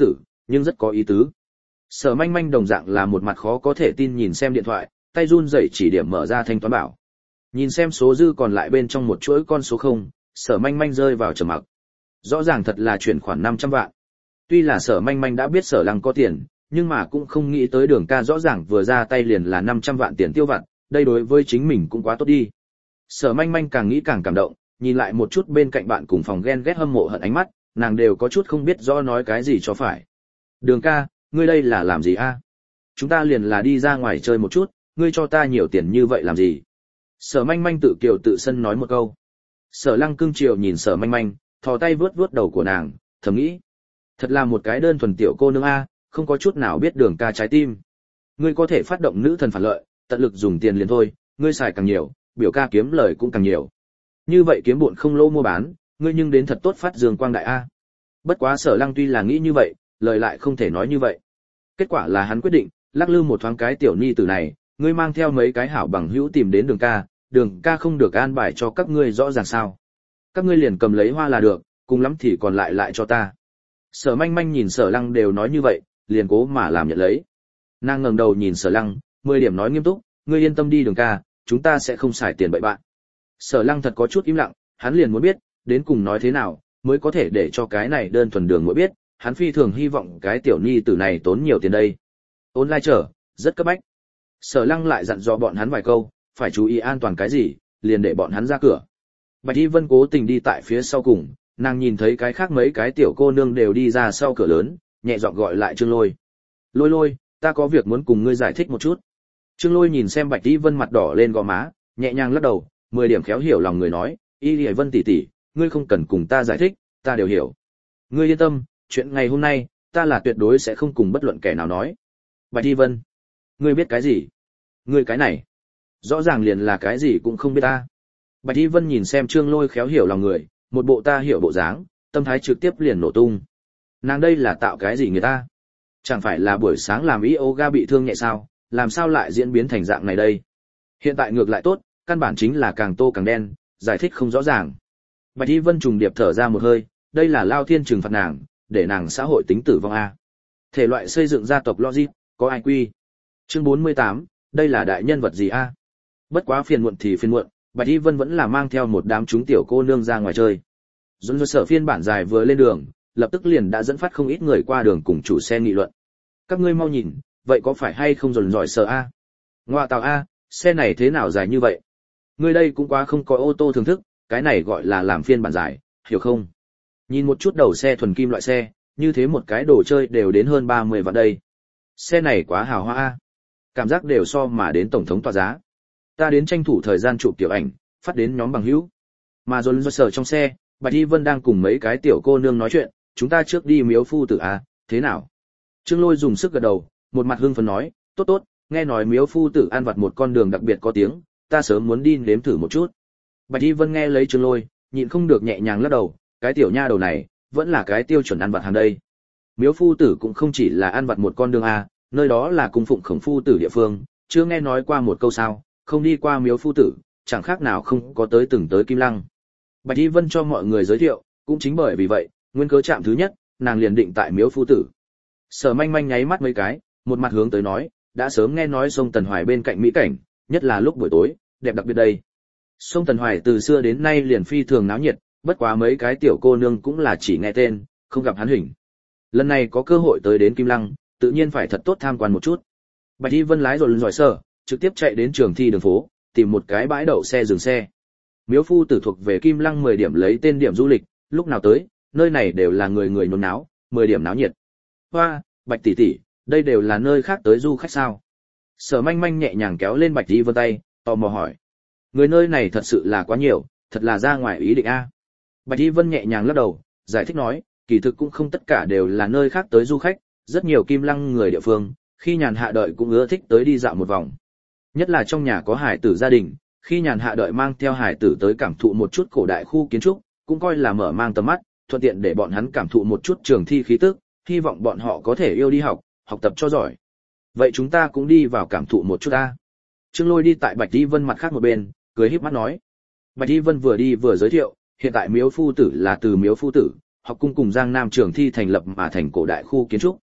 S1: nhưng rất có ý tứ. Sở Manh Manh đồng dạng là một mặt khó có thể tin nhìn xem điện thoại, tay run rẩy chỉ điểm mở ra thanh toán bảo. Nhìn xem số dư còn lại bên trong một chuỗi con số không, Sở Manh Manh rơi vào trầm mặc. Rõ ràng thật là chuyển khoản năm trăm vạn. Tuy là Sở Manh Manh đã biết Sở Lăng có tiền, nhưng mà cũng không nghĩ tới Đường Ca rõ ràng vừa ra tay liền là năm trăm vạn tiền tiêu vặt, đây đối với chính mình cũng quá tốt đi. Sở Manh Manh càng nghĩ càng cảm động, nhìn lại một chút bên cạnh bạn cùng phòng ghen ghét hâm mộ hận ánh mắt, nàng đều có chút không biết rõ nói cái gì cho phải. Đường Ca, ngươi đây là làm gì a? Chúng ta liền là đi ra ngoài chơi một chút, ngươi cho ta nhiều tiền như vậy làm gì? Sở Manh Manh tự kiều tự sân nói một câu. Sở Lăng cưng chiều nhìn Sở Manh Manh, thò tay vướt vướt đầu của nàng, thầm nghĩ, thật là một cái đơn thuần tiểu cô nương a, không có chút nào biết Đường Ca trái tim. Ngươi có thể phát động nữ thần phản lợi, tận lực dùng tiền liền thôi, ngươi xài càng nhiều, biểu ca kiếm lời cũng càng nhiều. Như vậy kiếm bộn không lỗ mua bán, ngươi nhưng đến thật tốt phát dương quang đại a. Bất quá Sở Lăng tuy là nghĩ như vậy, lời lại không thể nói như vậy. Kết quả là hắn quyết định, lắc lư một thoáng cái tiểu nhi tử này, ngươi mang theo mấy cái hảo bằng hữu tìm đến Đường Ca, Đường Ca không được an bài cho các ngươi rõ ràng sao? Các ngươi liền cầm lấy hoa là được, cùng lắm thì còn lại lại cho ta. Sở Manh Manh nhìn Sở Lăng đều nói như vậy, liền cố mà làm nhận lấy. Nàng ngẩng đầu nhìn Sở Lăng, mười điểm nói nghiêm túc, ngươi yên tâm đi Đường Ca, chúng ta sẽ không xài tiền bậy bạn. Sở Lăng thật có chút im lặng, hắn liền muốn biết, đến cùng nói thế nào mới có thể để cho cái này đơn thuần Đường Muội biết, hắn phi thường hy vọng cái tiểu nhi tử này tốn nhiều tiền đây. Online trở, rất cấp bách. Sở Lăng lại dặn dò bọn hắn vài câu, phải chú ý an toàn cái gì, liền để bọn hắn ra cửa. Bạch Y Vân cố tình đi tại phía sau cùng, nàng nhìn thấy cái khác mấy cái tiểu cô nương đều đi ra sau cửa lớn, nhẹ giọng gọi lại Trương Lôi. Lôi Lôi, ta có việc muốn cùng ngươi giải thích một chút. Trương Lôi nhìn xem Bạch Y Vân mặt đỏ lên gò má, nhẹ nhàng lắc đầu, mười điểm khéo hiểu lòng người nói, Y Lệ Vân tỷ tỷ, ngươi không cần cùng ta giải thích, ta đều hiểu. Ngươi yên tâm, chuyện ngày hôm nay, ta là tuyệt đối sẽ không cùng bất luận kẻ nào nói. Bạch Y Vân, ngươi biết cái gì? Ngươi cái này, rõ ràng liền là cái gì cũng không biết ta. Bạch Y Vân nhìn xem Trương Lôi khéo hiểu lòng người, một bộ ta hiểu bộ dáng, tâm thái trực tiếp liền nổ tung. Nàng đây là tạo cái gì người ta? Chẳng phải là buổi sáng làm yoga bị thương nhẹ sao, làm sao lại diễn biến thành dạng này đây? Hiện tại ngược lại tốt, căn bản chính là càng tô càng đen, giải thích không rõ ràng. Bạch Y Vân trùng điệp thở ra một hơi, đây là Lao Thiên trừng phạt nàng, để nàng xã hội tính tử vong a. Thể loại xây dựng gia tộc logic, có ai quy. Chương bốn mươi tám, đây là đại nhân vật gì a? Bất quá phiền muộn thì phiền muộn, Bạch Y Vân vẫn là mang theo một đám chúng tiểu cô nương ra ngoài chơi. Dồn dồn sở phiên bản dài vừa lên đường, lập tức liền đã dẫn phát không ít người qua đường cùng chủ xe nghị luận. Các ngươi mau nhìn, vậy có phải hay không dồn dỏi sở a? Ngoa tào a, xe này thế nào dài như vậy? Ngươi đây cũng quá không có ô tô thưởng thức, cái này gọi là làm phiên bản dài, hiểu không? Nhìn một chút đầu xe thuần kim loại xe, như thế một cái đồ chơi đều đến hơn ba mươi vạn đây. Xe này quá hào hoa a. Cảm giác đều so mà đến tổng thống tòa giá. Ta đến tranh thủ thời gian chụp tiểu ảnh, phát đến nhóm bằng hữu. Mà dồn dồn sở trong xe, Bạch Y Vân đang cùng mấy cái tiểu cô nương nói chuyện, chúng ta trước đi miếu phu tử à, thế nào? Trương Lôi dùng sức gật đầu, một mặt hưng phấn nói, tốt tốt, nghe nói miếu phu tử ăn vặt một con đường đặc biệt có tiếng, ta sớm muốn đi nếm thử một chút. Bạch Y Vân nghe lấy Trương Lôi, nhịn không được nhẹ nhàng lắc đầu, cái tiểu nha đầu này, vẫn là cái tiêu chuẩn ăn vặt hàng đây. Miếu phu tử cũng không chỉ là ăn vặt một con đường à, nơi đó là cung phụng khổng phu tử địa phương, chưa nghe nói qua một câu sao, không đi qua miếu phu tử, chẳng khác nào không có tới từng tới Kim Lăng. Bạch Y Vân cho mọi người giới thiệu, cũng chính bởi vì vậy, nguyên cớ chạm thứ nhất, nàng liền định tại miếu phu tử. Sở Manh Manh nháy mắt mấy cái, một mặt hướng tới nói, đã sớm nghe nói sông Tần Hoài bên cạnh mỹ cảnh, nhất là lúc buổi tối, đẹp đặc biệt đây. Sông Tần Hoài từ xưa đến nay liền phi thường náo nhiệt, bất quá mấy cái tiểu cô nương cũng là chỉ nghe tên, không gặp hắn hình. Lần này có cơ hội tới đến Kim Lăng, tự nhiên phải thật tốt tham quan một chút. Bạch Y Vân lái rồi lần giỏi sở, trực tiếp chạy đến trường thi đường phố, tìm một cái bãi đậu xe dừng xe. Miếu phu tử thuộc về Kim Lăng mười điểm lấy tên điểm du lịch, lúc nào tới, nơi này đều là người người nôn náo, mười điểm náo nhiệt. Hoa, Bạch tỷ tỷ, đây đều là nơi khác tới du khách sao? Sở Manh Manh nhẹ nhàng kéo lên Bạch Y Vân tay, tò mò hỏi. Người nơi này thật sự là quá nhiều, thật là ra ngoài ý định a. Bạch Y Vân nhẹ nhàng lắc đầu, giải thích nói, kỳ thực cũng không tất cả đều là nơi khác tới du khách, rất nhiều Kim Lăng người địa phương, khi nhàn hạ đợi cũng ưa thích tới đi dạo một vòng. Nhất là trong nhà có hải tử gia đình, khi nhàn hạ đợi mang theo hải tử tới cảm thụ một chút cổ đại khu kiến trúc, cũng coi là mở mang tầm mắt, thuận tiện để bọn hắn cảm thụ một chút trường thi khí tức, hy vọng bọn họ có thể yêu đi học, học tập cho giỏi. Vậy chúng ta cũng đi vào cảm thụ một chút ta. Trương Lôi đi tại Bạch Y Vân mặt khác một bên, cười híp mắt nói. Bạch Y Vân vừa đi vừa giới thiệu, hiện tại miếu phu tử là từ miếu phu tử, học cung cùng Giang Nam trường thi thành lập mà thành cổ đại khu kiến trúc.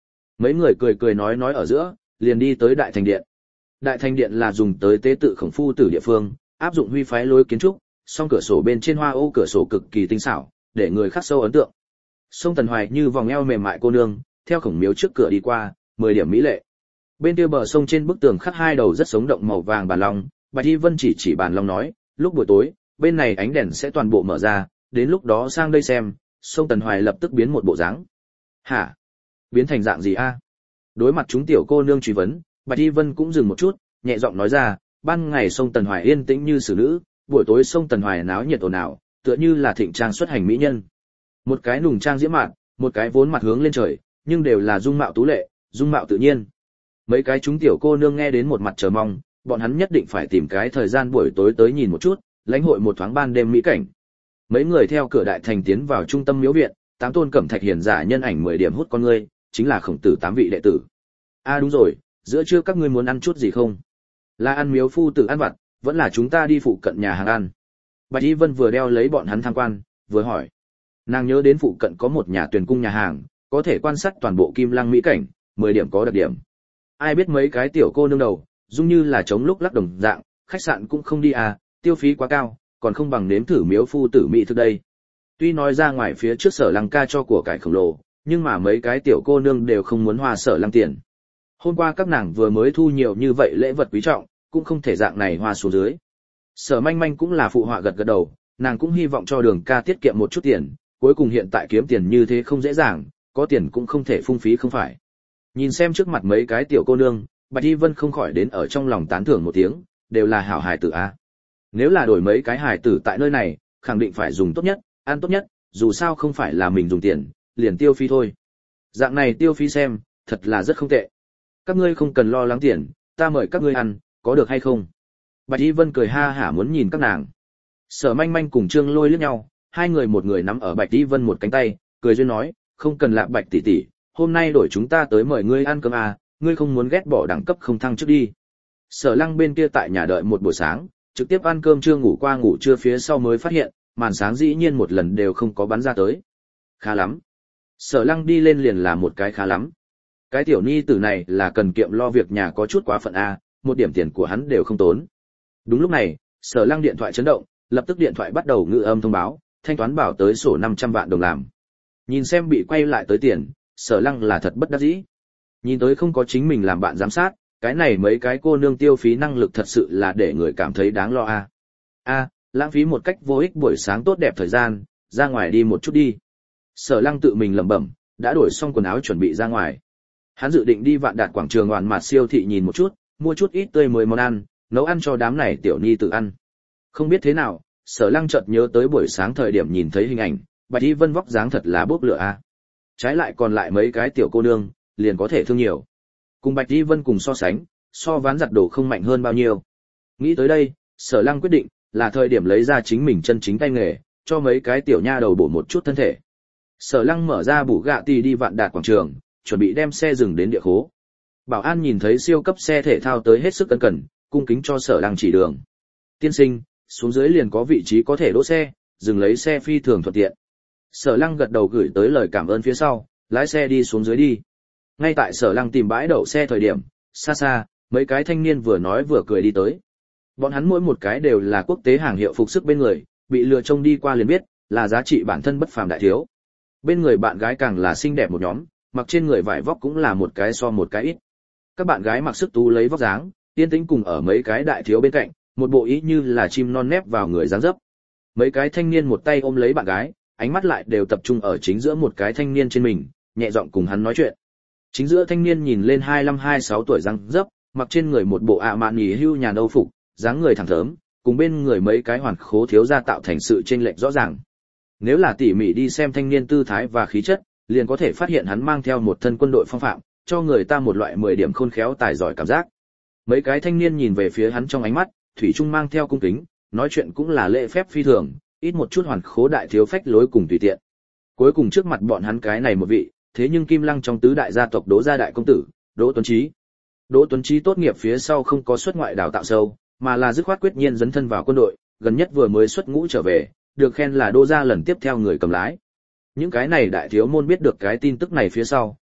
S1: Mấy người cười cười nói nói ở giữa, liền đi tới đại thành điện. Đại thành điện là dùng tới tế tự khổng phu tử địa phương, áp dụng huy phái lối kiến trúc, song cửa sổ bên trên hoa ô cửa sổ cực kỳ tinh xảo, để người khắc sâu ấn tượng. Sông Tần Hoài như vòng eo mềm mại cô nương, theo khổng miếu trước cửa đi qua, mười điểm mỹ lệ. Bên kia bờ sông trên bức tường khắc hai đầu rất sống động màu vàng bàn long, Bạch Y Vân chỉ chỉ bàn long nói, lúc buổi tối, bên này ánh đèn sẽ toàn bộ mở ra, đến lúc đó sang đây xem. Sông Tần Hoài lập tức biến một bộ dáng. Hả? Biến thành dạng gì a? Đối mặt chúng tiểu cô nương truy vấn, Bạch Y Vân cũng dừng một chút, nhẹ giọng nói ra, ban ngày sông Tần Hoài yên tĩnh như xử nữ, buổi tối sông Tần Hoài náo nhiệt ồn ào, tựa như là thịnh trang xuất hành mỹ nhân. Một cái nùng trang diễm mạn, một cái vốn mặt hướng lên trời, nhưng đều là dung mạo tú lệ, dung mạo tự nhiên. Mấy cái chúng tiểu cô nương nghe đến một mặt chờ mong, bọn hắn nhất định phải tìm cái thời gian buổi tối tới nhìn một chút, lãnh hội một thoáng ban đêm mỹ cảnh. Mấy người theo cửa đại thành tiến vào trung tâm miếu viện, tám tôn cẩm thạch hiền giả nhân ảnh mười điểm hút con ngươi, chính là khổng tử tám vị đệ tử. A à đúng rồi, giữa trưa các ngươi muốn ăn chút gì không? Là ăn miếu phu tử ăn vặt, vẫn là chúng ta đi phụ cận nhà hàng ăn? Bạch Y Vân vừa đeo lấy bọn hắn tham quan, vừa hỏi. Nàng nhớ đến phụ cận có một nhà tuyển cung nhà hàng, có thể quan sát toàn bộ Kim Lăng mỹ cảnh, mười điểm có đặc điểm. Ai biết mấy cái tiểu cô nương đầu, dung như là chống lúc lắc đồng dạng, khách sạn cũng không đi à, tiêu phí quá cao, còn không bằng nếm thử miếu phu tử mỹ thực đây. Tuy nói ra ngoài phía trước Sở Lăng ca cho của cải khổng lồ, nhưng mà mấy cái tiểu cô nương đều không muốn hoa Sở Lăng tiền. Hôm qua các nàng vừa mới thu nhiều như vậy lễ vật quý trọng, cũng không thể dạng này hoa xuống dưới. Sở Manh Manh cũng là phụ họa gật gật đầu, nàng cũng hy vọng cho Đường ca tiết kiệm một chút tiền, cuối cùng hiện tại kiếm tiền như thế không dễ dàng, có tiền cũng không thể phung phí không phải. Nhìn xem trước mặt mấy cái tiểu cô nương, Bạch Y Vân không khỏi đến ở trong lòng tán thưởng một tiếng, đều là hảo hài tử a. Nếu là đổi mấy cái hài tử tại nơi này, khẳng định phải dùng tốt nhất, ăn tốt nhất, dù sao không phải là mình dùng tiền, liền tiêu phí thôi. Dạng này tiêu phí xem, thật là rất không tệ. Các ngươi không cần lo lắng tiền, ta mời các ngươi ăn, có được hay không? Bạch Y Vân cười ha hả muốn nhìn các nàng. Sở Manh Manh cùng Trương Lôi liếc nhau, hai người một người nắm ở Bạch Y Vân một cánh tay, cười duyên nói, không cần lạc Bạch tỷ tỷ, hôm nay đổi chúng ta tới mời ngươi ăn cơm à, ngươi không muốn ghét bỏ đẳng cấp không thăng trước đi. Sở Lăng bên kia tại nhà đợi một buổi sáng, trực tiếp ăn cơm trưa ngủ qua ngủ trưa phía sau mới phát hiện, màn sáng dĩ nhiên một lần đều không có bắn ra tới. Khá lắm. Sở Lăng đi lên liền là một cái khá lắm. Cái tiểu ni tử này là cần kiệm lo việc nhà có chút quá phận a, một điểm tiền của hắn đều không tốn. Đúng lúc này, Sở Lăng điện thoại chấn động, lập tức điện thoại bắt đầu ngự âm thông báo, thanh toán bảo tới sổ năm trăm vạn đồng làm. Nhìn xem bị quay lại tới tiền, Sở Lăng là thật bất đắc dĩ. Nhìn tới không có chính mình làm bạn giám sát, cái này mấy cái cô nương tiêu phí năng lực thật sự là để người cảm thấy đáng lo a. A, lãng phí một cách vô ích buổi sáng tốt đẹp thời gian, ra ngoài đi một chút đi. Sở Lăng tự mình lẩm bẩm, đã đổi xong quần áo chuẩn bị ra ngoài. Hắn dự định đi Vạn Đạt quảng trường Hoàn Mạt siêu thị nhìn một chút, mua chút ít tươi mới món ăn, nấu ăn cho đám này tiểu nhi tự ăn. Không biết thế nào, Sở Lăng chợt nhớ tới buổi sáng thời điểm nhìn thấy hình ảnh, Bạch Y Vân vóc dáng thật là bốc lửa a. Trái lại còn lại mấy cái tiểu cô nương, liền có thể thương nhiều. Cùng Bạch Y Vân cùng so sánh, so ván giặt đồ không mạnh hơn bao nhiêu. Nghĩ tới đây, Sở Lăng quyết định, là thời điểm lấy ra chính mình chân chính tay nghề, cho mấy cái tiểu nha đầu bổ một chút thân thể. Sở Lăng mở ra bù gạ tì đi Vạn Đạt quảng trường, chuẩn bị đem xe dừng đến địa khố. Bảo an nhìn thấy siêu cấp xe thể thao tới hết sức cẩn cẩn, cung kính cho Sở Lăng chỉ đường. Tiên sinh, xuống dưới liền có vị trí có thể đỗ xe, dừng lấy xe phi thường thuận tiện. Sở Lăng gật đầu gửi tới lời cảm ơn phía sau, lái xe đi xuống dưới đi. Ngay tại Sở Lăng tìm bãi đậu xe thời điểm, xa xa, mấy cái thanh niên vừa nói vừa cười đi tới. Bọn hắn mỗi một cái đều là quốc tế hàng hiệu phục sức bên người, bị lừa trông đi qua liền biết, là giá trị bản thân bất phàm đại thiếu. Bên người bạn gái càng là xinh đẹp một nhóm, mặc trên người vải vóc cũng là một cái so một cái ít. Các bạn gái mặc sức tú lấy vóc dáng, tiên tĩnh cùng ở mấy cái đại thiếu bên cạnh, một bộ ý như là chim non nép vào người dáng dấp. Mấy cái thanh niên một tay ôm lấy bạn gái, ánh mắt lại đều tập trung ở chính giữa một cái thanh niên trên mình, nhẹ giọng cùng hắn nói chuyện. Chính giữa thanh niên nhìn lên hai lăm hai sáu tuổi răng dấp, mặc trên người một bộ ạ mạn nhì hưu nhà âu phục, dáng người thẳng thớm, cùng bên người mấy cái hoàn khố thiếu gia tạo thành sự chênh lệch rõ ràng. Nếu là tỉ mỉ đi xem thanh niên tư thái và khí chất, liền có thể phát hiện hắn mang theo một thân quân đội phong phạm, cho người ta một loại mười điểm khôn khéo tài giỏi cảm giác. Mấy cái thanh niên nhìn về phía hắn trong ánh mắt, thủy chung mang theo cung kính, nói chuyện cũng là lễ phép phi thường, ít một chút hoàn khố đại thiếu phách lối cùng tùy tiện. Cuối cùng trước mặt bọn hắn cái này một vị, thế nhưng Kim Lăng trong tứ đại gia tộc Đỗ gia đại công tử, Đỗ Tuấn Chí. Đỗ Tuấn Chí tốt nghiệp phía sau không có xuất ngoại đào tạo sâu, mà là dứt khoát quyết nhiên dấn thân vào quân đội, gần nhất vừa mới xuất ngũ trở về, được khen là Đỗ gia lần tiếp theo người cầm lái. Những cái này đại thiếu môn biết được cái tin tức này phía sau,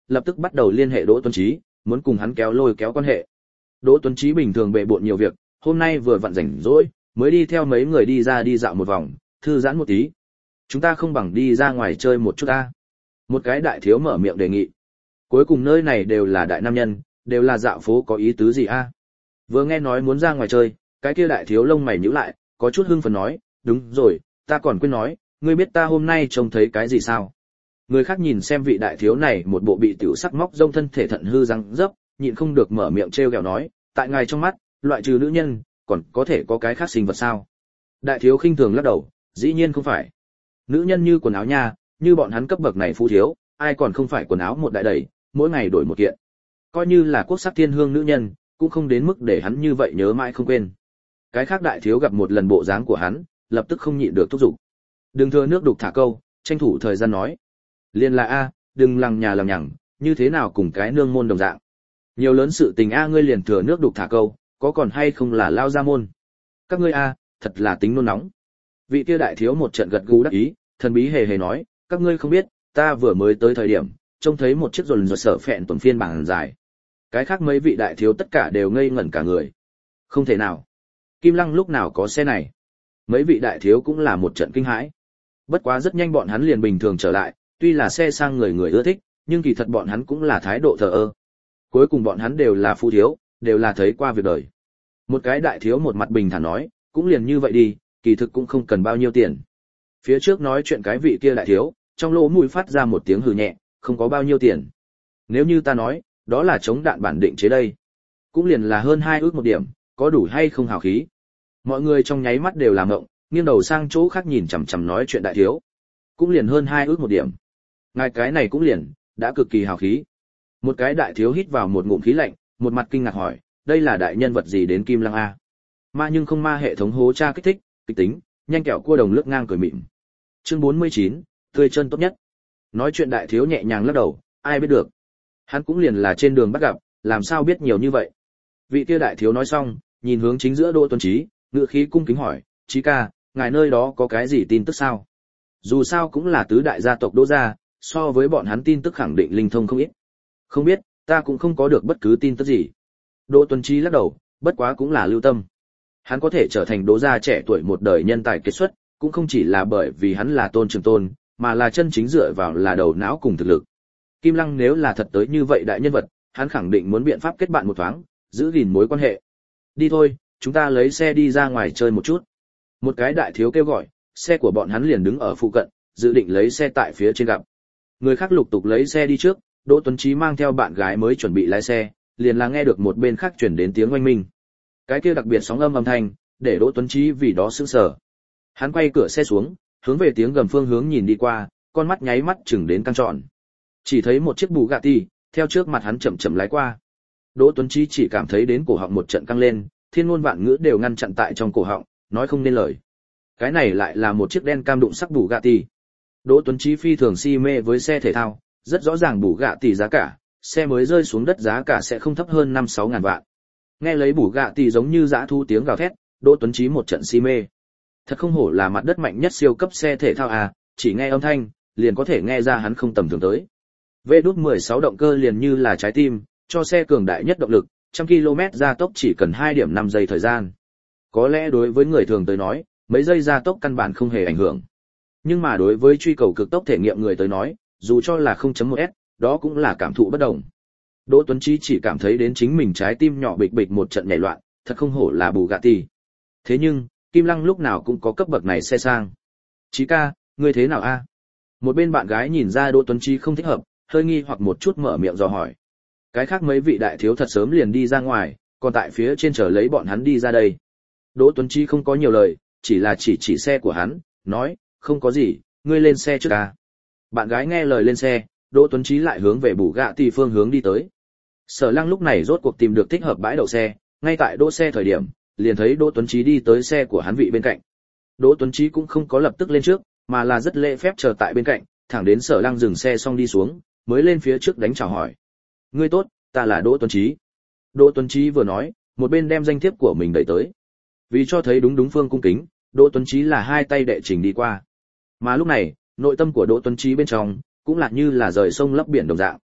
S1: lập tức bắt đầu liên hệ Đỗ Tuấn Chí, muốn cùng hắn kéo lôi kéo quan hệ. Đỗ Tuấn Chí bình thường bệ bội nhiều việc, hôm nay vừa vặn rảnh rỗi, mới đi theo mấy người đi ra đi dạo một vòng, thư giãn một tí. Chúng ta không bằng đi ra ngoài chơi một chút ta. Một cái đại thiếu mở miệng đề nghị. Cuối cùng nơi này đều là đại nam nhân, đều là dạo phố có ý tứ gì a? Vừa nghe nói muốn ra ngoài chơi, cái kia đại thiếu lông mày nhíu lại, có chút hưng phấn nói, đúng rồi, ta còn quên nói, ngươi biết ta hôm nay trông thấy cái gì sao? Người khác nhìn xem vị đại thiếu này một bộ bị tiểu sắc móc rông thân thể thận hư răng dấp, nhịn không được mở miệng trêu ghẹo nói, tại ngài trong mắt, loại trừ nữ nhân, còn có thể có cái khác sinh vật sao? Đại thiếu khinh thường lắc đầu, dĩ nhiên không phải. Nữ nhân như quần áo nha, như bọn hắn cấp bậc này phú thiếu, ai còn không phải quần áo một đại đầy, mỗi ngày đổi một kiện. Coi như là quốc sắc thiên hương nữ nhân, cũng không đến mức để hắn như vậy nhớ mãi không quên. Cái khác đại thiếu gặp một lần bộ dáng của hắn, lập tức không nhịn được thúc giục. Đừng thừa nước đục thả câu, tranh thủ thời gian nói. Liên là a, đừng lằng nhà lằng nhằng, như thế nào cùng cái nương môn đồng dạng. Nhiều lớn sự tình a ngươi liền thừa nước đục thả câu, có còn hay không là lao ra môn. Các ngươi a, thật là tính nôn nóng. Vị kia đại thiếu một trận gật gù đắc ý, thần bí hề hề nói, các ngươi không biết, ta vừa mới tới thời điểm, trông thấy một chiếc rồn rột sở phẹn tuần phiên bản dài. Cái khác mấy vị đại thiếu tất cả đều ngây ngẩn cả người. Không thể nào. Kim Lăng lúc nào có xe này? Mấy vị đại thiếu cũng là một trận kinh hãi. Bất quá rất nhanh bọn hắn liền bình thường trở lại, tuy là xe sang người người ưa thích, nhưng kỳ thật bọn hắn cũng là thái độ thờ ơ. Cuối cùng bọn hắn đều là phu thiếu, đều là thấy qua việc đời. Một cái đại thiếu một mặt bình thản nói, cũng liền như vậy đi, kỳ thực cũng không cần bao nhiêu tiền. Phía trước nói chuyện cái vị kia đại thiếu, trong lỗ mũi phát ra một tiếng hừ nhẹ, không có bao nhiêu tiền. Nếu như ta nói, đó là chống đạn bản định chế đây. Cũng liền là hơn hai ước một điểm, có đủ hay không hào khí. Mọi người trong nháy mắt đều làm ngộng, nghiêng đầu sang chỗ khác nhìn chằm chằm nói chuyện đại thiếu. Cũng liền hơn hai ước một điểm. Ngài cái này cũng liền, đã cực kỳ hào khí. Một cái đại thiếu hít vào một ngụm khí lạnh, một mặt kinh ngạc hỏi, đây là đại nhân vật gì đến Kim Lăng A? Ma nhưng không ma hệ thống hố tra kích thích, kịch tính, nhanh kẹo cua đồng lướt ngang cười mịn. Chương bốn mươi chín, tươi chân tốt nhất. Nói chuyện đại thiếu nhẹ nhàng lắc đầu, ai biết được. Hắn cũng liền là trên đường bắt gặp, làm sao biết nhiều như vậy. Vị kia đại thiếu nói xong, nhìn hướng chính giữa Đỗ Tuấn Chí, ngựa khí cung kính hỏi, Chí ca, ngài nơi đó có cái gì tin tức sao? Dù sao cũng là tứ đại gia tộc Đỗ gia, so với bọn hắn tin tức khẳng định linh thông không ít. Không biết, ta cũng không có được bất cứ tin tức gì. Đỗ Tuấn Chí lắc đầu, bất quá cũng là lưu tâm. Hắn có thể trở thành Đỗ gia trẻ tuổi một đời nhân tài kiệt xuất, cũng không chỉ là bởi vì hắn là tôn trường tôn, mà là chân chính dựa vào là đầu não cùng thực lực. Kim Lăng nếu là thật tới như vậy đại nhân vật, hắn khẳng định muốn biện pháp kết bạn một thoáng, giữ gìn mối quan hệ. Đi thôi, chúng ta lấy xe đi ra ngoài chơi một chút. Một cái đại thiếu kêu gọi, xe của bọn hắn liền đứng ở phụ cận, dự định lấy xe tại phía trên gặp. Người khác lục tục lấy xe đi trước, Đỗ Tuấn Chí mang theo bạn gái mới chuẩn bị lái xe, liền là nghe được một bên khác truyền đến tiếng oanh minh. Cái kia đặc biệt sóng âm âm thanh, để Đỗ Tuấn Chí vì đó sững sờ. Hắn quay cửa xe xuống, hướng về tiếng gầm phương hướng nhìn đi qua, con mắt nháy mắt chừng đến căng tròn. Chỉ thấy một chiếc Bugatti theo trước mặt hắn chậm chậm lái qua. Đỗ Tuấn Chí chỉ cảm thấy đến cổ họng một trận căng lên, thiên ngôn vạn ngữ đều ngăn chặn tại trong cổ họng, nói không nên lời. Cái này lại là một chiếc đen cam đụng sắc Bugatti. Đỗ Tuấn Chí phi thường si mê với xe thể thao, rất rõ ràng Bugatti giá cả, xe mới rơi xuống đất giá cả sẽ không thấp hơn năm sáu ngàn vạn. Nghe lấy Bugatti giống như dã thu tiếng gào thét, Đỗ Tuấn Chí một trận si mê. Thật không hổ là mặt đất mạnh nhất siêu cấp xe thể thao à, chỉ nghe âm thanh, liền có thể nghe ra hắn không tầm thường tới. vê đút mười sáu động cơ liền như là trái tim, cho xe cường đại nhất động lực, trăm ki lô mét gia tốc chỉ cần hai điểm năm giây thời gian. Có lẽ đối với người thường tới nói, mấy giây gia tốc căn bản không hề ảnh hưởng. Nhưng mà đối với truy cầu cực tốc thể nghiệm người tới nói, dù cho là không chấm một S, đó cũng là cảm thụ bất đồng. Đỗ Tuấn Chí chỉ cảm thấy đến chính mình trái tim nhỏ bịch bịch một trận nhảy loạn, thật không hổ là Bugatti. Thế nhưng, Kim Lăng lúc nào cũng có cấp bậc này xe sang. Chí ca, ngươi thế nào a? Một bên bạn gái nhìn ra Đỗ Tuấn Chí không thích hợp, hơi nghi hoặc một chút mở miệng dò hỏi. Cái khác mấy vị đại thiếu thật sớm liền đi ra ngoài, còn tại phía trên chờ lấy bọn hắn đi ra đây. Đỗ Tuấn Chí không có nhiều lời, chỉ là chỉ chỉ xe của hắn, nói, không có gì, ngươi lên xe trước ca. Bạn gái nghe lời lên xe, Đỗ Tuấn Chí lại hướng về Bugatti phương hướng đi tới. Sở Lăng lúc này rốt cuộc tìm được thích hợp bãi đậu xe, ngay tại đỗ xe thời điểm, liền thấy Đỗ Tuấn Chí đi tới xe của hắn vị bên cạnh. Đỗ Tuấn Chí cũng không có lập tức lên trước, mà là rất lễ phép chờ tại bên cạnh, thẳng đến Sở Lăng dừng xe xong đi xuống, mới lên phía trước đánh chào hỏi. Ngươi tốt, ta là Đỗ Tuấn Chí. Đỗ Tuấn Chí vừa nói, một bên đem danh thiếp của mình đẩy tới. Vì cho thấy đúng đúng phương cung kính, Đỗ Tuấn Chí là hai tay đệ trình đi qua. Mà lúc này, nội tâm của Đỗ Tuấn Chí bên trong cũng là như là rời sông lấp biển đồng dạng.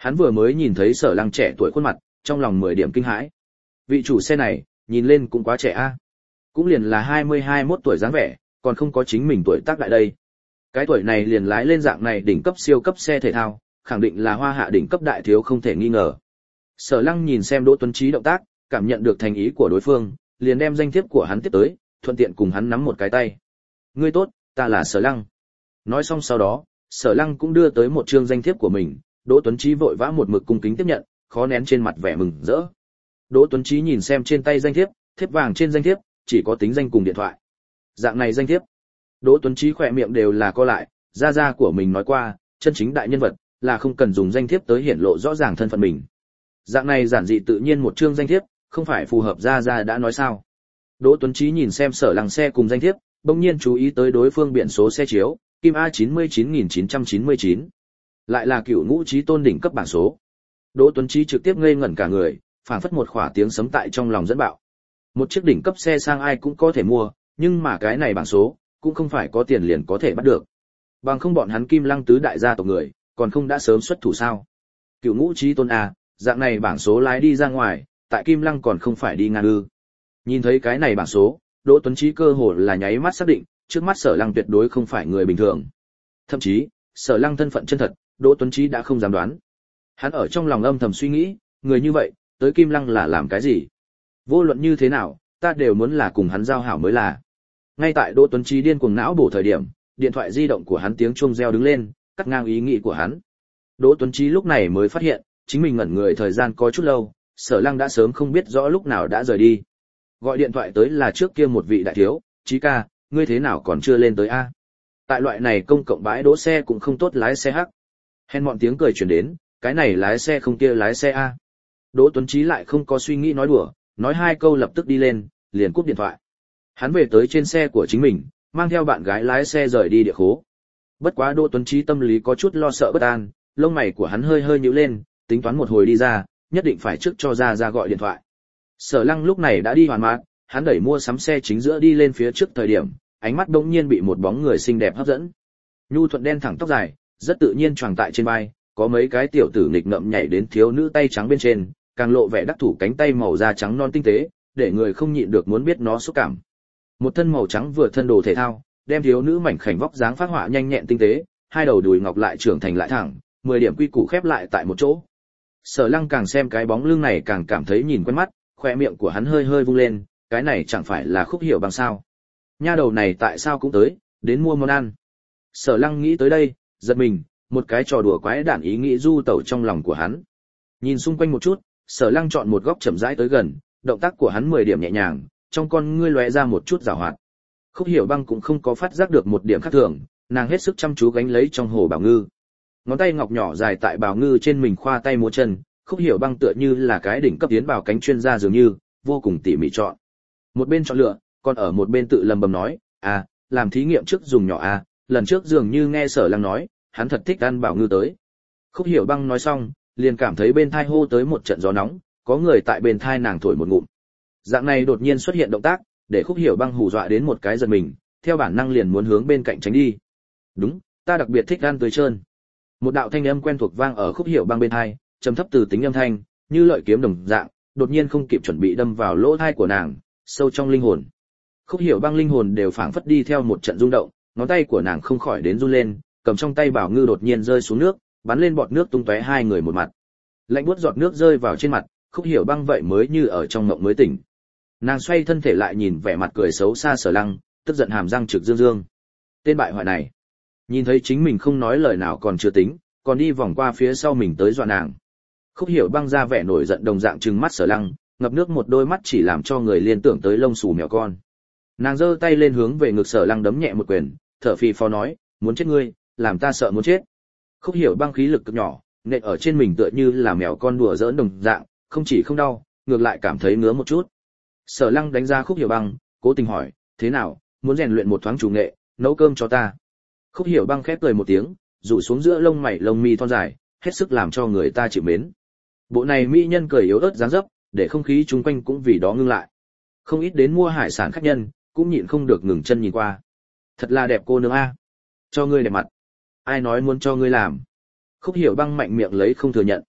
S1: Hắn vừa mới nhìn thấy Sở Lăng trẻ tuổi khuôn mặt, trong lòng mười điểm kinh hãi. Vị chủ xe này, nhìn lên cũng quá trẻ a. Cũng liền là hai mươi hai mốt tuổi dáng vẻ, còn không có chính mình tuổi tác lại đây. Cái tuổi này liền lái lên dạng này đỉnh cấp siêu cấp xe thể thao, khẳng định là hoa hạ đỉnh cấp đại thiếu không thể nghi ngờ. Sở Lăng nhìn xem Đỗ Tuấn Chí động tác, cảm nhận được thành ý của đối phương, liền đem danh thiếp của hắn tiếp tới, thuận tiện cùng hắn nắm một cái tay. Ngươi tốt, ta là Sở Lăng. Nói xong sau đó, Sở Lăng cũng đưa tới một chương danh thiếp của mình, Đỗ Tuấn Chí vội vã một mực cung kính tiếp nhận, khó nén trên mặt vẻ mừng rỡ. Đỗ Tuấn Chí nhìn xem trên tay danh thiếp, thiếp vàng trên danh thiếp chỉ có tính danh cùng điện thoại. Dạng này danh thiếp. Đỗ Tuấn Chí khỏe miệng đều là co lại, gia gia của mình nói qua, chân chính đại nhân vật là không cần dùng danh thiếp tới hiển lộ rõ ràng thân phận mình. Dạng này giản dị tự nhiên một chương danh thiếp, không phải phù hợp gia gia đã nói sao? Đỗ Tuấn Chí nhìn xem Sở Lăng xe cùng danh thiếp, bỗng nhiên chú ý tới đối phương biển số xe chiếu, Kim A chín mươi chín nghìn chín trăm chín mươi chín. Lại là cựu ngũ chí tôn đỉnh cấp bảng số. Đỗ Tuấn Chí trực tiếp ngây ngẩn cả người, phảng phất một khỏa tiếng sấm tại trong lòng dẫn bạo. Một chiếc đỉnh cấp xe sang ai cũng có thể mua, nhưng mà cái này bảng số, cũng không phải có tiền liền có thể bắt được. Bằng không bọn hắn Kim Lăng tứ đại gia tộc người, còn không đã sớm xuất thủ sao? Cựu ngũ chí tôn a, dạng này bảng số lái đi ra ngoài, tại Kim Lăng còn không phải đi ngang ư? Nhìn thấy cái này bảng số, Đỗ Tuấn Chí cơ hồ là nháy mắt xác định, trước mắt Sở Lăng tuyệt đối không phải người bình thường. Thậm chí, Sở Lăng thân phận chân thật, Đỗ Tuấn Chí đã không dám đoán. Hắn ở trong lòng âm thầm suy nghĩ, người như vậy, tới Kim Lăng là làm cái gì? Vô luận như thế nào, ta đều muốn là cùng hắn giao hảo mới là. Ngay tại Đỗ Tuấn Chí điên cuồng não bổ thời điểm, điện thoại di động của hắn tiếng chuông reo đứng lên, cắt ngang ý nghĩ của hắn. Đỗ Tuấn Chí lúc này mới phát hiện, chính mình ngẩn người thời gian có chút lâu, Sở Lăng đã sớm không biết rõ lúc nào đã rời đi. Gọi điện thoại tới là trước kia một vị đại thiếu, Chí ca, ngươi thế nào còn chưa lên tới a? Tại loại này công cộng bãi đỗ xe cũng không tốt lái xe hắc. Hèn mọn tiếng cười truyền đến, cái này lái xe không kia lái xe a. Đỗ Tuấn Chí lại không có suy nghĩ nói đùa, nói hai câu lập tức đi lên, liền cúp điện thoại. Hắn về tới trên xe của chính mình, mang theo bạn gái lái xe rời đi địa khố. Bất quá Đỗ Tuấn Chí tâm lý có chút lo sợ bất an, lông mày của hắn hơi hơi nhíu lên, tính toán một hồi đi ra, nhất định phải trước cho ra ra gọi điện thoại. Sở Lăng lúc này đã đi hoàn mát, hắn đẩy mua sắm xe chính giữa đi lên phía trước thời điểm, ánh mắt đột nhiên bị một bóng người xinh đẹp hấp dẫn. Nhu thuận đen thẳng tóc dài, rất tự nhiên choàng tại trên vai, có mấy cái tiểu tử nghịch ngợm nhảy đến thiếu nữ tay trắng bên trên, càng lộ vẻ đắc thủ cánh tay màu da trắng non tinh tế, để người không nhịn được muốn biết nó xúc cảm. Một thân màu trắng vừa thân đồ thể thao, đem thiếu nữ mảnh khảnh vóc dáng phát họa nhanh nhẹn tinh tế, hai đầu đùi ngọc lại trưởng thành lại thẳng, mười điểm quy củ khép lại tại một chỗ. Sở Lăng càng xem cái bóng lưng này càng cảm thấy nhìn quen mắt, khoe miệng của hắn hơi hơi vung lên, cái này chẳng phải là Khúc Hiểu Bằng sao? Nha đầu này tại sao cũng tới, đến mua món ăn. Sở Lăng nghĩ tới đây, giật mình, một cái trò đùa quái đản ý nghĩ du tẩu trong lòng của hắn. Nhìn xung quanh một chút, Sở Lăng chọn một góc chậm rãi tới gần, động tác của hắn mười điểm nhẹ nhàng, trong con ngươi lóe ra một chút giảo hoạt. Khúc Hiểu Băng cũng không có phát giác được một điểm khác thường, nàng hết sức chăm chú gánh lấy trong hồ bảo ngư. Ngón tay ngọc nhỏ dài tại bảo ngư trên mình khoa tay múa chân, Khúc Hiểu Băng tựa như là cái đỉnh cấp tiến bảo cánh chuyên gia dường như, vô cùng tỉ mỉ chọn. Một bên chọn lựa, còn ở một bên tự lầm bầm nói, à, làm thí nghiệm trước dùng nhỏ à, lần trước dường như nghe Sở Lăng nói, hắn thật thích ăn bảo ngư tới. Khúc Hiểu Băng nói xong, liền cảm thấy bên thai hô tới một trận gió nóng, có người tại bên thai nàng thổi một ngụm. Dạng này đột nhiên xuất hiện động tác, để Khúc Hiểu Băng hù dọa đến một cái giật mình, theo bản năng liền muốn hướng bên cạnh tránh đi. Đúng, ta đặc biệt thích ăn tươi trơn. Một đạo thanh âm quen thuộc vang ở Khúc Hiểu Băng bên tai, trầm thấp từ tính âm thanh, như lợi kiếm đồng dạng, đột nhiên không kịp chuẩn bị đâm vào lỗ tai của nàng, sâu trong linh hồn. Khúc Hiểu Băng linh hồn đều phảng phất đi theo một trận rung động, ngón tay của nàng không khỏi đến run lên, cầm trong tay bảo ngư đột nhiên rơi xuống nước, bắn lên bọt nước tung tóe hai người một mặt. Lạnh buốt giọt nước rơi vào trên mặt, Khúc Hiểu Băng vậy mới như ở trong mộng mới tỉnh. Nàng xoay thân thể lại nhìn vẻ mặt cười xấu xa Sở Lăng, tức giận hàm răng trực dương dương. Tên bại hoại này, nhìn thấy chính mình không nói lời nào còn chưa tính, còn đi vòng qua phía sau mình tới dọa nàng. Khúc Hiểu Băng ra vẻ nổi giận đồng dạng trừng mắt Sở Lăng, ngập nước một đôi mắt chỉ làm cho người liên tưởng tới lông xù mèo con. Nàng giơ tay lên hướng về ngực Sở Lăng đấm nhẹ một quyền, thở phì phò nói, muốn chết ngươi, làm ta sợ muốn chết. Khúc Hiểu Băng khí lực cực nhỏ, nện ở trên mình tựa như là mèo con đùa giỡn đồng dạng, không chỉ không đau, ngược lại cảm thấy ngứa một chút. Sở Lăng đánh ra Khúc Hiểu Băng, cố tình hỏi, thế nào, muốn rèn luyện một thoáng chủ nghệ, nấu cơm cho ta. Khúc Hiểu Băng khép cười một tiếng, dụ xuống giữa lông mày lông mi thon dài, hết sức làm cho người ta chịu mến. Bộ này mỹ nhân cười yếu ớt dáng dấp, để không khí chung quanh cũng vì đó ngưng lại. Không ít đến mua hải sản khách nhân, cũng nhịn không được ngừng chân nhìn qua. Thật là đẹp cô nương a, cho ngươi đẹp mặt. Ai nói muốn cho ngươi làm? Khúc Hiểu Băng mạnh miệng lấy không thừa nhận,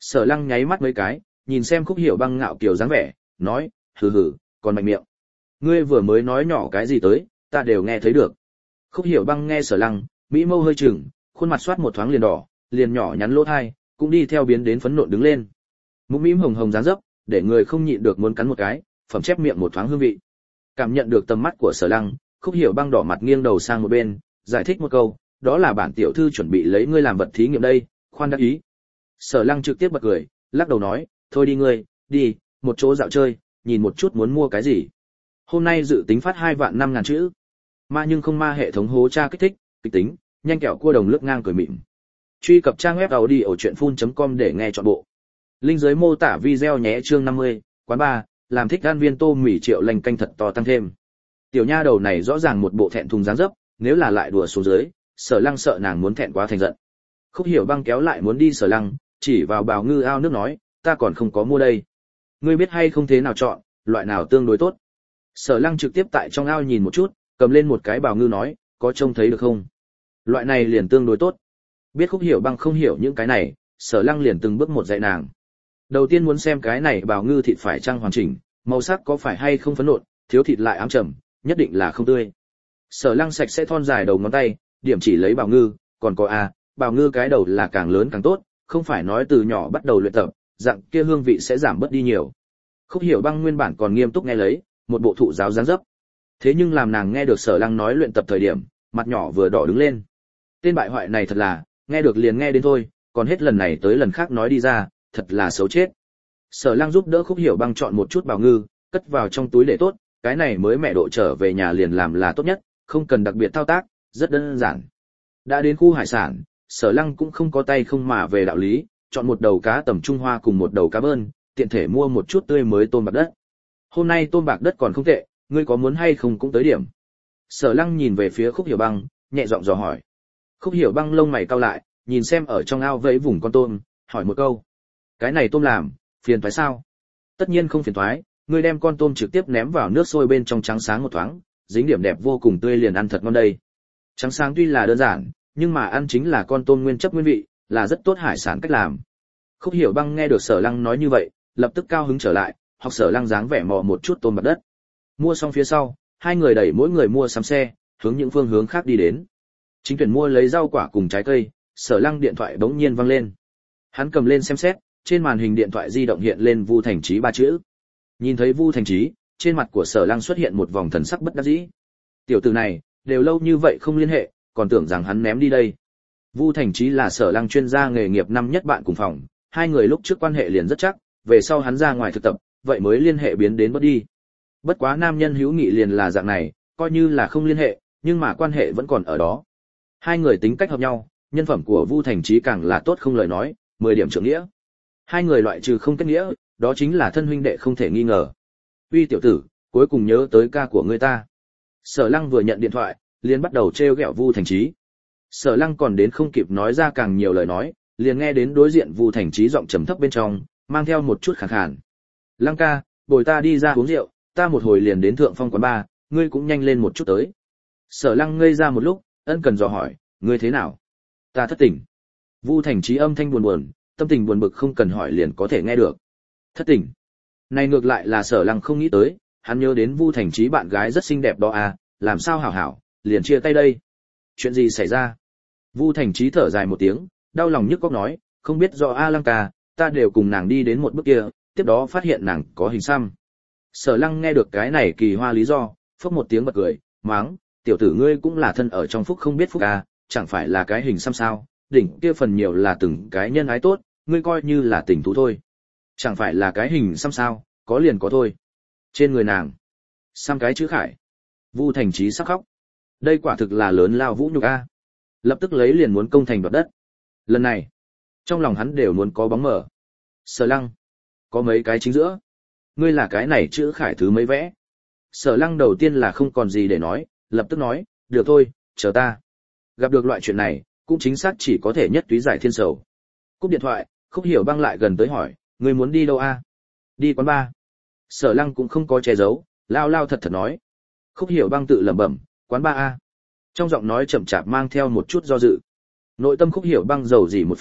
S1: Sở Lăng nháy mắt mấy cái, nhìn xem Khúc Hiểu Băng ngạo kiều dáng vẻ, nói, hừ hừ, còn mạnh miệng. Ngươi vừa mới nói nhỏ cái gì tới, ta đều nghe thấy được. Khúc Hiểu Băng nghe Sở Lăng, mỹ mâu hơi chừng, khuôn mặt xoát một thoáng liền đỏ, liền nhỏ nhắn lỗ tai, cũng đi theo biến đến phấn nộ đứng lên. Mũm mĩm hồng hồng dáng dấp, để người không nhịn được muốn cắn một cái, phẩm chép miệng một thoáng hương vị. Cảm nhận được tầm mắt của Sở Lăng, Khúc Hiểu Băng đỏ mặt nghiêng đầu sang một bên, giải thích một câu, đó là bản tiểu thư chuẩn bị lấy ngươi làm vật thí nghiệm đây, khoan đắc ý. Sở Lăng trực tiếp bật cười, lắc đầu nói, thôi đi ngươi, đi, một chỗ dạo chơi, nhìn một chút muốn mua cái gì. Hôm nay dự tính phát hai vạn năm ngàn chữ. Ma nhưng không ma hệ thống hố tra kích thích, kịch tính, nhanh kẹo cua đồng lướt ngang cười mịn. Truy cập trang web audiochuyenphun chấm com để nghe trọn bộ. Link dưới mô tả video nhé. Chương năm mươi, quán ba, làm thích ăn viên tô mì triệu lành canh thật to tăng thêm. Tiểu nha đầu này rõ ràng một bộ thẹn thùng dáng dấp, nếu là lại đùa xuống dưới, Sở Lăng sợ nàng muốn thẹn quá thành giận. Khúc Hiểu Băng kéo lại muốn đi Sở Lăng, chỉ vào bào ngư ao nước nói, ta còn không có mua đây. Ngươi biết hay không thế nào chọn, loại nào tương đối tốt. Sở Lăng trực tiếp tại trong ao nhìn một chút, cầm lên một cái bào ngư nói, có trông thấy được không? Loại này liền tương đối tốt. Biết Khúc Hiểu Băng không hiểu những cái này, Sở Lăng liền từng bước một dạy nàng. Đầu tiên muốn xem cái này bào ngư thịt phải chăng hoàn chỉnh, màu sắc có phải hay không phấn nộn, thiếu thịt lại ám trầm, nhất định là không tươi. Sở Lăng sạch sẽ thon dài đầu ngón tay, điểm chỉ lấy bào ngư, còn có a, bào ngư cái đầu là càng lớn càng tốt, không phải nói từ nhỏ bắt đầu luyện tập, dạng kia hương vị sẽ giảm bớt đi nhiều. Khúc Hiểu Băng nguyên bản còn nghiêm túc nghe lấy, một bộ thụ giáo dáng dấp. Thế nhưng làm nàng nghe được Sở Lăng nói luyện tập thời điểm, mặt nhỏ vừa đỏ đứng lên. Tên bại hoại này thật là, nghe được liền nghe đến thôi, còn hết lần này tới lần khác nói đi ra, thật là xấu chết. Sở Lăng giúp đỡ Khúc Hiểu Băng chọn một chút bào ngư, cất vào trong túi để tốt, cái này mới mẹ độ trở về nhà liền làm là tốt nhất, không cần đặc biệt thao tác, rất đơn giản. Đã đến khu hải sản, Sở Lăng cũng không có tay không mà về đạo lý, chọn một đầu cá tầm Trung Hoa cùng một đầu cá bơn, tiện thể mua một chút tươi mới tôm bạc đất. Hôm nay tôm bạc đất còn không tệ, ngươi có muốn hay không cũng tới điểm. Sở Lăng nhìn về phía Khúc Hiểu Băng, nhẹ giọng dò hỏi. Khúc Hiểu Băng lông mày cau lại, nhìn xem ở trong ao vẫy vùng con tôm, hỏi một câu. Cái này tôm làm, phiền toái sao? Tất nhiên không phiền toái, ngươi đem con tôm trực tiếp ném vào nước sôi bên trong trắng sáng một thoáng, dính điểm đẹp vô cùng tươi liền ăn thật ngon đây. Trắng sáng tuy là đơn giản, nhưng mà ăn chính là con tôm nguyên chất nguyên vị, là rất tốt hải sản cách làm. Khúc Hiểu Băng nghe được Sở Lăng nói như vậy, lập tức cao hứng trở lại, học Sở Lăng dáng vẻ mò một chút tôm bạc đất. Mua xong phía sau, hai người đẩy mỗi người mua sắm xe, hướng những phương hướng khác đi đến. Chính tuyển mua lấy rau quả cùng trái cây, Sở Lăng điện thoại bỗng nhiên vang lên. Hắn cầm lên xem xét, trên màn hình điện thoại di động hiện lên Vu Thành Chí ba chữ. Nhìn thấy Vu Thành Chí, trên mặt của Sở Lăng xuất hiện một vòng thần sắc bất đắc dĩ. Tiểu tử này, đều lâu như vậy không liên hệ, còn tưởng rằng hắn ném đi đây. Vu Thành Chí là Sở Lăng chuyên gia nghề nghiệp năm nhất bạn cùng phòng, hai người lúc trước quan hệ liền rất chắc, về sau hắn ra ngoài thực tập, vậy mới liên hệ biến đến bất đi. Bất quá nam nhân hữu nghị liền là dạng này, coi như là không liên hệ, nhưng mà quan hệ vẫn còn ở đó. Hai người tính cách hợp nhau, nhân phẩm của Vu Thành Chí càng là tốt không lời nói, mười điểm trưởng nghĩa. Hai người loại trừ không kết nghĩa, đó chính là thân huynh đệ không thể nghi ngờ. Uy tiểu tử, cuối cùng nhớ tới ca của ngươi ta. Sở Lăng vừa nhận điện thoại, liền bắt đầu trêu ghẹo Vu Thành Chí. Sở Lăng còn đến không kịp nói ra càng nhiều lời nói, liền nghe đến đối diện Vu Thành Chí giọng trầm thấp bên trong, mang theo một chút khàn khàn. Lăng ca, bồi ta đi ra uống rượu, ta một hồi liền đến Thượng Phong quán bar, ngươi cũng nhanh lên một chút tới. Sở Lăng ngây ra một lúc, ân cần dò hỏi, ngươi thế nào? Ta thất tình. Vu Thành Chí âm thanh buồn buồn, tâm tình buồn bực không cần hỏi liền có thể nghe được. Thất tình. Này ngược lại là Sở Lăng không nghĩ tới, hắn nhớ đến Vu Thành Chí bạn gái rất xinh đẹp đó à, làm sao hảo hảo, liền chia tay đây. Chuyện gì xảy ra? Vu Thành Chí thở dài một tiếng, đau lòng nhức óc nói, không biết do A Lăng ca, ta đều cùng nàng đi đến một bước kia, tiếp đó phát hiện nàng có hình xăm. Sở Lăng nghe được cái này kỳ hoa lý do, phốc một tiếng bật cười, mắng, tiểu tử ngươi cũng là thân ở trong phúc không biết phúc à, chẳng phải là cái hình xăm sao, đỉnh kia phần nhiều là từng cái nhân ái tốt, ngươi coi như là tình thú thôi. Chẳng phải là cái hình xăm sao, có liền có thôi. Trên người nàng, xăm cái chữ khải. Vu Thành Chí sắp khóc. Đây quả thực là lớn lao vũ nhục a. Lập tức lấy liền muốn công thành đoạt đất. Lần này, trong lòng hắn đều muốn có bóng mờ. Sở Lăng, có mấy cái chính giữa. Ngươi là cái này chữ khải thứ mấy vẽ. Sở Lăng đầu tiên là không còn gì để nói, lập tức nói, được thôi, chờ ta. Gặp được loại chuyện này, cũng chính xác chỉ có thể nhất túy giải thiên sầu. Cúp điện thoại, Khúc Hiểu Băng lại gần tới hỏi, ngươi muốn đi đâu a? Đi quán bar. Sở Lăng cũng không có che giấu, lao lao thật thật nói. Khúc Hiểu Băng tự lẩm bẩm, quán bar a. Trong giọng nói chậm chạp mang theo một chút do dự. Nội tâm Khúc Hiểu Băng dầu dỉ một phen,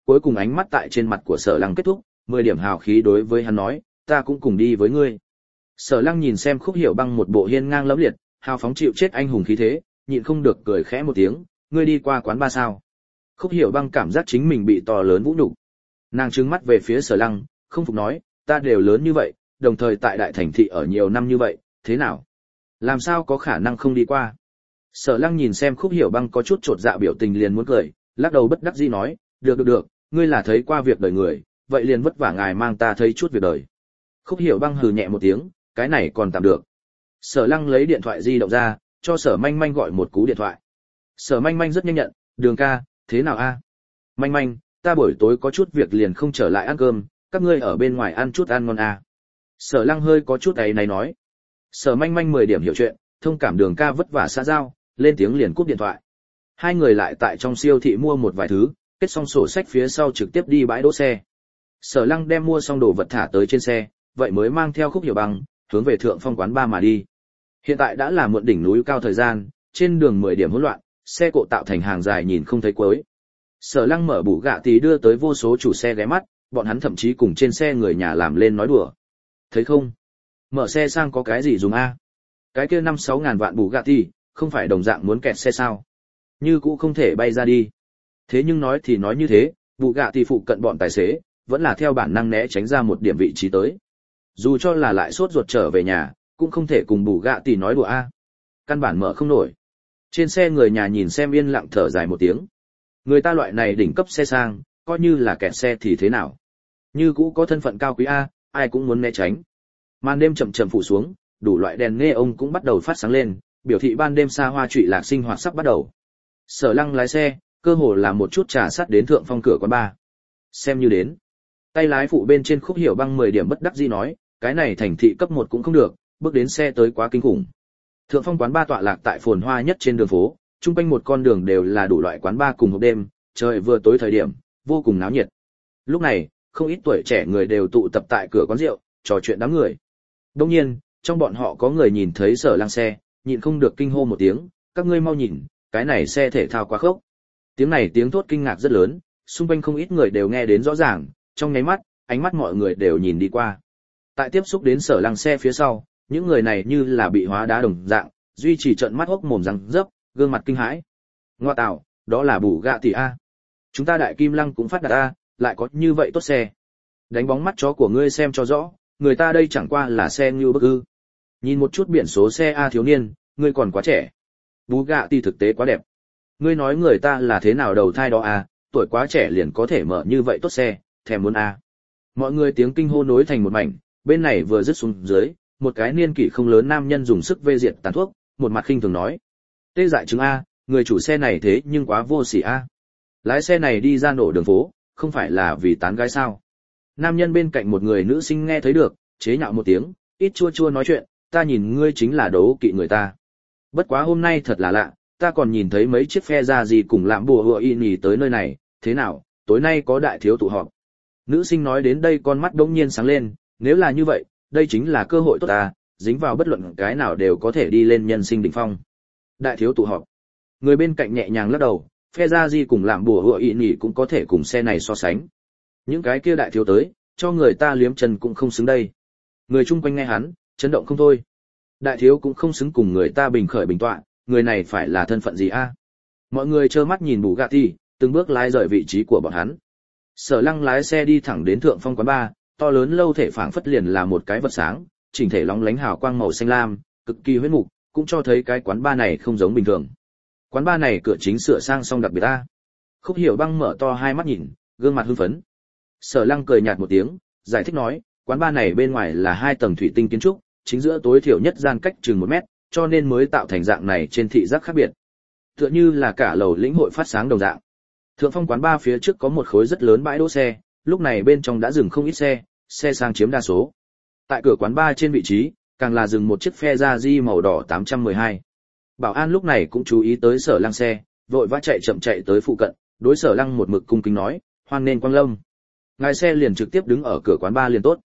S1: cuối cùng ánh mắt tại trên mặt của Sở Lăng kết thúc, mười điểm hào khí đối với hắn nói, ta cũng cùng đi với ngươi. Sở Lăng nhìn xem Khúc Hiểu Băng một bộ hiên ngang lẫm liệt, hào phóng chịu chết anh hùng khí thế, nhịn không được cười khẽ một tiếng, ngươi đi qua quán ba sao? Khúc Hiểu Băng cảm giác chính mình bị to lớn vũ nhục. Nàng trừng mắt về phía Sở Lăng, không phục nói, ta đều lớn như vậy, đồng thời tại đại thành thị ở nhiều năm như vậy, thế nào? Làm sao có khả năng không đi qua? Sở Lăng nhìn xem Khúc Hiểu Băng có chút chột dạ biểu tình liền muốn cười, lắc đầu bất đắc dĩ nói, được được được, ngươi là thấy qua việc đời người, vậy liền vất vả ngài mang ta thấy chút việc đời. Khúc Hiểu Băng hừ nhẹ một tiếng, cái này còn tạm được. Sở Lăng lấy điện thoại di động ra, cho Sở Manh Manh gọi một cú điện thoại. Sở Manh Manh rất nhanh nhận, Đường ca, thế nào a? Manh Manh, ta buổi tối có chút việc liền không trở lại ăn cơm, các ngươi ở bên ngoài ăn chút ăn ngon a. Sở Lăng hơi có chút ấy này nói. Sở Manh Manh mười điểm hiểu chuyện, thông cảm Đường ca vất vả xã giao, lên tiếng liền cúp điện thoại. Hai người lại tại trong siêu thị mua một vài thứ, kết xong sổ sách phía sau trực tiếp đi bãi đỗ xe. Sở Lăng đem mua xong đồ vật thả tới trên xe, vậy mới mang theo Khúc Hiểu Băng, hướng về Thượng Phong quán ba mà đi. Hiện tại đã là muộn đỉnh núi cao thời gian, trên đường mười điểm hỗn loạn, xe cộ tạo thành hàng dài nhìn không thấy cuối. Sở Lăng mở bù gạ tí đưa tới vô số chủ xe ghé mắt, bọn hắn thậm chí cùng trên xe người nhà làm lên nói đùa. Thấy không? Mở xe sang có cái gì dùng a? Cái kia năm sáu ngàn vạn bù gạ tí, không phải đồng dạng muốn kẹt xe sao? Như cũ không thể bay ra đi. Thế nhưng nói thì nói như thế, bù gạ tí phụ cận bọn tài xế, vẫn là theo bản năng né tránh ra một điểm vị trí tới. Dù cho là lại sốt ruột trở về nhà, cũng không thể cùng bù gạ tỷ nói đùa a. Căn bản mở không nổi. Trên xe người nhà nhìn xem yên lặng thở dài một tiếng. Người ta loại này đỉnh cấp xe sang, coi như là kẹt xe thì thế nào? Như cũ có thân phận cao quý a, ai cũng muốn né tránh. Màn đêm chậm chậm phủ xuống, đủ loại đèn nghe ông cũng bắt đầu phát sáng lên, biểu thị ban đêm xa hoa trụy lạc sinh hoạt sắp bắt đầu. Sở Lăng lái xe, cơ hồ là một chút trà sát đến Thượng Phong cửa quán bar. Xem như đến. Tay lái phụ bên trên Khúc Hiểu Băng mười điểm bất đắc dĩ nói, cái này thành thị cấp một cũng không được, bước đến xe tới quá kinh khủng. Thượng Phong quán ba tọa lạc tại phồn hoa nhất trên đường phố, chung quanh một con đường đều là đủ loại quán ba cùng hộp đêm, trời vừa tối thời điểm, vô cùng náo nhiệt. Lúc này, không ít tuổi trẻ người đều tụ tập tại cửa quán rượu, trò chuyện đám người. Đương nhiên, trong bọn họ có người nhìn thấy Sở Lăng xe, nhịn không được kinh hô một tiếng, các ngươi mau nhìn, cái này xe thể thao quá khốc. Tiếng này tiếng thốt kinh ngạc rất lớn, xung quanh không ít người đều nghe đến rõ ràng, trong nháy mắt, ánh mắt mọi người đều nhìn đi qua. Tại tiếp xúc đến Sở Lăng xe phía sau, những người này như là bị hóa đá đồng dạng, duy trì trợn mắt hốc mồm răng rớp, gương mặt kinh hãi. Ngoa tạo, đó là bù gạ tỷ a. Chúng ta Đại Kim Lăng cũng phát đạt a, lại có như vậy tốt xe. Đánh bóng mắt chó của ngươi xem cho rõ, người ta đây chẳng qua là xe như bức ư. Nhìn một chút biển số xe a thiếu niên, ngươi còn quá trẻ. Bù gạ tỷ thực tế quá đẹp. Ngươi nói người ta là thế nào đầu thai đó a, tuổi quá trẻ liền có thể mở như vậy tốt xe, thèm muốn a. Mọi người tiếng kinh hô nối thành một mảnh, bên này vừa dứt xuống dưới, một cái niên kỷ không lớn nam nhân dùng sức vê diệt tàn thuốc, một mặt khinh thường nói: "Tê dại chứng a, người chủ xe này thế nhưng quá vô sỉ a. Lái xe này đi ra nổ đường phố, không phải là vì tán gái sao?" Nam nhân bên cạnh một người nữ sinh nghe thấy được, chế nhạo một tiếng, ít chua chua nói chuyện, "Ta nhìn ngươi chính là đấu kỵ người ta. Bất quá hôm nay thật là lạ, ta còn nhìn thấy mấy chiếc phe ra gì cùng làm bùa hựa y nhì tới nơi này, thế nào, tối nay có đại thiếu tụ họp." Nữ sinh nói đến đây con mắt đống nhiên sáng lên, nếu là như vậy, đây chính là cơ hội tốt ta, dính vào bất luận cái nào đều có thể đi lên nhân sinh đỉnh phong. Đại thiếu tụ họp. Người bên cạnh nhẹ nhàng lắc đầu, phe ra gì cùng làm bùa hựa ị nhỉ cũng có thể cùng xe này so sánh. Những cái kia đại thiếu tới, cho người ta liếm chân cũng không xứng đây. Người chung quanh nghe hắn, chấn động không thôi. Đại thiếu cũng không xứng cùng người ta bình khởi bình tọa, người này phải là thân phận gì a? Mọi người trơ mắt nhìn Bugatti, từng bước lái rời vị trí của bọn hắn. Sở Lăng lái xe đi thẳng đến Thượng Phong quán bar, to lớn lâu thể phảng phất liền là một cái vật sáng, chỉnh thể lóng lánh hào quang màu xanh lam, cực kỳ huyết mục, cũng cho thấy cái quán bar này không giống bình thường. Quán bar này cửa chính sửa sang xong đặc biệt a. Khúc Hiểu Băng mở to hai mắt nhìn, gương mặt hưng phấn. Sở Lăng cười nhạt một tiếng, giải thích nói, quán bar này bên ngoài là hai tầng thủy tinh kiến trúc, chính giữa tối thiểu nhất gian cách chừng một mét, cho nên mới tạo thành dạng này trên thị giác khác biệt. Tựa như là cả lầu lĩnh hội phát sáng đồng dạng. Thượng Phong quán bar phía trước có một khối rất lớn bãi đỗ xe, lúc này bên trong đã dừng không ít xe, xe sang chiếm đa số. Tại cửa quán bar trên vị trí, càng là dừng một chiếc phe ra di màu đỏ tám trăm mười hai. Bảo an lúc này cũng chú ý tới Sở Lăng xe, vội vã chạy chậm chạy tới phụ cận, đối Sở Lăng một mực cung kính nói, hoan nên quang lâm. Ngài xe liền trực tiếp đứng ở cửa quán bar liền tốt.